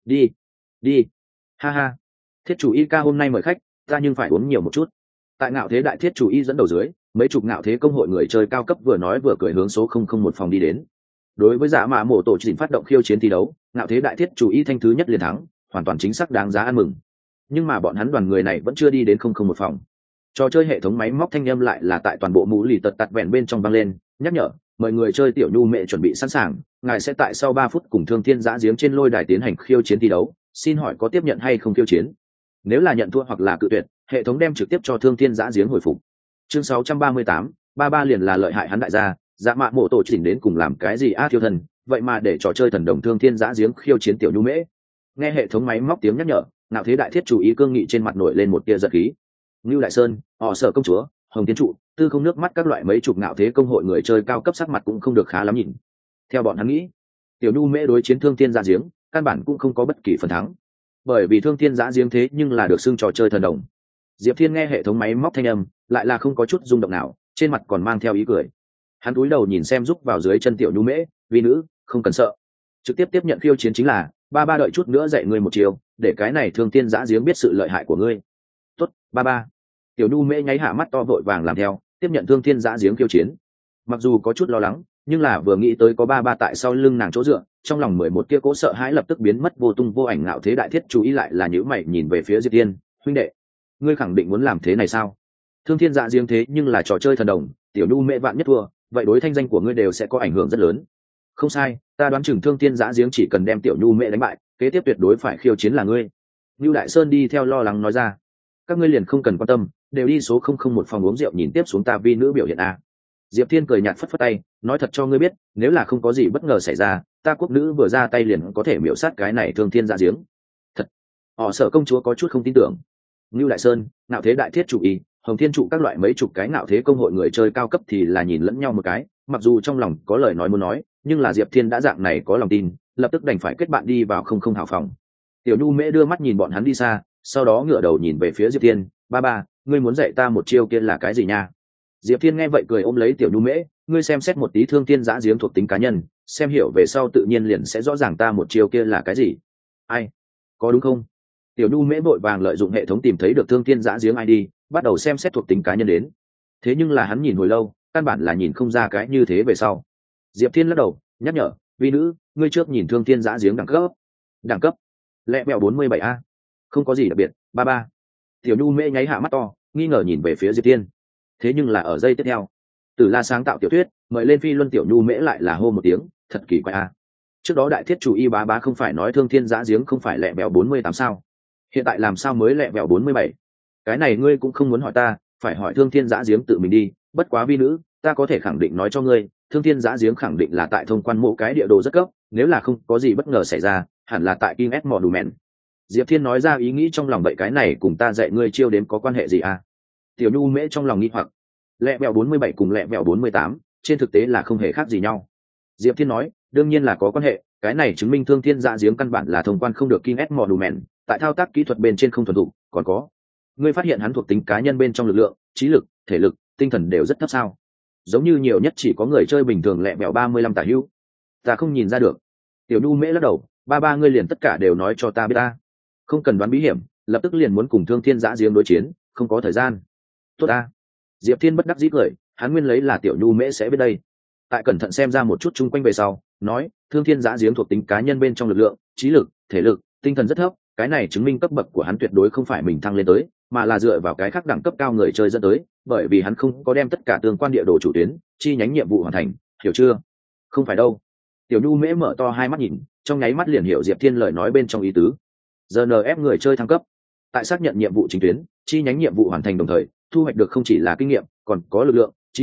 Đi, ha ha, thiết chủ y ca hôm nay mời khách, ta nhưng phải uống nhiều một chút. Tại ngạo thế đại thiết chủ y dẫn đầu dưới, mấy chục ngạo thế công hội người chơi cao cấp vừa nói vừa cười hướng số một phòng đi đến. Đối với Dạ Mạ Mộ tổ chỉnh phát động khiêu chiến thi đấu, ngạo thế đại thiết chủ y thanh thứ nhất liền thắng, hoàn toàn chính xác đáng giá ăn mừng. Nhưng mà bọn hắn đoàn người này vẫn chưa đi đến một phòng. Trò chơi hệ thống máy móc thanh âm lại là tại toàn bộ mũ lì tật tạt vẹn bên trong vang lên, nhắc nhở mời người chơi tiểu nhu mẹ chuẩn bị sẵn sàng, ngài sẽ tại sau 3 phút cùng Thương Thiên Giã Giếng trên lôi đài tiến hành khiêu chiến thi đấu, xin hỏi có tiếp nhận hay không khiêu chiến. Nếu là nhận thua hoặc là cự tuyệt, hệ thống đem trực tiếp cho Thương Thiên Giã Giếng hồi phục. Chương 638, ba liền là lợi hại hắn đại gia, Dạ Mạ Mộ tổ chỉnh đến cùng làm cái gì thiêu thần, vậy mà để trò chơi thần đồng Thương Thiên Giã Giếng khiêu chiến tiểu nhu mễ. Nghe hệ thống máy móc tiếng nhắc nhở, ngạo thế đại thiết chủ ý cương nghị trên mặt nổi lên một tia giật khí. Ngưu Đại Sơn, họ Sở công chúa, Hồng Thiên trụ, Tư Không nước mắt các loại mấy chục ngạo thế công hội người chơi cao cấp sắc mặt cũng không được khá lắm nhìn. Theo bọn hắn nghĩ, tiểu nhu mễ đối chiến Thương Thiên Giã Giếng căn bản cũng không có bất kỳ phần thắng, bởi vì Thương Thiên Giã Giếng thế nhưng là được xưng trò chơi thần đồng. Diệp Thiên nghe hệ thống máy móc thanh âm, lại là không có chút rung động nào, trên mặt còn mang theo ý cười. Hắn cúi đầu nhìn xem rúc vào dưới chân tiểu nhu mễ, vi nữ, không cần sợ, trực tiếp tiếp nhận khiêu chiến chính là, ba đợi chút nữa dạy ngươi một chiều, để cái này Thương Thiên Giã Giếng biết sự lợi hại của ngươi. Tốt, ba. Tiểu nhu mễ nháy hạ mắt to vội vàng làm theo, tiếp nhận Thương Thiên Giã Giếng khiêu chiến. Mặc dù có chút lo lắng, nhưng là vừa nghĩ tới có ba tại sau lưng nàng chỗ dựa, trong lòng 11 kia cố sợ hãi lập tức biến mất vô tung vô ảnh. Ngạo thế đại thiết chú ý lại là nhíu mày nhìn về phía Diệp Thiên, huynh đệ, ngươi khẳng định muốn làm thế này sao? Thương Thiên Giã Giếng thế nhưng là trò chơi thần đồng, tiểu nhu mễ vạn nhất thua, vậy đối thanh danh của ngươi đều sẽ có ảnh hưởng rất lớn. Không sai, ta đoán chừng Thương Thiên Giã Giếng chỉ cần đem tiểu nhu mễ đánh bại, kế tiếp tuyệt đối phải khiêu chiến là ngươi. Ngưu Đại Sơn đi theo lo lắng nói ra, các ngươi liền không cần quan tâm, đều đi số 001 phòng uống rượu nhìn tiếp xuống ta vi nữ biểu hiện a. Diệp Thiên cười nhạt phất phất tay, nói thật cho ngươi biết, nếu là không có gì bất ngờ xảy ra, ta quốc nữ vừa ra tay liền có thể miểu sát cái này Thương Thiên Giã Giếng. Thật? Họ Sở công chúa có chút không tin tưởng. Ngưu Đại Sơn, ngạo thế đại thiết chủ ý, Hồng Thiên trụ các loại mấy chục cái ngạo thế công hội người chơi cao cấp thì là nhìn lẫn nhau một cái, mặc dù trong lòng có lời nói muốn nói, nhưng là Diệp Thiên đã dạng này có lòng tin, lập tức đành phải kết bạn đi vào không hào phòng. Tiểu Nhu Mễ đưa mắt nhìn bọn hắn đi xa, sau đó ngửa đầu nhìn về phía Diệp Thiên, ba, ngươi muốn dạy ta một chiêu kia là cái gì nha? Diệp Thiên nghe vậy cười ôm lấy Tiểu Nhu Mễ, ngươi xem xét một tí Thương Thiên Giã Giếng thuộc tính cá nhân, xem hiểu về sau tự nhiên liền sẽ rõ ràng ta một chiêu kia là cái gì. Ai? Có đúng không? Tiểu Nhu Mễ vội vàng lợi dụng hệ thống tìm thấy được Thương Thiên Giã Giếng ID, bắt đầu xem xét thuộc tính cá nhân đến. Thế nhưng là hắn nhìn hồi lâu, căn bản là nhìn không ra cái như thế về sau. Diệp Thiên lắc đầu, nhắc nhở, vi nữ, ngươi trước nhìn Thương Thiên Giã Giếng đẳng cấp lẹ mẹo 47A. Không có gì đặc biệt, ba. Tiểu Nhu Mễ nháy hạ mắt to, nghi ngờ nhìn về phía Diệp Thiên. Thế nhưng là ở giây tiếp theo, Tử La sáng tạo tiểu thuyết, mời lên phi luân. Tiểu Nhu Mễ lại là hô một tiếng, thật kỳ quái a. Trước đó đại thiết chủ y bá không phải nói Thương Thiên Giã Giếng không phải lẹ mẹo 48 sao? Hiện tại làm sao mới lẹ mẹo 47? Cái này ngươi cũng không muốn hỏi ta, phải hỏi Thương Thiên Giã Giếng tự mình đi. Bất quá vi nữ, ta có thể khẳng định nói cho ngươi, Thương Thiên Giã Giếng khẳng định là tại thông quan mộ cái địa đồ rất cấp, nếu là không có gì bất ngờ xảy ra, hẳn là tại King S Monument. Diệp Thiên nói ra ý nghĩ trong lòng, vậy cái này cùng ta dạy ngươi chiêu đếm có quan hệ gì à? Tiểu Nhu Mễ trong lòng nghi hoặc, lẹ mẹo 47 cùng lẹ mẹo 48, trên thực tế là không hề khác gì nhau. Diệp Thiên nói, đương nhiên là có quan hệ, cái này chứng minh Thương Thiên Giã Giếng căn bản là thông quan không được King S Monument, tại thao tác kỹ thuật bên trên không thuần thục, còn có, ngươi phát hiện hắn thuộc tính cá nhân bên trong lực lượng, trí lực, thể lực, tinh thần đều rất thấp sao? Giống như nhiều nhất chỉ có người chơi bình thường lẹ mẹo 35 tả hữu. Ta không nhìn ra được. Tiểu Nhu Mễ lắc đầu, ba ngươi liền tất cả đều nói cho ta biết ta. Không cần đoán bí hiểm, lập tức liền muốn cùng Thương Thiên Giã Giếng đối chiến, không có thời gian. Tốt ta. Diệp Thiên bất đắc dĩ cười, hắn nguyên lấy là Tiểu Nhu Mễ sẽ biết đây. Tại cẩn thận xem ra một chút chung quanh về sau, nói, Thương Thiên Giã Giếng thuộc tính cá nhân bên trong lực lượng, trí lực, thể lực, tinh thần rất thấp, cái này chứng minh cấp bậc của hắn tuyệt đối không phải mình thăng lên tới, mà là dựa vào cái khác đẳng cấp cao người chơi dẫn tới, bởi vì hắn không có đem tất cả tương quan địa đồ chủ tuyến, chi nhánh nhiệm vụ hoàn thành, hiểu chưa? Không phải đâu. Tiểu Nhu Mễ mở to hai mắt nhìn, trong nháy mắt liền hiểu Diệp Thiên lời nói bên trong ý tứ. GNF người chơi thăng cấp, tại xác nhận nhiệm vụ chính tuyến, chi nhánh nhiệm vụ hoàn thành đồng thời, thu hoạch được không chỉ là kinh nghiệm, còn có lực lượng, trí lực,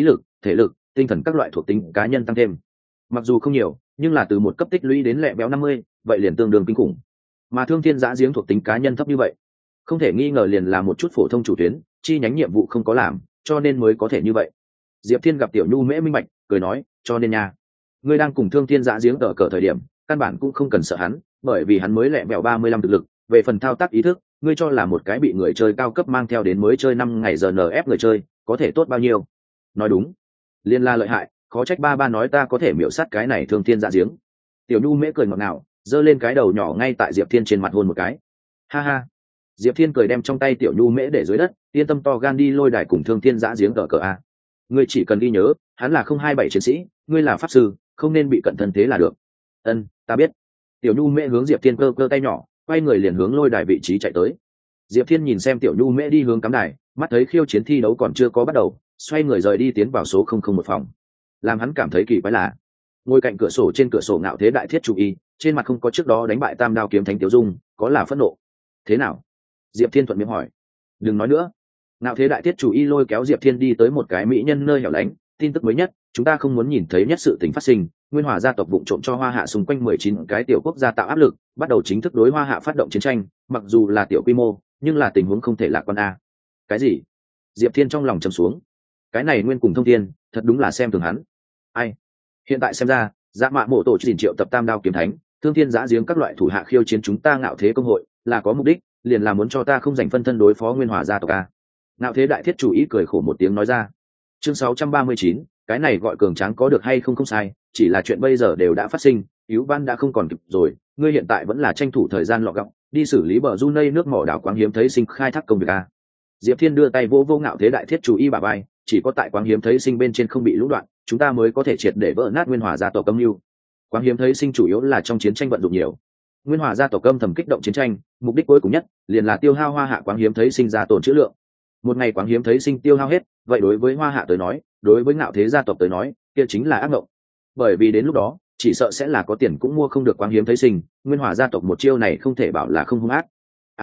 thể lực, tinh thần các loại thuộc tính cá nhân tăng thêm. Mặc dù không nhiều, nhưng là từ một cấp tích lũy đến lẹ béo 50, vậy liền tương đương kinh khủng. Mà Thương Thiên Giã Giếng thuộc tính cá nhân thấp như vậy, không thể nghi ngờ liền là một chút phổ thông chủ tuyến, chi nhánh nhiệm vụ không có làm, cho nên mới có thể như vậy. Diệp Thiên gặp Tiểu Nhu Mễ minh bạch, cười nói, cho nên nha, ngươi đang cùng Thương Thiên Giã Giếng tở cờ thời điểm, căn bản cũng không cần sợ hắn, bởi vì hắn mới lẹ bẹo 35 thực lực, về phần thao tác ý thức, ngươi cho là một cái bị người chơi cao cấp mang theo đến mới chơi 5 ngày giờ ép người chơi, có thể tốt bao nhiêu? Nói đúng, liên la lợi hại, khó trách ba nói ta có thể miểu sát cái này Thương Thiên Giã Giếng. Tiểu Nhu Mễ cười ngọt ngào, giơ lên cái đầu nhỏ ngay tại Diệp Thiên trên mặt hôn một cái. Ha ha. Diệp Thiên cười đem trong tay Tiểu Nhu Mễ để dưới đất, yên tâm to gan đi lôi đài cùng Thương Thiên Giã Giếng cờ a. Ngươi chỉ cần ghi nhớ, hắn là 027 chiến sĩ, ngươi là pháp sư, không nên bị cận thân thế là được. Ân, ta biết. Tiểu Nhu Mễ hướng Diệp Thiên cơ tay nhỏ, quay người liền hướng lôi đài vị trí chạy tới. Diệp Thiên nhìn xem Tiểu Nhu Mễ đi hướng cắm đài, mắt thấy khiêu chiến thi đấu còn chưa có bắt đầu, xoay người rời đi tiến vào số 001 phòng. Làm hắn cảm thấy kỳ quái là, ngồi cạnh cửa sổ trên cửa sổ Ngạo Thế Đại Thiết Chủ Y, trên mặt không có trước đó đánh bại Tam Đao Kiếm Thánh Tiểu Dung, có là phẫn nộ. Thế nào? Diệp Thiên thuận miệng hỏi. Đừng nói nữa. Ngạo Thế Đại Thiết Chủ Y lôi kéo Diệp Thiên đi tới một cái mỹ nhân nơi hẻo lánh, tin tức mới nhất, chúng ta không muốn nhìn thấy nhất sự tình phát sinh, Nguyên Hòa gia tộc vụng trộm cho Hoa Hạ xung quanh 19 cái tiểu quốc gia tạo áp lực, bắt đầu chính thức đối Hoa Hạ phát động chiến tranh, mặc dù là tiểu quy mô, nhưng là tình huống không thể lạc quan a. Cái gì? Diệp Thiên trong lòng trầm xuống. Cái này Nguyên cùng Thông Thiên, thật đúng là xem thường hắn. Ai? Hiện tại xem ra, Dạ Mạ Mộ tổ chỉ triệu tập Tam Đao Kiếm Thánh, Thương Thiên Giã Giếng các loại thủ hạ khiêu chiến chúng ta Ngạo Thế công hội, là có mục đích, liền là muốn cho ta không dành phân thân đối phó Nguyên Hòa gia tộc a. Ngạo Thế Đại Thiết Chủ Ý cười khổ một tiếng nói ra. Chương 639, cái này gọi cường tráng có được hay không không sai, chỉ là chuyện bây giờ đều đã phát sinh, cứu ban đã không còn kịp rồi, ngươi hiện tại vẫn là tranh thủ thời gian lọ gọng, đi xử lý bờ Junei nước mỏ đảo Quáng Hiếm Thấy Sinh khai thác công việc a. Diệp Thiên đưa tay vô Ngạo Thế Đại Thiết Chủ Y bả vai, chỉ có tại Quáng Hiếm Thấy Sinh bên trên không bị lũ đoạn, chúng ta mới có thể triệt để vỡ nát Nguyên Hòa gia tộc âm mưu. Quáng Hiếm Thấy Sinh chủ yếu là trong chiến tranh vận dụng nhiều. Nguyên Hòa gia tộc âm thầm kích động chiến tranh, mục đích cuối cùng nhất liền là tiêu hao Hoa Hạ Quáng Hiếm Thấy Sinh ra tổn trữ lượng. Một ngày Quáng Hiếm Thấy Sinh tiêu hao hết, vậy đối với Hoa Hạ tới nói, đối với Ngạo Thế gia tộc tới nói, kia chính là ác mộng. Bởi vì đến lúc đó, chỉ sợ sẽ là có tiền cũng mua không được Quáng Hiếm Thấy Sinh, Nguyên Hòa gia tộc một chiêu này không thể bảo là không hung ác.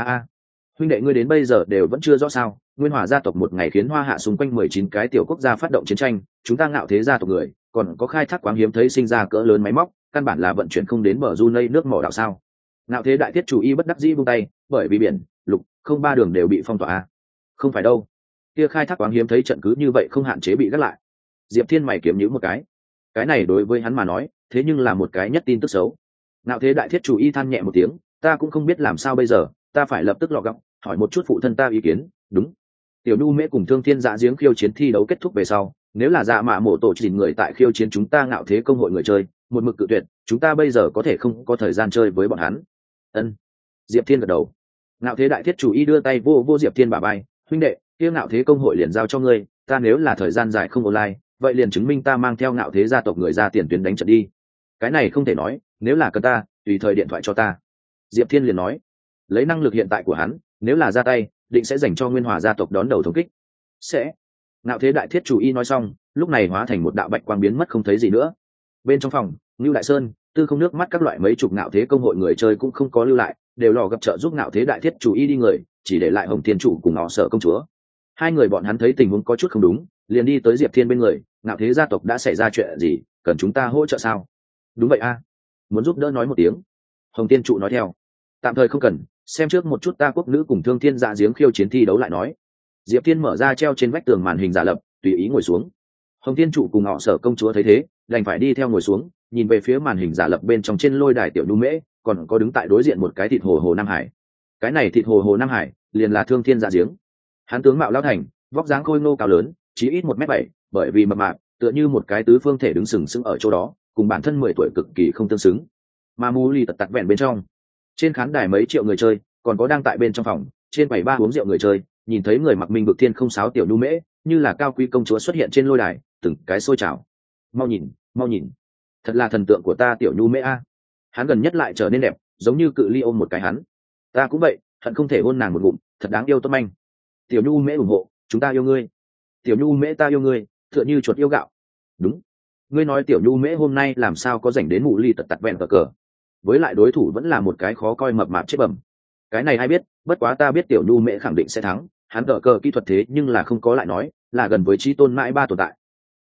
Huynh đệ ngươi đến bây giờ đều vẫn chưa rõ sao? Nguyên Hòa gia tộc một ngày khiến Hoa Hạ xung quanh 19 cái tiểu quốc gia phát động chiến tranh, chúng ta Ngạo Thế gia tộc người, còn có khai thác Quáng Hiếm Thấy Sinh ra cỡ lớn máy móc, căn bản là vận chuyển không đến bờ Junei nước mỏ đảo sao? Ngạo Thế Đại Thiết Chủ Y bất đắc dĩ buông tay, bởi vì biển, lục, không ba đường đều bị phong tỏa. Không phải đâu, kia khai thác Quáng Hiếm Thấy trận cứ như vậy không hạn chế bị gác lại. Diệp Thiên mày kiếm nhíu một cái này đối với hắn mà nói, thế nhưng là một cái nhất tin tức xấu. Ngạo Thế Đại Thiết Chủ Y than nhẹ một tiếng, ta cũng không biết làm sao bây giờ, ta phải lập tức lọ gọng, hỏi một chút phụ thân ta ý kiến. Đúng. Tiểu Nhu Mễ cùng Thương Thiên Giã Giếng khiêu chiến thi đấu kết thúc về sau, nếu là Dạ Mạ Mộ tổ chỉ người tại khiêu chiến chúng ta Ngạo Thế công hội người chơi, một mực cự tuyệt, chúng ta bây giờ có thể không có thời gian chơi với bọn hắn. Ân. Diệp Thiên gật đầu. Ngạo Thế Đại Thiết Chủ Y đưa tay vô Diệp Thiên bả vai, huynh đệ, kia Ngạo Thế công hội liền giao cho ngươi, ta nếu là thời gian dài không online, vậy liền chứng minh ta mang theo Ngạo Thế gia tộc người ra tiền tuyến đánh trận đi. Cái này không thể nói, nếu là cần ta, tùy thời điện thoại cho ta. Diệp Thiên liền nói, lấy năng lực hiện tại của hắn, nếu là ra tay, định sẽ dành cho Nguyên Hòa gia tộc đón đầu thống kích. Sẽ. Ngạo Thế Đại Thiết Chủ Y nói xong, lúc này hóa thành một đạo bạch quang biến mất không thấy gì nữa. Bên trong phòng, Nưu Đại Sơn, Tư Không nước mắt các loại mấy chục Ngạo Thế công hội người chơi cũng không có lưu lại, đều lò gặp trợ giúp Ngạo Thế Đại Thiết Chủ Y đi người, chỉ để lại Hồng Thiên chủ cùng họ Sở công chúa. Hai người bọn hắn thấy tình huống có chút không đúng, liền đi tới Diệp Thiên bên người, Ngạo Thế gia tộc đã xảy ra chuyện gì, cần chúng ta hỗ trợ sao? Đúng vậy a, muốn giúp đỡ nói một tiếng. Hồng Thiên trụ nói theo, tạm thời không cần, xem trước một chút ta quốc nữ cùng Thương Thiên Giã Giếng khiêu chiến thi đấu lại nói. Diệp Thiên mở ra treo trên vách tường màn hình giả lập, tùy ý ngồi xuống. Hồng Thiên trụ cùng họ Sở công chúa thấy thế, đành phải đi theo ngồi xuống, nhìn về phía màn hình giả lập bên trong trên lôi đài Tiểu Nhu Mễ, còn có đứng tại đối diện một cái thịt hồ Nam Hải. Cái này thịt hồ Nam Hải liền là Thương Thiên Giã Giếng. Hắn tướng mạo lão thành, vóc dáng khôi ngô cao lớn, chí ít 1m7, bởi vì mập mạp, tựa như một cái tứ phương thể đứng sừng sững ở chỗ đó, cùng bản thân 10 tuổi cực kỳ không tương xứng. Mà mù lì tật vẹn bên trong, trên khán đài mấy triệu người chơi, còn có đang tại bên trong phòng, trên quầy ba uống rượu người chơi, nhìn thấy người mặc minh vực thiên không sáo Tiểu Nhu Mễ, như là cao quý công chúa xuất hiện trên lôi đài, từng cái sôi trào. Mau nhìn, thật là thần tượng của ta Tiểu Nhu Mễ a. Hắn gần nhất lại trở nên đẹp, giống như cự ly ôm một cái hắn. Ta cũng vậy, hận không thể hôn nàng một ngụm, thật đáng yêu tốt manh. Tiểu Nhu Mễ ủng hộ, chúng ta yêu ngươi. Tiểu Nhu Mễ ta yêu ngươi, tựa như chuột yêu gạo. Đúng. Ngươi nói Tiểu Nhu Mễ hôm nay làm sao có rảnh đến mụ ly tật vẹn cờ. Với lại đối thủ vẫn là một cái khó coi mập mạp chết bẩm. Cái này ai biết, bất quá ta biết Tiểu Nhu Mễ khẳng định sẽ thắng, hắn cờ kỹ thuật thế nhưng là không có lại nói, là gần với chí tôn mãi ba tồn tại.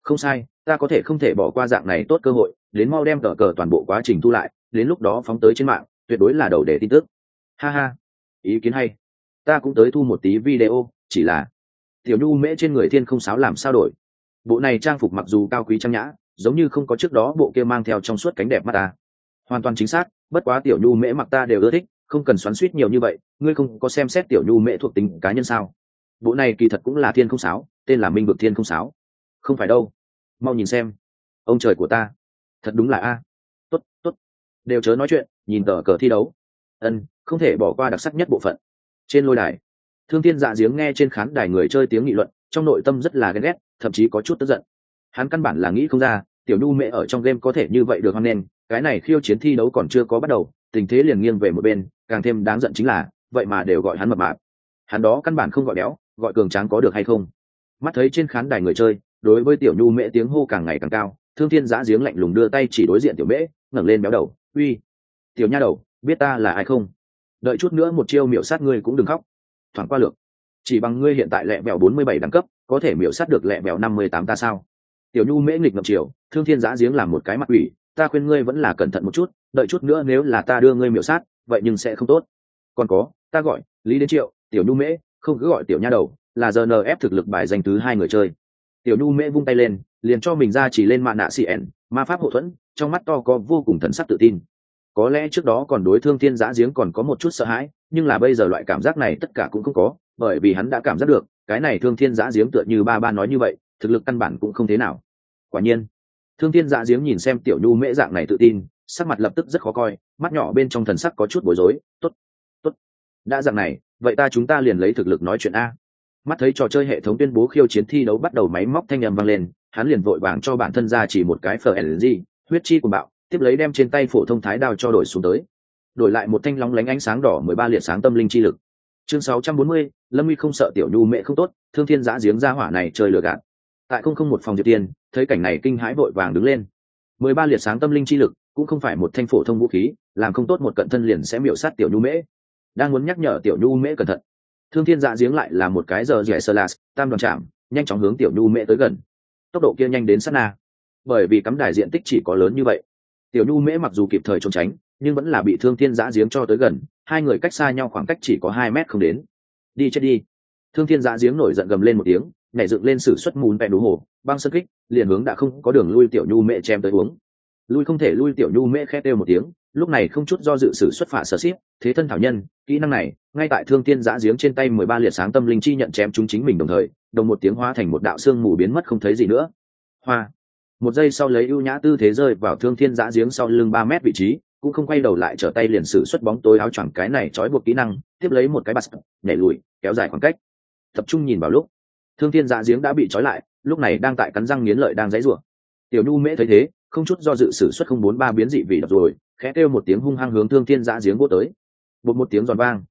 Không sai, ta có thể không thể bỏ qua dạng này tốt cơ hội, đến mau đem cờ toàn bộ quá trình thu lại, đến lúc đó phóng tới trên mạng, tuyệt đối là đầu đề tin tức. Ha ha, ý kiến hay. Ta cũng tới thu một tí video, chỉ là tiểu nhu mễ trên người thiên không sáo làm sao đổi. Bộ này trang phục mặc dù cao quý trang nhã, giống như không có trước đó bộ kia mang theo trong suốt cánh đẹp mắt ta. Hoàn toàn chính xác, bất quá tiểu nhu mễ mặc ta đều ưa thích, không cần xoắn xuýt nhiều như vậy. Ngươi không có xem xét tiểu nhu mễ thuộc tính cá nhân sao? Bộ này kỳ thật cũng là thiên không sáo, tên là minh vực thiên không sáo. Không phải đâu, mau nhìn xem. Ông trời của ta, thật đúng là a. Tốt tốt, đều chớ nói chuyện, nhìn tờ cờ thi đấu. Không thể bỏ qua đặc sắc nhất bộ phận. Trên lôi đài, Thương Thiên Dạ Giếng nghe trên khán đài người chơi tiếng nghị luận, trong nội tâm rất là ghen ghét, thậm chí có chút tức giận. Hắn căn bản là nghĩ không ra, tiểu nhu mẹ ở trong game có thể như vậy được hoan nghênh, cái này khiêu chiến thi đấu còn chưa có bắt đầu, tình thế liền nghiêng về một bên, càng thêm đáng giận chính là, vậy mà đều gọi hắn mập mạp. Hắn đó căn bản không gọi béo, gọi cường tráng có được hay không? Mắt thấy trên khán đài người chơi, đối với tiểu nhu mẹ tiếng hô càng ngày càng cao, Thương Thiên Dạ Giếng lạnh lùng đưa tay chỉ đối diện tiểu mễ, ngẩng lên béo đầu, uy, tiểu nha đầu, biết ta là ai không? Đợi chút nữa một chiêu miểu sát ngươi cũng đừng khóc. Thoảng qua lược, chỉ bằng ngươi hiện tại lẹ bèo 47 đẳng cấp, có thể miểu sát được lẹ bèo 58 ta sao? Tiểu nhu mễ nghịch ngập chiều, Thương Thiên Dạ Giếng làm một cái mặt ủy, ta khuyên ngươi vẫn là cẩn thận một chút, đợi chút nữa nếu là ta đưa ngươi miểu sát, vậy nhưng sẽ không tốt. Còn có, ta gọi Lý Đến Triệu, tiểu nhu mễ, không cứ gọi tiểu nha đầu, là GNF thực lực bài danh thứ 2 người chơi. Tiểu nhu mễ vung tay lên, liền cho mình ra chỉ lên mạn nạ CN, ma pháp hộ thuẫn, trong mắt to có vô cùng thần sắc tự tin. Có lẽ trước đó còn đối Thương Thiên Dạ Giếng còn có một chút sợ hãi, nhưng là bây giờ loại cảm giác này tất cả cũng không có, bởi vì hắn đã cảm giác được, cái này Thương Thiên Dạ Giếng tựa như ba nói như vậy, thực lực căn bản cũng không thế nào. Quả nhiên, Thương Thiên Dạ Giếng nhìn xem tiểu nhu mễ dạng này tự tin, sắc mặt lập tức rất khó coi, mắt nhỏ bên trong thần sắc có chút bối rối. Tốt, tốt, đã dạng này, vậy chúng ta liền lấy thực lực nói chuyện a. Mắt thấy trò chơi hệ thống tuyên bố khiêu chiến thi đấu bắt đầu, máy móc thanh âm vang lên, hắn liền vội vàng cho bản thân ra chỉ một cái FLG, huyết chi của bạo, tiếp lấy đem trên tay phổ thông thái đao cho đổi xuống tới, đổi lại một thanh lóng lánh ánh sáng đỏ 13 liệt sáng tâm linh chi lực. Chương 640, Lâm Uy không sợ tiểu nhu mẹ không tốt, Thương Thiên Dạ Giếng ra hỏa này chơi lừa gạt. Tại 001 phòng Diệp Tiên, thấy cảnh này kinh hãi vội vàng đứng lên. 13 liệt sáng tâm linh chi lực cũng không phải một thanh phổ thông vũ khí, làm không tốt một cận thân liền sẽ miểu sát tiểu nhu mễ. Đang muốn nhắc nhở tiểu nhu mễ cẩn thận, Thương Thiên Dạ Giếng lại là một cái giờ rẻ sơ las, tam đoàn chạm, nhanh chóng hướng tiểu nhu mễ tới gần. Tốc độ kia nhanh đến sát na. Bởi vì cắm đài diện tích chỉ có lớn như vậy, tiểu nhu mễ mặc dù kịp thời trốn tránh, nhưng vẫn là bị Thương Thiên Dạ Giếng cho tới gần, hai người cách xa nhau khoảng cách chỉ có 2 mét không đến. Đi chết đi. Thương Thiên Dạ Giếng nổi giận gầm lên một tiếng, nhảy dựng lên sử xuất mùn vẹn đú hồ, băng sân kích, liền hướng đã không có đường lui tiểu nhu mễ chém tới uống. Lui không thể lui, tiểu nhu mễ khét kêu một tiếng, lúc này không chút do dự sử xuất phả sở xít, thế thân thảo nhân, kỹ năng này ngay tại Thương Thiên Dạ Giếng trên tay 13 liệt sáng tâm linh chi nhận chém chúng chính mình đồng thời, đồng một tiếng hóa thành một đạo xương mù biến mất không thấy gì nữa. Hoa. Một giây sau lấy ưu nhã tư thế rơi vào Thương Thiên Dạ Giếng sau lưng 3 mét vị trí, cũng không quay đầu lại, trở tay liền sử xuất bóng tối áo choàng, cái này trói buộc kỹ năng, tiếp lấy một cái bạt nhảy lùi, kéo dài khoảng cách. Tập trung nhìn vào lúc, Thương Thiên Dạ Giếng đã bị trói lại, lúc này đang tại cắn răng nghiến lợi đang giãy giụa. Tiểu nhu mễ thấy thế, không chút do dự sử xuất 043 biến dị vị đập rồi, khẽ kêu một tiếng hung hăng hướng Thương Thiên Dạ Giếng vỗ tới. Bột một tiếng giòn vang,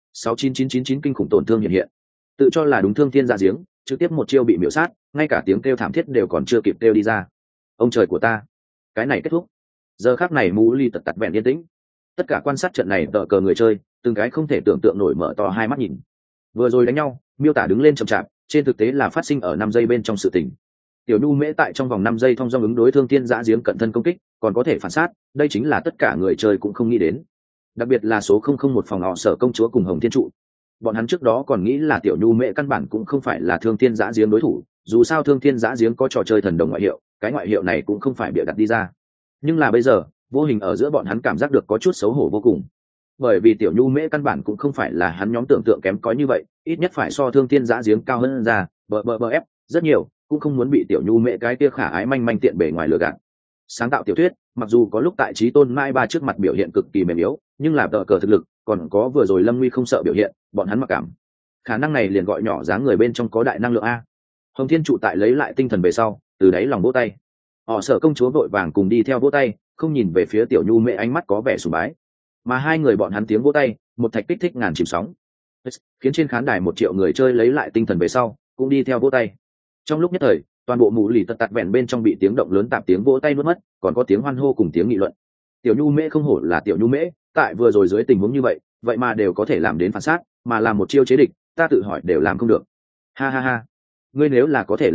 69999 kinh khủng tổn thương hiện hiện. Tự cho là đúng Thương Thiên Dạ Giếng, trực tiếp một chiêu bị miểu sát, ngay cả tiếng kêu thảm thiết đều còn chưa kịp kêu đi ra. Ông trời của ta, cái này kết thúc. Giờ khắc này Mũ Ly tật vẹn yên tĩnh. Tất cả quan sát trận này tờ cờ người chơi, từng cái không thể tưởng tượng nổi mở to hai mắt nhìn. Vừa rồi đánh nhau, miêu tả đứng lên chậm chạp, trên thực tế là phát sinh ở 5 giây bên trong sự tình. Tiểu nhu mễ tại trong vòng 5 giây thông dong ứng đối Thương Thiên Dạ Giếng cận thân công kích, còn có thể phản sát, đây chính là tất cả người chơi cũng không nghĩ đến. Đặc biệt là số 001 phòng họ Sở công chúa cùng Hồng Thiên trụ. Bọn hắn trước đó còn nghĩ là tiểu nhu mễ căn bản cũng không phải là Thương Thiên Dạ Giếng đối thủ, dù sao Thương Thiên Dạ Giếng có trò chơi thần đồng ngoại hiệu, cái ngoại hiệu này cũng không phải bịa đặt đi ra. Nhưng là bây giờ, vô hình ở giữa bọn hắn cảm giác được có chút xấu hổ vô cùng. Bởi vì tiểu nhu mễ căn bản cũng không phải là hắn nhóm tưởng tượng kém cỏi như vậy, ít nhất phải so Thương Thiên Dạ Giếng cao hơn ra, ép rất nhiều, cũng không muốn bị tiểu nhu mễ cái kia khả ái manh manh tiện bề ngoài lừa gạt. Sáng tạo tiểu thuyết, mặc dù có lúc tại Chí Tôn Mai Ba trước mặt biểu hiện cực kỳ mềm yếu, nhưng là tờ cờ thực lực, còn có vừa rồi Lâm Nguy không sợ biểu hiện, bọn hắn mặc cảm. Khả năng này liền gọi nhỏ dáng người bên trong có đại năng lượng a. Hồng Thiên trụ tại lấy lại tinh thần về sau, từ đáy lòng vỗ tay. Họ Sở công chúa vội vàng cùng đi theo vỗ tay, không nhìn về phía tiểu nhu mễ, ánh mắt có vẻ sùng bái. Mà hai người bọn hắn tiếng vỗ tay, một thạch kích thích ngàn chìm sóng, khiến trên khán đài 1 triệu người chơi lấy lại tinh thần về sau, cũng đi theo vỗ tay. Trong lúc nhất thời, toàn bộ Mũ Lì tật vẹn bên trong bị tiếng động lớn tạp tiếng vỗ tay nuốt mất, còn có tiếng hoan hô cùng tiếng nghị luận. Tiểu nhu mễ không hổ là tiểu nhu mễ, tại vừa rồi dưới tình huống như vậy, vậy mà đều có thể làm đến phản sát, mà làm một chiêu chế địch, ta tự hỏi đều làm không được. Ha ha ha, ngươi nếu là có thể làm được,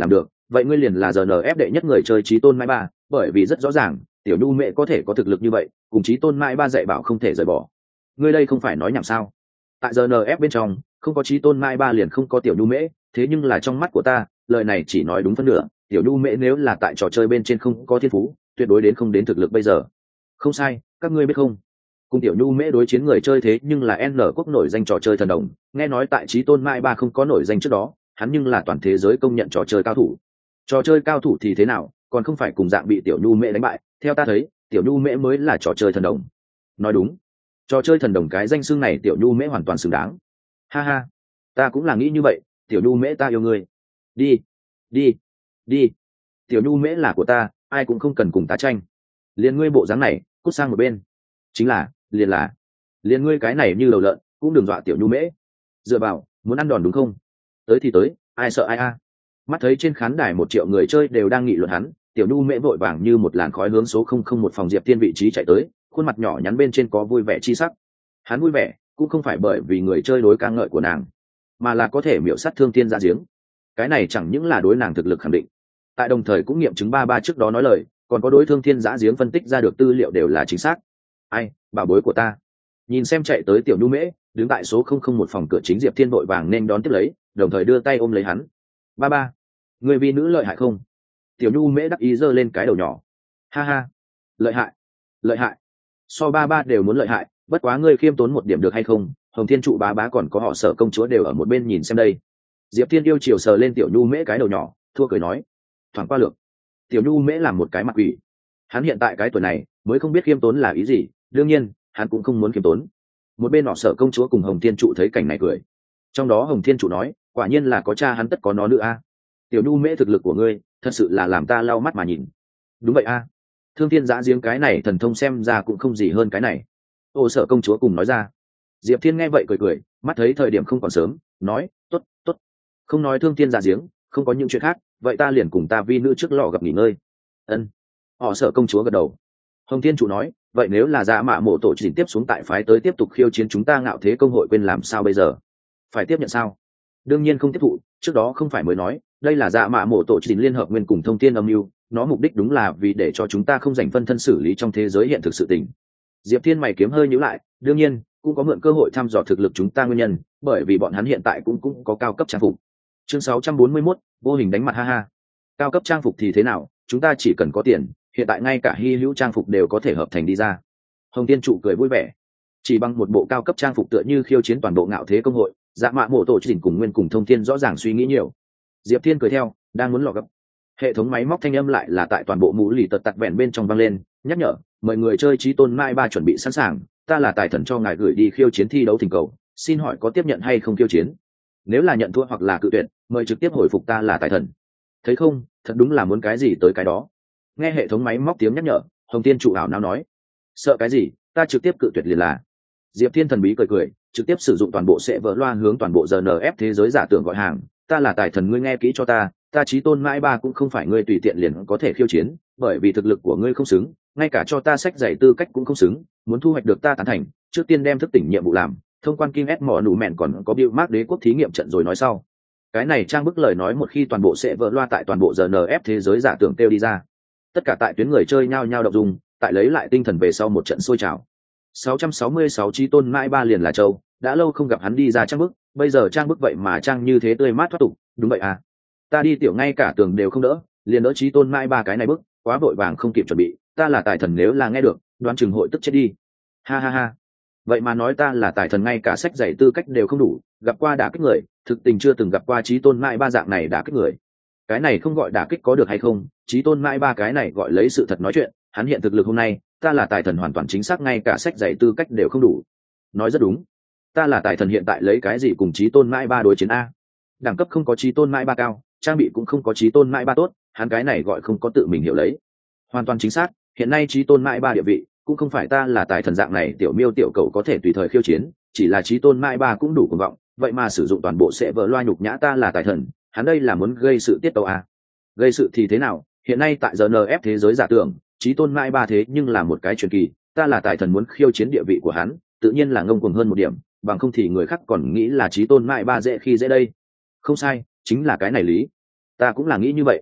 vậy ngươi liền là GNF đệ nhất người chơi Chí Tôn Mai Ba, bởi vì rất rõ ràng tiểu nhu mẹ có thể có thực lực như vậy, cùng Chí Tôn Mai Ba dạy bảo không thể rời bỏ. Ngươi đây không phải nói nhảm sao? Tại GNF bên trong không có Chí Tôn Mai Ba liền không có tiểu nhu mễ, thế nhưng là trong mắt của ta lời này chỉ nói đúng phân nửa. Tiểu nhu mễ nếu là tại trò chơi bên trên không có thiên phú, tuyệt đối đến không đến thực lực bây giờ. Không sai, các ngươi biết không, cùng tiểu nhu mễ đối chiến người chơi thế nhưng là N quốc nổi danh trò chơi thần đồng. Nghe nói tại Chí Tôn Mai Ba không có nổi danh trước đó, hắn nhưng là toàn thế giới công nhận trò chơi cao thủ. Trò chơi cao thủ thì thế nào, còn không phải cùng dạng bị tiểu nhu mễ đánh bại. Theo ta thấy tiểu nhu mễ mới là trò chơi thần đồng. Nói đúng, trò chơi thần đồng cái danh xưng này tiểu nhu mễ hoàn toàn xứng đáng. Ha ha, ta cũng là nghĩ như vậy. Tiểu nhu mễ ta yêu ngươi. Đi đi đi, tiểu nhu mễ là của ta, ai cũng không cần cùng ta tranh. Liền ngươi bộ dáng này cút sang một bên. Chính là liền ngươi cái này như đầu lợn cũng đừng dọa tiểu nhu mễ. Dựa vào, muốn ăn đòn đúng không? Tới thì tới, ai sợ ai a. Mắt thấy trên khán đài 1 triệu người chơi đều đang nghị luận hắn, tiểu nhu mễ vội vàng như một làn khói hướng số 001 phòng Diệp Thiên vị trí chạy tới, khuôn mặt nhỏ nhắn bên trên có vui vẻ chi sắc. Hắn vui vẻ cũng không phải bởi vì người chơi đối ca ngợi của nàng, mà là có thể miểu sát Thương Thiên Giã Giếng. Cái này chẳng những là đối nàng thực lực khẳng định, tại đồng thời cũng nghiệm chứng ba trước đó nói lời, còn có đối Thương Thiên Giã Giếng phân tích ra được tư liệu đều là chính xác. Ai, bảo bối của ta. Nhìn xem chạy tới tiểu nhu mễ, đứng tại số 001 phòng cửa chính Diệp Thiên vội vàng nên đón tiếp lấy, đồng thời đưa tay ôm lấy hắn. Ba, người vi nữ lợi hại không? Tiểu nhu mễ đắc ý giơ lên cái đầu nhỏ. Ha ha, lợi hại, so ba đều muốn lợi hại, bất quá ngươi khiêm tốn một điểm được hay không? Hồng Thiên trụ bá còn có họ Sở công chúa đều ở một bên nhìn xem đây. Diệp Thiên yêu chiều sờ lên tiểu nhu mễ cái đầu nhỏ, thua cười nói. Thoảng qua lược. Tiểu nhu mễ làm một cái mặt quỷ. Hắn hiện tại cái tuổi này mới không biết khiêm tốn là ý gì, đương nhiên hắn cũng không muốn khiêm tốn. Một bên họ Sở công chúa cùng Hồng Thiên trụ thấy cảnh này cười. Trong đó Hồng Thiên trụ nói, quả nhiên là có cha hắn tất có nó nữa a. Tiểu nhu mễ thực lực của ngươi thật sự là làm ta lau mắt mà nhìn. Đúng vậy a. Thương Thiên Giã Giếng cái này thần thông xem ra cũng không gì hơn cái này. Ô Sở công chúa cùng nói ra. Diệp Thiên nghe vậy cười, mắt thấy thời điểm không còn sớm, nói, tốt, không nói Thương Thiên Giã Giếng, không có những chuyện khác, vậy ta liền cùng ta vi nữ trước lò gặp nghỉ ngơi. Ân. Họ Sở công chúa gật đầu. Hồng Thiên chủ nói, vậy nếu là Dạ Mạ Mộ tổ chỉnh tiếp xuống tại phái tới tiếp tục khiêu chiến chúng ta Ngạo Thế công hội, quên làm sao bây giờ? Phải tiếp nhận sao? Đương nhiên không tiếp thụ, trước đó không phải mới nói, đây là Dạ Mạ Mộ tổ chỉnh liên hợp nguyên cùng Thông Thiên âm mưu, nó mục đích đúng là vì để cho chúng ta không dành phân thân xử lý trong thế giới hiện thực sự tình. Diệp Thiên mày kiếm hơi nhíu lại, đương nhiên cũng có mượn cơ hội thăm dò thực lực chúng ta nguyên nhân, bởi vì bọn hắn hiện tại cũng có cao cấp trang phục. Chương 641, vô hình đánh mặt ha ha. Cao cấp trang phục thì thế nào, chúng ta chỉ cần có tiền, hiện tại ngay cả hy hữu trang phục đều có thể hợp thành đi ra. Hồng Tiên trụ cười vui vẻ. Chỉ bằng một bộ cao cấp trang phục tựa như khiêu chiến toàn bộ Ngạo Thế công hội, Dạ Mạ Mộ tổ chỉnh cùng nguyên cùng Thông Thiên rõ ràng suy nghĩ nhiều. Diệp Thiên cười theo, đang muốn lọ gấp. Hệ thống máy móc thanh âm lại là tại toàn bộ mũ lì tật tặc vẹn bên trong vang lên, nhắc nhở, mời người chơi Chí Tôn Mai Ba chuẩn bị sẵn sàng, ta là tài thần cho ngài gửi đi khiêu chiến thi đấu thỉnh cầu, xin hỏi có tiếp nhận hay không khiêu chiến? Nếu là nhận thua hoặc là cự tuyệt, mời trực tiếp hồi phục ta là tài thần. Thấy không, thật đúng là muốn cái gì tới cái đó. Nghe hệ thống máy móc tiếng nhắc nhở, Hồng Tiên trụ ảo não nói, sợ cái gì, ta trực tiếp cự tuyệt liền là. Diệp Thiên thần bí cười, trực tiếp sử dụng toàn bộ sẽ vỡ loa hướng toàn bộ GNF thế giới giả tưởng gọi hàng, ta là tài thần, ngươi nghe kỹ cho ta, ta Chí Tôn Mai Ba cũng không phải ngươi tùy tiện liền có thể khiêu chiến, bởi vì thực lực của ngươi không xứng, ngay cả cho ta sách giải tư cách cũng không xứng, muốn thu hoạch được ta tán thành, trước tiên đem thức tỉnh nhiệm vụ làm, thông quan Kim S mỏ nụ mẹn còn có Bill Mark đế quốc thí nghiệm trận rồi nói sau. Cái này trang bức lời nói một khi toàn bộ sẽ vỡ loa tại toàn bộ GNF thế giới giả tưởng kêu đi ra. Tất cả tại tuyến người chơi nhao nhao động dung, tại lấy lại tinh thần về sau một trận sôi trào. 666 Chí Tôn Mai Ba liền là châu, đã lâu không gặp hắn đi ra trang bức, bây giờ trang bức vậy mà trang như thế tươi mát thoát tục, đúng vậy à. Ta đi tiểu ngay cả tường đều không đỡ, liền đỡ Chí Tôn Mai Ba cái này bức, quá vội vàng không kịp chuẩn bị, ta là tài thần nếu là nghe được, đoán chừng hội tức chết đi. Ha ha ha. Vậy mà nói ta là tài thần ngay cả sách giày tư cách đều không đủ, gặp qua đả kích người, thực tình chưa từng gặp qua Chí Tôn Mai Ba dạng này đả kích người. Cái này không gọi đả kích có được hay không, Chí Tôn Mai Ba cái này gọi lấy sự thật nói chuyện, hắn hiện thực lực hôm nay, ta là tài thần hoàn toàn chính xác ngay cả sách giày tư cách đều không đủ. Nói rất đúng. Ta là tài thần hiện tại lấy cái gì cùng Chí Tôn Mai Ba đối chiến a? Đẳng cấp không có Chí Tôn Mai Ba cao, trang bị cũng không có Chí Tôn Mai Ba tốt, hắn cái này gọi không có tự mình hiểu lấy. Hoàn toàn chính xác, hiện nay Chí Tôn Mai Ba địa vị cũng không phải ta là tài thần dạng này tiểu miêu tiểu cầu có thể tùy thời khiêu chiến, chỉ là Chí Tôn Mai Ba cũng đủ cuồng vọng, vậy mà sử dụng toàn bộ sẽ vỡ loa nhục nhã ta là tài thần, hắn đây là muốn gây sự tiết tấu à? Gây sự thì thế nào, hiện nay tại GNF thế giới giả tưởng, Chí Tôn Mai Ba thế nhưng là một cái truyền kỳ, ta là tài thần muốn khiêu chiến địa vị của hắn, tự nhiên là ngông cuồng hơn một điểm, bằng không thì người khác còn nghĩ là Chí Tôn Mai Ba dễ khi dễ đây. Không sai, chính là cái này lý. Ta cũng là nghĩ như vậy.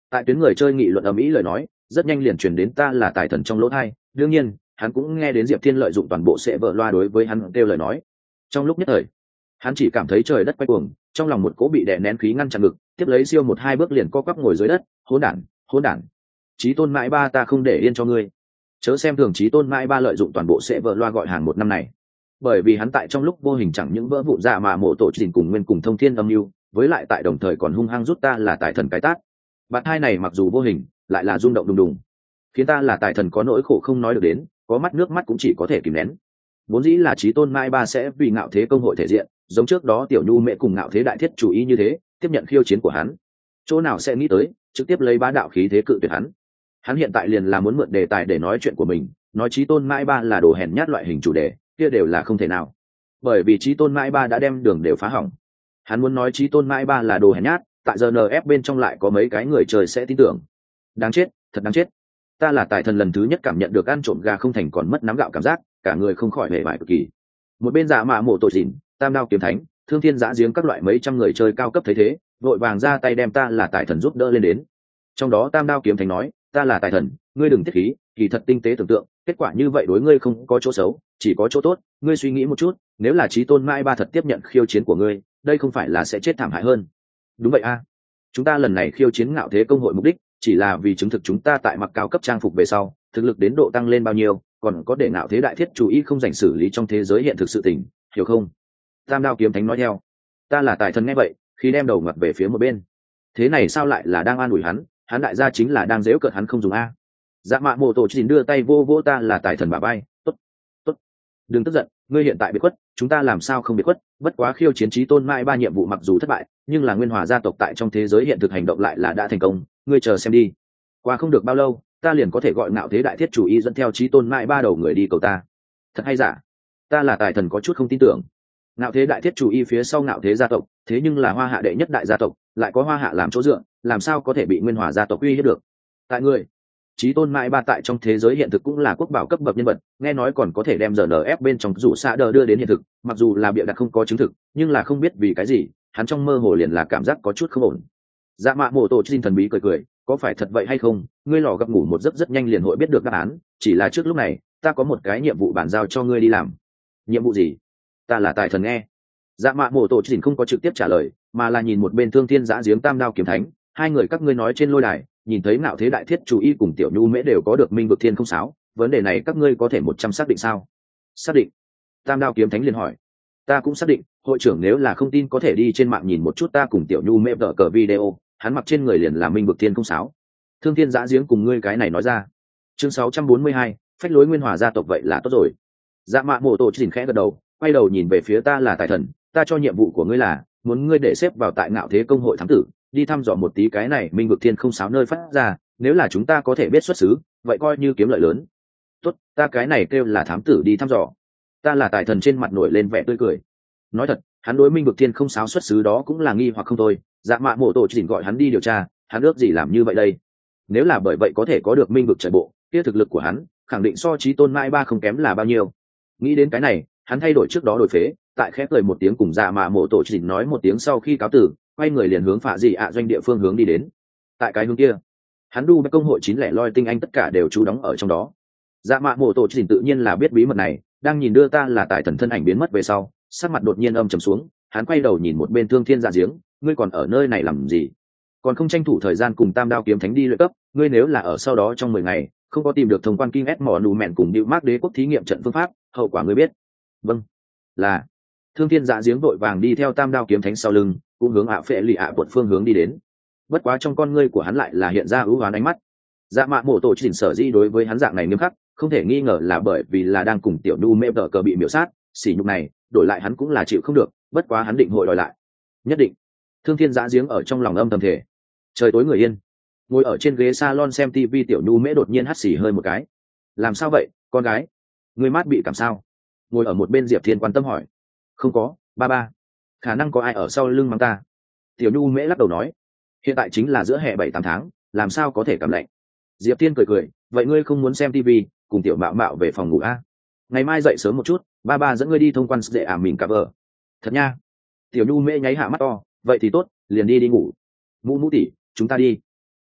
Tại tuyến người chơi nghị luận ầm ĩ lời nói rất nhanh liền truyền đến ta là tài thần trong lỗ thai, đương nhiên hắn cũng nghe đến Diệp Thiên lợi dụng toàn bộ sẽ vợ loa đối với hắn kêu lời nói. Trong lúc nhất thời hắn chỉ cảm thấy trời đất quay cuồng, trong lòng một cỗ bị đè nén khí ngăn chặn ngực, tiếp lấy siêu một hai bước liền co quắp ngồi dưới đất. Hỗn đản, chí tôn mãi ba, ta không để yên cho ngươi. Chớ xem thường chí tôn mãi ba lợi dụng toàn bộ sẽ vợ loa gọi hàng một năm này, bởi vì hắn tại trong lúc vô hình chẳng những vỡ vụn dạ mà mộ tổ trình cùng nguyên cùng thông thiên âm mưu, với lại tại đồng thời còn hung hăng rút ta là tài thần cái tát. Bạn hai này mặc dù vô hình lại là rung động đùng đùng, khiến ta là tài thần có nỗi khổ không nói được đến, có mắt nước mắt cũng chỉ có thể kìm nén. Vốn dĩ là chí tôn mãi ba sẽ vì ngạo thế công hội thể diện, giống trước đó tiểu nhu mẹ cùng ngạo thế đại thiết chủ ý như thế tiếp nhận khiêu chiến của hắn, chỗ nào sẽ nghĩ tới trực tiếp lấy bá đạo khí thế cự tuyệt hắn. Hắn hiện tại liền là muốn mượn đề tài để nói chuyện của mình, nói chí tôn mãi ba là đồ hèn nhát loại hình chủ đề kia đều là không thể nào, bởi vì chí tôn mãi ba đã đem đường đều phá hỏng. Hắn muốn nói chí tôn mãi ba là đồ hèn nhát, tại giờ nf bên trong lại có mấy cái người trời sẽ tin tưởng. Đáng chết, thật đáng chết. Ta là tài thần lần thứ nhất cảm nhận được ăn trộm gà không thành còn mất nắm gạo cảm giác, cả người không khỏi hề vải cực kỳ. Một bên giả mạ mộ tội dịn, tam đao kiếm thánh, thương thiên giã giếng các loại mấy trăm người chơi cao cấp thấy thế vội vàng ra tay đem ta là tài thần giúp đỡ lên đến. Trong đó tam đao kiếm thánh nói, ta là tài thần, ngươi đừng thiết khí, kỳ thật tinh tế tưởng tượng, kết quả như vậy đối ngươi không có chỗ xấu, chỉ có chỗ tốt. Ngươi suy nghĩ một chút, nếu là chí tôn mãi ba thật tiếp nhận khiêu chiến của ngươi, đây không phải là sẽ chết thảm hại hơn? Đúng vậy a, chúng ta lần này khiêu chiến ngạo thế công hội mục đích chỉ là vì chứng thực chúng ta tại mặc cao cấp trang phục về sau thực lực đến độ tăng lên bao nhiêu, còn có để ngạo thế đại thiết chú ý không dành xử lý trong thế giới hiện thực sự tình, hiểu không? Tam đao kiếm thánh nói theo. Ta là tài thần nghe vậy khi đem đầu ngặt về phía một bên. Thế này sao lại là đang an ủi hắn, hắn đại gia chính là đang dễu cợt hắn không dùng a. Dạ mạ mộ tổ chỉ đưa tay vô vô ta là tài thần bả vai, tốt tốt, đừng tức giận, ngươi hiện tại biệt khuất, chúng ta làm sao không biệt khuất, bất quá khiêu chiến chí tôn mãi ba nhiệm vụ mặc dù thất bại, nhưng là nguyên hòa gia tộc tại trong thế giới hiện thực hành động lại là đã thành công, ngươi chờ xem đi. Qua không được bao lâu ta liền có thể gọi ngạo thế đại thiết chủ ý dẫn theo chí tôn mãi ba đầu người đi cầu ta. Thật hay giả? Ta là tài thần có chút không tin tưởng. Ngạo thế đại thiết chủ y phía sau ngạo thế gia tộc, thế nhưng là hoa hạ đệ nhất đại gia tộc, lại có hoa hạ làm chỗ dựa, làm sao có thể bị nguyên hòa gia tộc uy hiếp được? Tại người chí tôn mãi ba tại trong thế giới hiện thực cũng là quốc bảo cấp bậc nhân vật, nghe nói còn có thể đem RNF bên trong rủ xạ đờ đưa đến hiện thực, mặc dù là bịa đặt không có chứng thực, nhưng là không biết vì cái gì hắn trong mơ hồ liền là cảm giác có chút không ổn. Dạ mạ mộ tổ xin thần bí cười cười, có phải thật vậy hay không, ngươi lò gặp ngủ một giấc rất nhanh liền hội biết được đáp án, chỉ là trước lúc này ta có một cái nhiệm vụ bàn giao cho ngươi đi làm. Nhiệm vụ gì? Ta là tài thần nghe. Dạ mạ mộ tổ xin không có trực tiếp trả lời, mà là nhìn một bên thương thiên giã giếng tam đao kiếm thánh, hai người các ngươi nói trên lôi đài nhìn thấy ngạo thế đại thiết chủ y cùng tiểu nhu mễ đều có được minh vực thiên không sáo, vấn đề này các ngươi có thể 100 xác định sao? Xác định. Tam đao kiếm thánh liền hỏi. Ta cũng xác định, hội trưởng nếu là không tin có thể đi trên mạng nhìn một chút ta cùng tiểu nhu mễ vợ cờ video, hắn mặc trên người liền là minh vực thiên không sáo. Thương thiên giã giếng cùng ngươi cái này nói ra. Chương 642, phách lối nguyên hòa gia tộc vậy là tốt rồi. Dạ mạ mộ tổ chỉnh khẽ gật đầu, quay đầu nhìn về phía ta là tài thần, ta cho nhiệm vụ của ngươi là muốn ngươi để xếp vào tại ngạo thế công hội thám tử, đi thăm dò một tí cái này minh vực thiên không sáo nơi phát ra, nếu là chúng ta có thể biết xuất xứ, vậy coi như kiếm lợi lớn. Tốt, ta cái này kêu là thám tử đi thăm dò. Ta là tài thần trên mặt nổi lên vẻ tươi cười. Nói thật, hắn đối minh vực thiên không sáo xuất xứ đó cũng là nghi hoặc không thôi. Dạ mạ mộ tổ chỉnh gọi hắn đi điều tra, hắn ước gì làm như vậy đây? Nếu là bởi vậy có thể có được minh vực trời bộ, kia thực lực của hắn khẳng định so chí tôn mãi ba không kém là bao nhiêu. Nghĩ đến cái này, hắn thay đổi trước đó đổi phế, tại khép cười một tiếng cùng dạ mạ mộ tổ chỉnh nói một tiếng sau khi cáo tử, quay người liền hướng phạ dị ạ doanh địa phương hướng đi đến. Tại cái hướng kia, hắn đu với công hội 9 loi tinh anh tất cả đều trú đóng ở trong đó. Dạ mạ mộ tổ chỉnh tự nhiên là biết bí mật này, đang nhìn đưa ta là tài thần thân ảnh biến mất về sau, sắc mặt đột nhiên âm trầm xuống, hắn quay đầu nhìn một bên thương thiên dạ giếng, ngươi còn ở nơi này làm gì? Còn không tranh thủ thời gian cùng tam đao kiếm thánh đi luyện cấp, ngươi nếu là ở sau đó trong 10 ngày không có tìm được thông quan kinh s mỏ nù mẹn cùng điệu mác đế quốc thí nghiệm trận phương pháp, hậu quả ngươi biết. Vâng. Là. Thương thiên dạ giếng vội vàng đi theo tam đao kiếm thánh sau lưng, cũng hướng ạ phệ lì ạ quận phương hướng đi đến. Bất quá trong con ngươi của hắn lại là hiện ra ưu hoán ánh mắt. Dạ mạ mộ tổ chỉnh sở di đối với hắn dạng này nghiêm khắc, không thể nghi ngờ là bởi vì là đang cùng tiểu nu mê vợ cờ bị miểu sát, sỉ nhục này đổi lại hắn cũng là chịu không được, bất quá hắn định hội đòi lại. Nhất định. Thương thiên dạ giếng ở trong lòng âm thầm thể. Trời tối người yên, ngồi ở trên ghế salon xem tivi tiểu nu mễ đột nhiên hắt xì hơi một cái. Làm sao vậy con gái, người mát bị cảm sao? Ngồi ở một bên Diệp Thiên quan tâm hỏi. Không có ba ba, khả năng có ai ở sau lưng mắng ta. Tiểu nhu mễ lắc đầu nói, hiện tại chính là giữa hè 7-8 tháng, làm sao có thể cảm lạnh. Diệp Thiên cười cười, vậy ngươi không muốn xem tivi, cùng tiểu mạo mạo về phòng ngủ a? Ngày mai dậy sớm một chút, ba ba dẫn ngươi đi thông quan dễ mình cả vợ. Thật nha. Tiểu nhu mễ nháy hạ mắt to, vậy thì tốt, liền đi ngủ. Mũ mũ tỉ, chúng ta đi.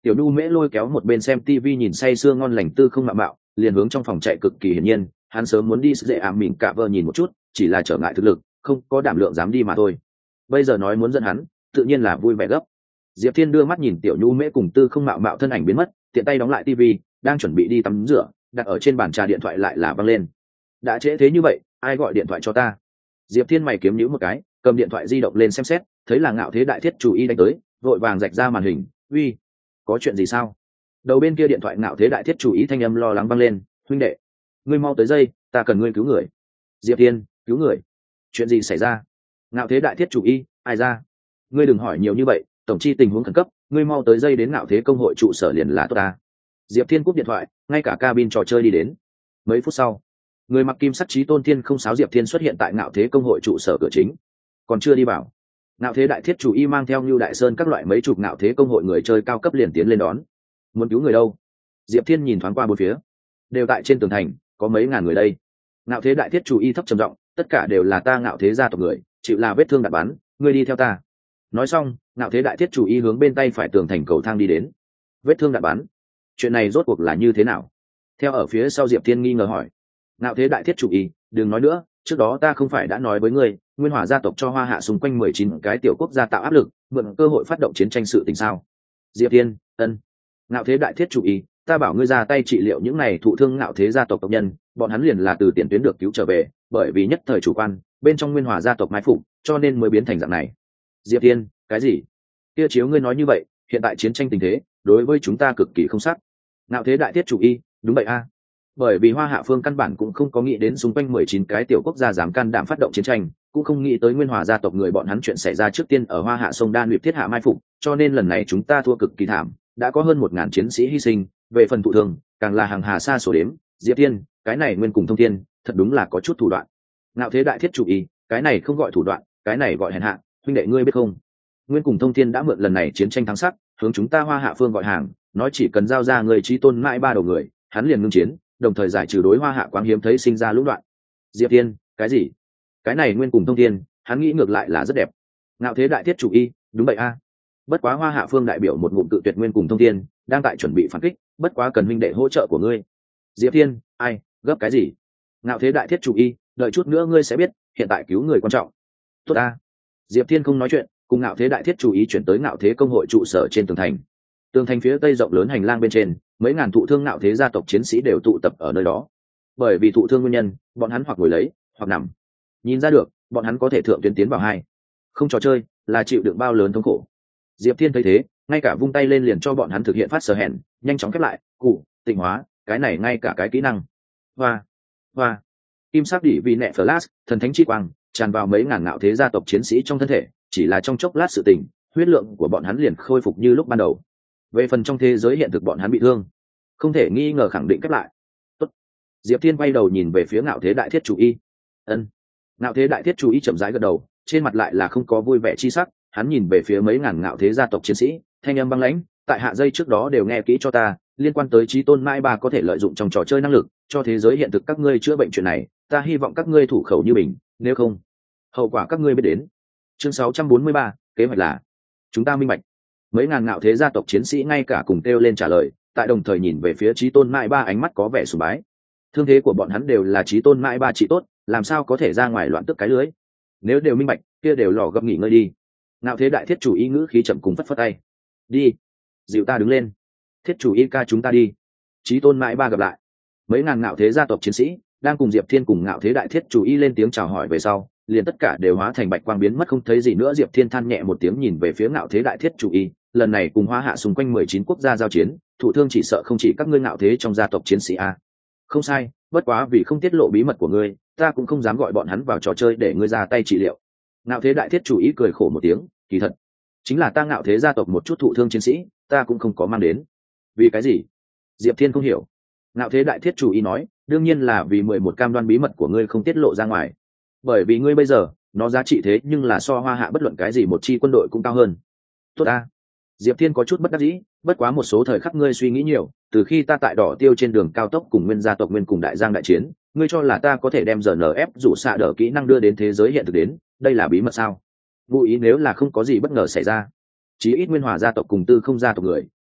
Tiểu Nhu Mễ lôi kéo một bên xem tivi nhìn say sưa ngon lành Tư Không Mạo Mạo, liền hướng trong phòng chạy cực kỳ hiển nhiên, hắn sớm muốn đi dễ ảm mỉn cả vợ nhìn một chút, chỉ là trở ngại thực lực, không có đảm lượng dám đi mà thôi. Bây giờ nói muốn dẫn hắn, tự nhiên là vui vẻ gấp. Diệp Thiên đưa mắt nhìn Tiểu Nhu Mễ cùng Tư Không Mạo Mạo thân ảnh biến mất, tiện tay đóng lại tivi, đang chuẩn bị đi tắm rửa, đặt ở trên bàn trà điện thoại lại là văng lên. Đã trễ thế như vậy, ai gọi điện thoại cho ta? Diệp Thiên mày kiếm nhíu một cái, cầm điện thoại di động lên xem xét, thấy là Ngạo Thế Đại Thiết chủ y đánh tới, vội vàng rạch ra màn hình, uy, có chuyện gì sao? Đầu bên kia điện thoại Ngạo Thế Đại Thiết chủ ý thanh âm lo lắng vang lên, huynh đệ, ngươi mau tới đây, ta cần ngươi cứu người. Diệp Thiên, cứu người? Chuyện gì xảy ra? Ngạo Thế Đại Thiết chủ y, ai ra? Ngươi đừng hỏi nhiều như vậy, tổng chi tình huống khẩn cấp, ngươi mau tới đây đến Ngạo Thế công hội trụ sở liền là tốt ta. Diệp Thiên cúp điện thoại, ngay cả cabin trò chơi đi đến. Mấy phút sau, người mặc kim sắc chí tôn thiên không sáo Diệp Thiên xuất hiện tại Ngạo Thế công hội trụ sở cửa chính. Còn chưa đi vào, Ngạo Thế Đại Thiết chủ y mang theo Nưu Đại Sơn các loại mấy chục Ngạo Thế công hội người chơi cao cấp liền tiến lên đón. Muốn cứu người đâu? Diệp Thiên nhìn thoáng qua bốn phía, đều tại trên tường thành, có mấy ngàn người đây. Ngạo Thế Đại Thiết chủ y thấp trầm giọng, tất cả đều là ta Ngạo Thế gia tộc người, chịu là vết thương đạn bắn, ngươi đi theo ta. Nói xong, Ngạo Thế Đại Thiết chủ y hướng bên tay phải tường thành cầu thang đi đến. Vết thương đạn bắn, chuyện này rốt cuộc là như thế nào? Theo ở phía sau Diệp Thiên nghi ngờ hỏi. Ngạo Thế Đại Thiết chủ y, đừng nói nữa, trước đó ta không phải đã nói với ngươi, Nguyên Hỏa gia tộc cho Hoa Hạ xung quanh 19 cái tiểu quốc gia tạo áp lực, mượn cơ hội phát động chiến tranh sự tình sao? Diệp Thiên, ân. Ngạo Thế Đại Thiết chủ y, ta bảo ngươi ra tay trị liệu những này thụ thương Ngạo Thế gia tộc tộc nhân, bọn hắn liền là từ tiền tuyến được cứu trở về, bởi vì nhất thời chủ quan, bên trong Nguyên Hỏa gia tộc mai phục, cho nên mới biến thành dạng này. Diệp Thiên, cái gì? Kia chiếu ngươi nói như vậy, hiện tại chiến tranh tình thế, đối với chúng ta cực kỳ không sắc. Ngạo Thế Đại Thiết chủ y, đúng vậy a. Bởi vì Hoa Hạ phương căn bản cũng không có nghĩ đến xung quanh 19 cái tiểu quốc gia dám can đảm phát động chiến tranh, cũng không nghĩ tới Nguyên Hòa gia tộc người bọn hắn chuyện xảy ra trước tiên ở Hoa Hạ sông Đan Luyện Thiết Hạ mai phục, cho nên lần này chúng ta thua cực kỳ thảm, đã có hơn 1000 chiến sĩ hy sinh, về phần thụ thương, càng là hàng hà xa số đếm. Diệp Thiên, cái này Nguyên cùng Thông Thiên, thật đúng là có chút thủ đoạn. Ngạo Thế Đại Thiết chủ ý, cái này không gọi thủ đoạn, cái này gọi hèn hạ, huynh đệ ngươi biết không? Nguyên cùng Thông Thiên đã mượn lần này chiến tranh thắng sắc, hướng chúng ta Hoa Hạ phương gọi hàng, nói chỉ cần giao ra người chí tôn mãi ba đầu người, hắn liền ngưng chiến, đồng thời giải trừ đối Hoa Hạ quáng hiếm thấy sinh ra lũ đoạn. Diệp Thiên, cái gì? Cái này Nguyên cùng Thông Thiên, hắn nghĩ ngược lại là rất đẹp. Ngạo Thế Đại Thiết chủ y, đúng vậy a. Bất quá Hoa Hạ phương đại biểu một ngụm tự tuyệt Nguyên cùng Thông Thiên, đang tại chuẩn bị phản kích, bất quá cần huynh đệ hỗ trợ của ngươi. Diệp Thiên, ai, gấp cái gì? Ngạo Thế Đại Thiết chủ y, đợi chút nữa ngươi sẽ biết, hiện tại cứu người quan trọng. Tốt a. Diệp Thiên không nói chuyện, cùng Ngạo Thế Đại Thiết chủ ý chuyển tới Ngạo Thế công hội trụ sở trên tường thành. Tường thành phía tây rộng lớn hành lang bên trên, mấy ngàn thụ thương Ngạo Thế gia tộc chiến sĩ đều tụ tập ở nơi đó. Bởi vì thụ thương nguyên nhân, bọn hắn hoặc ngồi lấy, hoặc nằm. Nhìn ra được, bọn hắn có thể thượng tuyến tiến vào hai. Không trò chơi, là chịu đựng bao lớn thống khổ. Diệp Thiên thấy thế, ngay cả vung tay lên liền cho bọn hắn thực hiện phát sở hẹn, nhanh chóng khép lại, cụ, tịnh hóa, cái này ngay cả cái kỹ năng. Hoa, kim sắc đỉ vì nẹ flash, thần thánh chi quang, tràn vào mấy ngàn Ngạo Thế gia tộc chiến sĩ trong thân thể, chỉ là trong chốc lát sự tình, huyết lượng của bọn hắn liền khôi phục như lúc ban đầu. Về phần trong thế giới hiện thực bọn hắn bị thương, không thể nghi ngờ khẳng định khép lại. Tốt. Diệp Thiên quay đầu nhìn về phía Ngạo Thế Đại Thiết chủ y. Ân. Ngạo Thế Đại Thiết chủ y chậm rãi gật đầu, trên mặt lại là không có vui vẻ chi sắc, hắn nhìn về phía mấy ngàn Ngạo Thế gia tộc chiến sĩ, thanh âm băng lãnh, tại hạ dây trước đó đều nghe kỹ cho ta, liên quan tới chí tôn mãi bà có thể lợi dụng trong trò chơi năng lực, cho thế giới hiện thực các ngươi chữa bệnh chuyện này, ta hy vọng các ngươi thủ khẩu như mình, nếu không, hậu quả các ngươi biết đến. Chương 643, kế hoạch là chúng ta minh bạch. Mấy ngàn Ngạo Thế gia tộc chiến sĩ ngay cả cùng kêu lên trả lời, tại đồng thời nhìn về phía chí tôn mãi ba ánh mắt có vẻ sùng bái. Thương thế của bọn hắn đều là chí tôn mãi ba trị tốt, làm sao có thể ra ngoài loạn tức cái lưới. Nếu đều minh bạch, kia đều lò gấp nghỉ ngơi đi. Ngạo Thế Đại Thiết chủ ý ngữ khí chậm cùng phất phất tay. Đi, dịu ta đứng lên. Thiết chủ y ca chúng ta đi. Chí tôn mãi ba gặp lại. Mấy ngàn Ngạo Thế gia tộc chiến sĩ đang cùng Diệp Thiên cùng Ngạo Thế Đại Thiết chủ y lên tiếng chào hỏi về sau, liền tất cả đều hóa thành bạch quang biến mất không thấy gì nữa. Diệp Thiên than nhẹ một tiếng nhìn về phía Ngạo Thế Đại Thiết chủ y, lần này cùng Hoa Hạ xung quanh 19 quốc gia giao chiến, thụ thương chỉ sợ không chỉ các ngươi Ngạo Thế trong gia tộc chiến sĩ a. Không sai, bất quá vì không tiết lộ bí mật của ngươi, ta cũng không dám gọi bọn hắn vào trò chơi để ngươi ra tay trị liệu. Ngạo Thế Đại Thiết chủ ý cười khổ một tiếng, kỳ thật chính là ta Ngạo Thế gia tộc một chút thụ thương chiến sĩ, ta cũng không có mang đến. Vì cái gì? Diệp Thiên không hiểu. Ngạo Thế Đại Thiết chủ ý nói, đương nhiên là vì 11 cam đoan bí mật của ngươi không tiết lộ ra ngoài. Bởi vì ngươi bây giờ, nó giá trị thế nhưng là so Hoa Hạ bất luận cái gì một chi quân đội cũng cao hơn. Tốt a. Diệp Thiên có chút bất đắc dĩ, bất quá một số thời khắc ngươi suy nghĩ nhiều, từ khi ta tại Đỏ Tiêu trên đường cao tốc cùng Nguyên gia tộc Nguyên cùng Đại Giang đại chiến, ngươi cho là ta có thể đem RNF rủ xạ đỡ kỹ năng đưa đến thế giới hiện thực đến, đây là bí mật sao? Ngụ ý nếu là không có gì bất ngờ xảy ra, chí ít Nguyên Hòa gia tộc cùng Tư Không gia tộc người,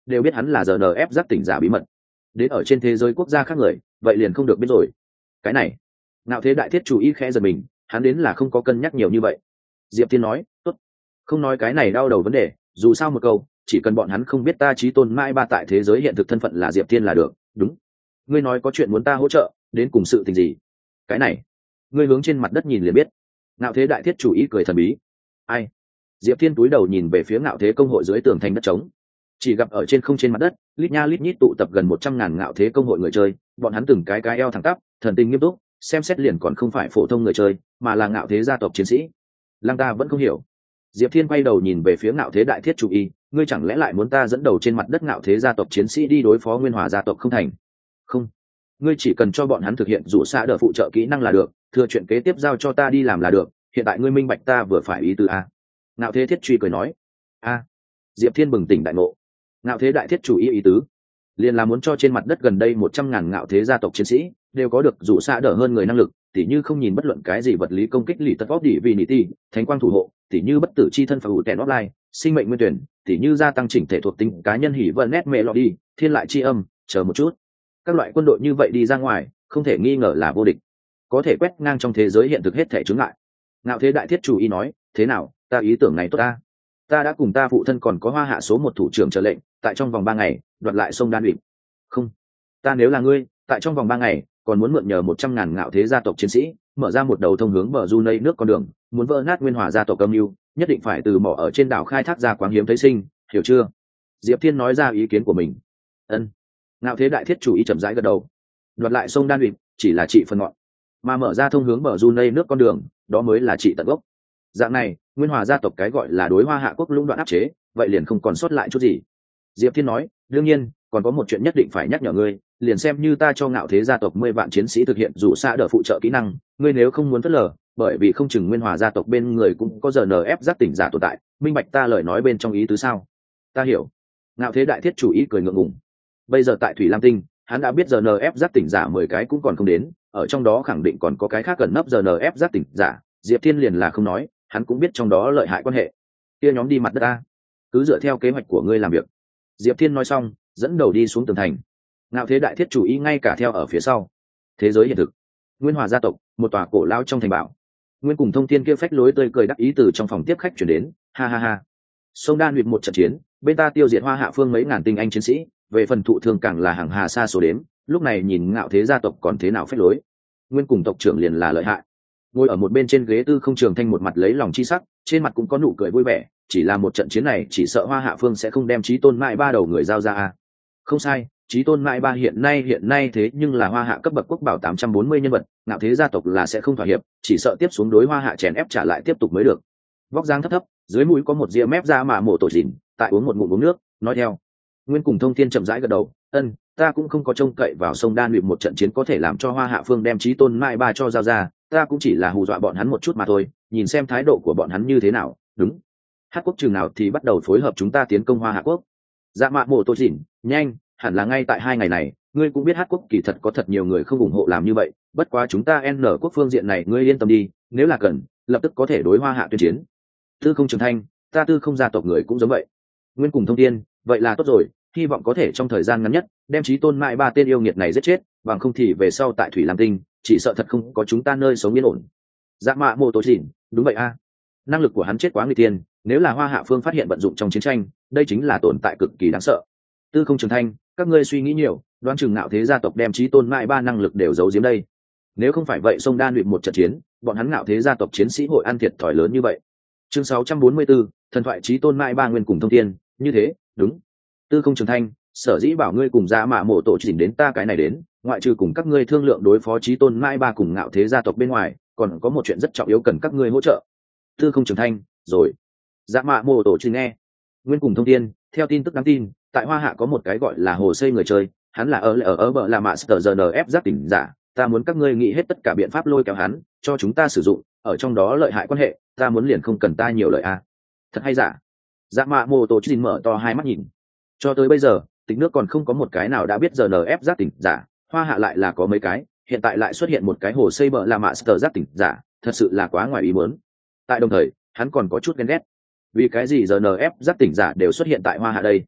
đều biết hắn là rnf giác tỉnh giả bí mật. Đến ở trên thế giới quốc gia khác người vậy liền không được biết rồi. Cái này Ngạo Thế Đại Thiết chủ ý khẽ giật mình, hắn đến là không có cân nhắc nhiều như vậy. Diệp Thiên nói tốt, không nói cái này đau đầu vấn đề, dù sao một câu, chỉ cần bọn hắn không biết ta Chí Tôn Mai Ba tại thế giới hiện thực thân phận là Diệp Thiên là được. Đúng, ngươi nói có chuyện muốn ta hỗ trợ, đến cùng sự tình gì? Cái này ngươi hướng trên mặt đất nhìn liền biết. Ngạo Thế Đại Thiết chủ ý cười thần bí. Ai? Diệp Thiên túi đầu nhìn về phía Ngạo Thế công hội dưới tường thành đất trống, chỉ gặp ở trên không trên mặt đất lít nha lít nhít tụ tập gần 100.000 Ngạo Thế công hội người chơi, bọn hắn từng cái eo thẳng tắp, thần tình nghiêm túc, xem xét liền còn không phải phổ thông người chơi, mà là Ngạo Thế gia tộc chiến sĩ. Lăng ta vẫn không hiểu. Diệp Thiên quay đầu nhìn về phía Ngạo Thế Đại Thiết chủ y, ngươi chẳng lẽ lại muốn ta dẫn đầu trên mặt đất Ngạo Thế gia tộc chiến sĩ đi đối phó Nguyên Hòa gia tộc không thành? Không, ngươi chỉ cần cho bọn hắn thực hiện dụ xạ đỡ phụ trợ kỹ năng là được, thừa chuyện kế tiếp giao cho ta đi làm là được. Hiện tại ngươi minh bạch ta vừa phải ý tứ a? Ngạo Thế Thiết truy cười nói. A. Diệp Thiên bừng tỉnh đại ngộ. Ngạo Thế Đại Thiết chủ ý tứ liền là muốn cho trên mặt đất gần đây 100.000 Ngạo Thế gia tộc chiến sĩ đều có được dụ xạ đỡ hơn người năng lực, tỉ như không nhìn bất luận cái gì vật lý công kích lì tật vót đỉ vì nỉ ti, thánh quang thủ hộ, tỉ như bất tử chi thân phù tèn offline, sinh mệnh nguyên tuyển, tỉ như gia tăng chỉnh thể thuộc tính cá nhân hỉ vân nét mẹ lọ đi, thiên lại chi âm, chờ một chút. Các loại quân đội như vậy đi ra ngoài, không thể nghi ngờ là vô địch, có thể quét ngang trong thế giới hiện thực hết thể chướng ngại. Ngạo Thế Đại Thiết chủ ý nói, thế nào, ta ý tưởng này tốt ta. Ta đã cùng ta phụ thân còn có Hoa Hạ số 1 thủ trưởng trở lệnh, tại trong vòng 3 ngày đoạt lại sông Đan Ủy. Không, ta nếu là ngươi, tại trong vòng 3 ngày còn muốn mượn nhờ 100.000 Ngạo Thế gia tộc chiến sĩ mở ra một đầu thông hướng bờ Junei nước con đường, muốn vỡ nát Nguyên Hòa gia tộc âm mưu, nhất định phải từ mỏ ở trên đảo khai thác ra quáng hiếm thấy sinh, hiểu chưa? Diệp Thiên nói ra ý kiến của mình. Ân. Ngạo Thế Đại Thiết chủ ý chậm rãi gật đầu. Đoạt lại sông Đan Ủy chỉ là trị phần ngọn, mà mở ra thông hướng bờ Junei nước con đường, đó mới là trị tận gốc. Dạng này, Nguyên Hòa gia tộc cái gọi là đối Hoa Hạ quốc lũng đoạn áp chế, vậy liền không còn sót lại chút gì. Diệp Thiên nói, đương nhiên còn có một chuyện nhất định phải nhắc nhở ngươi, liền xem như ta cho Ngạo Thế gia tộc 10 vạn chiến sĩ thực hiện dụ xạ đỡ phụ trợ kỹ năng, ngươi nếu không muốn phớt lờ, bởi vì không chừng Nguyên Hòa gia tộc bên người cũng có RNF giác tỉnh giả tồn tại, minh bạch ta lời nói bên trong ý tứ sao? Ta hiểu. Ngạo Thế Đại Thiết chủ ý cười ngượng ngùng. Bây giờ tại Thủy Lam Tinh, hắn đã biết RNF giác tỉnh giả 10 cái cũng còn không đến, ở trong đó khẳng định còn có cái khác gần nấp RNF giác tỉnh giả, Diệp Thiên liền là không nói, hắn cũng biết trong đó lợi hại quan hệ. Kia nhóm đi mặt đất ta, cứ dựa theo kế hoạch của ngươi làm việc. Diệp Thiên nói xong, dẫn đầu đi xuống tường thành. Ngạo Thế Đại Thiết chủ ý ngay cả theo ở phía sau. Thế giới hiện thực, Nguyên Hòa gia tộc, một tòa cổ lao trong thành bảo. Nguyên cùng Thông Thiên kia phách lối tươi cười đắc ý từ trong phòng tiếp khách chuyển đến, ha ha ha. Sông Đan Nguyệt một trận chiến, bên ta tiêu diệt Hoa Hạ phương mấy ngàn tinh anh chiến sĩ, về phần thụ thương càng là hàng hà xa số đếm, lúc này nhìn Ngạo Thế gia tộc còn thế nào phách lối. Nguyên cùng tộc trưởng liền là lợi hại. Ngồi ở một bên trên ghế Tư Không Trường Thanh một mặt lấy lòng chi sắc, trên mặt cũng có nụ cười vui vẻ, chỉ là một trận chiến này chỉ sợ Hoa Hạ phương sẽ không đem Chí Tôn Mại Ba đầu người giao ra a. Không sai, Chí Tôn Mại Ba hiện nay thế nhưng là Hoa Hạ cấp bậc quốc bảo 840 nhân vật, Ngạo Thế gia tộc là sẽ không thỏa hiệp, chỉ sợ tiếp xuống đối Hoa Hạ chèn ép trả lại tiếp tục mới được. Vóc dáng thấp thấp, dưới mũi có một ria mép ra mà mổ tổ dìn, tại uống một ngụm uống nước, nói theo. Nguyên cùng Thông Thiên chậm rãi gật đầu, ân, ta cũng không có trông cậy vào sông Đan Luyện một trận chiến có thể làm cho Hoa Hạ phương đem Chí Tôn Mại Ba cho giao ra, ta cũng chỉ là hù dọa bọn hắn một chút mà thôi, nhìn xem thái độ của bọn hắn như thế nào. Đúng, Hát quốc chừng nào thì bắt đầu phối hợp chúng ta tiến công Hoa Hạ quốc. Dạ mạ mổ tổ dìn, nhanh, hẳn là ngay tại 2 ngày này, ngươi cũng biết Hát quốc kỳ thật có thật nhiều người không ủng hộ làm như vậy, bất quá chúng ta N quốc phương diện này ngươi yên tâm đi, nếu là cần, lập tức có thể đối Hoa Hạ tuyên chiến. Tư Không Trường Thanh, ta Tư Không gia tộc người cũng giống vậy. Nguyên cùng Thông Thiên, vậy là tốt rồi, hy vọng có thể trong thời gian ngắn nhất đem Chí Tôn Mại Ba tên yêu nghiệt này giết chết, bằng không thì về sau tại Thủy Lam Tinh chỉ sợ thật không có chúng ta nơi sống yên ổn. Dạ mạ mô tổ dìn, đúng vậy a. Năng lực của hắn chết quá nguy tiên, nếu là Hoa Hạ phương phát hiện vận dụng trong chiến tranh, đây chính là tồn tại cực kỳ đáng sợ. Tư Không Trường Thanh, các ngươi suy nghĩ nhiều, đoán chừng Ngạo Thế gia tộc đem Chí Tôn Mại Ba năng lực đều giấu giếm đây. Nếu không phải vậy sông Đan luyện một trận chiến, bọn hắn Ngạo Thế gia tộc chiến sĩ hội ăn thiệt thòi lớn như vậy. Chương 644, thần thoại Chí Tôn Mại Ba Nguyên cùng Thông Thiên, như thế, đúng. Tư Không Trường Thanh, sở dĩ bảo ngươi cùng Dạ mạ mộ tổ chỉnh đến ta cái này đến, ngoại trừ cùng các ngươi thương lượng đối phó Chí Tôn Mại Ba cùng Ngạo Thế gia tộc bên ngoài, còn có một chuyện rất trọng yếu cần các ngươi hỗ trợ. Tư Không Trường Thanh, rồi. Dạ mạ mộ tổ chỉnh nghe. Nguyên cùng Thông Thiên, theo tin tức đáng tin, tại Hoa Hạ có một cái gọi là Hồ Xây người chơi, hắn là ở bờ là Master GNF giác tỉnh giả, ta muốn các ngươi nghĩ hết tất cả biện pháp lôi kéo hắn, cho chúng ta sử dụng, ở trong đó lợi hại quan hệ, ta muốn liền không cần ta nhiều lời a. Thật hay giả? Dạ mạ mô tổ chỉnh mở to hai mắt nhìn. Cho tới bây giờ, tịch nước còn không có một cái nào đã biết GNF giác tỉnh giả, Hoa Hạ lại là có mấy cái, hiện tại lại xuất hiện một cái Hồ Xây bờ là Master giác tỉnh giả, thật sự là quá ngoài ý muốn. Tại đồng thời, hắn còn có chút ghen ghét. Vì cái gì GNF giác tỉnh giả đều xuất hiện tại Hoa Hạ đây?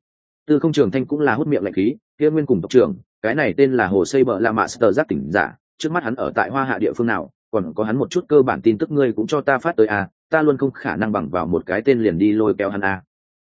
Tư Không Trường Thanh cũng là hút miệng lạnh khí, kia Nguyên cùng tộc trưởng, cái này tên là Hồ Xây Bợ La Mạ Sở giác tỉnh giả, trước mắt hắn ở tại Hoa Hạ địa phương nào, còn có hắn một chút cơ bản tin tức ngươi cũng cho ta phát tới à, ta luôn không khả năng bằng vào một cái tên liền đi lôi kéo hắn à.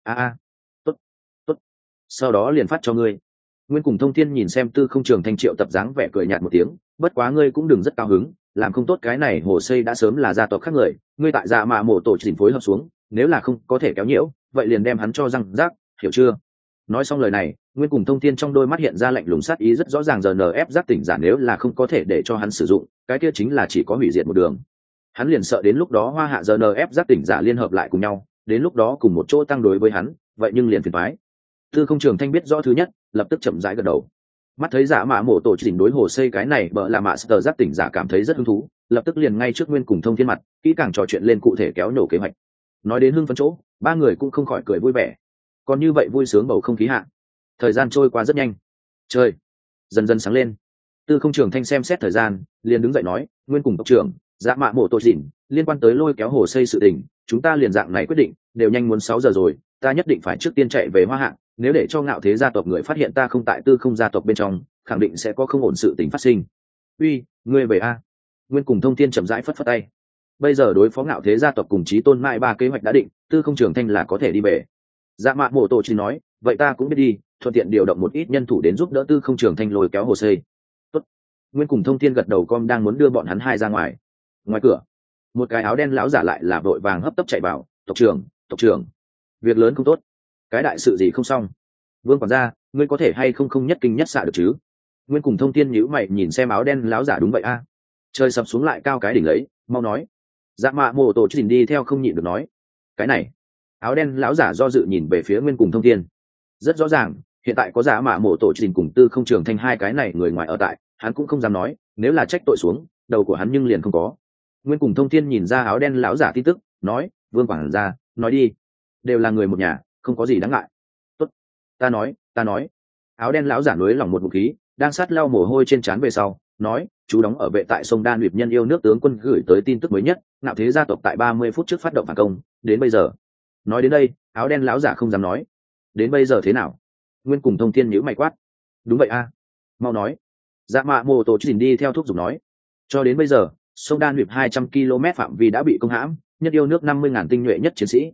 Tốt, tốt, sau đó liền phát cho ngươi. Nguyên cùng Thông Thiên nhìn xem Tư Không Trường Thanh triệu tập dáng vẻ cười nhạt một tiếng, bất quá ngươi cũng đừng rất cao hứng, làm không tốt cái này Hồ Xây đã sớm là gia tộc khác người, ngươi tại Dạ Mạ Mộ tổ chỉnh phối hợp xuống, nếu là không có thể kéo nhiễu, vậy liền đem hắn cho răng rác, hiểu chưa? Nói xong lời này, Nguyên cùng Thông Thiên trong đôi mắt hiện ra lạnh lùng sát ý rất rõ ràng, GNF giác tỉnh giả nếu là không có thể để cho hắn sử dụng, cái kia chính là chỉ có hủy diệt một đường. Hắn liền sợ đến lúc đó Hoa Hạ GNF giác tỉnh giả liên hợp lại cùng nhau, đến lúc đó cùng một chỗ tăng đối với hắn, vậy nhưng liền phiền toái. Tư Không Trường Thanh biết rõ thứ nhất, lập tức chậm rãi gật đầu. Mắt thấy Dạ Mạ Mộ tổ chỉnh đối Hồ Xây cái này bợ là mạ Sở giác tỉnh giả cảm thấy rất hứng thú, lập tức liền ngay trước Nguyên cùng Thông Thiên mặt, kỹ càng trò chuyện lên cụ thể kéo nổ kế hoạch. Nói đến hưng phấn chỗ, ba người cũng không khỏi cười vui vẻ. Còn như vậy vui sướng bầu không khí hạ, thời gian trôi qua rất nhanh. Trời dần dần sáng lên. Tư Không Trường Thanh xem xét thời gian, liền đứng dậy nói, Nguyên cùng tộc trưởng, Dạ Mạ Mộ tổ chỉnh, liên quan tới lôi kéo Hồ Xây sự tình, chúng ta liền dạng này quyết định, đều nhanh muốn 6 giờ rồi, ta nhất định phải trước tiên chạy về Hoa Hạ, nếu để cho Ngạo Thế gia tộc người phát hiện ta không tại Tư Không gia tộc bên trong, khẳng định sẽ có không ổn sự tình phát sinh. Uy, ngươi về a? Nguyên cùng Thông Thiên chậm rãi phất phất tay. Bây giờ đối phó Ngạo Thế gia tộc cùng Chí Tôn Mại ba kế hoạch đã định, Tư Không Trường Thanh là có thể đi về. Dạ Mạ Mộ tổ chỉ nói, vậy ta cũng biết đi, thuận tiện điều động một ít nhân thủ đến giúp đỡ Tư Không Trường Thanh lôi kéo Hồ Xây. Tốt. Nguyên cùng Thông Thiên gật đầu, com đang muốn đưa bọn hắn hai ra ngoài. Ngoài cửa, một cái áo đen lão giả lại là vội vàng hấp tấp chạy vào, tộc trưởng, việc lớn không tốt, cái đại sự gì không xong. Vương quản gia, ngươi có thể hay không nhất kinh nhất xạ được chứ? Nguyên cùng Thông Thiên nhíu mày nhìn xem áo đen lão giả, đúng vậy a. Trời sập xuống lại cao cái đỉnh lấy, mau nói. Dạ Mạ Mộ tổ chỉnh đi theo không nhịn được nói, cái này. Áo đen lão giả do dự nhìn về phía Nguyên cùng Thông Thiên. Rất rõ ràng, hiện tại có Dạ Mạ Mộ tổ chỉnh cùng Tư Không Trường Thanh hai cái này người ngoài ở tại, hắn cũng không dám nói, nếu là trách tội xuống, đầu của hắn nhưng liền không có. Nguyên cùng Thông Thiên nhìn ra áo đen lão giả tin tức, nói, Vương quản gia, nói đi, đều là người một nhà, không có gì đáng ngại. Tốt, ta nói. Áo đen lão giả núi lòng một ngụm khí, đang sát lau mồ hôi trên trán về sau, nói, chú đóng ở vệ tại sông Đan Uyệp nhân yêu nước tướng quân gửi tới tin tức mới nhất, Ngạo Thế gia tộc tại 30 phút trước phát động phản công, đến bây giờ. Nói đến đây, áo đen lão giả không dám nói. Đến bây giờ thế nào? Nguyên cùng Thông Thiên nhíu mày quát. Đúng vậy a. Mau nói. Dạ Mạ Mộ tổ chỉnh đi theo thúc giục nói. Cho đến bây giờ, sông Đan Uyệp 200 km phạm vi đã bị công hãm, nhất yêu nước 50.000 tinh nhuệ nhất chiến sĩ,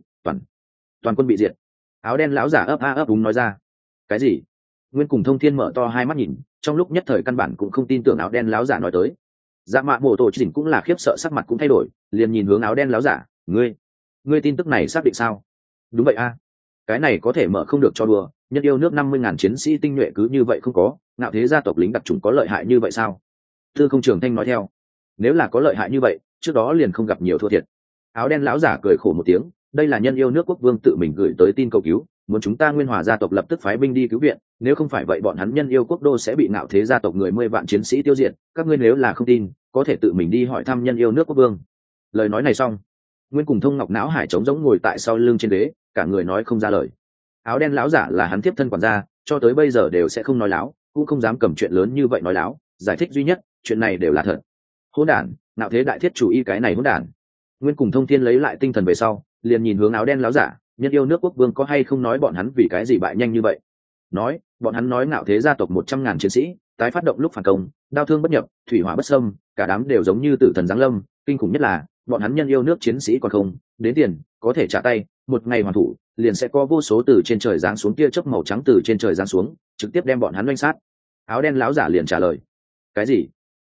toàn quân bị diệt. Áo đen lão giả ấp úng nói ra. Cái gì? Nguyên cùng Thông Thiên mở to hai mắt nhìn, trong lúc nhất thời căn bản cũng không tin tưởng áo đen lão giả nói tới. Dạ Mạ Mộ tổ chỉnh cũng là khiếp sợ, sắc mặt cũng thay đổi, liền nhìn hướng áo đen lão giả, ngươi tin tức này xác định sao? Đúng vậy a. Cái này có thể mở không được cho đùa, nhất yêu nước 50.000 chiến sĩ tinh nhuệ cứ như vậy không có, Ngạo Thế gia tộc lính đặc chủng có lợi hại như vậy sao? Tư Không Trường Thanh nói theo. Nếu là có lợi hại như vậy, trước đó liền không gặp nhiều thua thiệt. Áo đen lão giả cười khổ một tiếng, đây là nhân yêu nước quốc vương tự mình gửi tới tin cầu cứu, muốn chúng ta Nguyên Hòa gia tộc lập tức phái binh đi cứu viện, nếu không phải vậy bọn hắn nhân yêu quốc đô sẽ bị Ngạo Thế gia tộc người 10 vạn chiến sĩ tiêu diệt, các ngươi nếu là không tin, có thể tự mình đi hỏi thăm nhân yêu nước quốc vương. Lời nói này xong, Nguyên cùng Thông Ngọc não hải trống rỗng ngồi tại sau lưng trên đế, cả người nói không ra lời. Áo đen lão giả là hắn tiếp thân quản gia, cho tới bây giờ đều sẽ không nói láo, cũng không dám cầm chuyện lớn như vậy nói láo, giải thích duy nhất, chuyện này đều là thật. Hỗn đản, Ngạo Thế đại thiết chủ y cái này hỗn đản. Nguyên cùng Thông Thiên lấy lại tinh thần về sau, liền nhìn hướng áo đen láo giả, nhân yêu nước quốc vương có hay không nói bọn hắn vì cái gì bại nhanh như vậy? Nói, bọn hắn nói Ngạo Thế gia tộc 100.000 chiến sĩ tái phát động lúc phản công, đao thương bất nhập, thủy hỏa bất xâm, cả đám đều giống như tử thần giáng lâm, kinh khủng nhất là bọn hắn nhân yêu nước chiến sĩ còn không đến tiền có thể trả tay, một ngày hoàn thủ liền sẽ có vô số từ trên trời giáng xuống tia chớp màu trắng từ trên trời giáng xuống, trực tiếp đem bọn hắn oanh sát. Áo đen láo giả liền trả lời, cái gì?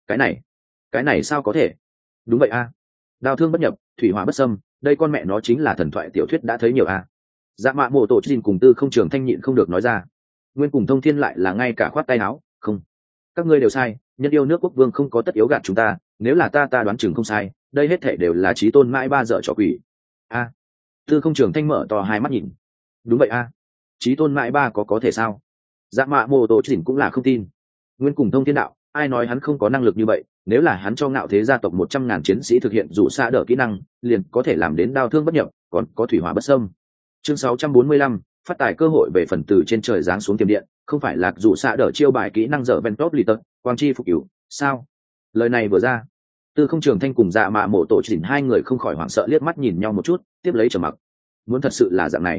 Cái này sao có thể? Đúng vậy a. Đao thương bất nhập, thủy hỏa bất xâm, đây con mẹ nó chính là thần thoại tiểu thuyết đã thấy nhiều a. Dạ Mạ Mộ tổ chỉnh cùng Tư Không Trường Thanh nhịn không được nói ra. Nguyên cùng Thông Thiên lại là ngay cả khoát tay áo, không, các ngươi đều sai, nhân yêu nước quốc vương không có tất yếu gạt chúng ta, nếu là ta đoán chừng không sai, đây hết thảy đều là Chí Tôn mãi ba dở trò quỷ. A. Tư Không Trường Thanh mở to hai mắt nhìn. Đúng vậy a. Chí Tôn mãi ba có thể sao? Dạ Mạ Mộ tổ chỉnh cũng là không tin. Nguyên cùng Thông Thiên đạo, ai nói hắn không có năng lực như vậy, nếu là hắn cho Ngạo Thế gia tộc 100.000 chiến sĩ thực hiện dù xa đỡ kỹ năng, liền có thể làm đến đao thương bất nhập, còn có thủy hỏa bất xâm. Chương 645, phát tài cơ hội về phần từ trên trời giáng xuống tiềm điện, không phải là dù xa đỡ chiêu bài kỹ năng dở Ventop lì tật, quang chi phục cửu, sao? Lời này vừa ra, Tư Không Trường Thanh cùng Dạ Mạ Mộ tổ chỉnh hai người không khỏi hoảng sợ liếc mắt nhìn nhau một chút, tiếp lấy trầm mặc. Muốn thật sự là dạng này,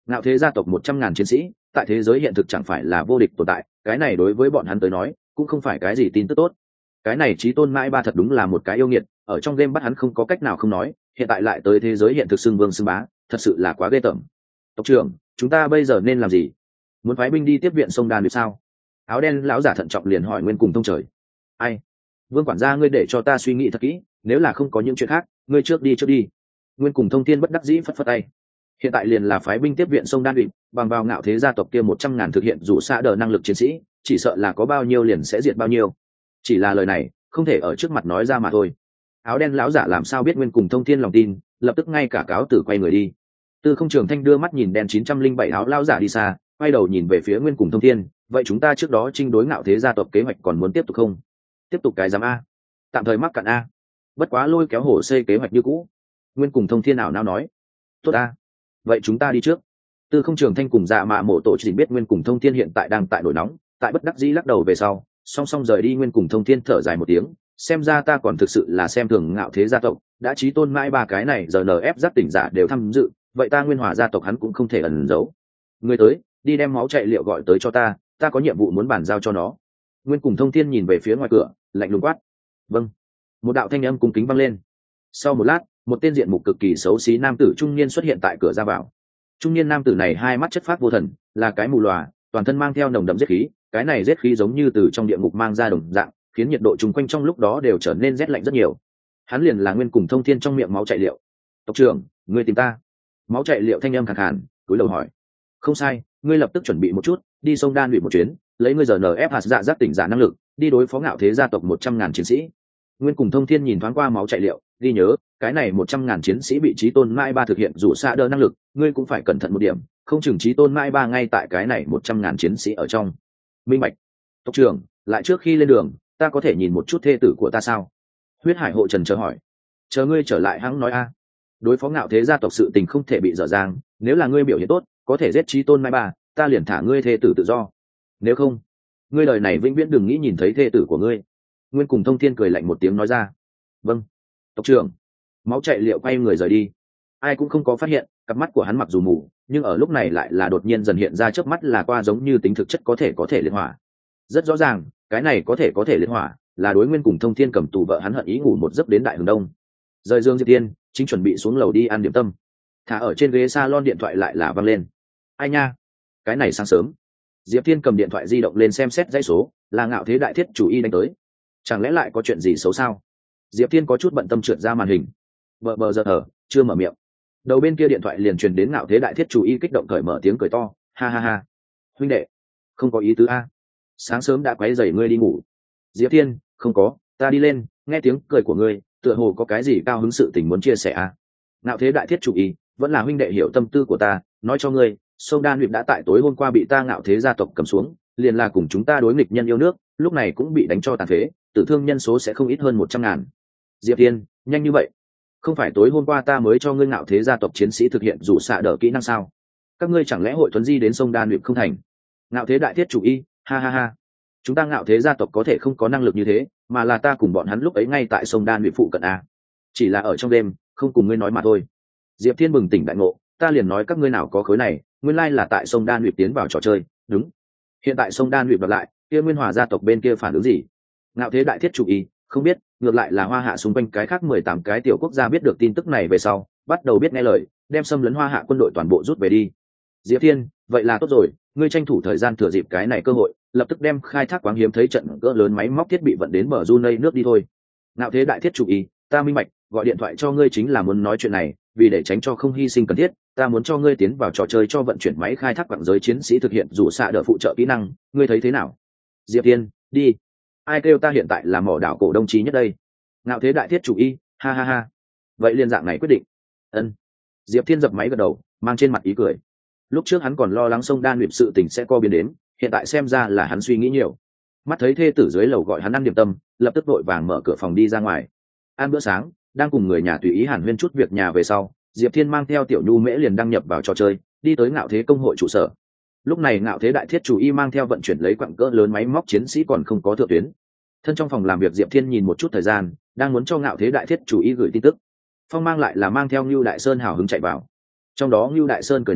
Ngạo thế gia tộc 100.000 chiến sĩ tại thế giới hiện thực chẳng phải là vô địch tồn tại, cái này đối với bọn hắn tới nói cũng không phải cái gì tin tức tốt. Cái này chí tôn mãi ba thật đúng là một cái yêu nghiệt, ở trong game bắt hắn không có cách nào không nói, hiện tại lại tới thế giới hiện thực xưng vương xưng bá, thật sự là quá ghê tởm. Tộc trưởng, chúng ta bây giờ nên làm gì? Muốn phái binh đi tiếp viện sông đan được sao? Áo đen lão giả thận trọng liền hỏi Nguyên Cùng Thông Trời. Ai? Vương quản gia, ngươi để cho ta suy nghĩ thật kỹ, nếu là không có những chuyện khác, ngươi trước đi. Nguyên Cùng Thông Thiên bất đắc dĩ phất phất tay. Hiện tại liền là phái binh tiếp viện sông đan ủy, bằng vào ngạo thế gia tộc kia 100.000 thực hiện dù xa đờ năng lực chiến sĩ, chỉ sợ là có bao nhiêu liền sẽ diệt bao nhiêu. Chỉ là lời này không thể ở trước mặt nói ra mà thôi. Áo đen lão giả làm sao biết Nguyên Cùng Thông Thiên lòng tin, lập tức ngay cả cáo tử quay người đi. Tư Không Trường Thanh đưa mắt nhìn đen 907 áo lão giả đi xa, quay đầu nhìn về phía Nguyên Cùng Thông Thiên, vậy chúng ta trước đó chinh đối ngạo thế gia tộc kế hoạch còn muốn tiếp tục không? Tiếp tục cái giám a? Tạm thời mắc cạn a. Bất quá lôi kéo hồ xây kế hoạch như cũ. Nguyên Cùng Thông Thiên nào nói. Tốt a. Vậy chúng ta đi trước. Tư Không Trường Thanh cùng Dạ Mạ Mộ Tổ chỉ biết Nguyên Cùng Thông Thiên hiện tại đang tại nổi nóng, tại bất đắc dĩ lắc đầu về sau, song song rời đi. Nguyên Cùng Thông Thiên thở dài một tiếng, xem ra ta còn thực sự là xem thường ngạo thế gia tộc, đã chí tôn mãi ba cái này giờ NF giác tỉnh giả đều tham dự, vậy ta Nguyên Hòa gia tộc hắn cũng không thể ẩn giấu. Người tới, đi đem máu chạy liệu gọi tới cho ta có nhiệm vụ muốn bàn giao cho nó. Nguyên Cùng Thông Thiên nhìn về phía ngoài cửa, lạnh lùng quát. Vâng. Một đạo thanh âm cung kính vang lên. Sau một lát, một tên diện mục cực kỳ xấu xí nam tử trung niên xuất hiện tại cửa ra vào. Trung niên nam tử này hai mắt chất phác vô thần, là cái mù lòa, toàn thân mang theo nồng đậm giết khí, cái này giết khí giống như từ trong địa ngục mang ra đồng dạng, khiến nhiệt độ chung quanh trong lúc đó đều trở nên rét lạnh rất nhiều. Hắn liền là Nguyên Cùng Thông Thiên trong miệng máu chạy liệu. Tộc trưởng, ngươi tìm ta? Máu chạy liệu thanh âm khàn khàn, cúi đầu hỏi. Không sai, ngươi lập tức chuẩn bị một chút, đi sông Đan Luyện một chuyến, lấy ngươi giờ NF hạt dạ giác tỉnh giả năng lực, đi đối phó ngạo thế gia tộc 100.000 chiến sĩ. Nguyên Cùng Thông Thiên nhìn thoáng qua máu chạy liệu, ghi nhớ, cái này 100.000 chiến sĩ bị chí tôn mai ba thực hiện rủ xa đỡ năng lực, ngươi cũng phải cẩn thận một điểm, không chừng chí tôn mai ba ngay tại cái này 100.000 chiến sĩ ở trong. Minh bạch. Tộc trưởng, lại trước khi lên đường, ta có thể nhìn một chút thê tử của ta sao? Huyết Hải Hộ Trần chờ hỏi. Chờ ngươi trở lại hắn nói a. Đối phó ngạo thế gia tộc sự tình không thể bị dở dang, nếu là ngươi biểu hiện tốt, có thể giết chí tôn mai ba, ta liền thả ngươi thê tử tự do. Nếu không, ngươi đời này vĩnh viễn đừng nghĩ nhìn thấy thê tử của ngươi. Nguyên Cùng Thông Thiên cười lạnh một tiếng nói ra. Vâng. Tộc trưởng. Máu chạy liệu quay người rời đi. Ai cũng không có phát hiện, cặp mắt của hắn mặc dù mù, nhưng ở lúc này lại là đột nhiên dần hiện ra chớp mắt là qua giống như tính thực chất có thể liên hỏa. Rất rõ ràng, cái này có thể liên hỏa, là đối Nguyên Cùng Thông Thiên cầm tù vợ hắn hận ý ngủ một giấc đến đại hướng đông. Rời giường Diệp Tiên, chính chuẩn bị xuống lầu đi ăn điểm tâm. Thả ở trên ghế salon điện thoại lại là văng lên. Ai nha? Cái này sáng sớm. Diệp Tiên cầm điện thoại di động lên xem xét dãy số, là ngạo thế đại thiết chủ y đánh tới. Chẳng lẽ lại có chuyện gì xấu sao? Diệp Tiên có chút bận tâm trượt ra màn hình. Bờ giờ chưa mở miệng. Đầu bên kia điện thoại liền truyền đến ngạo thế đại thiết chủ y kích động cởi mở tiếng cười to, ha ha ha. Huynh đệ, không có ý tứ a. Sáng sớm đã quấy rầy ngươi đi ngủ. Diệp Tiên, không có, ta đi lên, nghe tiếng cười của ngươi, tựa hồ có cái gì cao hứng sự tình muốn chia sẻ a. Ngạo thế đại thiết chủ y, vẫn là huynh đệ hiểu tâm tư của ta, nói cho ngươi, sông Đan Huyệt đã tại tối hôm qua bị ta ngạo thế gia tộc cầm xuống, liền là cùng chúng ta đối nghịch nhân yêu nước, lúc này cũng bị đánh cho tàn phế, tử thương nhân số sẽ không ít hơn 100.000. Diệp Tiên, nhanh như vậy? Không phải tối hôm qua ta mới cho ngươi ngạo thế gia tộc chiến sĩ thực hiện rủ xạ đỡ kỹ năng sao? Các ngươi chẳng lẽ hội thuần di đến sông Đan Huyệt không thành? Ngạo thế đại thiết chủ y, ha ha ha. Chúng ta ngạo thế gia tộc có thể không có năng lực như thế, mà là ta cùng bọn hắn lúc ấy ngay tại sông Đan Huyệt phụ cận a. Chỉ là ở trong đêm, không cùng ngươi nói mà thôi. Diệp Thiên bừng tỉnh đại ngộ, ta liền nói các ngươi nào có khối này, nguyên lai là tại sông Đan Huyệt tiến vào trò chơi, đúng. Hiện tại sông Đan Huyệt đoạt lại, kia Nguyên Hòa gia tộc bên kia phản ứng gì? Ngạo thế đại thiết chủ y, không biết, ngược lại là Hoa Hạ xung quanh cái khác 18 cái tiểu quốc gia biết được tin tức này về sau, bắt đầu biết nghe lời, đem xâm lấn Hoa Hạ quân đội toàn bộ rút về đi. Diệp Thiên, vậy là tốt rồi, ngươi tranh thủ thời gian thừa dịp cái này cơ hội, lập tức đem khai thác quáng hiếm thấy trận cỡ lớn máy móc thiết bị vận đến bờ Brunei nước đi thôi. Ngạo thế đại thiết chủ y, ta minh bạch, gọi điện thoại cho ngươi chính là muốn nói chuyện này, vì để tránh cho không hy sinh cần thiết, ta muốn cho ngươi tiến vào trò chơi cho vận chuyển máy khai thác quặng giới chiến sĩ thực hiện rủ xạ đỡ phụ trợ kỹ năng, ngươi thấy thế nào? Diệp Thiên, đi. Ai kêu ta hiện tại là mỏ đảo cổ đông chí nhất đây? Ngạo thế đại thiết chủ y, ha ha ha. Vậy liên dạng này quyết định. Ân. Diệp Thiên dập máy gật đầu, mang trên mặt ý cười. Lúc trước hắn còn lo lắng sông Đan Huyệt sự tình sẽ co biến đến, hiện tại xem ra là hắn suy nghĩ nhiều. Mắt thấy thê tử dưới lầu gọi hắn ăn điểm tâm, lập tức vội vàng mở cửa phòng đi ra ngoài. Ăn bữa sáng, đang cùng người nhà tùy ý hàn huyên chút việc nhà về sau, Diệp Thiên mang theo Tiểu Nhu Mễ liền đăng nhập vào trò chơi, đi tới ngạo thế công hội trụ sở. Lúc này ngạo thế đại thiết chủ y mang theo vận chuyển lấy quặng cỡ lớn máy móc chiến sĩ còn không có thượng tuyến. Thân trong phòng làm việc Diệp Thiên nhìn một chút thời gian, đang muốn cho ngạo thế đại thiết chủ y gửi tin tức. Phong mang lại là mang theo Ngưu Đại Sơn hào hứng chạy vào. Trong đó Ngưu Đại Sơn cười nói,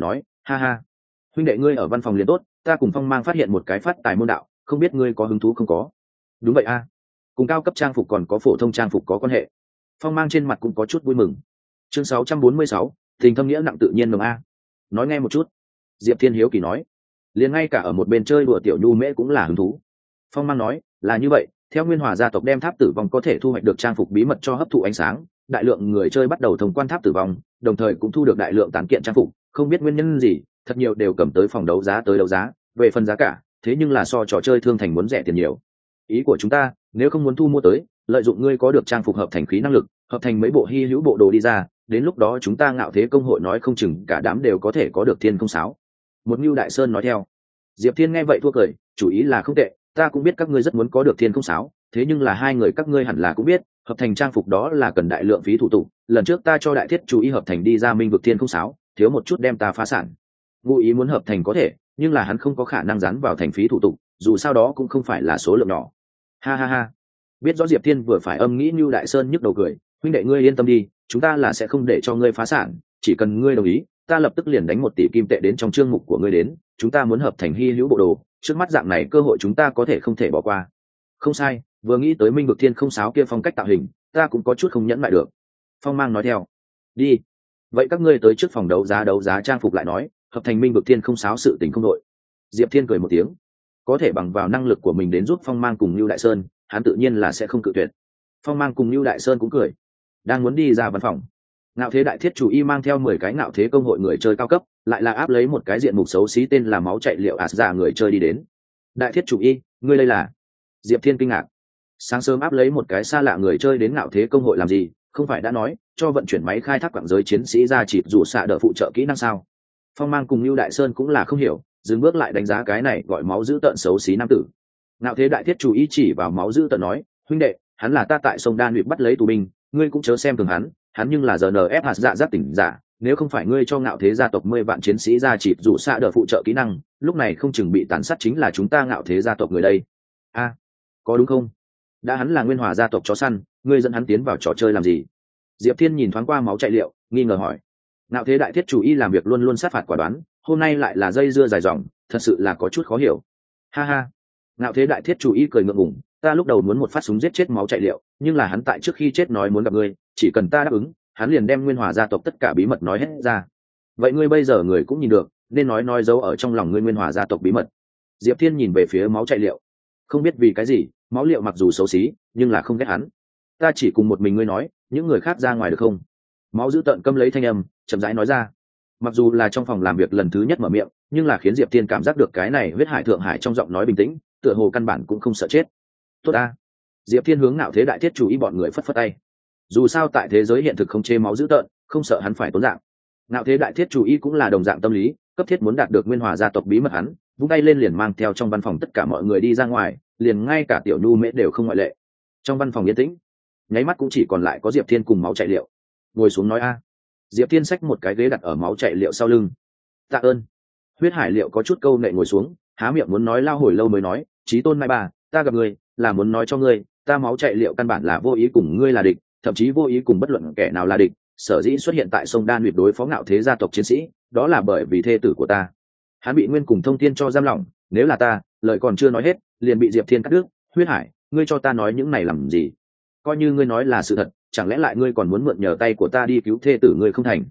Ha ha, huynh đệ ngươi ở văn phòng liền tốt, ta cùng Phong Mang phát hiện một cái phát tài môn đạo, không biết ngươi có hứng thú không có? Đúng vậy a, cùng cao cấp trang phục còn có phổ thông trang phục có quan hệ. Phong Mang trên mặt cũng có chút vui mừng. Chương 646, tình thâm nghĩa nặng tự nhiên nồng a. Nói nghe một chút. Diệp Thiên hiếu kỳ nói. Liền ngay cả ở một bên chơi đùa tiểu nhu mễ cũng là hứng thú. Phong Mang nói, là như vậy, theo Nguyên Hòa gia tộc đem tháp tử vong có thể thu hoạch được trang phục bí mật cho hấp thụ ánh sáng, đại lượng người chơi bắt đầu thông quan tháp tử vong, đồng thời cũng thu được đại lượng tán kiện trang phục, không biết nguyên nhân gì, thật nhiều đều cầm tới phòng đấu giá tới đấu giá, về phần giá cả, thế nhưng là so trò chơi thương thành muốn rẻ tiền nhiều. Ý của chúng ta, nếu không muốn thu mua tới, lợi dụng ngươi có được trang phục hợp thành khí năng lực, hợp thành mấy bộ hy hữu bộ đồ đi ra, đến lúc đó chúng ta Ngạo Thế công hội nói không chừng cả đám đều có thể có được thiên không sáo. Một Nưu Đại Sơn nói theo. Diệp Thiên nghe vậy thua cười, chủ ý là không tệ, ta cũng biết các ngươi rất muốn có được thiên không sáo, thế nhưng là hai người các ngươi hẳn là cũng biết, hợp thành trang phục đó là cần đại lượng phí thủ tục, lần trước ta cho đại thiết chủ ý hợp thành đi ra minh vực thiên không sáo, thiếu một chút đem ta phá sản. Ngụ ý muốn hợp thành có thể, nhưng là hắn không có khả năng dán vào thành phí thủ tục, dù sao đó cũng không phải là số lượng nhỏ. Ha ha ha. Biết rõ Diệp Thiên vừa phải âm nghĩ Nưu Đại Sơn nhức đầu cười, huynh đệ ngươi yên tâm đi, chúng ta là sẽ không để cho ngươi phá sản, chỉ cần ngươi đồng ý, ta lập tức liền đánh 1 tỷ kim tệ đến trong chương mục của ngươi đến, chúng ta muốn hợp thành hy hữu bộ đồ, trước mắt dạng này cơ hội chúng ta có thể không thể bỏ qua. Không sai, vừa nghĩ tới minh vực thiên không sáo kia phong cách tạo hình, ta cũng có chút không nhẫn lại được. Phong Mang nói theo. Đi. Vậy các ngươi tới trước phòng đấu giá trang phục lại nói, hợp thành minh vực thiên không sáo sự tình không đội. Diệp Thiên cười một tiếng, có thể bằng vào năng lực của mình đến giúp Phong Mang cùng Nưu Đại Sơn, hắn tự nhiên là sẽ không cự tuyệt. Phong Mang cùng Nưu Đại Sơn cũng cười, đang muốn đi ra văn phòng. Ngạo Thế Đại Thiết chủ y mang theo 10 cái Ngạo Thế công hội người chơi cao cấp, lại là áp lấy một cái diện mục xấu xí tên là máu chạy liệu giả người chơi đi đến. Đại Thiết chủ y, ngươi đây là? Diệp Thiên kinh ngạc. Sáng sớm áp lấy một cái xa lạ người chơi đến Ngạo Thế công hội làm gì, không phải đã nói cho vận chuyển máy khai thác quặng giới chiến sĩ ra chỉ dù xạ đỡ phụ trợ kỹ năng sao? Phong Mang cùng Nưu Đại Sơn cũng là không hiểu, dừng bước lại đánh giá cái này gọi máu dữ tợn xấu xí nam tử. Ngạo Thế Đại Thiết chủ y chỉ vào máu dữ tợn nói, huynh đệ, hắn là ta tại sông Đan huyện bắt lấy tù binh, ngươi cũng chớ xem thường hắn nhưng là GNF hạt dạ giác tỉnh giả, nếu không phải ngươi cho Ngạo Thế gia tộc 10 vạn chiến sĩ ra chỉ dù xạ đỡ phụ trợ kỹ năng, lúc này không chừng bị tàn sát chính là chúng ta Ngạo Thế gia tộc người đây. A, có đúng không? Đã hắn là Nguyên Hòa gia tộc chó săn, ngươi dẫn hắn tiến vào trò chơi làm gì? Diệp Thiên nhìn thoáng qua máu chạy liệu, nghi ngờ hỏi. Ngạo Thế Đại Thiết chủ y làm việc luôn luôn sát phạt quả đoán, hôm nay lại là dây dưa dài dòng, thật sự là có chút khó hiểu. Ha ha. Ngạo Thế Đại Thiết chủ y cười ngượng ngùng, ta lúc đầu muốn một phát súng giết chết máu chạy liệu, nhưng là hắn tại trước khi chết nói muốn gặp ngươi, chỉ cần ta đáp ứng, hắn liền đem Nguyên Hòa gia tộc tất cả bí mật nói hết ra. Vậy ngươi bây giờ người cũng nhìn được, nên nói giấu ở trong lòng ngươi Nguyên Hòa gia tộc bí mật. Diệp Thiên nhìn về phía máu chạy liệu, không biết vì cái gì, máu liệu mặc dù xấu xí, nhưng là không ghét hắn. Ta chỉ cùng một mình ngươi nói, những người khác ra ngoài được không? Máu giữ tợn câm lấy thanh âm, chậm rãi nói ra. Mặc dù là trong phòng làm việc lần thứ nhất mở miệng, nhưng là khiến Diệp Thiên cảm giác được cái này huyết hải thượng hải trong giọng nói bình tĩnh, tựa hồ căn bản cũng không sợ chết. Tốt a. Diệp Thiên hướng Ngạo Thế Đại Thiết chủ ý bọn người phất phất tay. Dù sao tại thế giới hiện thực không chê máu dữ tợn, không sợ hắn phải tốn dạng. Ngạo Thế Đại Thiết chủ ý cũng là đồng dạng tâm lý, cấp thiết muốn đạt được Nguyên Hòa gia tộc bí mật hắn, vung tay lên liền mang theo trong văn phòng tất cả mọi người đi ra ngoài, liền ngay cả tiểu nhu mễ đều không ngoại lệ. Trong văn phòng yên tĩnh, nháy mắt cũng chỉ còn lại có Diệp Thiên cùng máu chạy liệu. Ngồi xuống nói a. Diệp Thiên xách một cái ghế đặt ở máu chạy liệu sau lưng. Tạ ơn. Huyết hải liệu có chút câu nệ ngồi xuống, há miệng muốn nói lao hồi lâu mới nói, chí tôn mai bà, ta gặp ngươi là muốn nói cho ngươi, ta máu chạy liệu căn bản là vô ý cùng ngươi là địch, thậm chí vô ý cùng bất luận kẻ nào là địch, sở dĩ xuất hiện tại sông Đan Nguyệt đối phó Ngạo Thế gia tộc chiến sĩ, đó là bởi vì thê tử của ta. Hắn bị Nguyên cùng Thông Thiên cho giam lỏng, nếu là ta, lời còn chưa nói hết, liền bị Diệp Thiên cắt đứt. Huyết hải, ngươi cho ta nói những này làm gì? Coi như ngươi nói là sự thật, chẳng lẽ lại ngươi còn muốn mượn nhờ tay của ta đi cứu thê tử ngươi không thành?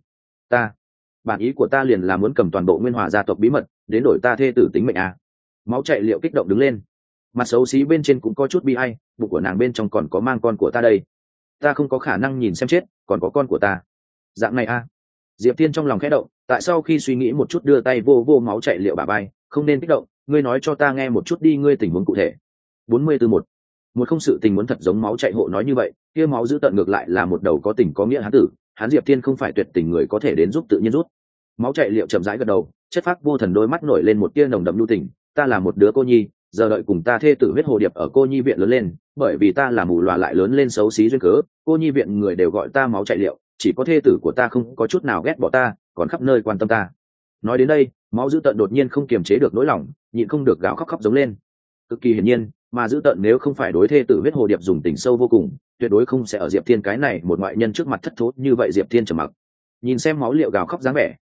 Bản ý của ta liền là muốn cầm toàn bộ Nguyên Hòa gia tộc bí mật, đến đổi ta thê tử tính mệnh à? Máu chạy liệu kích động đứng lên, mặt xấu xí bên trên cũng có chút bi ai, bụng của nàng bên trong còn có mang con của ta đây, ta không có khả năng nhìn xem chết, còn có con của ta. Dạng này à? Diệp Thiên trong lòng khẽ động, tại sau khi suy nghĩ một chút đưa tay vô máu chạy liệu bả vai, không nên kích động, ngươi nói cho ta nghe một chút đi, ngươi tình huống cụ thể. 44-1 một không sự tình muốn thật giống máu chạy hộ nói như vậy, kia máu giữ tận ngược lại là một đầu có tình có nghĩa hán tử, hắn Diệp Thiên không phải tuyệt tình người có thể đến giúp tự nhiên rút. Máu chạy liệu chậm rãi gật đầu, chất phác vô thần đôi mắt nổi lên một tia nồng đậm nhu tình, ta là một đứa cô nhi, giờ đợi cùng ta thê tử huyết hồ điệp ở cô nhi viện lớn lên, bởi vì ta là mù lòa lại lớn lên xấu xí duyên cớ, cô nhi viện người đều gọi ta máu chạy liệu, chỉ có thê tử của ta không có chút nào ghét bỏ ta, còn khắp nơi quan tâm ta. Nói đến đây, máu giữ tận đột nhiên không kiềm chế được nỗi lòng, nhịn không được gào khóc giống lên. Cực kỳ hiển nhiên, mà giữ tận nếu không phải đối thê tử huyết hồ điệp dùng tình sâu vô cùng, tuyệt đối không sẽ ở Diệp Thiên cái này một ngoại nhân trước mặt thất thố như vậy. Diệp Thiên trầm mặc, nhìn xem máu liệu gào khóc dáng vẻ,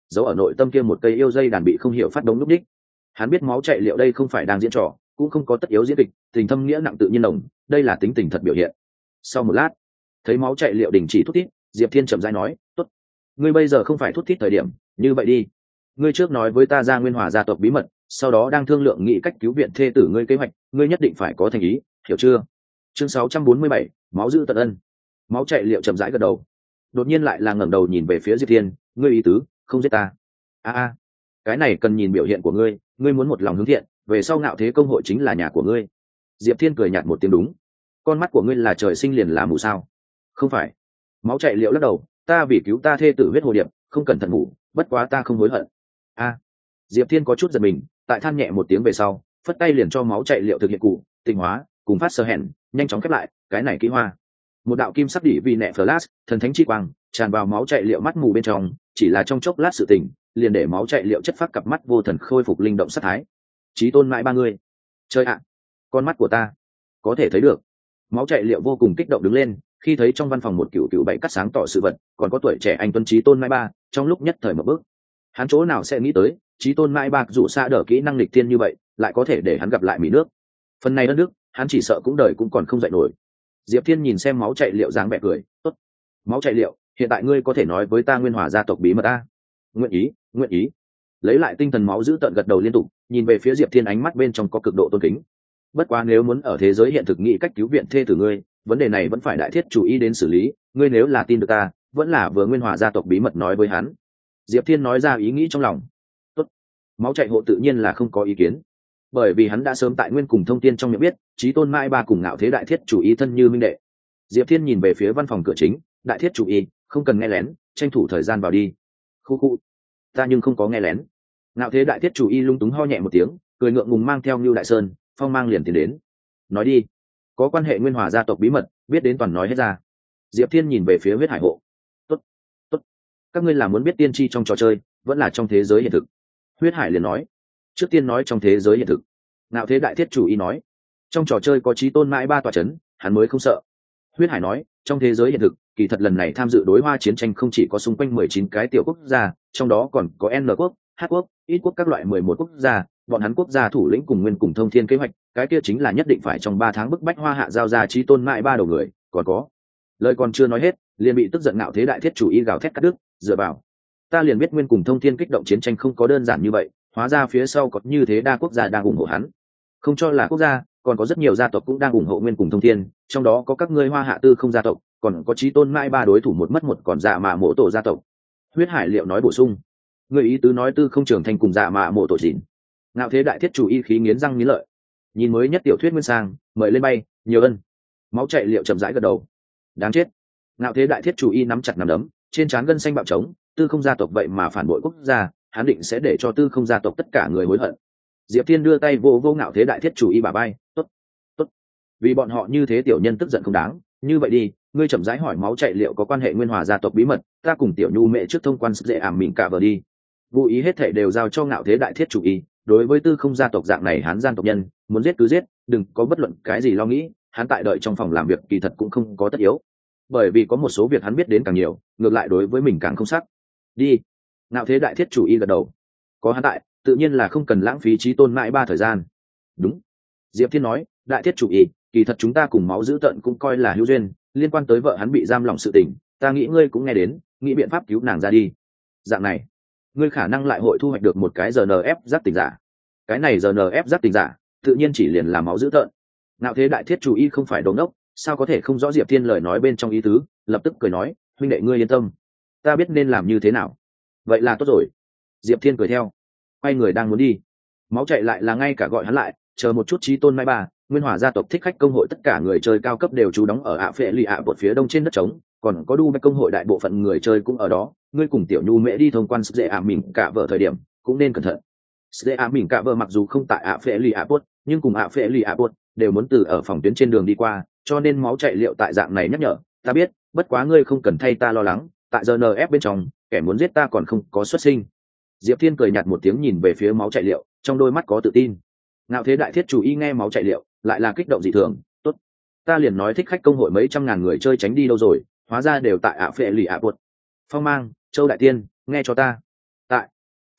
giấu ở nội tâm kia một cây yêu dây đàn bị không hiểu phát đống lúc đích. Hắn biết máu chạy liệu đây không phải đang diễn trò, cũng không có tất yếu diễn kịch, tình thâm nghĩa nặng tự nhiên nồng, đây là tính tình thật biểu hiện. Sau một lát, thấy máu chạy liệu đình chỉ thút thít, Diệp Thiên chậm rãi nói, tốt, ngươi bây giờ không phải thút thít thời điểm, như vậy đi, ngươi trước nói với ta ra Nguyên Hòa gia tộc bí mật, sau đó đang thương lượng nghị cách cứu viện thê tử ngươi kế hoạch, ngươi nhất định phải có thành ý, hiểu chưa? Chương 647, máu giữ tận ân. Máu chạy liệu chậm rãi gật đầu, đột nhiên lại là ngẩng đầu nhìn về phía Diệp Thiên, ngươi ý tứ, không giết ta? A, cái này cần nhìn biểu hiện của ngươi, ngươi muốn một lòng hướng thiện, về sau Ngạo Thế công hội chính là nhà của ngươi. Diệp Thiên cười nhạt một tiếng, đúng, con mắt của ngươi là trời sinh liền là mù sao? Không phải. Máu chạy liệu lắc đầu, ta vì cứu ta thê tử huyết hồ điệp, không cẩn thận ngủ, bất quá ta không hối hận. A. Diệp Thiên có chút giật mình, tại than nhẹ một tiếng về sau, phất tay liền cho máu chạy liệu thực hiện cụ tinh hóa cùng phát sơ hẹn, nhanh chóng khép lại cái này kỹ hoa. Một đạo kim sắc đỉ vì nẹ flash, thần thánh chi quang tràn vào máu chạy liệu mắt mù bên trong, chỉ là trong chốc lát sự tình, liền để máu chạy liệu chất phát cặp mắt vô thần khôi phục linh động sát thái. Chí tôn mãi ba người, chơi ạ, con mắt của ta có thể thấy được. Máu chạy liệu vô cùng kích động đứng lên, khi thấy trong văn phòng một cựu bảy cắt sáng tỏ sự vật, còn có tuổi trẻ anh tuấn chí tôn mãi ba, trong lúc nhất thời một bước, hắn chỗ nào sẽ nghĩ tới chí tôn mãi ba dù xa đỡ kỹ năng lịch thiên như vậy, lại có thể để hắn gặp lại mỹ nước. Phần này đất nước, hắn chỉ sợ cũng đời cũng còn không dạy nổi. Diệp Thiên nhìn xem máu chạy liệu dáng vẻ cười, tốt, máu chạy liệu, hiện tại ngươi có thể nói với ta Nguyên Hòa gia tộc bí mật a? Nguyện ý, nguyện ý. Lấy lại tinh thần máu giữ tận gật đầu liên tục, nhìn về phía Diệp Thiên ánh mắt bên trong có cực độ tôn kính. Bất quá nếu muốn ở thế giới hiện thực nghĩ cách cứu viện thê tử ngươi, vấn đề này vẫn phải đại thiết chủ ý đến xử lý, ngươi nếu là tin được ta, vẫn là vừa Nguyên Hòa gia tộc bí mật nói với hắn. Diệp Thiên nói ra ý nghĩ trong lòng. Tốt. Máu chạy hộ tự nhiên là không có ý kiến, bởi vì hắn đã sớm tại Nguyên cùng thông tin trong miệng biết chí tôn mãi ba cùng Ngạo Thế đại thiết chủ ý thân như minh đệ. Diệp Thiên nhìn về phía văn phòng cửa chính, đại thiết chủ ý, không cần nghe lén, tranh thủ thời gian vào đi. Khu khu, ta nhưng không có nghe lén. Ngạo Thế đại thiết chủ ý lung túng ho nhẹ một tiếng, cười ngượng ngùng mang theo Nưu Đại Sơn, Phong Mang liền tiến đến. Nói đi, có quan hệ Nguyên Hòa gia tộc bí mật, biết đến toàn nói hết ra. Diệp Thiên nhìn về phía huyết hải hộ. Tốt, tốt, các ngươi là muốn biết tiên tri trong trò chơi, vẫn là trong thế giới hiện thực? Huyết hải liền nói. Trước tiên nói trong thế giới hiện thực. Ngạo Thế đại thiết chủ ý nói, trong trò chơi có chí tôn mãi ba tòa chấn, hắn mới không sợ. Huyết hải nói, trong thế giới hiện thực, kỳ thật lần này tham dự đối hoa chiến tranh không chỉ có xung quanh 19 cái tiểu quốc gia, trong đó còn có N quốc, H quốc, ít quốc các loại 11 quốc gia, bọn hắn quốc gia thủ lĩnh cùng Nguyên cùng thông thiên kế hoạch, cái kia chính là nhất định phải trong 3 tháng bức bách hoa hạ giao ra chí tôn mãi ba đầu người, còn có. Lời còn chưa nói hết, liền bị tức giận Ngạo Thế đại thiết chủ ý gào thét cắt đứt, dựa vào. Ta liền biết Nguyên cùng thông thiên kích động chiến tranh không có đơn giản như vậy, hóa ra phía sau có như thế đa quốc gia đang ủng hộ hắn. Không cho là quốc gia, còn có rất nhiều gia tộc cũng đang ủng hộ Nguyên cùng thông thiên, trong đó có các ngươi hoa hạ tư không gia tộc, còn có chí tôn mãi ba đối thủ một mất một còn dạ mạ mộ tổ gia tộc. Huyết hải liệu nói bổ sung, người ý tứ nói tư không trưởng thành cùng dạ mạ mộ tổ chỉnh. Ngạo Thế đại thiết chủ ý khí nghiến răng nghiến lợi, nhìn mới nhất tiểu thuyết nguyên sang, mời lên bay, nhiều ân. Máu chạy liệu chậm rãi gật đầu. Đáng chết. Ngạo Thế đại thiết chủ ý nắm chặt nắm đấm, trên trán gân xanh bạo trống, tư không gia tộc vậy mà phản bội quốc gia, hắn định sẽ để cho tư không gia tộc tất cả người hối hận. Diệp Thiên đưa tay vô Ngạo Thế đại thiết chủ ý bả vai, tốt, tốt, vì bọn họ như thế tiểu nhân tức giận không đáng, như vậy đi, ngươi chậm rãi hỏi máu chạy liệu có quan hệ Nguyên Hòa gia tộc bí mật, ta cùng tiểu nhu mẹ trước thông quan dễ ảm mình cả vờ đi. Vụ ý hết thảy đều giao cho Ngạo Thế đại thiết chủ ý, đối với tư không gia tộc dạng này hắn gian tộc nhân, muốn giết cứ giết, đừng có bất luận cái gì lo nghĩ, hắn tại đợi trong phòng làm việc kỳ thật cũng không có tất yếu, bởi vì có một số việc hắn biết đến càng nhiều, ngược lại đối với mình càng không sắc. Đi. Ngạo Thế đại thiết chủ ý gật đầu, có hắn tại, tự nhiên là không cần lãng phí chí tôn mãi ba thời gian. Đúng. Diệp Thiên nói, đại thiết chủ ý, kỳ thật chúng ta cùng máu giữ tận cũng coi là hữu duyên, liên quan tới vợ hắn bị giam lỏng sự tình, ta nghĩ ngươi cũng nghe đến, nghĩ biện pháp cứu nàng ra đi. Dạng này, ngươi khả năng lại hội thu hoạch được một cái RNF giác tỉnh giả. Cái này RNF giác tỉnh giả, tự nhiên chỉ liền là máu giữ tận. Ngạo Thế đại thiết chủ ý không phải đồ ngốc, sao có thể không rõ Diệp Thiên lời nói bên trong ý tứ, lập tức cười nói, huynh đệ ngươi yên tâm, ta biết nên làm như thế nào. Vậy là tốt rồi. Diệp Thiên cười theo, quay người đang muốn đi, máu chạy lại là ngay cả gọi hắn lại, chờ một chút chí tôn mai ba, Nguyên Hòa gia tộc thích khách công hội tất cả người chơi cao cấp đều trú đóng ở ạ phệ lì ạ bột phía đông trên đất trống, còn có đu bách công hội đại bộ phận người chơi cũng ở đó, ngươi cùng tiểu nhu mẹ đi thông quan dễ ạ mình cả vợ thời điểm cũng nên cẩn thận. Dễ ạ mình cả vợ mặc dù không tại ạ phệ lì ạ bột, nhưng cùng ạ phệ lì ạ bột đều muốn từ ở phòng tuyến trên đường đi qua, cho nên máu chạy liệu tại dạng này nhắc nhở, ta biết, bất quá ngươi không cần thay ta lo lắng, tại GNF bên trong, kẻ muốn giết ta còn không có xuất sinh. Diệp Thiên cười nhạt một tiếng nhìn về phía máu chạy liệu, trong đôi mắt có tự tin. Ngạo Thế đại thiết chủ ý nghe máu chạy liệu, lại là kích động dị thường, tốt, ta liền nói thích khách công hội mấy trăm ngàn người chơi tránh đi đâu rồi, hóa ra đều tại ạ phệ lì ạ bột. Phong Mang, Châu đại tiên, nghe cho ta. Tại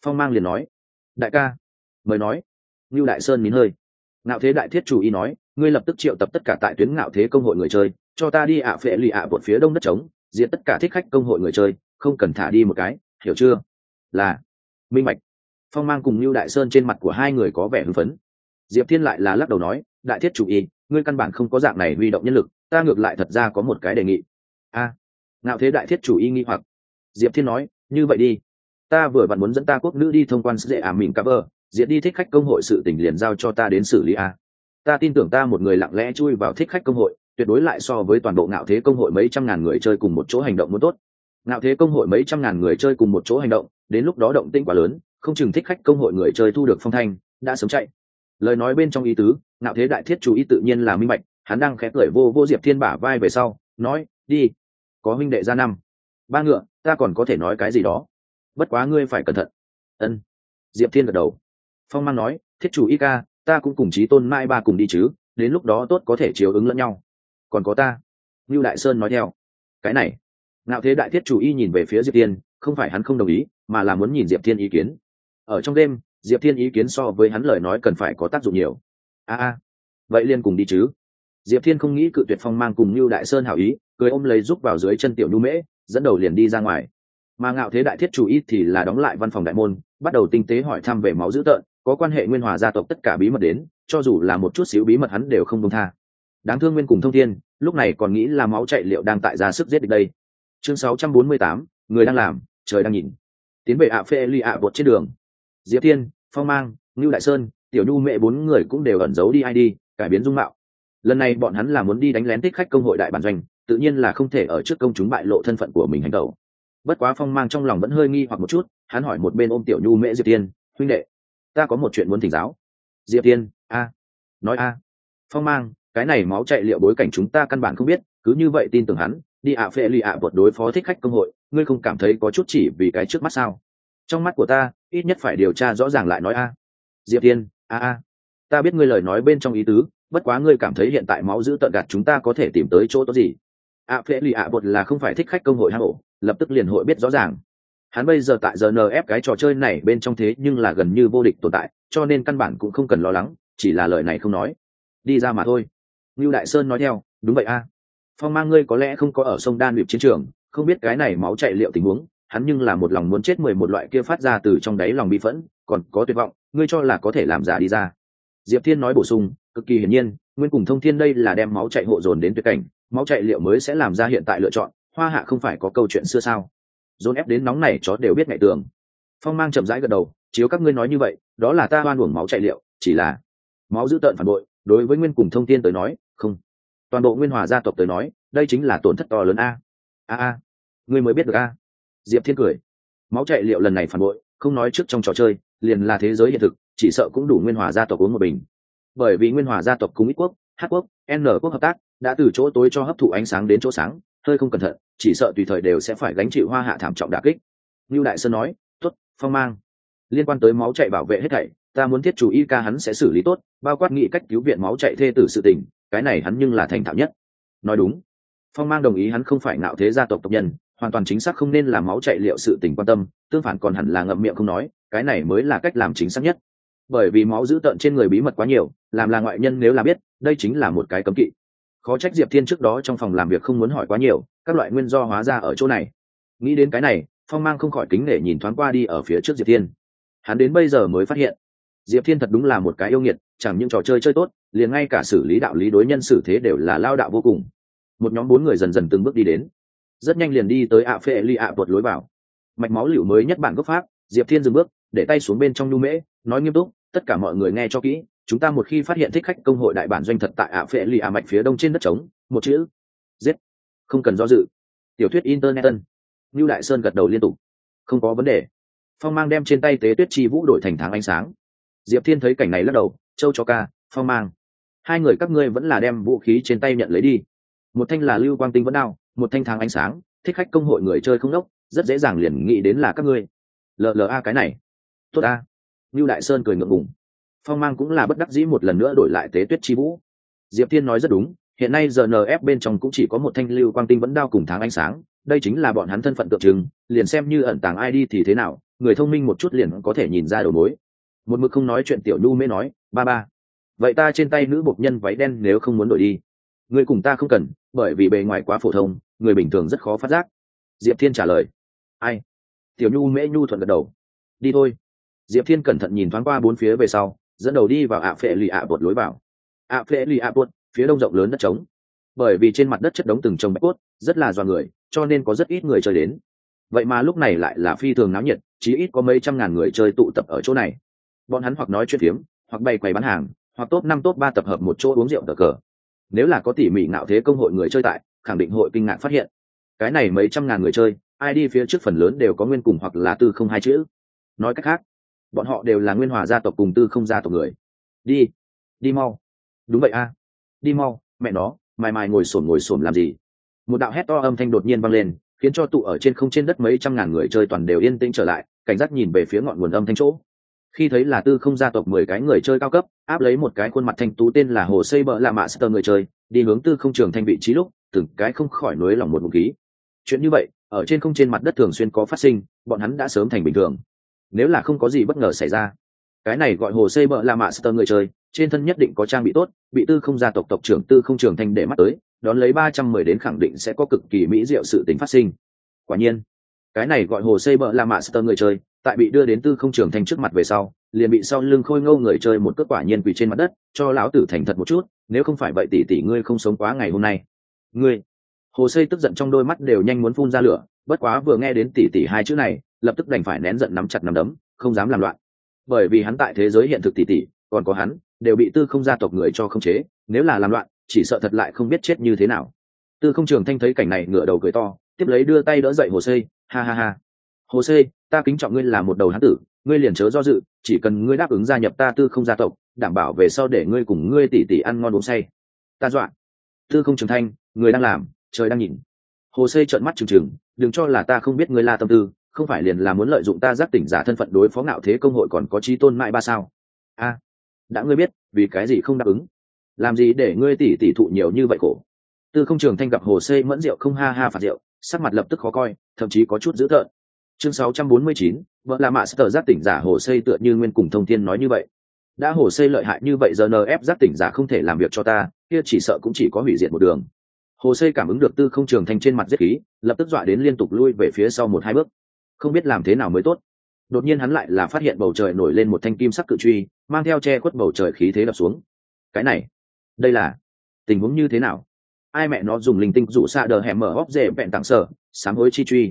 Phong Mang liền nói, đại ca mời nói. Ngưu Đại Sơn nín hơi. Ngạo Thế Đại Thiết chủ y nói, ngươi lập tức triệu tập tất cả tại tuyến Ngạo Thế công hội người chơi, cho ta đi ạ phệ lì ạ bột phía đông đất trống, diệt tất cả thích khách công hội người chơi, không cần thả đi một cái, hiểu chưa? Là. Minh bạch. Phong Mang cùng Ngưu Đại Sơn trên mặt của hai người có vẻ hưng phấn. Diệp Thiên lại là lắc đầu nói, Đại Thiết chủ y, ngươi căn bản không có dạng này huy động nhân lực, ta ngược lại thật ra có một cái đề nghị. A. Ngạo Thế Đại Thiết chủ y nghi hoặc. Diệp Thiên nói, như vậy đi, ta vừa vặn muốn dẫn ta quốc nữ đi thông quan dễ mình cover, diệt đi thích khách công hội sự tình liền giao cho ta đến xử lý a. Ta tin tưởng ta một người lặng lẽ chui vào thích khách công hội, tuyệt đối lại so với toàn bộ Ngạo Thế công hội mấy trăm ngàn người chơi cùng một chỗ hành động muốn tốt. Ngạo Thế công hội mấy trăm ngàn người chơi cùng một chỗ hành động, đến lúc đó động tĩnh quá lớn, không chừng thích khách công hội người chơi thu được phong thanh, đã sớm chạy. Lời nói bên trong ý tứ, Ngạo Thế Đại Thiết chủ ý tự nhiên là minh bạch, hắn đang khẽ cười vô Diệp Thiên bả vai về sau, nói, đi, có huynh đệ ra năm ba ngựa, ta còn có thể nói cái gì đó, bất quá ngươi phải cẩn thận. Ân. Diệp Thiên gật đầu. Phong Mang nói, Thiết chủ y ca, ta cũng cùng Chí Tôn Mai ba cùng đi chứ, đến lúc đó tốt có thể chiếu ứng lẫn nhau. Còn có ta. Lưu Đại Sơn nói theo. Cái này. Ngạo Thế Đại Thiết chủ y nhìn về phía Diệp Thiên, không phải hắn không đồng ý, mà là muốn nhìn Diệp Thiên ý kiến. Ở trong đêm, Diệp Thiên ý kiến so với hắn lời nói cần phải có tác dụng nhiều. Vậy liền cùng đi chứ. Diệp Thiên không nghĩ cự tuyệt Phong Mang cùng Lưu Đại Sơn hảo ý, cười ôm lấy giúp vào dưới chân tiểu nhu mễ, dẫn đầu liền đi ra ngoài. Mà Ngạo Thế Đại Thiết chủ y thì là đóng lại văn phòng đại môn, bắt đầu tinh tế hỏi thăm về máu dữ tợn, có quan hệ Nguyên Hòa gia tộc tất cả bí mật đến, cho dù là một chút xíu bí mật hắn đều không buông tha. Đáng thương Nguyên cùng Thông Thiên, lúc này còn nghĩ là máu chạy liệu đang tại ra sức giết địch đây. Chương 648, người đang làm, trời đang nhìn. Tiến về ạ phê ly ạ bột trên đường. Diệp Thiên, Phong Mang, Ngưu Đại Sơn, Tiểu Nhu mẹ bốn người cũng đều ẩn giấu đi ID, cải biến dung mạo. Lần này bọn hắn là muốn đi đánh lén thích khách công hội đại bản doanh, tự nhiên là không thể ở trước công chúng bại lộ thân phận của mình hành động. Bất quá Phong Mang trong lòng vẫn hơi nghi hoặc một chút, hắn hỏi một bên ôm Tiểu Nhu mẹ Diệp Thiên, huynh đệ, ta có một chuyện muốn thỉnh giáo. Diệp Thiên, nói Phong Mang, cái này máu chạy liệu bối cảnh chúng ta căn bản không biết, cứ như vậy tin tưởng hắn đi ạ phê lì ạ bột đối phó thích khách công hội, ngươi không cảm thấy có chút chỉ vì cái trước mắt sao? Trong mắt của ta ít nhất phải điều tra rõ ràng lại nói Diệp Thiên, ta biết ngươi lời nói bên trong ý tứ, bất quá ngươi cảm thấy hiện tại máu giữ tận gạt chúng ta có thể tìm tới chỗ tốt gì? ạ phê lì ạ bột là không phải thích khách công hội hang ổ, lập tức liền hội biết rõ ràng. Hắn bây giờ tại GNF cái trò chơi này bên trong thế nhưng là gần như vô địch tồn tại, cho nên căn bản cũng không cần lo lắng, chỉ là lời này không nói đi ra mà thôi. Lưu Đại Sơn nói theo, đúng vậy Phong Mang, ngươi có lẽ không có ở sông Đan Luyện chiến trường, không biết cái này máu chạy liệu tình huống, hắn nhưng là một lòng muốn chết 11 loại kia phát ra từ trong đáy lòng bi phẫn, còn có tuyệt vọng, ngươi cho là có thể làm giả đi ra. Diệp Thiên nói bổ sung, cực kỳ hiển nhiên, Nguyên cùng Thông Thiên đây là đem máu chạy hộ dồn đến tuyệt cảnh, máu chạy liệu mới sẽ làm ra hiện tại lựa chọn, Hoa Hạ không phải có câu chuyện xưa sao? Dồn ép đến nóng này chó đều biết ngày tường. Phong Mang chậm rãi gật đầu, chiếu các ngươi nói như vậy, đó là ta oan uổng máu chạy liệu, chỉ là máu giữ tợn phản bội, đối với Nguyên cùng Thông Thiên tới nói, không. Toàn bộ Nguyên Hòa gia tộc tới nói, đây chính là tổn thất to lớn ngươi mới biết được Diệp Thiên cười. Máu chạy liệu lần này phản bội, không nói trước trong trò chơi, liền là thế giới hiện thực, chỉ sợ cũng đủ Nguyên Hòa gia tộc uống một bình. Bởi vì Nguyên Hòa gia tộc cùng Ít quốc, Hắc quốc, N quốc hợp tác, đã từ chỗ tối cho hấp thụ ánh sáng đến chỗ sáng, hơi không cẩn thận, chỉ sợ tùy thời đều sẽ phải gánh chịu Hoa Hạ thảm trọng đả kích. Lưu Đại Sơn nói, tốt, Phong Mang, liên quan tới máu chạy bảo vệ hết thảy, ta muốn thiết chủ y ca hắn sẽ xử lý tốt, bao quát nghị cách cứu viện máu chạy thê tử sự tình, cái này hắn nhưng là thành thạo nhất. Nói đúng. Phong Mang đồng ý, hắn không phải Ngạo Thế gia tộc tộc nhân, hoàn toàn chính xác không nên làm máu chạy liệu sự tình quan tâm, tương phản còn hẳn là ngậm miệng không nói, cái này mới là cách làm chính xác nhất. Bởi vì máu giữ tợn trên người bí mật quá nhiều, làm là ngoại nhân nếu là biết, đây chính là một cái cấm kỵ. Khó trách Diệp Thiên trước đó trong phòng làm việc không muốn hỏi quá nhiều, các loại nguyên do hóa ra ở chỗ này. Nghĩ đến cái này, Phong Mang không khỏi kính nể nhìn thoáng qua đi ở phía trước Diệp Thiên. Hắn đến bây giờ mới phát hiện, Diệp Thiên thật đúng là một cái yêu nghiệt, chẳng những trò chơi chơi tốt, liền ngay cả xử lý đạo lý đối nhân xử thế đều là lao đạo vô cùng. Một nhóm 4 người dần dần từng bước đi đến, rất nhanh liền đi tới ạ phê ly ạ bột lối vào. Mạch máu liệu mới nhất bản gốc pháp, Diệp Thiên dừng bước, để tay xuống bên trong nhu mễ, nói nghiêm túc, tất cả mọi người nghe cho kỹ, chúng ta một khi phát hiện thích khách công hội đại bản doanh thật tại ạ phê ly ạ mạch phía đông trên đất trống, một chữ giết, không cần do dự. Tiểu thuyết internet. Lưu Đại Sơn gật đầu liên tục, không có vấn đề. Phong Mang đem trên tay tế tuyết chi vũ đổi thành tháng ánh sáng. Diệp Thiên thấy cảnh này lắc đầu, châu cho ca, Phong Mang, hai người các ngươi vẫn là đem vũ khí trên tay nhận lấy đi. Một thanh là lưu quang tinh vẫn đao, một thanh tháng ánh sáng, thích khách công hội người chơi không đốc, rất dễ dàng liền nghĩ đến là các ngươi. LLA cái này tốt Lưu Đại Sơn cười ngượng ngùng. Phong Mang cũng là bất đắc dĩ một lần nữa đổi lại tế tuyết chi vũ. Diệp Thiên nói rất đúng, hiện nay GNF bên trong cũng chỉ có một thanh lưu quang tinh vẫn đao cùng tháng ánh sáng, đây chính là bọn hắn thân phận tượng trưng, liền xem như ẩn tàng ID thì thế nào, người thông minh một chút liền có thể nhìn ra đầu mối. Một mực không nói chuyện tiểu nhu mễ nói, ba ba, vậy ta trên tay nữ bộc nhân váy đen nếu không muốn đổi đi, người cùng ta không cần, bởi vì bề ngoài quá phổ thông, người bình thường rất khó phát giác. Diệp Thiên trả lời. Ai? Tiểu nhu mễ nhu thuận gật đầu. Đi thôi. Diệp Thiên cẩn thận nhìn thoáng qua bốn phía về sau, dẫn đầu đi vào ạ phệ lì ạ bột lối vào. ạ phệ lì ạ bột, phía đông rộng lớn đất trống, bởi vì trên mặt đất chất đống từng trồng bạch cốt rất là doa người, cho nên có rất ít người chơi đến. Vậy mà lúc này lại là phi thường náo nhiệt, chí ít có mấy trăm ngàn người chơi tụ tập ở chỗ này. Bọn hắn hoặc nói chuyện phiếm, hoặc bày quầy bán hàng, hoặc top 5 top 3 tập hợp một chỗ uống rượu cờ cờ. Nếu là có tỉ mỉ ngạo thế công hội người chơi tại, khẳng định hội kinh ngạc phát hiện cái này mấy trăm ngàn người chơi, ai đi phía trước phần lớn đều có nguyên cùng hoặc là tư không hai chữ. Nói cách khác, bọn họ đều là Nguyên Hòa gia tộc cùng tư không gia tộc người. Đi, đi mau. Đúng vậy a, đi mau, mẹ nó, mài ngồi xổm làm gì? Một đạo hét to âm thanh đột nhiên vang lên, khiến cho tụ ở trên không trên đất mấy trăm ngàn người chơi toàn đều yên tĩnh trở lại, cảnh giác nhìn về phía ngọn nguồn âm thanh chỗ. Khi thấy là tư không gia tộc 10 cái người chơi cao cấp áp lấy một cái khuôn mặt thanh tú tên là Hồ Xây Bợ Lạ Mạ Sơ người chơi đi hướng tư không trường thanh vị trí lúc, từng cái không khỏi nuối lòng một ngụm khí. Chuyện như vậy ở trên không trên mặt đất thường xuyên có phát sinh, bọn hắn đã sớm thành bình thường. Nếu là không có gì bất ngờ xảy ra, cái này gọi Hồ Xây Bợ Lạ Mạ Sơ người chơi trên thân nhất định có trang bị tốt, bị tư không gia tộc tộc trưởng tư không trường thanh để mắt tới, đón lấy 310 đến khẳng định sẽ có cực kỳ mỹ diệu sự tình phát sinh. Quả nhiên, cái này gọi Hồ Xây Bợ Lạ Mạ Sơ người chơi tại bị đưa đến tư không trường thanh trước mặt về sau, liền bị sau lưng khôi ngô người chơi một cước quả nhiên quỳ trên mặt đất, cho lão tử thành thật một chút, nếu không phải vậy tỷ tỷ ngươi không sống quá ngày hôm nay. Ngươi. Hồ Xây tức giận trong đôi mắt đều nhanh muốn phun ra lửa, bất quá vừa nghe đến tỷ tỷ hai chữ này, lập tức đành phải nén giận nắm chặt nắm đấm, không dám làm loạn. Bởi vì hắn tại thế giới hiện thực tỷ tỷ, còn có hắn, đều bị tư không gia tộc người cho khống chế, nếu là làm loạn, chỉ sợ thật lại không biết chết như thế nào. Tư không trường thanh thấy cảnh này ngửa đầu cười to, tiếp lấy đưa tay đỡ dậy Hồ Xây, ha ha ha. Hồ Xây, ta kính trọng ngươi là một đầu hán tử, ngươi liền chớ do dự, chỉ cần ngươi đáp ứng gia nhập ta tư không gia tộc, đảm bảo về sau để ngươi cùng ngươi tỷ tỷ ăn ngon uống say. Ta dọa. Tư không trường thanh, người đang làm, trời đang nhìn. Hồ Xây trợn mắt trừng trừng, đừng cho là ta không biết ngươi la tâm tư, không phải liền là muốn lợi dụng ta giác tỉnh giả thân phận đối phó ngạo thế công hội còn có chí tôn mãi ba sao? A, đã ngươi biết, vì cái gì không đáp ứng? Làm gì để ngươi tỷ tỷ thụ nhiều như vậy khổ? Tư không trường thanh gặp Hồ Xây mẫn rượu không ha ha phạt rượu, sắc mặt lập tức khó coi, thậm chí có chút dữ tợn. Chương 649, vợ là mạ sở giác tỉnh giả Hồ Xây tựa như nguyên cùng thông thiên nói như vậy. Đã Hồ Xây lợi hại như vậy giờ NF giác tỉnh giả không thể làm việc cho ta, kia chỉ sợ cũng chỉ có hủy diệt một đường. Hồ Xây cảm ứng được tư không trường thanh trên mặt giết khí, lập tức dọa đến liên tục lui về phía sau 1-2 bước, không biết làm thế nào mới tốt. Đột nhiên hắn lại là phát hiện bầu trời nổi lên một thanh kim sắc cự truy, mang theo che khuất bầu trời khí thế đập xuống. Cái này, đây là tình huống như thế nào? Ai mẹ nó dùng linh tinh dụ xạ đờ hẻm mở óc dễ bẹn tặng sở, sám hối chi truy?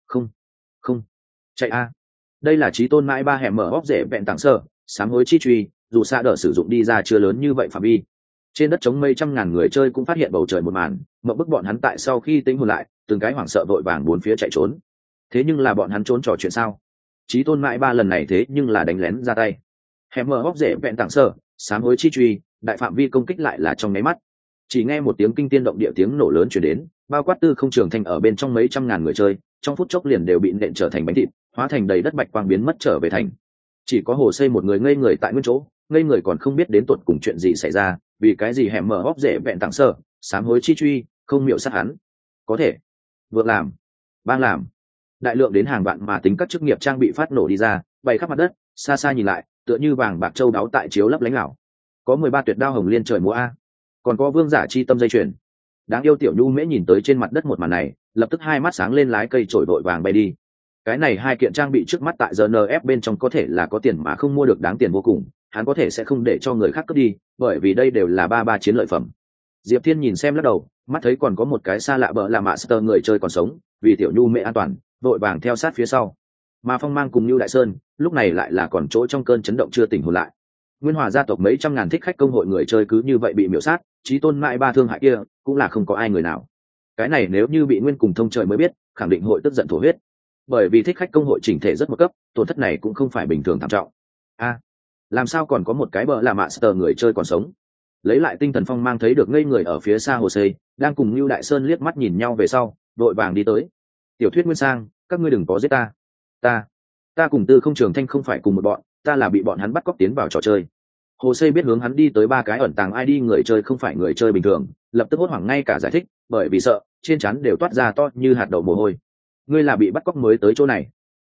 Không, chạy a. Đây là chí tôn mãi ba hẻm mở óc dễ bẹn tặng sở, sám hối chi truy, dù xạ đờ sử dụng đi ra chưa lớn như vậy phạm vi. Trên đất trống mấy trăm ngàn người chơi cũng phát hiện bầu trời một màn, mộng bức bọn hắn tại sau khi tính hồn lại, từng cái hoảng sợ vội vàng bốn phía chạy trốn. Thế nhưng là bọn hắn trốn trò chuyện sao? Chí tôn mãi ba lần này thế nhưng là đánh lén ra tay. Hẻm mở óc dễ bẹn tặng sở, sám hối chi truy, đại phạm vi công kích lại là trong nháy mắt. Chỉ nghe một tiếng kinh tiên động địa tiếng nổ lớn truyền đến, bao quát tư không trường thanh ở bên trong mấy trăm ngàn người chơi, trong phút chốc liền đều bị nện trở thành bánh thịt, hóa thành đầy đất bạch quang biến mất trở về thành. Chỉ có Hồ Xây một người ngây người tại nguyên chỗ, ngây người còn không biết đến tuột cùng chuyện gì xảy ra, vì cái gì hẻm mở óc dễ vẹn tặng sở, sám hối chi truy, không miệu sát hắn. Có thể, vượt làm, bang làm. Đại lượng đến hàng vạn mà tính các chức nghiệp trang bị phát nổ đi ra, bay khắp mặt đất, xa xa nhìn lại, tựa như vàng bạc châu đáo tại chiếu lấp lánh ảo. Có 13 tuyệt đao hồng liên trời múa a, còn có vương giả chi tâm dây chuyền. Đáng yêu tiểu nhu mễ nhìn tới trên mặt đất một màn này, lập tức hai mắt sáng lên, lái cây trổi đội vàng bay đi. Cái này hai kiện trang bị trước mắt tại GNF bên trong có thể là có tiền mà không mua được, đáng tiền vô cùng, hắn có thể sẽ không để cho người khác cướp đi, bởi vì đây đều là ba chiến lợi phẩm. Diệp Thiên nhìn xem lắc đầu, mắt thấy còn có một cái xa lạ bợ là master người chơi còn sống, vì tiểu nhu mễ an toàn, vội vàng theo sát phía sau. Mà Phong Mang cùng Nưu Đại Sơn lúc này lại là còn chỗ trong cơn chấn động chưa tỉnh hồn lại. Nguyên Hòa gia tộc mấy trăm ngàn thích khách công hội người chơi cứ như vậy bị miểu sát, chí tôn mãi ba thương hại kia cũng là không có ai người nào. Cái này nếu như bị Nguyên cùng thông trời mới biết, khẳng định hội tức giận thổ huyết. Bởi vì thích khách công hội chỉnh thể rất một cấp, tổn thất này cũng không phải bình thường thảm trọng. Làm sao còn có một cái bợ là master người chơi còn sống? Lấy lại tinh thần, Phong Mang thấy được ngây người ở phía xa Hồ Xây đang cùng Nưu Đại Sơn liếc mắt nhìn nhau về sau, đội vàng đi tới. Tiểu thuyết Nguyên Sang, các ngươi đừng có giết ta. Ta cùng tư không trường thanh không phải cùng một bọn, ta là bị bọn hắn bắt cóc tiến vào trò chơi. Hồ Xây biết hướng hắn đi tới ba cái ẩn tàng ID người chơi không phải người chơi bình thường, lập tức hốt hoảng ngay cả giải thích, bởi vì sợ, trên trán đều toát ra to như hạt đậu mồ hôi. Ngươi là bị bắt cóc mới tới chỗ này.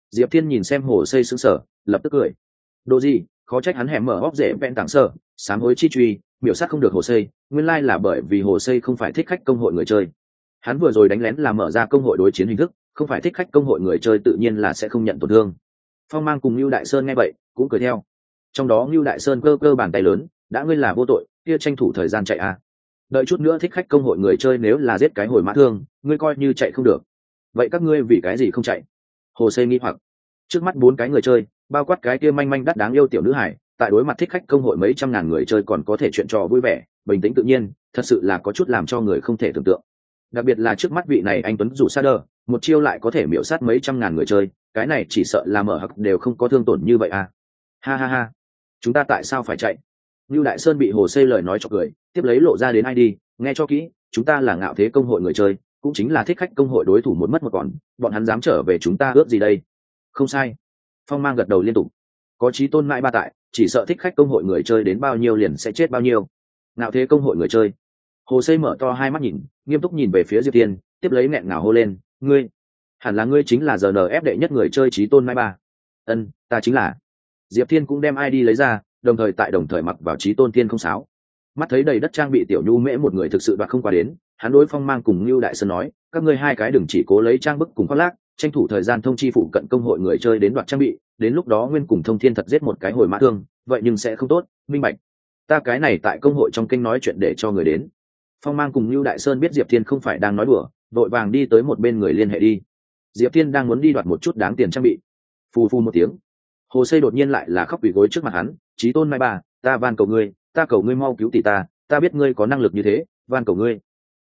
Diệp Thiên nhìn xem hồ xây sững sờ, lập tức cười. Đồ gì, khó trách hắn hẻm mở óc dễ vẹn tảng sở, sám hối chi truy, miểu sát không được hồ xây, nguyên lai là bởi vì hồ xây không phải thích khách công hội người chơi. Hắn vừa rồi đánh lén là mở ra công hội đối chiến hình thức, không phải thích khách công hội người chơi tự nhiên là sẽ không nhận tổn thương. Phong Mang cùng Nưu Đại Sơn nghe vậy, cũng cười theo. Trong đó Nưu Đại Sơn cơ cơ bàn tay lớn, đã ngươi là vô tội, kia tranh thủ thời gian chạy à. Đợi chút nữa thích khách công hội người chơi nếu là giết cái hồi mã thương, ngươi coi như chạy không được. Vậy các ngươi vì cái gì không chạy? Hồ Xây nghi hoặc. Trước mắt 4 cái người chơi, bao quát cái kia manh manh đắt đáng yêu tiểu nữ hải, tại đối mặt thích khách công hội mấy trăm ngàn người chơi còn có thể chuyện trò vui vẻ, bình tĩnh tự nhiên, thật sự là có chút làm cho người không thể tưởng tượng. Đặc biệt là trước mắt vị này anh tuấn rủ sa đờ, một chiêu lại có thể miểu sát mấy trăm ngàn người chơi, cái này chỉ sợ là mở hặc đều không có thương tổn như vậy à. Ha ha ha, chúng ta tại sao phải chạy? Lưu Đại Sơn bị Hồ Xây lời nói cho cười, tiếp lấy lộ ra đến ID, nghe cho kỹ, chúng ta là ngạo thế công hội người chơi, cũng chính là thích khách công hội đối thủ một mất một còn, bọn hắn dám trở về chúng ta ước gì đây? Không sai. Phong Mang gật đầu liên tục. Có chí tôn mãi ba tại, chỉ sợ thích khách công hội người chơi đến bao nhiêu liền sẽ chết bao nhiêu. Ngạo thế công hội người chơi. Hồ Xây mở to hai mắt nhìn, nghiêm túc nhìn về phía Diệp Thiên, tiếp lấy nghẹn ngào hô lên, ngươi, hẳn là ngươi chính là GNF đệ nhất người chơi chí tôn mãi ba. Ân, ta chính là. Diệp Thiên cũng đem ID lấy ra, đồng thời mặc vào chí tôn tiên không sáo. Mắt thấy đầy đất trang bị tiểu nhu mễ một người thực sự đoạt không qua đến, hắn đối Phong Mang cùng Nưu Đại Sơn nói, các ngươi hai cái đừng chỉ cố lấy trang bức cùng khoác lác, tranh thủ thời gian thông chi phụ cận công hội người chơi đến đoạt trang bị, đến lúc đó nguyên cùng Thông Thiên thật giết một cái hồi mã thương, vậy nhưng sẽ không tốt, minh bạch. Ta cái này tại công hội trong kinh nói chuyện để cho người đến. Phong Mang cùng Nưu Đại Sơn biết Diệp Thiên không phải đang nói đùa, vội vàng đi tới một bên người liên hệ đi. Diệp Thiên đang muốn đi đoạt một chút đáng tiền trang bị. Phù phù một tiếng, Hồ Xây đột nhiên lại là khóc quỳ gối trước mặt hắn, chí tôn mai bà, ta van cầu ngươi, ta cầu ngươi mau cứu tỷ ta biết ngươi có năng lực như thế, van cầu ngươi.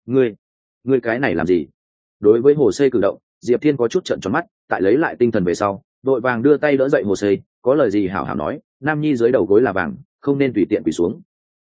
Ngươi cái này làm gì? Đối với Hồ Xây cử động, Diệp Thiên có chút trợn tròn mắt, tại lấy lại tinh thần về sau, đội vàng đưa tay đỡ dậy Hồ Xây, có lời gì hảo hảo nói, nam nhi dưới đầu gối là vàng, không nên tùy tiện quỳ xuống.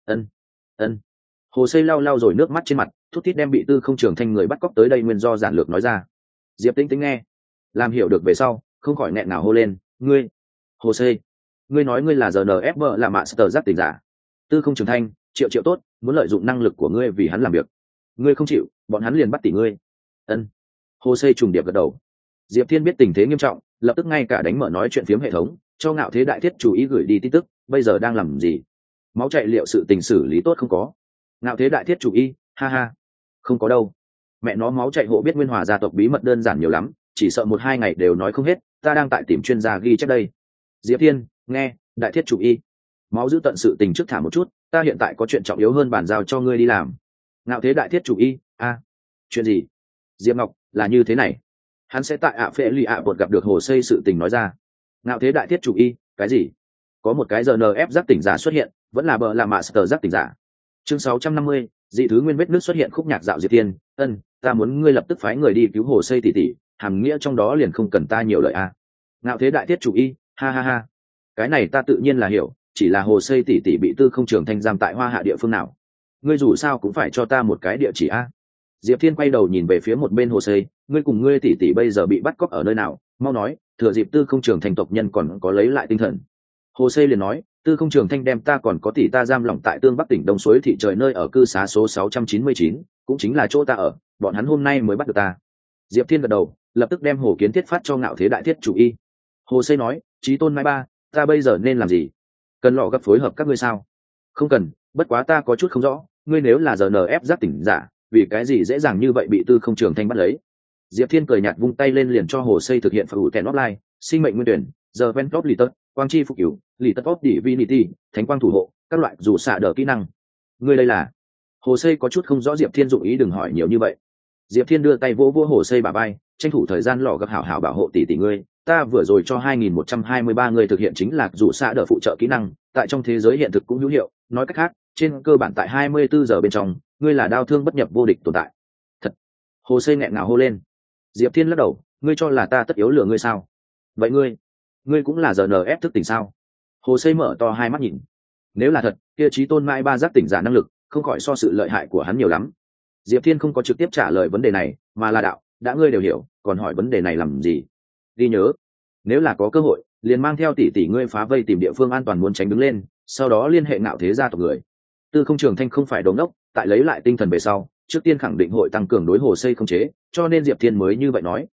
Ân. Hồ Xây lau lau rồi nước mắt trên mặt, thút thít đem bị Tư Không Trường Thanh người bắt cóc tới đây nguyên do giản lược nói ra. Diệp Tĩnh Tĩnh nghe, làm hiểu được về sau, không khỏi nghẹn nào hô lên, ngươi, Hồ Xây, ngươi nói ngươi là GNFB là master giác tỉnh giả. Tư Không Trường Thanh, triệu tốt, muốn lợi dụng năng lực của ngươi vì hắn làm việc. Ngươi không chịu, bọn hắn liền bắt tỷ ngươi. Ân. Hồ Xây trùng điệp gật đầu. Diệp Thiên biết tình thế nghiêm trọng, lập tức ngay cả đánh mở nói chuyện phiếm hệ thống, cho Ngạo Thế Đại Thiết chú ý gửi đi tin tức, bây giờ đang làm gì? Máu chạy liệu sự tình xử lý tốt không có? Ngạo Thế Đại Thiết chủ y, ha ha, không có đâu. Mẹ nó máu chạy hộ biết Nguyên Hòa gia tộc bí mật đơn giản nhiều lắm, chỉ sợ 1-2 ngày đều nói không hết, ta đang tại tìm chuyên gia ghi chép đây. Diệp Thiên, nghe, Đại Thiết chủ y, máu giữ tận sự tình trước thả một chút, ta hiện tại có chuyện trọng yếu hơn bàn giao cho ngươi đi làm. Ngạo Thế Đại Thiết chủ y, chuyện gì? Diệp Ngọc, là như thế này, hắn sẽ tại ạ phệ lì ạ bột gặp được Hồ Xây sự tình nói ra. Ngạo Thế Đại Thiết chủ y, cái gì? Có một cái GNF giác tỉnh giả xuất hiện, vẫn là bờ là master giác tỉnh giả. Chương 650, dị thứ nguyên vết nước xuất hiện khúc nhạc dạo Diệp Thiên, ta muốn ngươi lập tức phái người đi cứu Hồ Xây tỷ, hàm nghĩa trong đó liền không cần ta nhiều lời a. Ngạo Thế Đại Thiết chủ y, ha ha ha. Cái này ta tự nhiên là hiểu, chỉ là Hồ Xây tỷ bị Tư Không Trường Thanh giam tại Hoa Hạ địa phương nào? Ngươi dù sao cũng phải cho ta một cái địa chỉ a. Diệp Thiên quay đầu nhìn về phía một bên Hồ Xây, ngươi cùng ngươi tỷ bây giờ bị bắt cóc ở nơi nào? Mau nói, thừa dịp Tư Không Trường Thanh tộc nhân còn có lấy lại tinh thần. Hồ Xây liền nói, Tư Không Trường Thanh đem ta còn có tỷ ta giam lỏng tại Tương Bắc tỉnh Đông Suối thị trời nơi ở cư xá số 699, cũng chính là chỗ ta ở, bọn hắn hôm nay mới bắt được ta. Diệp Thiên gật đầu, lập tức đem Hồ Kiến Thiết phát cho Ngạo Thế Đại Thiết chủ y. Hồ Xây nói, chí tôn mai ba, ta bây giờ nên làm gì? Cần lọ gấp phối hợp các ngươi sao? Không cần, bất quá ta có chút không rõ, ngươi nếu là GNF giác tỉnh giả, vì cái gì dễ dàng như vậy bị Tư Không Trường Thanh bắt lấy? Diệp Thiên cười nhạt vung tay lên liền cho Hồ Xây thực hiện phụ thẹn offline, sinh mệnh nguyên tuyển, giờ ven top lì tật, quang chi phục cửu, lì tật top divinity, thánh quang thủ hộ, các loại dù xạ đỡ kỹ năng. Ngươi đây là? Hồ Xây có chút không rõ Diệp Thiên dụng ý, đừng hỏi nhiều như vậy. Diệp Thiên đưa tay vỗ vỗ Hồ Xây bả vai, tranh thủ thời gian lọ gặp hảo hảo bảo hộ tỷ ngươi. Ta vừa rồi cho 2123 người thực hiện chính là dù xạ đỡ phụ trợ kỹ năng, tại trong thế giới hiện thực cũng hữu hiệu, nói cách khác, trên cơ bản tại 24 giờ bên trong, ngươi là đao thương bất nhập vô địch tồn tại. Thật. Hồ Xây nghẹn ngào hô lên. Diệp Thiên lắc đầu, ngươi cho là ta tất yếu lừa ngươi sao? Vậy ngươi cũng là GNF thức tỉnh sao? Hồ Xây mở to hai mắt nhìn. Nếu là thật, kia chí tôn mai ba giác tỉnh giả năng lực, không khỏi so sự lợi hại của hắn nhiều lắm. Diệp Thiên không có trực tiếp trả lời vấn đề này, mà là đạo, đã ngươi đều hiểu, còn hỏi vấn đề này làm gì? Ghi nhớ, nếu là có cơ hội, liền mang theo tỷ ngươi phá vây tìm địa phương an toàn muốn tránh đứng lên, sau đó liên hệ Ngạo Thế gia tộc người. Tư Không Trường Thanh không phải đồ ngốc, tại lấy lại tinh thần về sau, trước tiên khẳng định hội tăng cường đối Hồ Xây không chế, cho nên Diệp Thiên mới như vậy nói.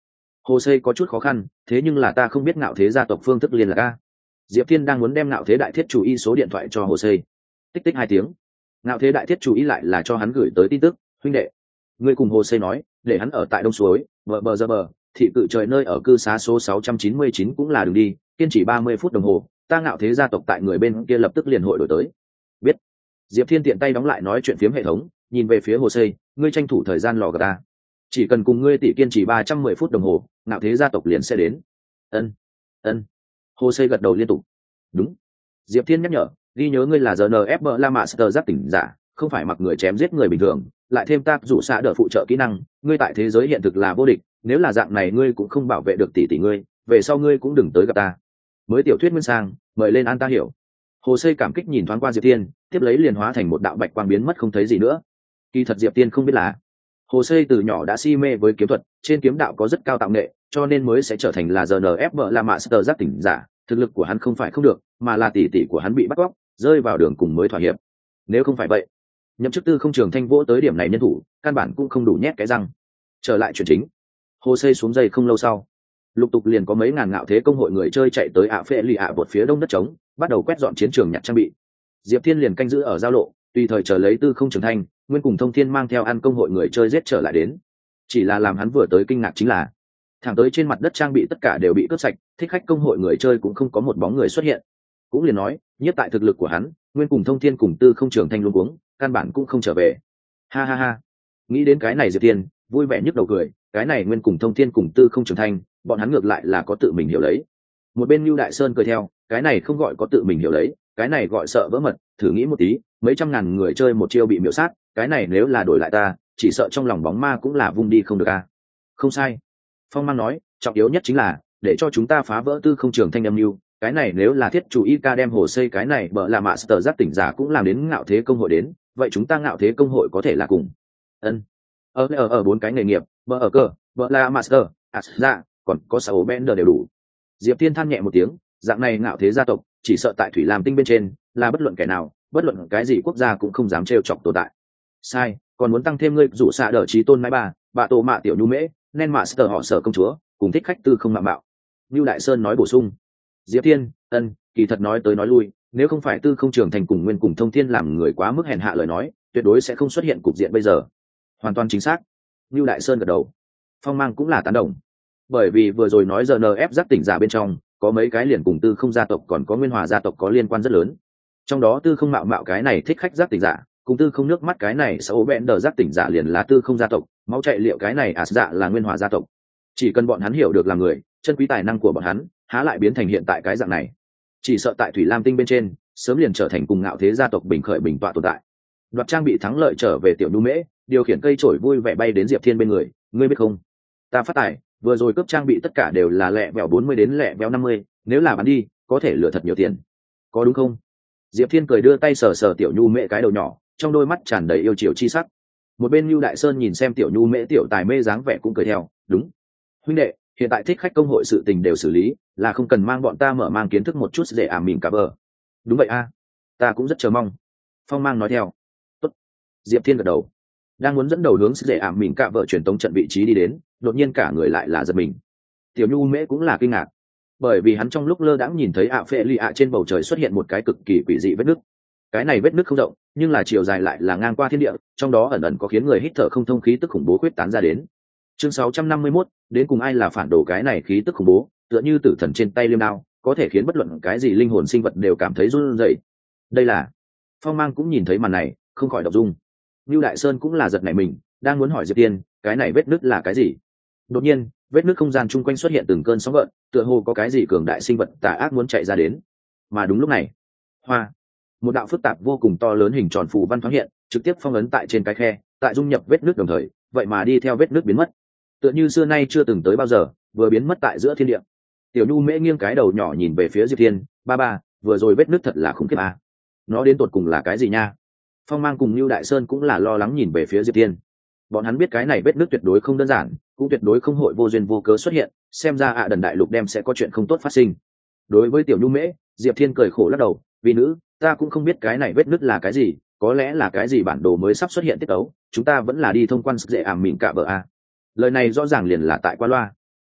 Hồ Xây có chút khó khăn, thế nhưng là ta không biết ngạo thế gia tộc phương thức liên lạc a. Diệp Thiên đang muốn đem ngạo thế đại thiết chủ y số điện thoại cho Hồ Xây. Tích tích 2 tiếng, ngạo thế đại thiết chủ y lại là cho hắn gửi tới tin tức: huynh đệ, ngươi cùng Hồ Xây nói để hắn ở tại đông suối bờ thị cự trời nơi ở cư xá số 699 cũng là đường đi, kiên trì 30 phút đồng hồ, ta ngạo thế gia tộc tại người bên kia lập tức liền hội đổi tới. Biết. Diệp Thiên tiện tay đóng lại nói chuyện phiếm hệ thống, nhìn về phía Hồ Xây, ngươi tranh thủ thời gian lò gà ta, chỉ cần cùng ngươi tỷ kiên trì 310 phút đồng hồ, ngạo thế gia tộc liền sẽ đến. Ân. Hồ Xây gật đầu liên tục. Đúng. Diệp Thiên nhắc nhở, ghi nhớ ngươi là GNFB La Master giác tỉnh giả, không phải mặc người chém giết người bình thường, lại thêm tác dụ xạ đỡ phụ trợ kỹ năng, ngươi tại thế giới hiện thực là vô địch, nếu là dạng này ngươi cũng không bảo vệ được tỷ tỷ ngươi, về sau ngươi cũng đừng tới gặp ta. Mới tiểu thuyết nguyên sang, mời lên an ta hiểu. Hồ Xây cảm kích nhìn thoáng qua Diệp Thiên, tiếp lấy liền hóa thành một đạo bạch quang biến mất không thấy gì nữa. Kỳ thật Diệp Thiên không biết là Hồ Xây từ nhỏ đã si mê với kiếm thuật, trên kiếm đạo có rất cao tạo nghệ, cho nên mới sẽ trở thành là GNFB La Master giác tỉnh giả. Thực lực của hắn không phải không được, mà là tỷ tỷ của hắn bị bắt cóc, rơi vào đường cùng mới thỏa hiệp. Nếu không phải vậy, nhậm chức tư không trường thanh vỗ tới điểm này nhân thủ, căn bản cũng không đủ nhét cái răng. Trở lại chuyện chính, Hồ Xây xuống dây không lâu sau, lục tục liền có mấy ngàn ngạo thế công hội người chơi chạy tới ạ phệ lì ạ bột phía đông đất trống, bắt đầu quét dọn chiến trường nhặt trang bị. Diệp Thiên liền canh giữ ở giao lộ, tùy thời chờ lấy tư không trường thanh nguyên cùng thông thiên mang theo ăn công hội người chơi giết trở lại đến. Chỉ là làm hắn vừa tới kinh ngạc chính là thẳng tới trên mặt đất trang bị tất cả đều bị cướp sạch, thích khách công hội người chơi cũng không có một bóng người xuất hiện. Cũng liền nói nhất tại thực lực của hắn, nguyên cùng thông thiên cùng tư không trường thanh luôn cuống, căn bản cũng không trở về. Ha ha ha, nghĩ đến cái này Diệp Thiên vui vẻ nhức đầu cười, cái này nguyên cùng thông thiên cùng tư không trường thanh bọn hắn ngược lại là có tự mình hiểu lấy. Một bên Lưu Đại Sơn cười theo, cái này không gọi có tự mình hiểu lấy, cái này gọi sợ vỡ mật. Thử nghĩ một tí, mấy trăm ngàn người chơi một chiêu bị miểu sát, cái này nếu là đổi lại ta, chỉ sợ trong lòng bóng ma cũng là vung đi không được a. Không sai, Phong Mang nói, trọng yếu nhất chính là để cho chúng ta phá vỡ tư không trường thanh âm mưu. Cái này nếu là thiết chủ y ca đem Hồ Xây cái này bợ là master giác tỉnh giả cũng làm đến ngạo thế công hội đến, vậy chúng ta ngạo thế công hội có thể là cùng. Ở 4 cái nghề nghiệp, bợ ở cơ, bợ là master, dạ, còn có 6 bender đều đủ. Diệp Thiên than nhẹ một tiếng, dạng này ngạo thế gia tộc chỉ sợ tại thủy lam tinh bên trên là bất luận kẻ nào, bất luận cái gì quốc gia cũng không dám trêu chọc tồn tại. Sai, còn muốn tăng thêm ngươi rủ xạ đỡ trí tôn mãi bà tổ mạ tiểu nhu mễ nên master họ sở công chúa cùng thích khách tư không mạ mạo. Lưu Đại Sơn nói bổ sung. Diệp Thiên, kỳ thật nói tới nói lui, nếu không phải tư không trường thành cùng nguyên cùng thông thiên làm người quá mức hèn hạ lời nói, tuyệt đối sẽ không xuất hiện cục diện bây giờ. Hoàn toàn chính xác. Lưu Đại Sơn gật đầu. Phong Mang cũng là tán đồng, bởi vì vừa rồi nói GNF giác tỉnh giả bên trong có mấy cái liền cùng tư không gia tộc còn có nguyên hòa gia tộc có liên quan rất lớn. Trong đó tư không mạo mạo cái này thích khách giác tỉnh giả, cùng tư không nước mắt cái này xấu bẽn đờ giác tỉnh giả liền là tư không gia tộc, máu chạy liệu cái này dạ là nguyên hòa gia tộc. Chỉ cần bọn hắn hiểu được làm người, chân quý tài năng của bọn hắn há lại biến thành hiện tại cái dạng này. Chỉ sợ tại thủy lam tinh bên trên sớm liền trở thành cùng ngạo thế gia tộc bình khởi bình tọa tồn tại. Đoạt trang bị thắng lợi trở về tiểu nhu mễ, điều khiển cây trổi vui vẻ bay đến Diệp Thiên bên người, ngươi biết không, ta phát tài vừa rồi cướp trang bị tất cả đều là lẹ vẹo 40 đến lẹ vẹo 50, nếu là bán đi có thể lừa thật nhiều tiền, có đúng không? Diệp Thiên cười đưa tay sờ sờ tiểu nhu mễ cái đầu nhỏ, trong đôi mắt tràn đầy yêu chiều chi sắc. Một bên Lưu Đại Sơn nhìn xem tiểu nhu mễ tiểu tài mê dáng vẻ cũng cười theo, đúng huynh đệ, hiện tại thích khách công hội sự tình đều xử lý, là không cần mang bọn ta mở mang kiến thức một chút để ảm mỉm cả bờ. Đúng vậy a, ta cũng rất chờ mong. Phong Mang nói theo. Tốt. Diệp Thiên gật đầu, đang muốn dẫn đầu hướng để ảm mỉm cả vợ truyền tống trận vị trí đi đến, đột nhiên cả người lại là giật mình. Tiểu nhu mễ cũng là kinh ngạc, bởi vì hắn trong lúc lơ đãng nhìn thấy ạ phệ lì ạ trên bầu trời xuất hiện một cái cực kỳ quỷ dị vết nứt. Cái này vết nứt không rộng, nhưng là chiều dài lại là ngang qua thiên địa, trong đó ẩn ẩn có khiến người hít thở không thông khí tức khủng bố quyết tán ra đến. Chương 651, đến cùng ai là phản đồ cái này khí tức khủng bố, tựa như tử thần trên tay liêm đao, có thể khiến bất luận cái gì linh hồn sinh vật đều cảm thấy run rẩy. Đây là Phong Mang cũng nhìn thấy màn này, không khỏi động dung. Lưu Đại Sơn cũng là giật nảy mình, đang muốn hỏi Diệp Tiên, cái này vết nứt là cái gì? Đột nhiên, vết nứt không gian chung quanh xuất hiện từng cơn sóng gợn, tựa hồ có cái gì cường đại sinh vật tà ác muốn chạy ra đến. Mà đúng lúc này, một đạo phức tạp vô cùng to lớn hình tròn phù văn thoáng hiện, trực tiếp phong ấn tại trên cái khe, tại dung nhập vết nứt đồng thời, vậy mà đi theo vết nứt biến mất. Tựa như xưa nay chưa từng tới bao giờ, vừa biến mất tại giữa thiên địa. Tiểu Nhu Mễ nghiêng cái đầu nhỏ nhìn về phía Diệp Thiên, ba, vừa rồi vết nứt thật là khủng khiếp à. Nó đến tột cùng là cái gì nha? Phong Mang cùng Lưu Đại Sơn cũng là lo lắng nhìn về phía Diệp Thiên. Bọn hắn biết cái này vết nứt tuyệt đối không đơn giản, cũng tuyệt đối không hội vô duyên vô cớ xuất hiện, xem ra đần đại lục đem sẽ có chuyện không tốt phát sinh. Đối với Tiểu Nhu Mễ, Diệp Thiên cười khổ lắc đầu, vì nữ, ta cũng không biết cái này vết nứt là cái gì, có lẽ là cái gì bản đồ mới sắp xuất hiện tiết ấu, chúng ta vẫn là đi thông quan dễ ảm mịn cả bờ a. Lời này rõ ràng liền là tại qua loa.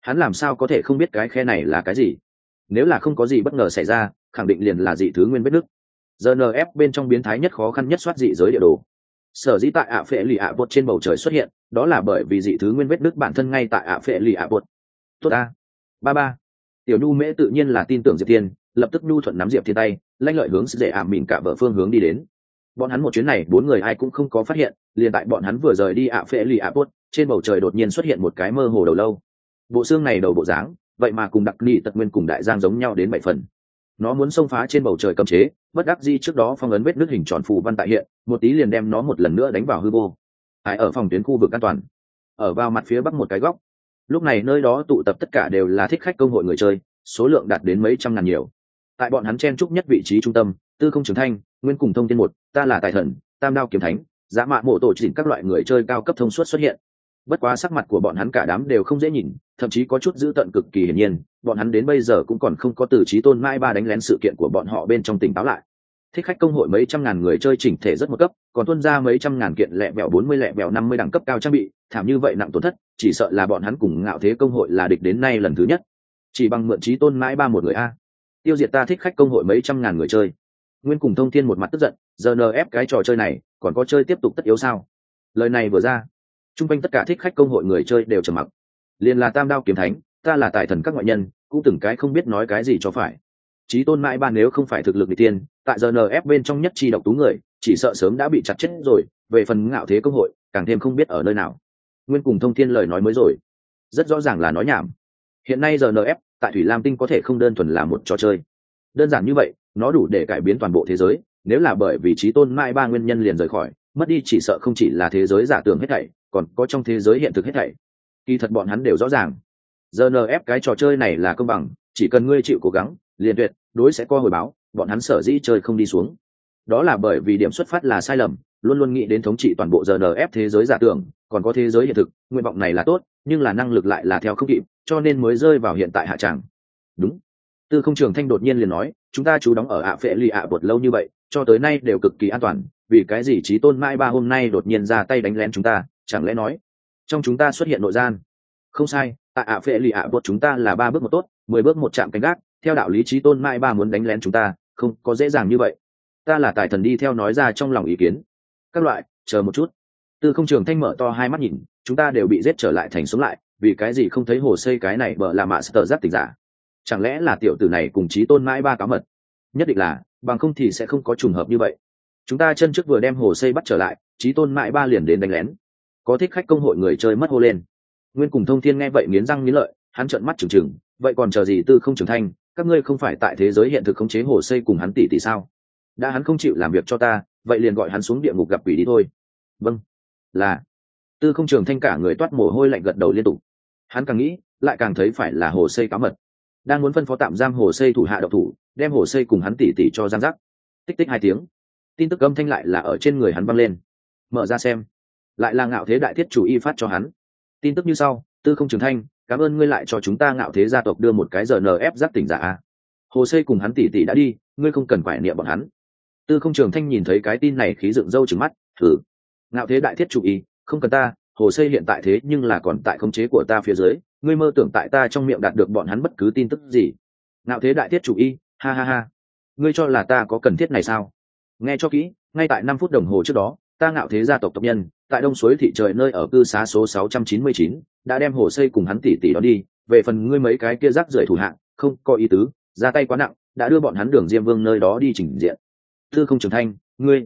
hắn làm sao có thể không biết cái khe này là cái gì? Nếu là không có gì bất ngờ xảy ra, khẳng định liền là dị thứ nguyên vết nứt. GNF bên trong biến thái nhất khó khăn nhất soát dị giới địa đồ. Sở dĩ tại ạ phệ lì ạ bột trên bầu trời xuất hiện, đó là bởi vì dị thứ nguyên vết nứt bản thân ngay tại ạ phệ lì ạ bột. Tốt a. Ba. Tiểu Nhu Mễ tự nhiên là tin tưởng Diệp Thiên, lập tức nhu thuận nắm Diệp Thiên tay, lanh lợi hướng dễ ảm mìn cả vợ phương hướng đi đến. Bọn hắn một chuyến này 4 người ai cũng không có phát hiện, liền tại bọn hắn vừa rời đi ạ phệ lì ạ bột, trên bầu trời đột nhiên xuất hiện một cái mơ hồ đầu lâu. Bộ xương này đầu bộ dáng, vậy mà cùng đặc lì tật nguyên cùng đại giang giống nhau đến 7 phần. Nó muốn xông phá trên bầu trời cấm chế, bất đắc dĩ trước đó phong ấn vết nứt hình tròn phù văn tại hiện, một tí liền đem nó một lần nữa đánh vào hư vô. Tại ở phòng tuyến khu vực an toàn, ở vào mặt phía bắc một cái góc. Lúc này nơi đó tụ tập tất cả đều là thích khách công hội người chơi, số lượng đạt đến mấy trăm ngàn nhiều. Tại bọn hắn chen chúc nhất vị trí trung tâm, Tư Không Trường Thanh, Nguyên Cùng Thông Thiên một, ta là Tài Thần, Tam Đao Kiếm Thánh, Dã Mạ Mộ Tổ chỉnh các loại người chơi cao cấp thông suốt xuất hiện. Bất quá sắc mặt của bọn hắn cả đám đều không dễ nhìn, thậm chí có chút dữ tợn cực kỳ hiển nhiên, bọn hắn đến bây giờ cũng còn không có từ Chí Tôn Mai Ba đánh lén sự kiện của bọn họ bên trong tỉnh táo lại. Thích khách công hội mấy trăm ngàn người chơi chỉnh thể rất một cấp, còn tuân ra mấy trăm ngàn kiện lẹ bẹo 40 lẹ bẹo 50 đẳng cấp cao trang bị, thảm như vậy nặng tổn thất, chỉ sợ là bọn hắn cùng Ngạo Thế công hội là địch đến nay lần thứ nhất. Chỉ bằng mượn Chí Tôn Mai Ba một người a, tiêu diệt ta thích khách công hội mấy trăm ngàn người chơi. Nguyên Cùng Thông Thiên một mặt tức giận, giờ NF cái trò chơi này, còn có chơi tiếp tục tất yếu sao? Lời này vừa ra, chung quanh tất cả thích khách công hội người chơi đều trầm mặc. Liền là Tam Đao Kiếm Thánh, ta là Tài Thần các ngoại nhân, cũng từng cái không biết nói cái gì cho phải. Chí Tôn Mãi Ba nếu không phải thực lực nghịch tiên, tại GNF bên trong nhất chi độc tú người, chỉ sợ sớm đã bị chặt chết rồi. Về phần Ngạo Thế công hội, càng thêm không biết ở nơi nào. Nguyên Cùng Thông Thiên lời nói mới rồi, rất rõ ràng là nói nhảm. Hiện nay GNF tại Thủy Lam Tinh có thể không đơn thuần là một trò chơi. Đơn giản như vậy, nó đủ để cải biến toàn bộ thế giới. Nếu là bởi vì Chí Tôn Mãi Ba nguyên nhân liền rời khỏi, mất đi chỉ sợ không chỉ là thế giới giả tưởng hết thảy, còn có trong thế giới hiện thực hết thảy. Kỳ thật bọn hắn đều rõ ràng, GNF cái trò chơi này là công bằng, chỉ cần ngươi chịu cố gắng, liền tuyệt đối sẽ có hồi báo. Bọn hắn sở dĩ chơi không đi xuống, đó là bởi vì điểm xuất phát là sai lầm, luôn luôn nghĩ đến thống trị toàn bộ GNF thế giới giả tưởng, còn có thế giới hiện thực. Nguyện vọng này là tốt, nhưng là năng lực lại là theo không kịp, cho nên mới rơi vào hiện tại hạ tràng. Đúng. Tư Không Trường Thanh đột nhiên liền nói, chúng ta trú đóng ở ạ phệ lì ạ bột lâu như vậy, cho tới nay đều cực kỳ an toàn, vì cái gì Chí Tôn Mai Ba hôm nay đột nhiên ra tay đánh lén chúng ta? Chẳng lẽ nói trong chúng ta xuất hiện nội gian? Không sai, tại ạ phệ lì ạ bột chúng ta là 3 bước một tốt, 10 bước một chạm canh gác. Theo đạo lý Chí Tôn Mai Ba muốn đánh lén chúng ta, không có dễ dàng như vậy. Ta là Tài Thần đi theo nói ra trong lòng ý kiến. Các loại, chờ một chút. Tư Không Trường Thanh mở to hai mắt nhìn, chúng ta đều bị giết trở lại thành sống lại, vì cái gì không thấy hồ xây cái này bợ là mạ sở giác tỉnh giả? Chẳng lẽ là tiểu tử này cùng Chí Tôn Mai Ba cáo mật? Nhất định là, bằng không thì sẽ không có trùng hợp như vậy. Chúng ta chân trước vừa đem hồ xây bắt trở lại, Chí Tôn Mai Ba liền đến đánh lén. Có thích khách công hội người chơi mất hô lên. Nguyên Cùng Thông Thiên nghe vậy nghiến răng nghiến lợi, hắn trợn mắt trừng trừng, vậy còn chờ gì Tư Không Trường Thanh, các ngươi không phải tại thế giới hiện thực khống chế hồ xây cùng hắn tỷ sao? Đã hắn không chịu làm việc cho ta, vậy liền gọi hắn xuống địa ngục gặp quỷ đi thôi. Vâng, là. Tư Không Trường Thanh cả người toát mồ hôi lạnh gật đầu liên tục. Hắn càng nghĩ, lại càng thấy phải là hồ xây cáo mật, đang muốn phân phó tạm giam hồ xây thủ hạ độc thủ, đem hồ xây cùng hắn tỷ cho giam giác. Tích tích 2 tiếng, tin tức âm thanh lại là ở trên người hắn vang lên. Mở ra xem, lại là Ngạo Thế đại thiết chủ y phát cho hắn. Tin tức như sau: Tư Không Trường Thanh, cảm ơn ngươi lại cho chúng ta Ngạo Thế gia tộc đưa một cái GNF giác tỉnh giả. Hồ xây cùng hắn tỷ đã đi, ngươi không cần phải niệm bọn hắn. Tư Không Trường Thanh nhìn thấy cái tin này khí dựng râu trừng mắt, thử. Ngạo Thế đại thiết chủ y, không cần ta, hồ xây hiện tại thế nhưng là còn tại khống chế của ta phía dưới, ngươi mơ tưởng tại ta trong miệng đạt được bọn hắn bất cứ tin tức gì? Ngạo Thế đại thiết chủ y, ha ha ha, ngươi cho là ta có cần thiết này sao? Nghe cho kỹ, ngay tại 5 phút đồng hồ trước đó, ta Ngạo Thế gia tộc tộc nhân tại Đông Suối thị trời nơi ở cư xá số 699 đã đem hồ xây cùng hắn tỷ đó đi. Về phần ngươi mấy cái kia rác rưởi thủ hạng, không có ý tứ, ra tay quá nặng, đã đưa bọn hắn Đường Diêm Vương nơi đó đi trình diện. Tư Không Trường Thanh, ngươi,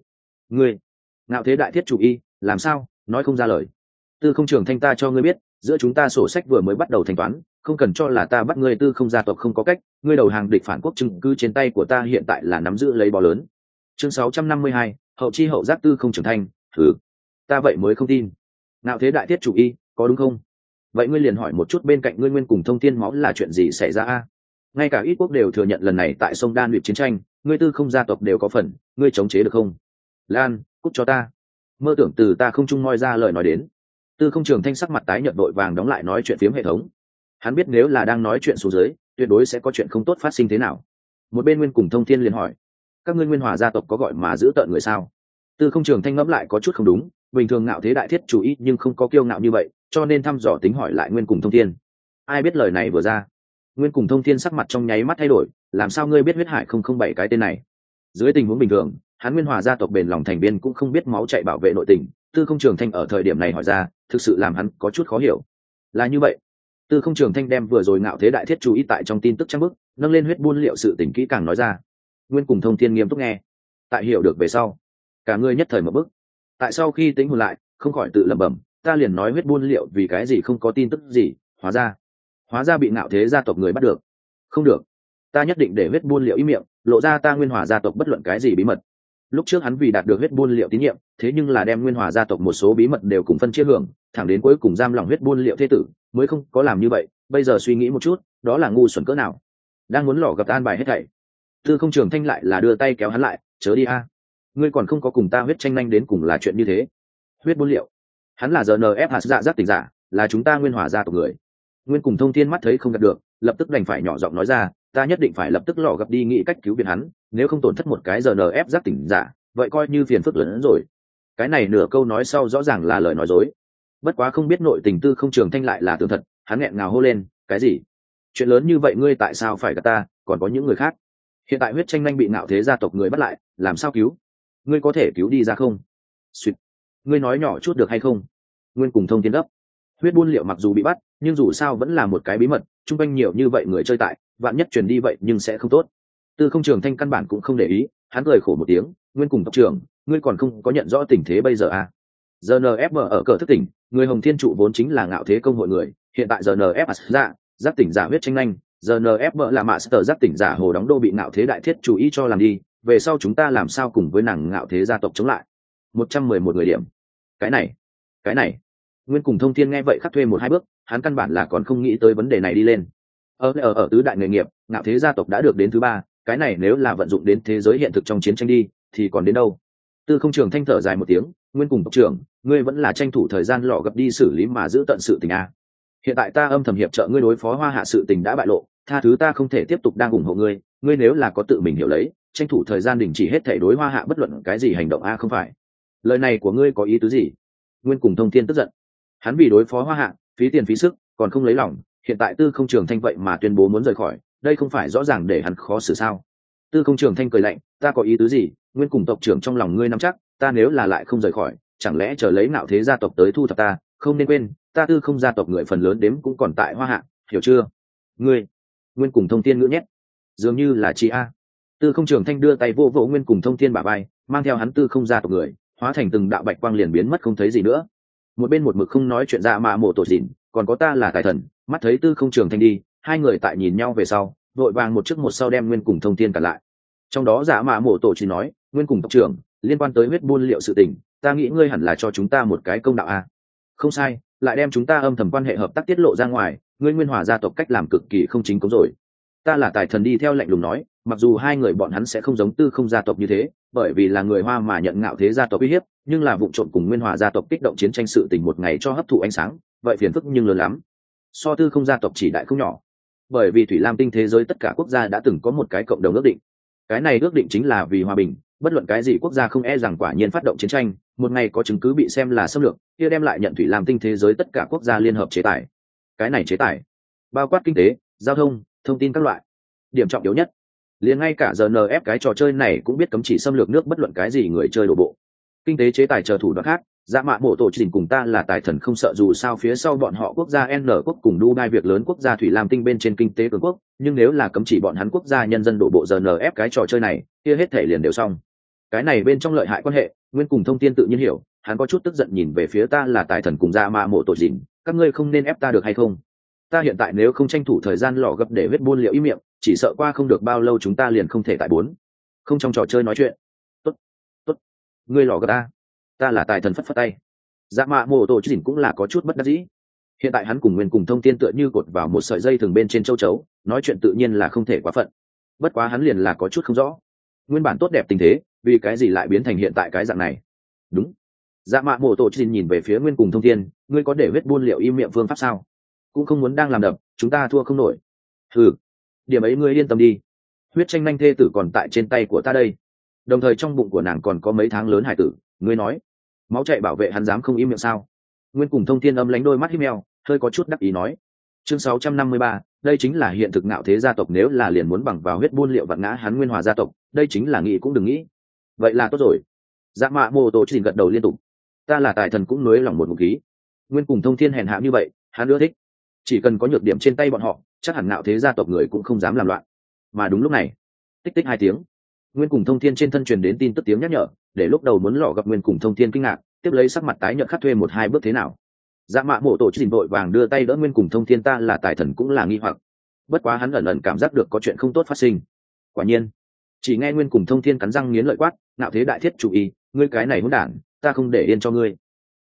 Ngạo Thế đại thiết chủ y, làm sao nói không ra lời? Tư Không Trường Thanh, ta cho ngươi biết, giữa chúng ta sổ sách vừa mới bắt đầu thanh toán, không cần cho là ta bắt ngươi Tư Không gia tộc không có cách, ngươi đầu hàng địch phản quốc chứng cứ trên tay của ta hiện tại là nắm giữ lấy bò lớn. Chương 652, hậu chi hậu giác. Tư Không Trường Thanh, thử, ta vậy mới không tin. Ngạo Thế đại thiết chủ y, có đúng không? Vậy ngươi liền hỏi một chút bên cạnh ngươi Nguyên Cùng Thông Thiên máu là chuyện gì xảy ra a? Ngay cả ít quốc đều thừa nhận lần này tại sông Đan Luyện chiến tranh, ngươi Tư Không gia tộc đều có phần, ngươi chống chế được không? Lan, cút cho ta. Mơ tưởng từ ta không trung moi ra lời nói đến. Tư Không Trường Thanh sắc mặt tái nhợt vội vàng đóng lại nói chuyện phiếm hệ thống. Hắn biết nếu là đang nói chuyện xuống dưới, tuyệt đối sẽ có chuyện không tốt phát sinh thế nào. Một bên Nguyên Cùng Thông Thiên liền hỏi, các ngươi Nguyên Hòa gia tộc có gọi mà giữ tợn người sao? Tư Không Trường Thanh ngẫm lại có chút không đúng, bình thường Ngạo Thế đại thiết chủ ý nhưng không có kiêu ngạo như vậy, cho nên thăm dò tính hỏi lại Nguyên Cùng Thông Thiên. Ai biết lời này vừa ra, Nguyên cùng Thông Thiên sắc mặt trong nháy mắt thay đổi, làm sao ngươi biết huyết hải 007 cái tên này? Dưới tình huống bình thường, hắn Nguyên Hòa gia tộc bền lòng thành viên cũng không biết máu chạy bảo vệ nội tình, Tư Không Trường Thanh ở thời điểm này hỏi ra, thực sự làm hắn có chút khó hiểu. Là như vậy. Tư Không Trường Thanh đem vừa rồi ngạo thế đại thiết chú ý tại trong tin tức trang bức, nâng lên huyết buôn liệu sự tình kỹ càng nói ra. Nguyên cùng Thông Thiên nghiêm túc nghe. Tại hiểu được về sau, cả người nhất thời mở bức. Tại sau khi tính hồn lại, không khỏi tự lẩm bẩm, ta liền nói huyết buôn liệu vì cái gì không có tin tức gì, hóa ra bị ngạo thế gia tộc người bắt được. Không được, ta nhất định để huyết buôn liệu im miệng, lộ ra ta Nguyên Hòa gia tộc bất luận cái gì bí mật. Lúc trước hắn vì đạt được huyết buôn liệu tín nhiệm, thế nhưng là đem Nguyên Hòa gia tộc một số bí mật đều cùng phân chia hưởng, thẳng đến cuối cùng giam lòng huyết buôn liệu thế tử, mới không có làm như vậy. Bây giờ suy nghĩ một chút, đó là ngu xuẩn cỡ nào. Đang muốn lỏ gặp an bài hết thảy, Tư Không Trường Thanh lại là đưa tay kéo hắn lại, chớ đi a, ngươi còn không có cùng ta huyết tranh nhanh đến cùng là chuyện như thế. Huyết buôn liệu, hắn là GNF hạt dạ giác tỉnh giả, là chúng ta Nguyên Hòa gia tộc người. Nguyên cùng Thông Thiên mắt thấy không gặp được, lập tức đành phải nhỏ giọng nói ra, ta nhất định phải lập tức lọ gặp đi nghĩ cách cứu viện hắn, nếu không tổn thất một cái GNF giác tỉnh giả, vậy coi như phiền phức lớn hơn rồi. Cái này nửa câu nói sau rõ ràng là lời nói dối. Bất quá không biết nội tình Tư Không Trường Thanh lại là tường thật, hắn nghẹn ngào hô lên, cái gì? Chuyện lớn như vậy ngươi tại sao phải gạt ta, còn có những người khác? Hiện tại huyết tranh nhanh bị ngạo thế gia tộc người bắt lại, làm sao cứu? Ngươi có thể cứu đi ra không? Xuyệt. Ngươi nói nhỏ chút được hay không? Nguyên cùng Thông Thiên gấp. Huyết buôn liệu mặc dù bị bắt, nhưng dù sao vẫn là một cái bí mật, chung quanh nhiều như vậy người chơi tại, vạn nhất truyền đi vậy nhưng sẽ không tốt. Tư Không Trường Thanh căn bản cũng không để ý, hắn cười khổ một tiếng, Nguyên cùng tộc trưởng, ngươi còn không có nhận rõ tình thế bây giờ à? GNF ở cờ thức tỉnh, người Hồng Thiên trụ vốn chính là ngạo thế công hội người, hiện tại GNF dạ, giác tỉnh giả huyết tranh nhanh, GNF là master giác tỉnh giả hồ đóng đô bị ngạo thế đại thiết chủ ý cho làm đi, về sau chúng ta làm sao cùng với nàng ngạo thế gia tộc chống lại? 111 người điểm. Cái này. Nguyên cùng Thông Thiên nghe vậy khắc thuê một hai bước, hắn căn bản là còn không nghĩ tới vấn đề này đi lên. Ở tứ đại nghề nghiệp, ngạo thế gia tộc đã được đến thứ ba, cái này nếu là vận dụng đến thế giới hiện thực trong chiến tranh đi, thì còn đến đâu? Tư Không Trường Thanh thở dài một tiếng, Nguyên cùng tộc trưởng, ngươi vẫn là tranh thủ thời gian lọ gặp đi xử lý mà giữ tận sự tình a. Hiện tại ta âm thầm hiệp trợ ngươi đối phó Hoa Hạ sự tình đã bại lộ, tha thứ ta không thể tiếp tục đang ủng hộ ngươi, ngươi nếu là có tự mình hiểu lấy, tranh thủ thời gian đình chỉ hết thảy đối Hoa Hạ bất luận cái gì hành động a không phải. Lời này của ngươi có ý tứ gì? Nguyên cùng Thông Thiên tức giận. Hắn vì đối phó Hoa Hạ, phí tiền phí sức, còn không lấy lòng, hiện tại Tư Không Trường Thanh vậy mà tuyên bố muốn rời khỏi, đây không phải rõ ràng để hắn khó xử sao? Tư Không Trường Thanh cười lạnh, ta có ý tứ gì? Nguyên cùng tộc trưởng trong lòng ngươi nắm chắc, ta nếu là lại không rời khỏi, chẳng lẽ chờ lấy nạo thế gia tộc tới thu thập ta? Không nên quên, ta Tư Không gia tộc người phần lớn đếm cũng còn tại Hoa Hạ, hiểu chưa? Ngươi, Nguyên cùng Thông Thiên ngữ nhét, dường như là chi a. Tư Không Trường Thanh đưa tay vô vỗ Nguyên cùng Thông Thiên bả vai, mang theo hắn Tư Không gia tộc người, hóa thành từng đạo bạch quang liền biến mất không thấy gì nữa. Một bên một mực không nói chuyện Dạ Mạ Mộ Tổ Dịn, còn có ta là tài thần, mắt thấy Tư Không Trường Thanh đi, hai người tại nhìn nhau về sau, vội vàng một trước một sau đem Nguyên cùng Thông Thiên cản lại. Trong đó Dạ Mạ Mộ Tổ chỉ nói, Nguyên cùng tộc trưởng, liên quan tới huyết buôn liệu sự tình, ta nghĩ ngươi hẳn là cho chúng ta một cái công đạo a. Không sai, lại đem chúng ta âm thầm quan hệ hợp tác tiết lộ ra ngoài, ngươi Nguyên Hòa gia tộc cách làm cực kỳ không chính cống rồi. Ta là tài thần đi theo lạnh lùng nói, mặc dù hai người bọn hắn sẽ không giống Tư Không gia tộc như thế, bởi vì là người Hoa mà nhận ngạo thế gia tộc uy hiếp, nhưng là vụ trộm cùng Nguyên Hòa gia tộc kích động chiến tranh sự tình một ngày cho hấp thụ ánh sáng, vậy phiền phức nhưng lớn lắm. So Tư Không gia tộc chỉ đại không nhỏ, bởi vì Thủy Lam tinh thế giới tất cả quốc gia đã từng có một cái cộng đồng ước định, cái này ước định chính là vì hòa bình, bất luận cái gì quốc gia không e rằng quả nhiên phát động chiến tranh, một ngày có chứng cứ bị xem là xâm lược, kia đem lại nhận Thủy Lam tinh thế giới tất cả quốc gia liên hợp chế tài. Cái này chế tài bao quát kinh tế, giao thông, thông tin các loại. Điểm trọng yếu nhất, liền ngay cả GNF cái trò chơi này cũng biết cấm chỉ xâm lược nước bất luận cái gì người chơi đổ bộ. Kinh tế chế tài chờ thủ đoạn khác, Dạ Mạ Mộ Tổ Trình cùng ta là tài thần không sợ, dù sao phía sau bọn họ quốc gia N quốc cùng Dubai việc lớn quốc gia Thủy Lam tinh bên trên kinh tế cường quốc, nhưng nếu là cấm chỉ bọn hắn quốc gia nhân dân đổ bộ GNF cái trò chơi này, kia hết thể liền đều xong. Cái này bên trong lợi hại quan hệ, Nguyên cùng Thông Thiên tự nhiên hiểu, hắn có chút tức giận nhìn về phía ta là tài thần cùng Dạ Mạ Mộ Tổ Trình, các ngươi không nên ép ta được hay không? Ta hiện tại nếu không tranh thủ thời gian lò gấp để huyết buôn liệu ý miệng, chỉ sợ qua không được bao lâu chúng ta liền không thể tại bốn không trong trò chơi nói chuyện. Tốt, ngươi lò gấp ta là tài thần phất phất tay. Dạ Mạ Mộ Tổ Trình cũng là có chút bất đắc dĩ. Hiện tại hắn cùng Nguyên cùng Thông Thiên tựa như cột vào một sợi dây thường bên trên châu chấu, nói chuyện tự nhiên là không thể quá phận. Bất quá hắn liền là có chút không rõ, nguyên bản tốt đẹp tình thế, vì cái gì lại biến thành hiện tại cái dạng này? Đúng. Dạ Mạ Mộ Tổ Trình nhìn về phía Nguyên cùng Thông Thiên, ngươi có để huyết buôn liệu im miệng phương pháp sao? Cũng không muốn đang làm đập, chúng ta thua không nổi. Điểm ấy ngươi yên tâm đi, huyết tranh nhanh thê tử còn tại trên tay của ta đây, đồng thời trong bụng của nàng còn có mấy tháng lớn hải tử, ngươi nói máu chạy bảo vệ hắn dám không im miệng sao? Nguyên cùng Thông Thiên âm lánh đôi mắt híp meo, hơi có chút đắc ý nói, Chương 653, đây chính là hiện thực ngạo thế gia tộc, nếu là liền muốn bằng vào huyết buôn liệu vặn ngã hắn Nguyên Hòa gia tộc, đây chính là nghĩ cũng đừng nghĩ. Vậy là tốt rồi. Dạ Mạ Mô Tô chỉ gật đầu liên tục. Ta là tài thần cũng nuối lòng một ngụm khí. Nguyên cùng Thông Thiên hèn hạ như vậy, hắn ưa thích. Chỉ cần có nhược điểm trên tay bọn họ, chắc hẳn ngạo thế gia tộc người cũng không dám làm loạn. Mà đúng lúc này, tích tích 2 tiếng, Nguyên cùng Thông Thiên trên thân truyền đến tin tức tiếng nhắc nhở, để lúc đầu muốn lọ gặp Nguyên cùng Thông Thiên kinh ngạc, tiếp lấy sắc mặt tái nhợt khắc thuê 1-2 bước thế nào. Dạ Mạ Mộ Tổ chỉ vội vàng đưa tay đỡ Nguyên cùng Thông Thiên, ta là tài thần cũng là nghi hoặc. Bất quá hắn ẩn ẩn cảm giác được có chuyện không tốt phát sinh. Quả nhiên, chỉ nghe Nguyên cùng Thông Thiên cắn răng nghiến lợi quát, ngạo thế đại thiết chủ ý, ngươi cái này hỗn đản, ta không để yên cho ngươi.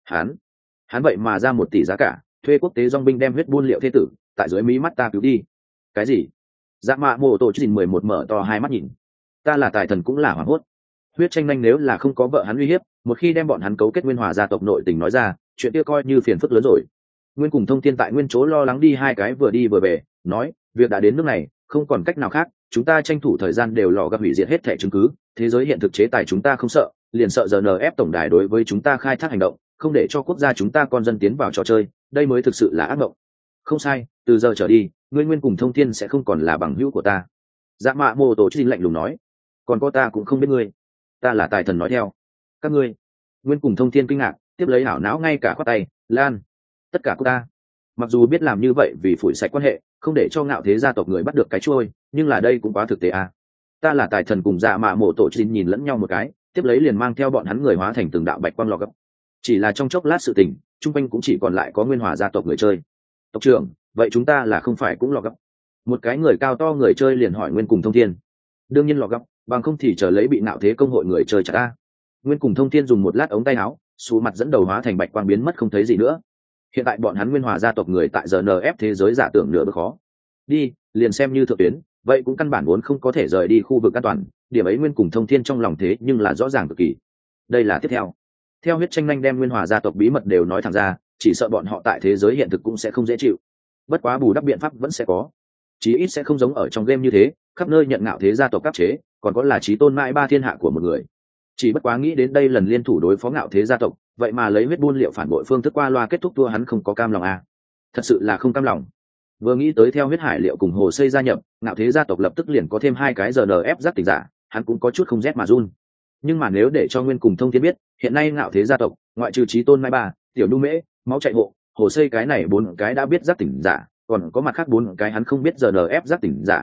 Hắn vậy mà ra 1 tỷ giá cả, thuê quốc tế dòng binh đem huyết buôn liệu thế tử, tại dưới mí mắt ta cứu đi. Cái gì? Dạ Mạ Mộ Tổ chỉ 11 mở to 2 mắt nhìn. Ta là tài thần cũng là hoảng hốt. Huyết tranh nhanh nếu là không có vợ hắn uy hiếp, một khi đem bọn hắn cấu kết Nguyên Hòa gia tộc nội tình nói ra, chuyện kia coi như phiền phức lớn rồi. Nguyên cùng Thông Thiên tại nguyên chỗ lo lắng đi 2 cái vừa đi vừa về, nói, việc đã đến nước này, không còn cách nào khác, chúng ta tranh thủ thời gian đều lò gặp hủy diệt hết thẻ chứng cứ, thế giới hiện thực chế tài chúng ta không sợ, liền sợ GNF tổng đài đối với chúng ta khai thác hành động, không để cho quốc gia chúng ta con dân tiến vào trò chơi, đây mới thực sự là ác mộng. Không sai, từ giờ trở đi, ngươi Nguyên cùng Thông Thiên sẽ không còn là bằng hữu của ta. Dạ Mạ Mô Tổ Trinh lạnh lùng nói, còn có ta cũng không biết ngươi. Ta là tài thần nói theo. Các ngươi. Nguyên cùng Thông Thiên kinh ngạc, tiếp lấy hảo não ngay cả khoát tay, lan. Tất cả của ta. Mặc dù biết làm như vậy vì phủi sạch quan hệ, không để cho ngạo thế gia tộc người bắt được cái trôi, nhưng là đây cũng quá thực tế à. Ta là tài thần cùng Dạ Mạ Mộ Tổ Trinh nhìn lẫn nhau một cái, tiếp lấy liền mang theo bọn hắn người hóa thành từng đạo bạch quang lò gấp. Chỉ là trong chốc lát sự tình, chung quanh cũng chỉ còn lại có Nguyên Hòa gia tộc người chơi. Tộc trưởng, vậy chúng ta là không phải cũng lò gấp? Một cái người cao to người chơi liền hỏi Nguyên cùng Thông Thiên. Đương nhiên lò gấp, bằng không thì chờ lấy bị ngạo thế công hội người chơi chặt ta. Nguyên cùng Thông Thiên dùng một lát ống tay áo, xù mặt dẫn đầu hóa thành bạch quang biến mất không thấy gì nữa. Hiện tại bọn hắn Nguyên Hòa gia tộc người tại GNF thế giới giả tưởng nửa bước khó. Đi, liền xem như thượng tuyến, vậy cũng căn bản vốn không có thể rời đi khu vực an toàn, điểm ấy Nguyên cùng Thông Thiên trong lòng thế nhưng là rõ ràng cực kỳ. Đây là tiếp theo. Theo huyết tranh nhanh đem Nguyên Hòa gia tộc bí mật đều nói thẳng ra, chỉ sợ bọn họ tại thế giới hiện thực cũng sẽ không dễ chịu. Bất quá bù đắp biện pháp vẫn sẽ có. Chí ít sẽ không giống ở trong game như thế, khắp nơi nhận ngạo thế gia tộc áp chế, còn có là chí tôn mãi 3 thiên hạ của một người. Chỉ bất quá nghĩ đến đây lần liên thủ đối phó ngạo thế gia tộc, vậy mà lấy huyết buôn liệu phản bội phương thức qua loa kết thúc thua, hắn không có cam lòng à. Thật sự là không cam lòng. Vừa nghĩ tới theo huyết hải liệu cùng hồ xây gia nhập, ngạo thế gia tộc lập tức liền có thêm 2 cái GNF giác tỉnh giả, hắn cũng có chút không rét mà run. Nhưng mà nếu để cho Nguyên cùng Thông Thiên biết, hiện nay ngạo thế gia tộc, ngoại trừ chí tôn mai 3, tiểu nhu mễ, máu chạy hộ, hồ xây cái này 4 cái đã biết giác tỉnh giả, còn có mặt khác 4 cái hắn không biết GNF giác tỉnh giả,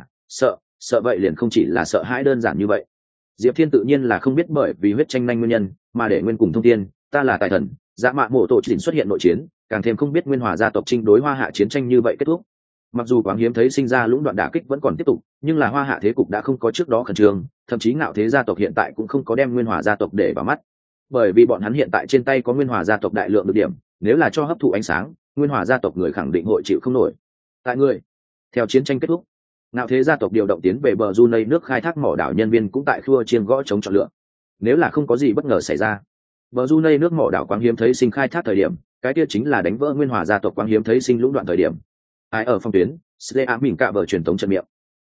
sợ vậy liền không chỉ là sợ hãi đơn giản như vậy. Diệp Thiên tự nhiên là không biết bởi vì huyết tranh nhanh nguyên nhân mà để Nguyên cùng Thông Thiên, ta là tài thần, Dạ Mạ Mộ Tổ chỉnh xuất hiện nội chiến, càng thêm không biết Nguyên Hòa gia tộc chinh đối Hoa Hạ chiến tranh như vậy kết thúc. Mặc dù Quáng hiếm thấy sinh ra lũng đoạn đả kích vẫn còn tiếp tục, nhưng là Hoa Hạ thế cục đã không có trước đó khẩn trương, thậm chí ngạo thế gia tộc hiện tại cũng không có đem Nguyên Hòa gia tộc để vào mắt, bởi vì bọn hắn hiện tại trên tay có Nguyên Hòa gia tộc đại lượng được điểm, nếu là cho hấp thụ ánh sáng, Nguyên Hòa gia tộc người khẳng định hội chịu không nổi. Tại người, theo chiến tranh kết thúc, ngạo thế gia tộc điều động tiến về bờ Brunei nước khai thác mỏ đảo nhân viên cũng tại khua chiêng gõ chống chọn lựa. Nếu là không có gì bất ngờ xảy ra, bờ Brunei nước mỏ đảo Quáng hiếm thấy sinh khai thác thời điểm, cái kia chính là đánh vỡ Nguyên Hòa gia tộc Quáng hiếm thấy sinh lũng đoạn thời điểm. Ai ở phong tuyến, Slea mỉm cạ vợ truyền thống trận miệng.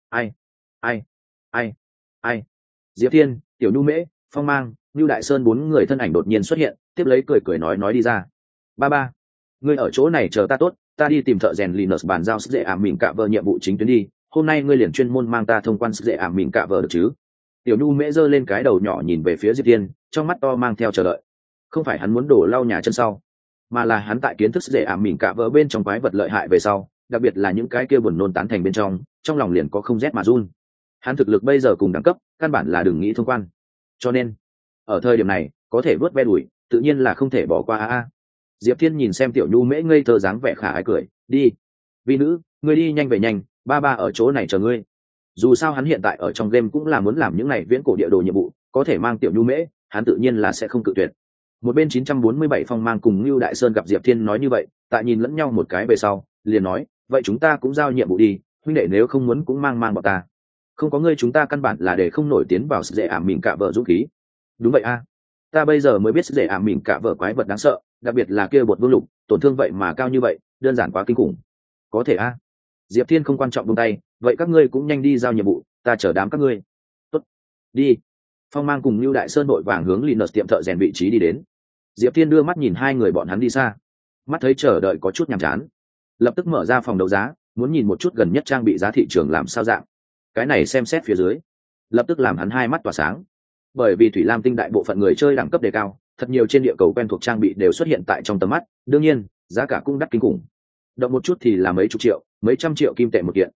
Ai. Diệp Thiên, Tiểu Nhu Mễ, Phong Mang, Nưu Đại Sơn 4 người thân ảnh đột nhiên xuất hiện, tiếp lấy cười nói đi ra. Ba, ngươi ở chỗ này chờ ta tốt, ta đi tìm thợ rèn Linus bàn giao sức dễ ảm mỉm cạ vợ nhiệm vụ chính tuyến đi, hôm nay ngươi liền chuyên môn mang ta thông quan sức dễ ảm mỉm cạ vợ được chứ? Tiểu Nhu Mễ giơ lên cái đầu nhỏ nhìn về phía Diệp Thiên, trong mắt to mang theo chờ đợi. Không phải hắn muốn đổ lau nhà chân sau, mà là hắn tại kiến thức sức dễ ảm mỉm cạ vợ bên trong quái vật lợi hại về sau, đặc biệt là những cái kia buồn nôn tán thành bên trong lòng liền có không rét mà run. Hắn thực lực bây giờ cùng đẳng cấp, căn bản là đừng nghĩ thông quan. Cho nên, ở thời điểm này, có thể vớt ve đuổi, tự nhiên là không thể bỏ qua. Diệp Thiên nhìn xem Tiểu Nhu Mễ ngây thơ dáng vẻ khả ái cười, đi. Vi nữ, ngươi đi nhanh về nhanh, ba ở chỗ này chờ ngươi. Dù sao hắn hiện tại ở trong game cũng là muốn làm những này viễn cổ địa đồ nhiệm vụ, có thể mang Tiểu Nhu Mễ, hắn tự nhiên là sẽ không cự tuyệt. Một bên 947 Phong Mang cùng Nưu Đại Sơn gặp Diệp Thiên nói như vậy, tại nhìn lẫn nhau một cái về sau, liền nói, vậy chúng ta cũng giao nhiệm vụ đi, huynh đệ nếu không muốn cũng mang bọn ta. Không có ngươi chúng ta căn bản là để không nổi tiến vào sức dễ ảm mỉm cạ vợ dũng khí. Đúng vậy ta bây giờ mới biết sức dễ ảm mỉm cạ vợ quái vật đáng sợ, đặc biệt là kia bột vương lục, tổn thương vậy mà cao như vậy, đơn giản quá kinh khủng. Có thể Diệp Thiên không quan trọng buông tay, vậy các ngươi cũng nhanh đi giao nhiệm vụ, ta chờ đám các ngươi. Tốt, đi. Phong Mang cùng Nưu Đại Sơn đội vàng hướng Linus tiệm thợ rèn vị trí đi đến. Diệp Thiên đưa mắt nhìn 2 người bọn hắn đi xa, mắt thấy chờ đợi có chút nhàm chán, lập tức mở ra phòng đấu giá, muốn nhìn một chút gần nhất trang bị giá thị trường làm sao dạng. Cái này xem xét phía dưới lập tức làm hắn hai mắt tỏa sáng, bởi vì thủy lam tinh đại bộ phận người chơi đẳng cấp đề cao, thật nhiều trên địa cầu quen thuộc trang bị đều xuất hiện tại trong tầm mắt, đương nhiên giá cả cũng đắt kinh khủng, động một chút thì là mấy chục triệu mấy trăm triệu kim tệ một kiện.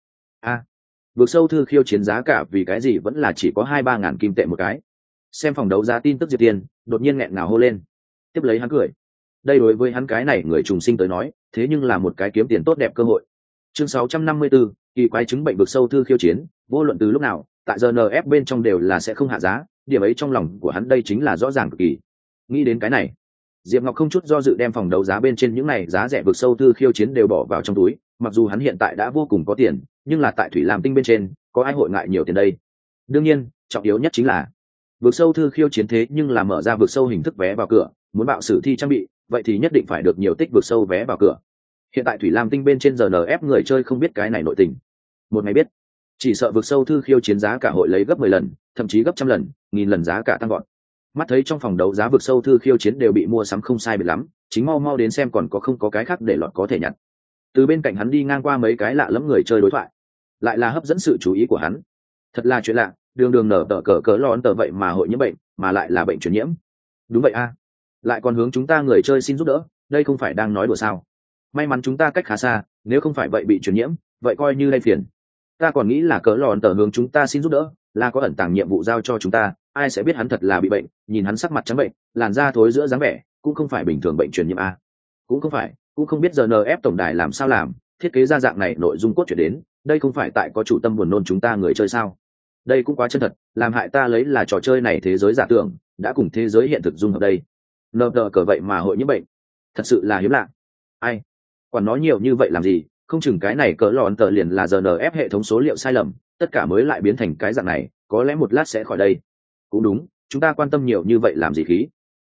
Vượt sâu thư khiêu chiến giá cả vì cái gì vẫn là chỉ có 2-3 ngàn kim tệ một cái. Xem phòng đấu giá tin tức Diệp Tiên đột nhiên nghẹn ngào hô lên, tiếp lấy hắn cười. Đây đối với hắn cái này người trùng sinh tới nói thế nhưng là một cái kiếm tiền tốt đẹp cơ hội. Chương 654, kỳ quái chứng bệnh vượt sâu thư khiêu chiến, vô luận từ lúc nào tại GNF bên trong đều là sẽ không hạ giá, điểm ấy trong lòng của hắn đây chính là rõ ràng cực kỳ. Nghĩ đến cái này, Diệp Ngọc không chút do dự đem phòng đấu giá bên trên những này giá rẻ vượt sâu thư khiêu chiến đều bỏ vào trong túi, mặc dù hắn hiện tại đã vô cùng có tiền, nhưng là tại thủy lam tinh bên trên có ai hội ngại nhiều tiền đây. Đương nhiên trọng yếu nhất chính là vượt sâu thư khiêu chiến thế nhưng là mở ra vượt sâu hình thức vé vào cửa, muốn bạo sử thi trang bị vậy thì nhất định phải được nhiều tích vượt sâu vé vào cửa. Hiện tại thủy lam tinh bên trên GNF người chơi không biết cái này nội tình, một ngày biết chỉ sợ vượt sâu thư khiêu chiến giá cả hội lấy gấp 10 lần thậm chí gấp trăm lần nghìn lần giá cả tăng gọn. Mắt thấy trong phòng đấu giá vượt sâu thư khiêu chiến đều bị mua sắm không sai biệt lắm, chính mau đến xem còn có không có cái khác để lọt có thể nhặt. Từ bên cạnh hắn đi ngang qua mấy cái lạ lẫm người chơi đối thoại, lại là hấp dẫn sự chú ý của hắn. Thật là chuyện lạ, đường nở tờ cỡ lon tờ vậy mà hội nhiễm bệnh, mà lại là bệnh truyền nhiễm. Đúng vậy a, lại còn hướng chúng ta người chơi xin giúp đỡ, đây không phải đang nói đùa sao? May mắn chúng ta cách khá xa, nếu không phải vậy bị truyền nhiễm vậy coi như lây phiền. Ta còn nghĩ là cỡ lon tờ hướng chúng ta xin giúp đỡ là có ẩn tàng nhiệm vụ giao cho chúng ta, ai sẽ biết hắn thật là bị bệnh, nhìn hắn sắc mặt trắng bệnh, làn da thối giữa dáng vẻ cũng không phải bình thường bệnh truyền nhiễm a. Cũng không phải, cũng không biết GNF tổng đài làm sao làm thiết kế ra dạng này nội dung cốt truyện đến, đây không phải tại có chủ tâm buồn nôn chúng ta người chơi sao? Đây cũng quá chân thật, làm hại ta lấy là trò chơi này thế giới giả tưởng đã cùng thế giới hiện thực dung hợp đây. Nờ đờ cờ vậy mà hội nhiễm bệnh, thật sự là hiếm lạ. Ai quản nói nhiều như vậy làm gì, không chừng cái này cỡ lòn tờ liền là GNF hệ thống số liệu sai lầm, tất cả mới lại biến thành cái dạng này, có lẽ một lát sẽ khỏi đây. Cũng đúng, chúng ta quan tâm nhiều như vậy làm gì khí.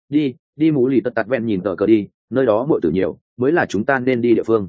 Đi mũ lì tật tạt vẹn nhìn tờ cờ đi, nơi đó muội tử nhiều mới là chúng ta nên đi địa phương.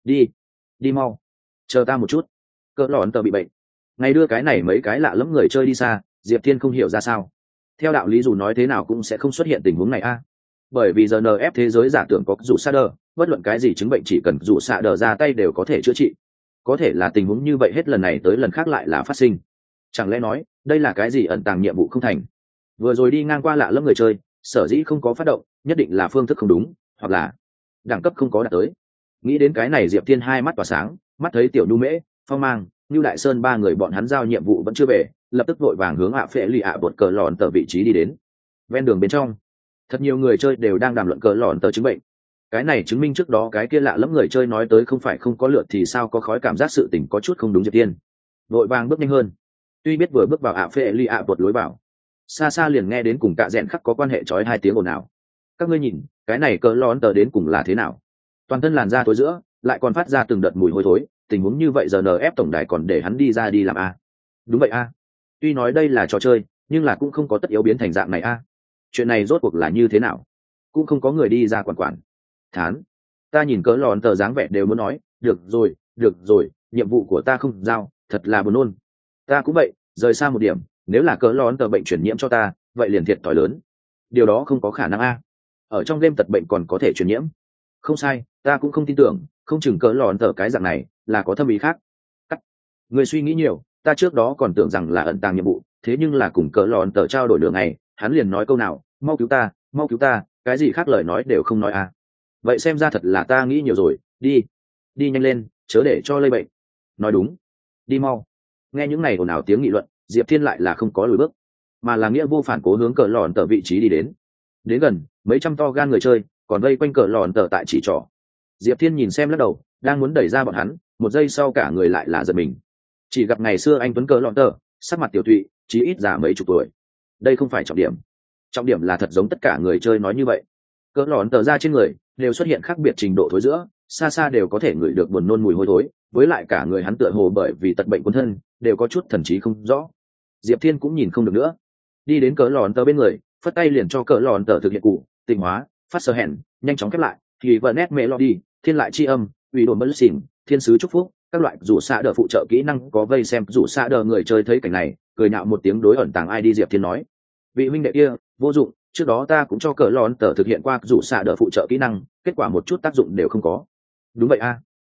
Đi mau, chờ ta một chút, cỡ lòn tờ bị bệnh. Ngày đưa cái này mấy cái lạ lẫm người chơi đi xa, Diệp Thiên không hiểu ra sao. Theo đạo lý dù nói thế nào cũng sẽ không xuất hiện tình huống này a. Bởi vì GNF thế giới giả tưởng có dù sa đờ, bất luận cái gì chứng bệnh chỉ cần dù sa đờ ra tay đều có thể chữa trị. Có thể là tình huống như vậy hết lần này tới lần khác lại là phát sinh. Chẳng lẽ nói đây là cái gì ẩn tàng nhiệm vụ không thành? Vừa rồi đi ngang qua lạ lẫm người chơi, sở dĩ không có phát động, nhất định là phương thức không đúng, hoặc là đẳng cấp không có đạt tới. Nghĩ đến cái này Diệp Thiên hai mắt tỏa sáng, mắt thấy tiểu nhu mễ, phong mang, Nưu Đại Sơn ba người bọn hắn giao nhiệm vụ vẫn chưa về, lập tức vội vàng hướng phệ lì bột cờ lòn tờ vị trí đi đến. Ven đường bên trong, thật nhiều người chơi đều đang đàm luận cờ lòn tờ chứng bệnh. Cái này chứng minh trước đó cái kia lạ lẫm người chơi nói tới không phải không có lượt thì sao có khói, cảm giác sự tình có chút không đúng. Diệp Thiên vội vàng bước nhanh hơn, tuy biết vừa bước vào phệ lì bột lối vào, xa xa liền nghe đến cùng cạ rẽn khắc có quan hệ chói hai tiếng ồn ào. Các ngươi nhìn cái này cờ lòn tờ đến cùng là thế nào, toàn thân làn da tối giữa lại còn phát ra từng đợt mùi hôi thối, tình huống như vậy giờ NF tổng đài còn để hắn đi ra đi làm a? Đúng vậy a, tuy nói đây là trò chơi nhưng là cũng không có tất yếu biến thành dạng này a. Chuyện này rốt cuộc là như thế nào, cũng không có người đi ra quản. Thán, ta nhìn cỡ lòn tờ dáng vẻ đều muốn nói được rồi, nhiệm vụ của ta không giao, thật là buồn nôn. Ta cũng vậy, rời xa một điểm, nếu là cỡ lòn tờ bệnh truyền nhiễm cho ta vậy liền thiệt thòi lớn. Điều đó không có khả năng a, ở trong game tật bệnh còn có thể truyền nhiễm. Không sai, ta cũng không tin tưởng, không chừng cỡ lòn tờ cái dạng này là có thâm ý khác. Người suy nghĩ nhiều, ta trước đó còn tưởng rằng là ẩn tàng nhiệm vụ, thế nhưng là cùng cỡ lòn tờ trao đổi đường này, hắn liền nói câu nào mau cứu ta, cái gì khác lời nói đều không nói à. Vậy xem ra thật là ta nghĩ nhiều rồi. Đi nhanh lên, chớ để cho lây bệnh. Nói đúng, đi mau. Nghe những này ồn ào tiếng nghị luận, Diệp Thiên lại là không có lùi bước, mà là nghĩa vô phản cố hướng cỡ lòn tờ vị trí đi đến. Đến gần, mấy trăm to gan người chơi còn vây quanh cỡ lòn tờ tại chỉ trỏ. Diệp Thiên nhìn xem lắc đầu, đang muốn đẩy ra bọn hắn, một giây sau cả người lại là giật mình. Chỉ gặp ngày xưa anh tuấn cỡ lòn tờ, sắc mặt tiểu thụy, chí ít già mấy chục tuổi. Đây không phải trọng điểm, trọng điểm là thật giống tất cả người chơi nói như vậy, cỡ lòn tờ ra trên người đều xuất hiện khác biệt trình độ thối giữa, xa xa đều có thể ngửi được buồn nôn mùi hôi thối, với lại cả người hắn tựa hồ bởi vì tật bệnh cuốn thân đều có chút thần trí không rõ. Diệp Thiên cũng nhìn không được nữa, đi đến cỡ lòn tờ bên người, phất tay liền cho cỡ lòn tờ thực hiện cụ tinh hóa phát sơ hẹn, nhanh chóng khép lại thì vợ nét melody thiên lại chi âm ủy đồn bất xỉn thiên sứ chúc phúc các loại rủ xạ đờ phụ trợ kỹ năng có vây xem. Rủ xạ đờ người chơi thấy cảnh này cười nhạo một tiếng, đối ẩn tàng ID Diệp Thiên nói: vị huynh đệ kia vô dụng, trước đó ta cũng cho cỡ lòn tờ thực hiện qua rủ xạ đờ phụ trợ kỹ năng, kết quả một chút tác dụng đều không có. Đúng vậy a,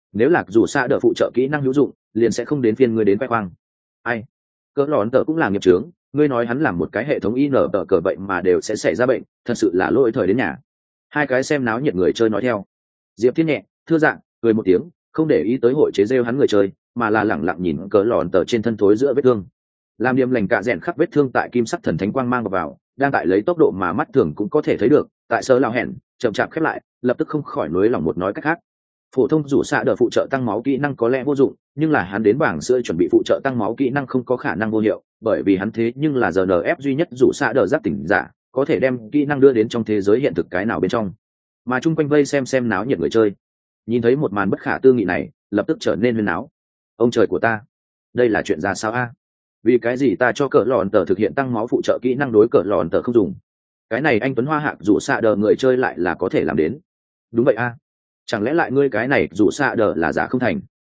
nếu là dù xa đỡ phụ trợ kỹ năng hữu dụng liền sẽ không đến phiên ngươi đến khoe khoang. Ai, cỡ lòn tờ cũng là nghiệp trướng, ngươi nói hắn làm một cái hệ thống in tờ cờ vậy mà đều sẽ xảy ra bệnh, thật sự là lỗi thời đến nhà. Hai cái xem náo nhiệt người chơi nói theo. Diệp Thiên nhẹ thưa dạng cười một tiếng, không để ý tới hội chế rêu hắn người chơi, mà là lẳng lặng nhìn cỡ lòn tờ trên thân thối giữa vết thương. Làm điểm lành cạ rèn khắc vết thương tại kim sắc thần thánh quang mang vào, đang tại lấy tốc độ mà mắt thường cũng có thể thấy được, tại sơ lao hẹn chậm chạp khép lại, lập tức không khỏi nối lòng một nói cách khác. Phổ thông rủ xạ đỡ phụ trợ tăng máu kỹ năng có lẽ vô dụng, nhưng là hắn đến bảng sữa chuẩn bị phụ trợ tăng máu kỹ năng không có khả năng vô hiệu, bởi vì hắn thế nhưng là GNF duy nhất rủ xạ đỡ giác tỉnh giả, có thể đem kỹ năng đưa đến trong thế giới hiện thực cái nào bên trong. Mà chung quanh vây xem náo nhiệt người chơi, nhìn thấy một màn bất khả tư nghị này, lập tức trở nên huyên náo. Ông trời của ta, đây là chuyện ra sao a? Vì cái gì ta cho cỡ lòn tờ thực hiện tăng máu phụ trợ kỹ năng đối cỡ lòn tờ không dùng? Cái này anh Tuấn Hoa Hạc rủ xạ đỡ người chơi lại là có thể làm đến. Đúng vậy a. Chẳng lẽ lại ngươi cái này rủ xạ đỡ là giả không thành?